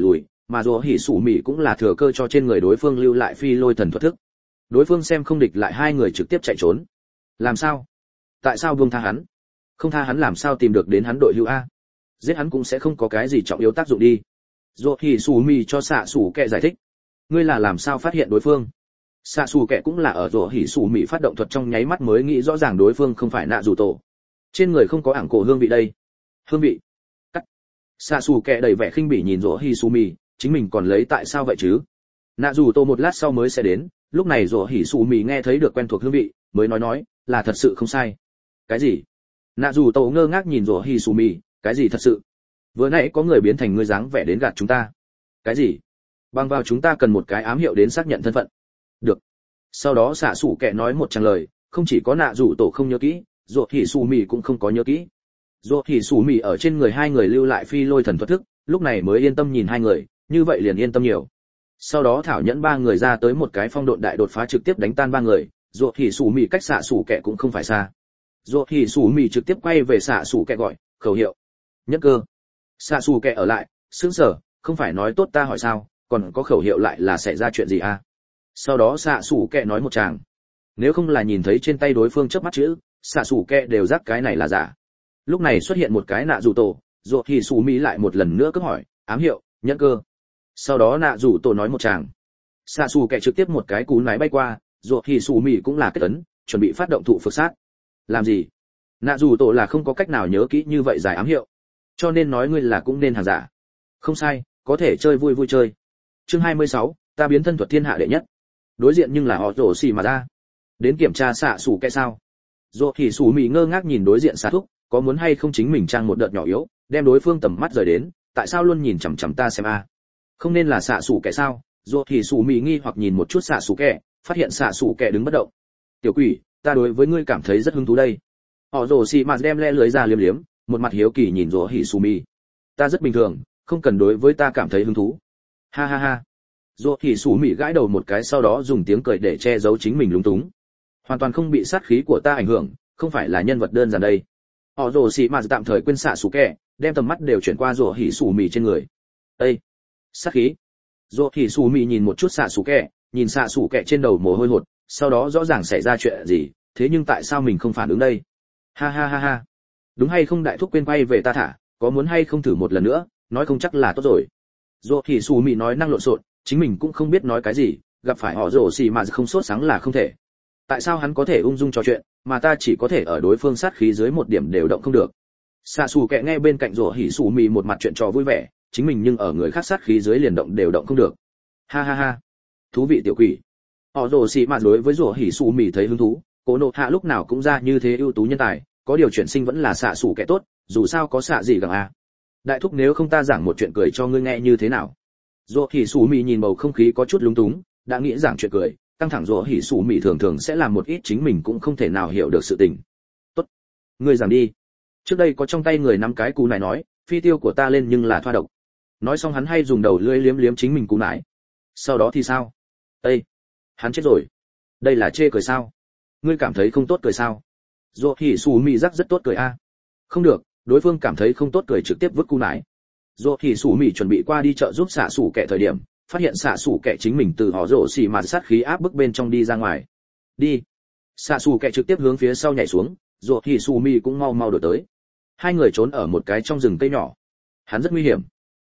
A: mà rủa hỉ sủ mỉ cũng là thừa cơ cho trên người đối phương lưu lại phi lôi thần thuật thức. Đối phương xem không địch lại, hai người trực tiếp chạy trốn. Làm sao? Tại sao buông tha hắn? Không tha hắn làm sao tìm được đến hắn đội hữu a? Giết hắn cũng sẽ không có cái gì trọng yếu tác dụng đi. Rủa hỉ sủ mỉ cho xạ sủ kẹ giải thích. Ngươi là làm sao phát hiện đối phương? Xạ xù kẹ cũng là ở rủa hỉ sủ mỉ phát động thuật trong nháy mắt mới nghĩ rõ ràng đối phương không phải nạ dù tổ. Trên người không có ảng cổ hương vị đây. Hương vị? Cắt. Xạ xù kẹ đầy vẻ khinh bỉ nhìn rủa hỉ sủ mỉ, chính mình còn lấy tại sao vậy chứ? Nạ dù tổ một lát sau mới sẽ đến, lúc này rủa hỉ sủ mỉ nghe thấy được quen thuộc hương vị, mới nói là thật sự không sai. Cái gì? Nạ dù tổ ngơ ngác nhìn rủa hỉ sủ mỉ, cái gì thật sự? Vừa nãy có người biến thành người dáng vẻ đến gạt chúng ta. Cái gì? Bằng vào chúng ta cần một cái ám hiệu đến xác nhận thân phận. Được. Sau đó xạ sủ kẹ nói một tràng lời, không chỉ có nạ rủ tổ không nhớ kỹ, rủa hỉ sủ mỉ cũng không có nhớ kỹ. Rủa hỉ sủ mỉ ở trên người hai người lưu lại phi lôi thần thuật thức, lúc này mới yên tâm nhìn hai người, như vậy liền yên tâm nhiều. Sau đó thảo nhẫn ba người ra tới một cái phong độn đại đột phá trực tiếp đánh tan ba người, rủa hỉ sủ mỉ cách xạ sủ kẹ cũng không phải xa. Rủa hỉ sủ mỉ trực tiếp quay về xạ sủ kẹ gọi khẩu hiệu. Nhất cơ. Xạ sủ kẹ ở lại, sững sờ, không phải nói tốt ta hỏi sao, còn có khẩu hiệu lại là xảy ra chuyện gì à? Sau đó xạ sủ kẹ nói một tràng. Nếu không là nhìn thấy trên tay đối phương chớp mắt chữ, xạ sủ kẹ đều rắc cái này là giả. Lúc này xuất hiện một cái nạ dù tổ, rủa hỉ sủ mỉ lại một lần nữa cứ hỏi, ám hiệu, nhẫn cơ. Sau đó nạ dù tổ nói một tràng. Xạ sủ kẹ trực tiếp một cái cú nái bay qua, rủa hỉ sủ mỉ cũng là kết tấn, chuẩn bị phát động thụ phược sát. Làm gì? Nạ dù tổ là không có cách nào nhớ kỹ như vậy giải ám hiệu, cho nên nói ngươi là cũng nên hàng giả. Không sai, có thể chơi vui vui chơi. Chương 26, ta biến thân thuật thiên hạ đệ nhất. Đối diện nhưng là họ rổ xì mà ra. Đến kiểm tra xạ sủ kẹ sao? Rổ hỉ sủ mỉ ngơ ngác nhìn đối diện xạ thúc, có muốn hay không chính mình trang một đợt nhỏ yếu, đem đối phương tầm mắt rời đến, tại sao luôn nhìn chằm chằm ta xem a? Không nên là xạ sủ kẹ sao? Rổ hỉ sủ mỉ nghi hoặc nhìn một chút xạ sủ kẹ, phát hiện xạ sủ kẹ đứng bất động. Tiểu quỷ, ta đối với ngươi cảm thấy rất hứng thú đây. Họ rổ xì mà đem le lưới ra liếm liếm, một mặt hiếu kỳ nhìn rổ hỉ sủ mỉ. Ta rất bình thường, không cần đối với ta cảm thấy hứng thú. Ha ha ha. Rổ hỉ sủ mỉ gãi đầu một cái, sau đó dùng tiếng cười để che giấu chính mình lúng túng. Hoàn toàn không bị sát khí của ta ảnh hưởng, không phải là nhân vật đơn giản đây. Họ rổ xì mà tạm thời quên xạ sủ kẹ, đem tầm mắt đều chuyển qua rổ hỉ sủ mỉ trên người. Ê, sát khí. Rổ hỉ sủ mỉ nhìn một chút xạ sủ kẹ, nhìn xạ sủ kẹ trên đầu mồ hôi hột, sau đó rõ ràng xảy ra chuyện gì, thế nhưng tại sao mình không phản ứng đây? Ha ha ha ha. Đúng hay không đại thúc quên quay về ta thả, có muốn hay không thử một lần nữa, nói không chắc là tốt rồi. Rổ hỉ sủ mỉ nói năng lộn xộn, chính mình cũng không biết nói cái gì, gặp phải họ rổ xì mà không sốt sáng là không thể. Tại sao hắn có thể ung dung trò chuyện, mà ta chỉ có thể ở đối phương sát khí dưới một điểm đều động không được? Xạ xù kẹ nghe bên cạnh rổ hỉ sủ mỉ một mặt chuyện trò vui vẻ, chính mình nhưng ở người khác sát khí dưới liền động đều động không được. Ha ha ha, thú vị tiểu quỷ. Họ rổ xì mà đối với rổ hỉ sủ mỉ thấy hứng thú, cố nộ hạ lúc nào cũng ra như thế ưu tú nhân tài, có điều chuyển sinh vẫn là xạ xù kẹ tốt, dù sao có xạ gì gần a. Đại thúc nếu không ta giảng một chuyện cười cho ngươi nghe như thế nào? Rổ hỉ sủ mỉ nhìn bầu không khí có chút lúng túng, đã nghĩ giảng chuyện cười, căng thẳng rổ hỉ sủ mỉ thường thường sẽ làm một ít chính mình cũng không thể nào hiểu được sự tình. Tốt, ngươi giảng đi. Trước đây có trong tay người nắm cái cú này nói, phi tiêu của ta lên nhưng là thoa độc. Nói xong hắn hay dùng đầu lưỡi liếm liếm chính mình cú nải. Sau đó thì sao? Ê, hắn chết rồi. Đây là chê cười sao? Ngươi cảm thấy không tốt cười sao? Rổ hỉ sủ mỉ rắc rất tốt cười a. Không được, đối phương cảm thấy không tốt cười trực tiếp vứt cú nải. Rổ hỉ sủ mỉ chuẩn bị qua đi chợ giúp xạ sủ kẻ thời điểm, phát hiện xạ sủ kẻ chính mình từ họ rổ xì mà sát khí áp bức bên trong đi ra ngoài. Đi. Xạ sủ kẻ trực tiếp hướng phía sau nhảy xuống, rổ hỉ sủ mỉ cũng mau mau đuổi tới. Hai người trốn ở một cái trong rừng cây nhỏ. Hắn rất nguy hiểm.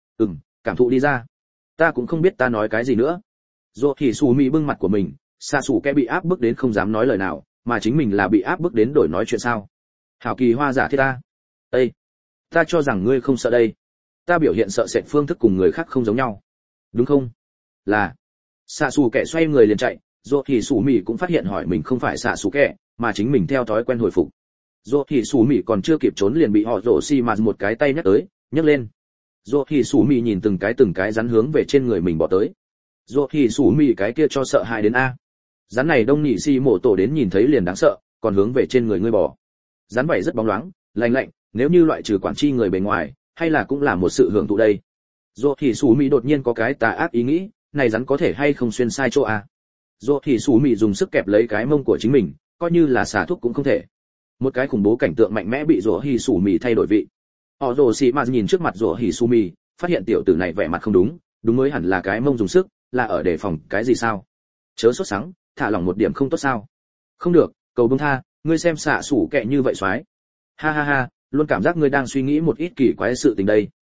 A: Cảm thụ đi ra. Ta cũng không biết ta nói cái gì nữa. Rổ hỉ sủ mỉ bưng mặt của mình, xạ sủ kẻ bị áp bức đến không dám nói lời nào, mà chính mình là bị áp bức đến đổi nói chuyện sao? Hảo kỳ hoa giả thiết ta. Ê, ta cho rằng ngươi không sợ đây. Ta biểu hiện sợ sệt phương thức cùng người khác không giống nhau, đúng không? Là. Xạ xù kẻ xoay người liền chạy, rổ hỉ sủ mỉ cũng phát hiện hỏi mình không phải xạ xù kẻ, mà chính mình theo thói quen hồi phục. Rổ hỉ sủ mỉ còn chưa kịp trốn liền bị họ rổ xi mà một cái tay nhấc tới, nhấc lên. Rổ hỉ sủ mỉ nhìn từng cái rắn hướng về trên người mình bỏ tới. Rổ hỉ sủ mỉ cái kia cho sợ hãi đến a. Rắn này đông nhị xi mổ tổ đến nhìn thấy liền đáng sợ, còn hướng về trên người ngươi bỏ. Rắn vảy rất bóng loáng, lạnh lạnh, nếu như loại trừ quản chi người bề ngoài, hay là cũng là một sự hưởng thụ đây. Rổ hỉ sủ mỉ đột nhiên có cái tà ác ý nghĩ, này rắn có thể hay không xuyên sai chỗ à? Rổ hỉ sủ mỉ dùng sức kẹp lấy cái mông của chính mình, coi như là xả thuốc cũng không thể. Một cái khủng bố cảnh tượng mạnh mẽ bị rổ hỉ sủ mỉ thay đổi vị. Họ rổ xì mà nhìn trước mặt rổ hỉ sủ mỉ, phát hiện tiểu tử này vẻ mặt không đúng, đúng mới hẳn là cái mông dùng sức, là ở đề phòng cái gì sao? Chớ sốt sắng, thả lỏng một điểm không tốt sao? Không được, cầu buông tha, ngươi xem xạ sủ kệ như vậy xoái. Ha ha ha, luôn cảm giác ngươi đang suy nghĩ một ít kỳ quái sự tình đây.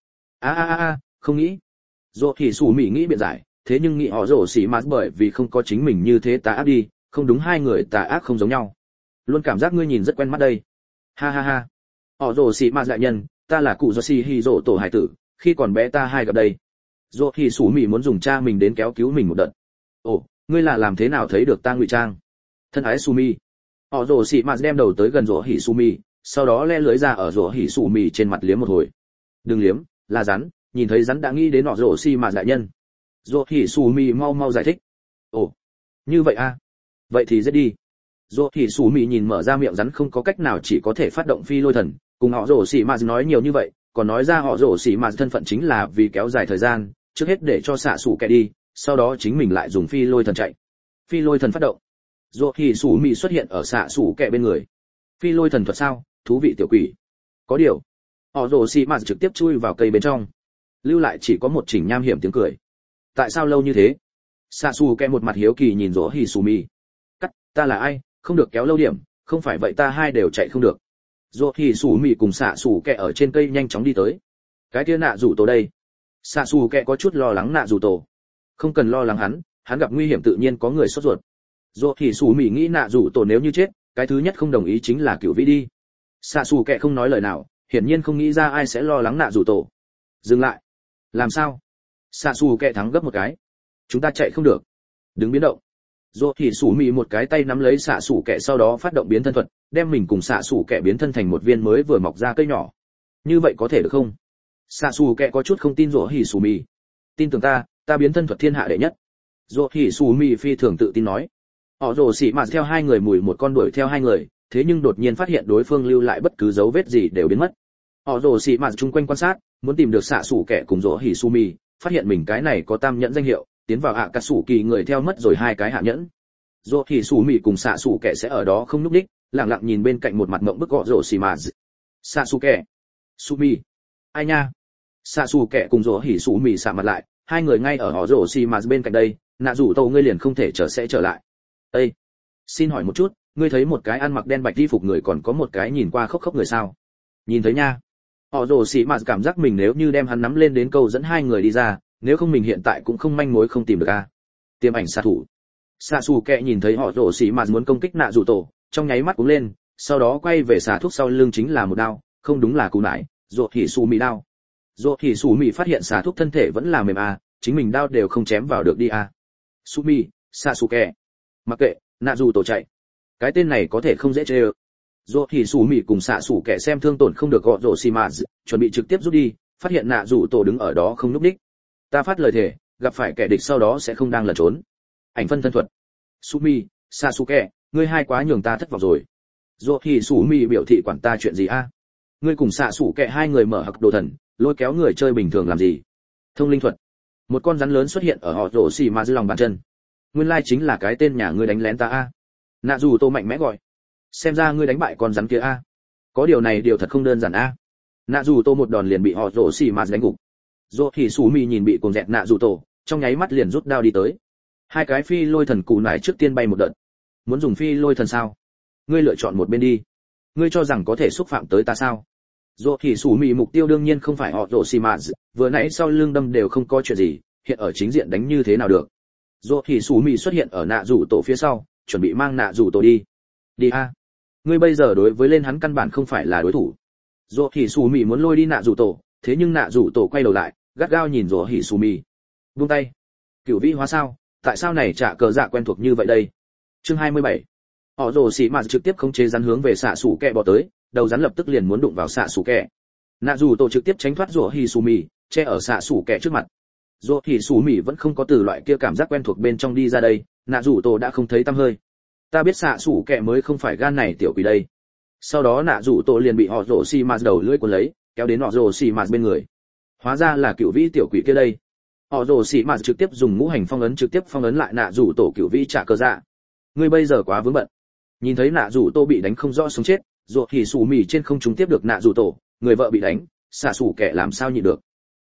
A: A, không nghĩ. Dỗ thì sủ mỉ nghĩ biện giải, thế nhưng nghĩ họ rổ xỉ mà bởi vì không có chính mình như thế tà ác đi, không đúng, hai người tà ác không giống nhau. Luôn cảm giác ngươi nhìn rất quen mắt đây. Ha ha ha. Họ rổ xỉ mà đại nhân, ta là cụ do xỉ hỉ rổ tổ hải tử, khi còn bé ta hai gặp đây. Dỗ thì sủ mỉ muốn dùng cha mình đến kéo cứu mình một đợt. Ồ, ngươi là làm thế nào thấy được ta ngụy trang? Thân ái Sumi. Họ rổ xỉ mà đem đầu tới gần rổ hỉ Sumi, sau đó le lưới ra ở rổ hỉ Sumi trên mặt liếm một hồi. Đừng liếm, là rắn, nhìn thấy rắn đã nghĩ đến họ rổ xỉ mà đại nhân. Rổ hỉ Sumi mau mau giải thích. Ồ, như vậy à? Vậy thì giết đi. Rổ hỉ Sumi nhìn mở ra miệng rắn không có cách nào chỉ có thể phát động phi lôi thần, cùng họ rổ xỉ mà nói nhiều như vậy, còn nói ra họ rổ xỉ mà thân phận chính là vì kéo dài thời gian, trước hết để cho xạ sủ kẻ đi, sau đó chính mình lại dùng phi lôi thần chạy. Phi lôi thần phát động. Rổ hỉ Sumi xuất hiện ở xạ sủ kẻ bên người. Phi lôi thần thuật sao? Thú vị tiểu quỷ. Có điều, họ rổ xỉ mà trực tiếp chui vào cây bên trong, lưu lại chỉ có một chỉnh nham hiểm tiếng cười. Tại sao lâu như thế? Xạ sủ kẻ một mặt hiếu kỳ nhìn rổ hỉ Sumi. Cắt, ta là ai, không được kéo lâu điểm, không phải vậy ta hai đều chạy không được. Rổ hỉ Sumi cùng xạ sủ kẻ ở trên cây nhanh chóng đi tới. Cái kia nạ rủ tổ đây. Xạ sủ kẻ có chút lo lắng nạ rủ tổ. Không cần lo lắng hắn gặp nguy hiểm tự nhiên có người sốt ruột. Rổ hỉ Sumi nghĩ nạ rủ tổ nếu như chết, cái thứ nhất không đồng ý chính là cửu vĩ đi. Xạ sủ kẻ không nói lời nào, hiển nhiên không nghĩ ra ai sẽ lo lắng nạ rủ tổ. Dừng lại. Làm sao? Xạ sủ kẻ thắng gấp một cái. Chúng ta chạy không được. Đừng biến động. Rổ hỉ Sumi một cái tay nắm lấy xạ sủ kẻ sau đó phát động biến thân thuật, đem mình cùng xạ sủ kẻ biến thân thành một viên mới vừa mọc ra cây nhỏ. Như vậy có thể được không? Xạ sủ kẻ có chút không tin rổ hỉ Sumi. Tin tưởng ta biến thân thuật thiên hạ đệ nhất. Rổ hỉ Sumi phi thường tự tin nói. Họ rồ xỉ mà theo hai người mùi một con đuổi theo hai người, thế nhưng đột nhiên phát hiện đối phương lưu lại bất cứ dấu vết gì đều biến mất. Họ rồ xỉ mà chung quanh quan sát, muốn tìm được xạ sủ kẻ cùng rổ hỉ Sumi, phát hiện mình cái này có tam nhẫn danh hiệu, tiến vào ạ cà sủ kỳ người theo mất rồi hai cái hạ nhẫn. Rổ hỉ Sumi cùng xạ sủ kẻ sẽ ở đó không núp đích, lặng lặng nhìn bên cạnh một mặt ngậm bức gọ rồ xỉ mà. Xạ sủ kẻ, Sumi, ai nha? Xạ sủ kẻ cùng rổ hỉ Sumi sạm mặt lại, hai người ngay ở họ rồ xỉ mà bên cạnh đây, nạ rủ tổ ngươi liền không thể sẽ trở lại. Ê, xin hỏi một chút, ngươi thấy một cái ăn mặc đen bạch y phục người còn có một cái nhìn qua khóc khóc người sao? Nhìn thấy nha. Họ rồ xỉ mà cảm giác mình nếu như đem hắn nắm lên đến câu dẫn hai người đi ra, nếu không mình hiện tại cũng không manh mối không tìm được a. Tiềm ảnh xạ thủ. Xạ xù kẹ nhìn thấy họ rồ xỉ mà muốn công kích nạ rủ tổ, trong nháy mắt cũng lên, sau đó quay về xả thuốc sau lưng chính là một đao, không đúng là cú nải, rồ hỉ xù mì đao. Rồ hỉ xù mì phát hiện xả thuốc thân thể vẫn là mềm a, chính mình đao đều không chém vào được đi a. Sumi, xạ xù kẹ. Mặc kệ, nạ dù tổ chạy. Cái tên này có thể không dễ chơi. Rồ thì sủ mỉ cùng xạ sủ kẻ xem thương tổn không được gọ rồ xì mà chuẩn bị trực tiếp rút đi, phát hiện nạ dù tổ đứng ở đó không núp đích. Ta phát lời thề, gặp phải kẻ địch sau đó sẽ không đang lẩn trốn. Ảnh phân thân thuật. Sumi, Sasuke, ngươi hai quá nhường ta thất vọng rồi. Rồ thì sủ mỉ biểu thị quản ta chuyện gì a? Ngươi cùng xạ sủ kẻ hai người mở hặc đồ thần, lôi kéo người chơi bình thường làm gì? Thông linh thuật. Một con rắn lớn xuất hiện ở họ rồ xì mà dưới lòng bàn chân. Nguyên lai chính là cái tên nhà ngươi đánh lén ta a. Nạ dù tô mạnh mẽ gọi. Xem ra ngươi đánh bại con rắn kia a. Có điều này điều thật không đơn giản a. Nạ dù tô một đòn liền bị họ rồ xì mà đánh gục. Rồ thì sủ mì nhìn bị cuồng dẹt nạ dù tô, trong nháy mắt liền rút đao đi tới. Hai cái phi lôi thần cụ nải trước tiên bay một đợt. Muốn dùng phi lôi thần sao? Ngươi lựa chọn một bên đi. Ngươi cho rằng có thể xúc phạm tới ta sao? Rồ thì sủ mì mục tiêu đương nhiên không phải họ rồ xì mà, vừa nãy sau lưng đâm đều không có chuyện gì, hiện ở chính diện đánh như thế nào được? Rồ thì sủ mì xuất hiện ở nạ rủ tổ phía sau, chuẩn bị mang nạ rủ tổ đi. Đi a. Ngươi bây giờ đối với lên hắn căn bản không phải là đối thủ. Rồ thì sủ mì muốn lôi đi nạ rủ tổ, thế nhưng nạ rủ tổ quay đầu lại, gắt gao nhìn rồ thì sủ mì. Buông tay. Cửu vĩ hóa sao? Tại sao này trả cờ dạ quen thuộc như vậy đây? Chương 27. Họ rồ xỉ mà trực tiếp khống chế rắn hướng về xạ sủ kẹ bò tới, đầu rắn lập tức liền muốn đụng vào xạ sủ kẹ. Nạ rủ tổ trực tiếp tránh thoát rồ thì sủ mì, che ở xạ sủ kẹ trước mặt. Rồ thì sủ mỉ vẫn không có từ loại kia cảm giác quen thuộc bên trong đi ra đây, nạ rủ tổ đã không thấy tăm hơi. Ta biết xạ sủ kẹ mới không phải gan này tiểu quỷ đây. Sau đó nạ rủ tổ liền bị họ rồ xì mà đầu lưỡi cuốn lấy, kéo đến họ rồ xì mà bên người. Hóa ra là cựu vĩ tiểu quỷ kia đây. Họ rồ xì mà trực tiếp dùng ngũ hành phong ấn trực tiếp phong ấn lại nạ rủ tổ cựu vĩ trả cơ dạ. Ngươi bây giờ quá vướng bận. Nhìn thấy nạ rủ tổ bị đánh không rõ sống chết, rồ thì sủ mỉ trên không trúng tiếp được nạ rủ tổ, người vợ bị đánh, xạ sủ kẹ làm sao nhịn được.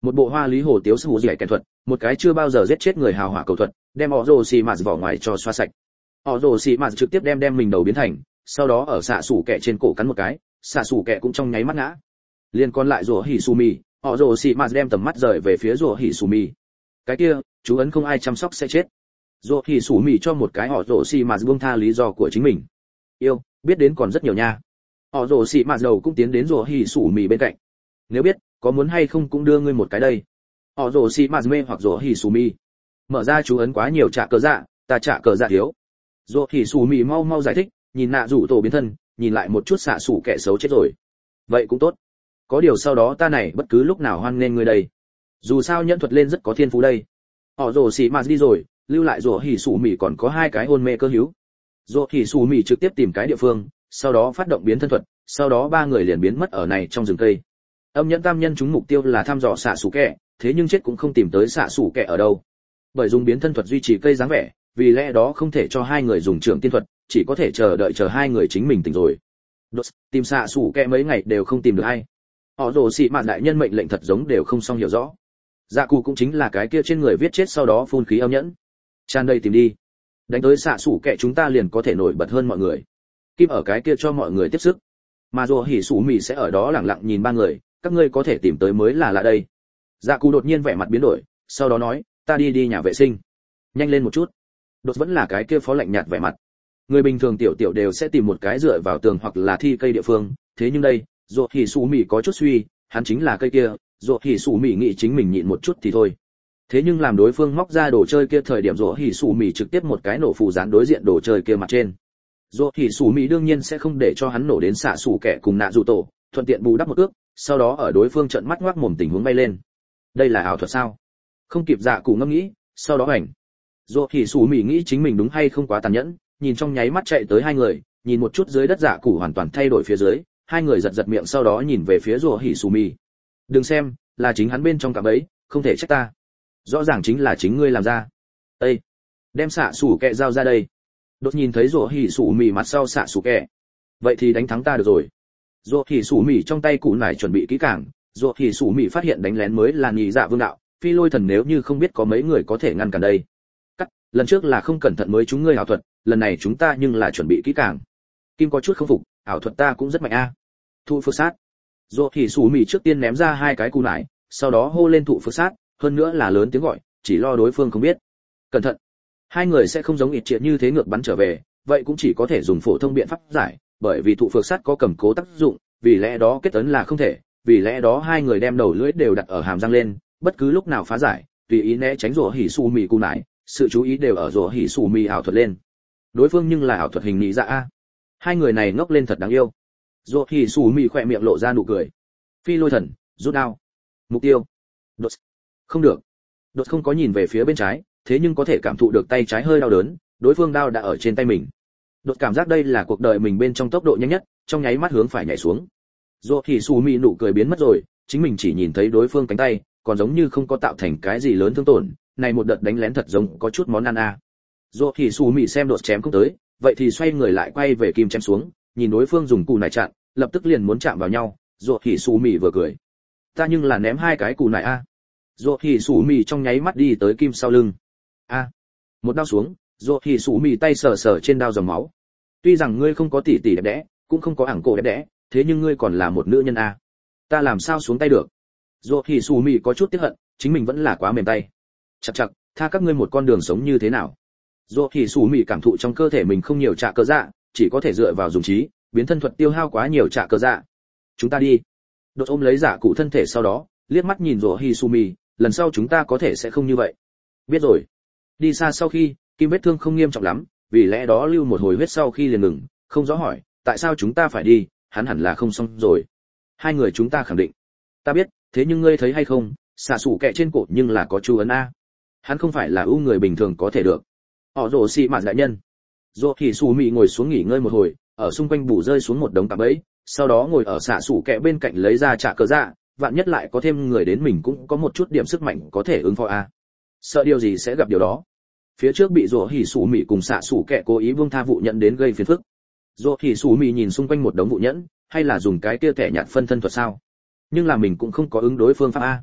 A: Một bộ hoa lý hồ tiếu sư hù dẻ kèn thuật, một cái chưa bao giờ giết chết người hào hỏa cầu thuật, đem Orochimaru vỏ ngoài cho xoa sạch. Orochimaru trực tiếp đem mình đầu biến thành, sau đó ở xạ sủ kẹ trên cổ cắn một cái, xạ sủ kẹ cũng trong nháy mắt ngã. Liên còn lại rủa Hisumi, Orochimaru đem tầm mắt rời về phía rủa Hisumi. Cái kia, chú ấn không ai chăm sóc sẽ chết. Rủa Hisumi cho một cái Orochimaru buông tha lý do của chính mình. Yêu, biết đến còn rất nhiều nha. Orochimaru đầu cũng tiến đến rủa Hisumi bên cạnh. Nếu biết, có muốn hay không cũng đưa ngươi một cái đây. Orochimaru mê hoặc rủa Hisumi. Mở ra chú ấn quá nhiều trả cờ dạ, ta trả cờ dạ thiếu. Rủa Hisumi mau mau giải thích, nhìn nạ rủ tổ biến thân, nhìn lại một chút xạ sủ kẻ xấu chết rồi. Vậy cũng tốt. Có điều sau đó ta này bất cứ lúc nào hoan nên ngươi đây. Dù sao nhẫn thuật lên rất có thiên phú đây. Orochimaru đi rồi, lưu lại rủa Hisumi còn có hai cái hôn mê cơ hữu. Rủa Hisumi trực tiếp tìm cái địa phương, sau đó phát động biến thân thuật, sau đó ba người liền biến mất ở này trong rừng cây. Âm nhẫn tam nhân chúng mục tiêu là thăm dò xạ sủ kẻ, thế nhưng chết cũng không tìm tới xạ sủ kẻ ở đâu. Bởi dùng biến thân thuật duy trì cây dáng vẻ, vì lẽ đó không thể cho hai người dùng trưởng tiên thuật, chỉ có thể chờ đợi hai người chính mình tỉnh rồi. Đột, tìm xạ sủ kẻ mấy ngày đều không tìm được ai. Họ rồ xị mạn đại nhân mệnh lệnh thật giống đều không xong hiểu rõ. Dạ cụ cũng chính là cái kia trên người viết chết sau đó phun khí âm nhẫn. Tràn đầy tìm đi. Đánh tới xạ sủ kẻ chúng ta liền có thể nổi bật hơn mọi người. Kim ở cái kia cho mọi người tiếp sức. Mà rồ hỉ sủ mì sẽ ở đó lặng lặng nhìn ba người, các ngươi có thể tìm tới mới là lạ đây. Dạ cụ đột nhiên vẻ mặt biến đổi, sau đó nói, ta đi nhà vệ sinh. Nhanh lên một chút. Đột vẫn là cái kia phó lạnh nhạt vẻ mặt. Người bình thường tiểu đều sẽ tìm một cái dựa vào tường hoặc là thi cây địa phương, thế nhưng đây, rồ hỉ sủ mì có chút suy, hắn chính là cây kia, rồ hỉ sủ mì nghĩ chính mình nhịn một chút thì thôi. Thế nhưng làm đối phương móc ra đồ chơi kia thời điểm rồ hỉ sủ mì trực tiếp một cái nổ phù dán đối diện đồ chơi kia mặt trên. Rồ hỉ sủ mì đương nhiên sẽ không để cho hắn nổ đến xạ sủ kẻ cùng nạ dù tổ, thuận tiện bù đắp một ước, sau đó ở đối phương trợn mắt ngoác mồm tình huống bay lên. Đây là ảo thuật sao? Không kịp dạ cụ ngẫm nghĩ, sau đó hành. Rồ hỉ sủ mì nghĩ chính mình đúng hay không quá tàn nhẫn, nhìn trong nháy mắt chạy tới hai người, nhìn một chút dưới đất dạ cụ hoàn toàn thay đổi phía dưới, hai người giật miệng sau đó nhìn về phía rồ hỉ sủ mì. Đừng xem, là chính hắn bên trong cả bấy, không thể trách ta. Rõ ràng chính là chính ngươi làm ra. Ê, đem xạ sủ kẹ giao ra đây. Đột nhìn thấy rồ hỉ sủ mì mặt sau xạ sủ kẹ. Vậy thì đánh thắng ta được rồi. Rồ hỉ sủ mì trong tay cụ nải chuẩn bị kỹ càng, rồ hỉ sủ mì phát hiện đánh lén mới là nhị dạ vương đạo, phi lôi thần nếu như không biết có mấy người có thể ngăn cản đây. Cắt, lần trước là không cẩn thận mới chúng ngươi ảo thuật, lần này chúng ta nhưng là chuẩn bị kỹ càng. Kim có chút không phục, ảo thuật ta cũng rất mạnh a. Thụ phước sát. Rồ hỉ sủ mì trước tiên ném ra hai cái cụ nải, sau đó hô lên thụ phước sát, hơn nữa là lớn tiếng gọi, chỉ lo đối phương không biết. Cẩn thận. Hai người sẽ không giống ít triệt như thế ngược bắn trở về, vậy cũng chỉ có thể dùng phổ thông biện pháp giải, bởi vì thụ phược sắt có cầm cố tác dụng, vì lẽ đó kết ấn là không thể, vì lẽ đó hai người đem đầu lưỡi đều đặt ở hàm răng lên, bất cứ lúc nào phá giải, tùy ý né tránh rồ hỉ sủ mì cù nải, sự chú ý đều ở rồ hỉ sủ mì ảo thuật lên. Đối phương nhưng là ảo thuật hình nhị dạ a. Hai người này ngốc lên thật đáng yêu. Rồ hỉ sủ mì khỏe miệng lộ ra nụ cười. Phi lôi thần, rút đao. Mục tiêu. Đột. Không được. Đột không có nhìn về phía bên trái, thế nhưng có thể cảm thụ được tay trái hơi đau đớn, đối phương đao đã ở trên tay mình. Đột cảm giác đây là cuộc đời mình bên trong tốc độ nhanh nhất, trong nháy mắt hướng phải nhảy xuống. Rồ hỉ sủ mì nụ cười biến mất rồi, chính mình chỉ nhìn thấy đối phương cánh tay, còn giống như không có tạo thành cái gì lớn thương tổn, này một đợt đánh lén thật giống có chút món ăn a. Rồ hỉ sủ mì xem đột chém không tới, vậy thì xoay người lại quay về kim chém xuống, nhìn đối phương dùng cù nải chặn, lập tức liền muốn chạm vào nhau, rồ hỉ sủ mì vừa cười. Ta nhưng là ném hai cái cù nải a. Rồ hỉ sủ mì trong nháy mắt đi tới kim sau lưng. A. Một đao xuống, rồ hỉ sủ mì tay sờ sờ trên đao dòng máu. Tuy rằng ngươi không có tỷ tỷ đẹp đẽ, cũng không có ảng cổ đẹp đẽ, thế nhưng ngươi còn là một nữ nhân a. Ta làm sao xuống tay được? Rồ hỉ sủ mì có chút tiếc hận, chính mình vẫn là quá mềm tay. Chậc, tha các ngươi một con đường sống như thế nào? Rồ hỉ sủ mì cảm thụ trong cơ thể mình không nhiều trạ cơ dạ, chỉ có thể dựa vào dùng trí, biến thân thuật tiêu hao quá nhiều trạ cơ dạ. Chúng ta đi. Đột ôm lấy giả cụ thân thể sau đó, liếc mắt nhìn rồ hỉ sủ mì, lần sau chúng ta có thể sẽ không như vậy. Biết rồi. Đi xa sau khi, kim vết thương không nghiêm trọng lắm, vì lẽ đó lưu một hồi huyết sau khi liền ngừng, không rõ hỏi, tại sao chúng ta phải đi, hắn hẳn là không xong rồi. Hai người chúng ta khẳng định. Ta biết, thế nhưng ngươi thấy hay không, xạ sủ kẹ trên cổ nhưng là có chú ấn a. Hắn không phải là ưu người bình thường có thể được. Họ rồ xì mạn đại nhân. Rồ hỉ sủ mì ngồi xuống nghỉ ngơi một hồi, ở xung quanh bù rơi xuống một đống cạm bẫy, sau đó ngồi ở xạ sủ kẹ bên cạnh lấy ra trả cờ dạ, vạn nhất lại có thêm người đến mình cũng có một chút điểm sức mạnh có thể ứng phó a. Sợ điều gì sẽ gặp điều đó. Phía trước bị rồ hỉ sủ mì cùng xạ sủ kẹ cố ý buông tha vụ nhẫn đến gây phiền phức. Rồ hỉ sủ mì nhìn xung quanh một đống vụ nhẫn, hay là dùng cái kia thẻ nhạt phân thân thuật sao? Nhưng là mình cũng không có ứng đối phương pháp a.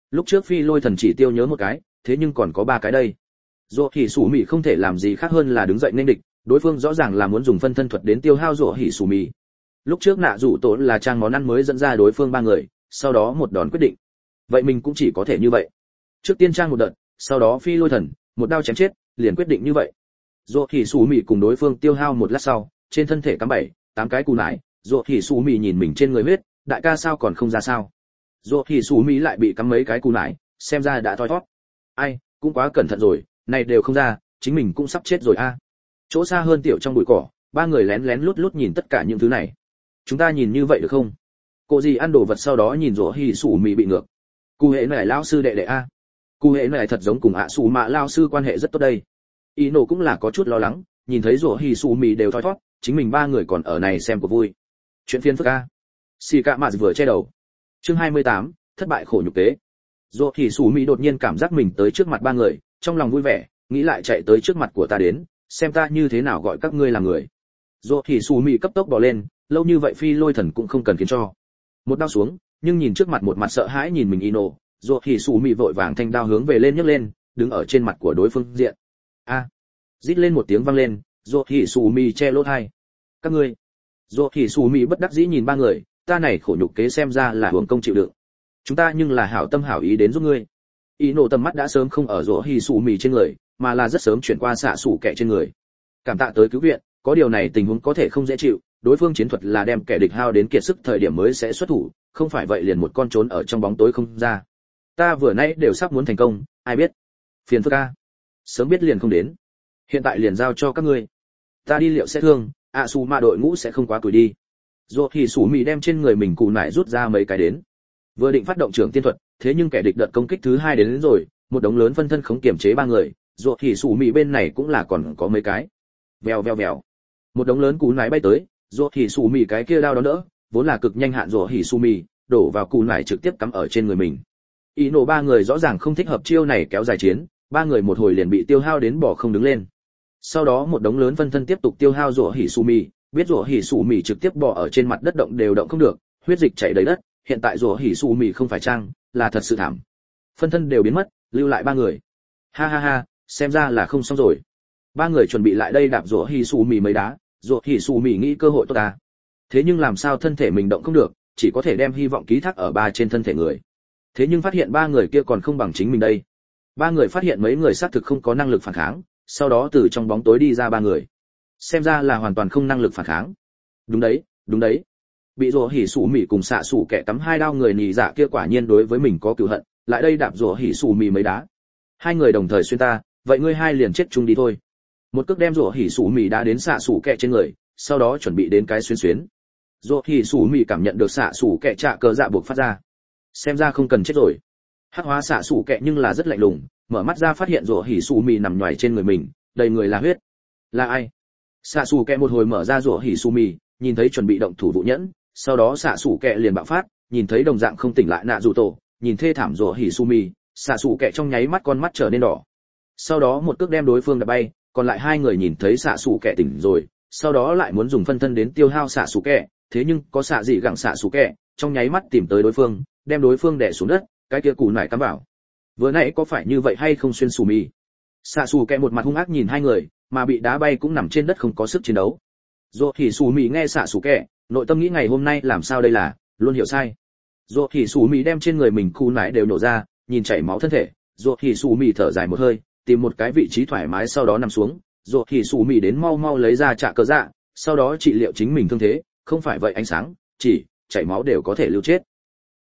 A: lúc trước phi lôi thần chỉ tiêu nhớ một cái, thế nhưng còn có 3 cái đây. Rồ Hỉ Sủ Mị không thể làm gì khác hơn là đứng dậy nên địch, đối phương rõ ràng là muốn dùng phân thân thuật đến tiêu hao Rồ Hỉ Sủ Mị. Lúc trước nạ rủ tổ là trang món ăn mới dẫn ra đối phương 3 người, sau đó một đòn quyết định. Vậy mình cũng chỉ có thể như vậy. Trước tiên trang một đợt, sau đó phi lôi thần, một đao chém chết, liền quyết định như vậy. Rồ Hỉ Sủ Mị cùng đối phương tiêu hao một lát sau, trên thân thể cắm 7-8 cái cù nải, Rồ Hỉ Sủ Mị nhìn mình trên người huyết, đại ca sao còn không ra sao? Rồ Hỉ Sủ Mị lại bị cắm mấy cái cù nải, xem ra đã thoi thoát. Ai, cũng quá cẩn thận rồi, này đều không ra, chính mình cũng sắp chết rồi a. Chỗ xa hơn tiểu trong bụi cỏ, 3 người lén lén lút lút nhìn tất cả những thứ này. Chúng ta nhìn như vậy được không? Cô gì ăn đồ vật sau đó nhìn Rồ Hỉ Sủ Mị bị ngược. Cụ hệ này lão sư đệ đệ a. Cụ hệ này thật giống cùng ạ Sủ Mạ lão sư quan hệ rất tốt đây. Ý nổ cũng là có chút lo lắng, nhìn thấy Rồ Hỉ Sủ Mị đều thoi thoát, chính mình 3 người còn ở này xem của vui. Chuyện phiền phức a. Xì Cạ Mạt vừa che đầu. Chương 28, thất bại khổ nhục kế. Rồ Hỉ Sủ Mị đột nhiên cảm giác mình tới trước mặt 3 người, trong lòng vui vẻ, nghĩ lại chạy tới trước mặt của ta đến, xem ta như thế nào gọi các ngươi là người. Rồ Hỉ Sủ Mị cấp tốc bò lên, lâu như vậy phi lôi thần cũng không cần khiến cho. Một đao xuống, nhưng nhìn trước mặt một mặt sợ hãi nhìn mình Ino, Rồ Hỉ Sủ Mị vội vàng thanh đao hướng về lên nhấc lên, đứng ở trên mặt của đối phương diện. A! Rít lên một tiếng vang lên, Rồ Hỉ Sủ Mị che lỗ tai. Các ngươi. Rồ Hỉ Sủ Mị bất đắc dĩ nhìn 3 người, ta này khổ nhục kế xem ra là hưởng công chịu đựng. Chúng ta nhưng là hảo tâm hảo ý đến giúp ngươi. Ino tầm mắt đã sớm không ở Rồ Hỉ Sủ Mị trên người, mà là rất sớm chuyển qua xạ sủ kẻ trên người. Cảm tạ tới cứu viện, có điều này tình huống có thể không dễ chịu, đối phương chiến thuật là đem kẻ địch hao đến kiệt sức thời điểm mới sẽ xuất thủ, không phải vậy liền một con trốn ở trong bóng tối không ra. Ta vừa nãy đều sắp muốn thành công, ai biết. Phiền phức a. Sớm biết liền không đến. Hiện tại liền giao cho các ngươi. Ta đi liệu sẽ thương, Su Ma đội ngũ sẽ không quá tuổi đi. Rồ Hỉ Sủ Mị đem trên người mình cù nải rút ra mấy cái đến. Vừa định phát động trưởng tiên thuật, thế nhưng kẻ địch đợt công kích thứ 2 đến rồi, một đống lớn phân thân không kiềm chế 3 người, Rồ Hỉ Sủ Mị bên này cũng là còn có mấy cái. Vèo vèo vèo. Một đống lớn cú nải bay tới, Rồ Hỉ Sủ Mị cái kia đao đó đỡ, vốn là cực nhanh hạn Rồ Hỉ Sủ Mị, đổ vào cú nải trực tiếp cắm ở trên người mình. Ý nổ 3 người rõ ràng không thích hợp chiêu này kéo dài chiến, 3 người một hồi liền bị tiêu hao đến bỏ không đứng lên. Sau đó một đống lớn phân thân tiếp tục tiêu hao Rồ Hỉ Sủ Mị, biết Rồ Hỉ Sủ Mị trực tiếp bỏ ở trên mặt đất động đều động không được, huyết dịch chảy đầy đất, hiện tại Rồ Hỉ Sủ Mị không phải trang, là thật sự thảm. Phân thân đều biến mất, lưu lại 3 người. Ha ha ha, xem ra là không xong rồi. 3 người chuẩn bị lại đây đạp Rồ Hỉ Sủ Mị mấy đá, Rồ Hỉ Sủ Mị nghĩ cơ hội tốt ta. Thế nhưng làm sao thân thể mình động không được, chỉ có thể đem hy vọng ký thác ở 3 trên thân thể người. Thế nhưng phát hiện 3 người kia còn không bằng chính mình đây. 3 người phát hiện mấy người xác thực không có năng lực phản kháng, sau đó từ trong bóng tối đi ra 3 người. Xem ra là hoàn toàn không năng lực phản kháng. Đúng đấy, đúng đấy. Bị Rồ Hỉ Sủ Mị cùng xạ sủ kẻ cắm 2 đao người nhị dạ kia quả nhiên đối với mình có cừu hận, lại đây đạp Rồ Hỉ Sủ Mị mấy đá. 2 người đồng thời xuyên ta, vậy ngươi 2 liền chết chung đi thôi. Một cước đem Rồ Hỉ Sủ Mị đá đến xạ sủ kẻ trên người, sau đó chuẩn bị đến cái xuyên xuyến. Rồ Hỉ Sủ Mị cảm nhận được xạ sủ kẻ trạ cờ dạ buộc phát ra. Xem ra không cần chết rồi. Hắc hóa xạ sủ kẻ nhưng là rất lạnh lùng, mở mắt ra phát hiện Rồ Hỉ Sủ Mị nằm nhoài trên người mình, đầy người là huyết. Là ai? Xạ sủ kẻ một hồi mở ra Rồ Hỉ Sủ Mị, nhìn thấy chuẩn bị động thủ vụ nhẫn, sau đó xạ sủ kẻ liền bạo phát, nhìn thấy đồng dạng không tỉnh lại nạ dù tổ, nhìn thê thảm Rồ Hỉ Sủ Mị, xạ sủ kẻ trong nháy mắt con mắt trở nên đỏ. Sau đó một cước đem đối phương đá bay, còn lại 2 người nhìn thấy xạ sủ kẻ tỉnh rồi, sau đó lại muốn dùng phân thân đến tiêu hao xạ sủ kẻ, thế nhưng có xạ gì gặng xạ sủ kẻ, trong nháy mắt tìm tới đối phương, đem đối phương đè xuống đất, cái kia cù nải cắm vào. Vừa nãy có phải như vậy hay không xuyên Sủ Mị? Xạ sủ kẻ một mặt hung ác nhìn 2 người, mà bị đá bay cũng nằm trên đất không có sức chiến đấu. Rồ Hỉ Sủ Mị nghe xạ sủ kẻ, nội tâm nghĩ ngày hôm nay làm sao đây là, luôn hiểu sai. Rồ Hỉ Sủ Mị đem trên người mình cù nải đều nổ ra, nhìn chảy máu thân thể, Rồ Hỉ Sủ Mị thở dài một hơi, tìm một cái vị trí thoải mái sau đó nằm xuống. Rồ Hỉ Sủ Mị đến mau mau lấy ra trạ cờ dạ, sau đó trị liệu chính mình thương thế, không phải vậy ánh sáng, chỉ chảy máu đều có thể lưu chết.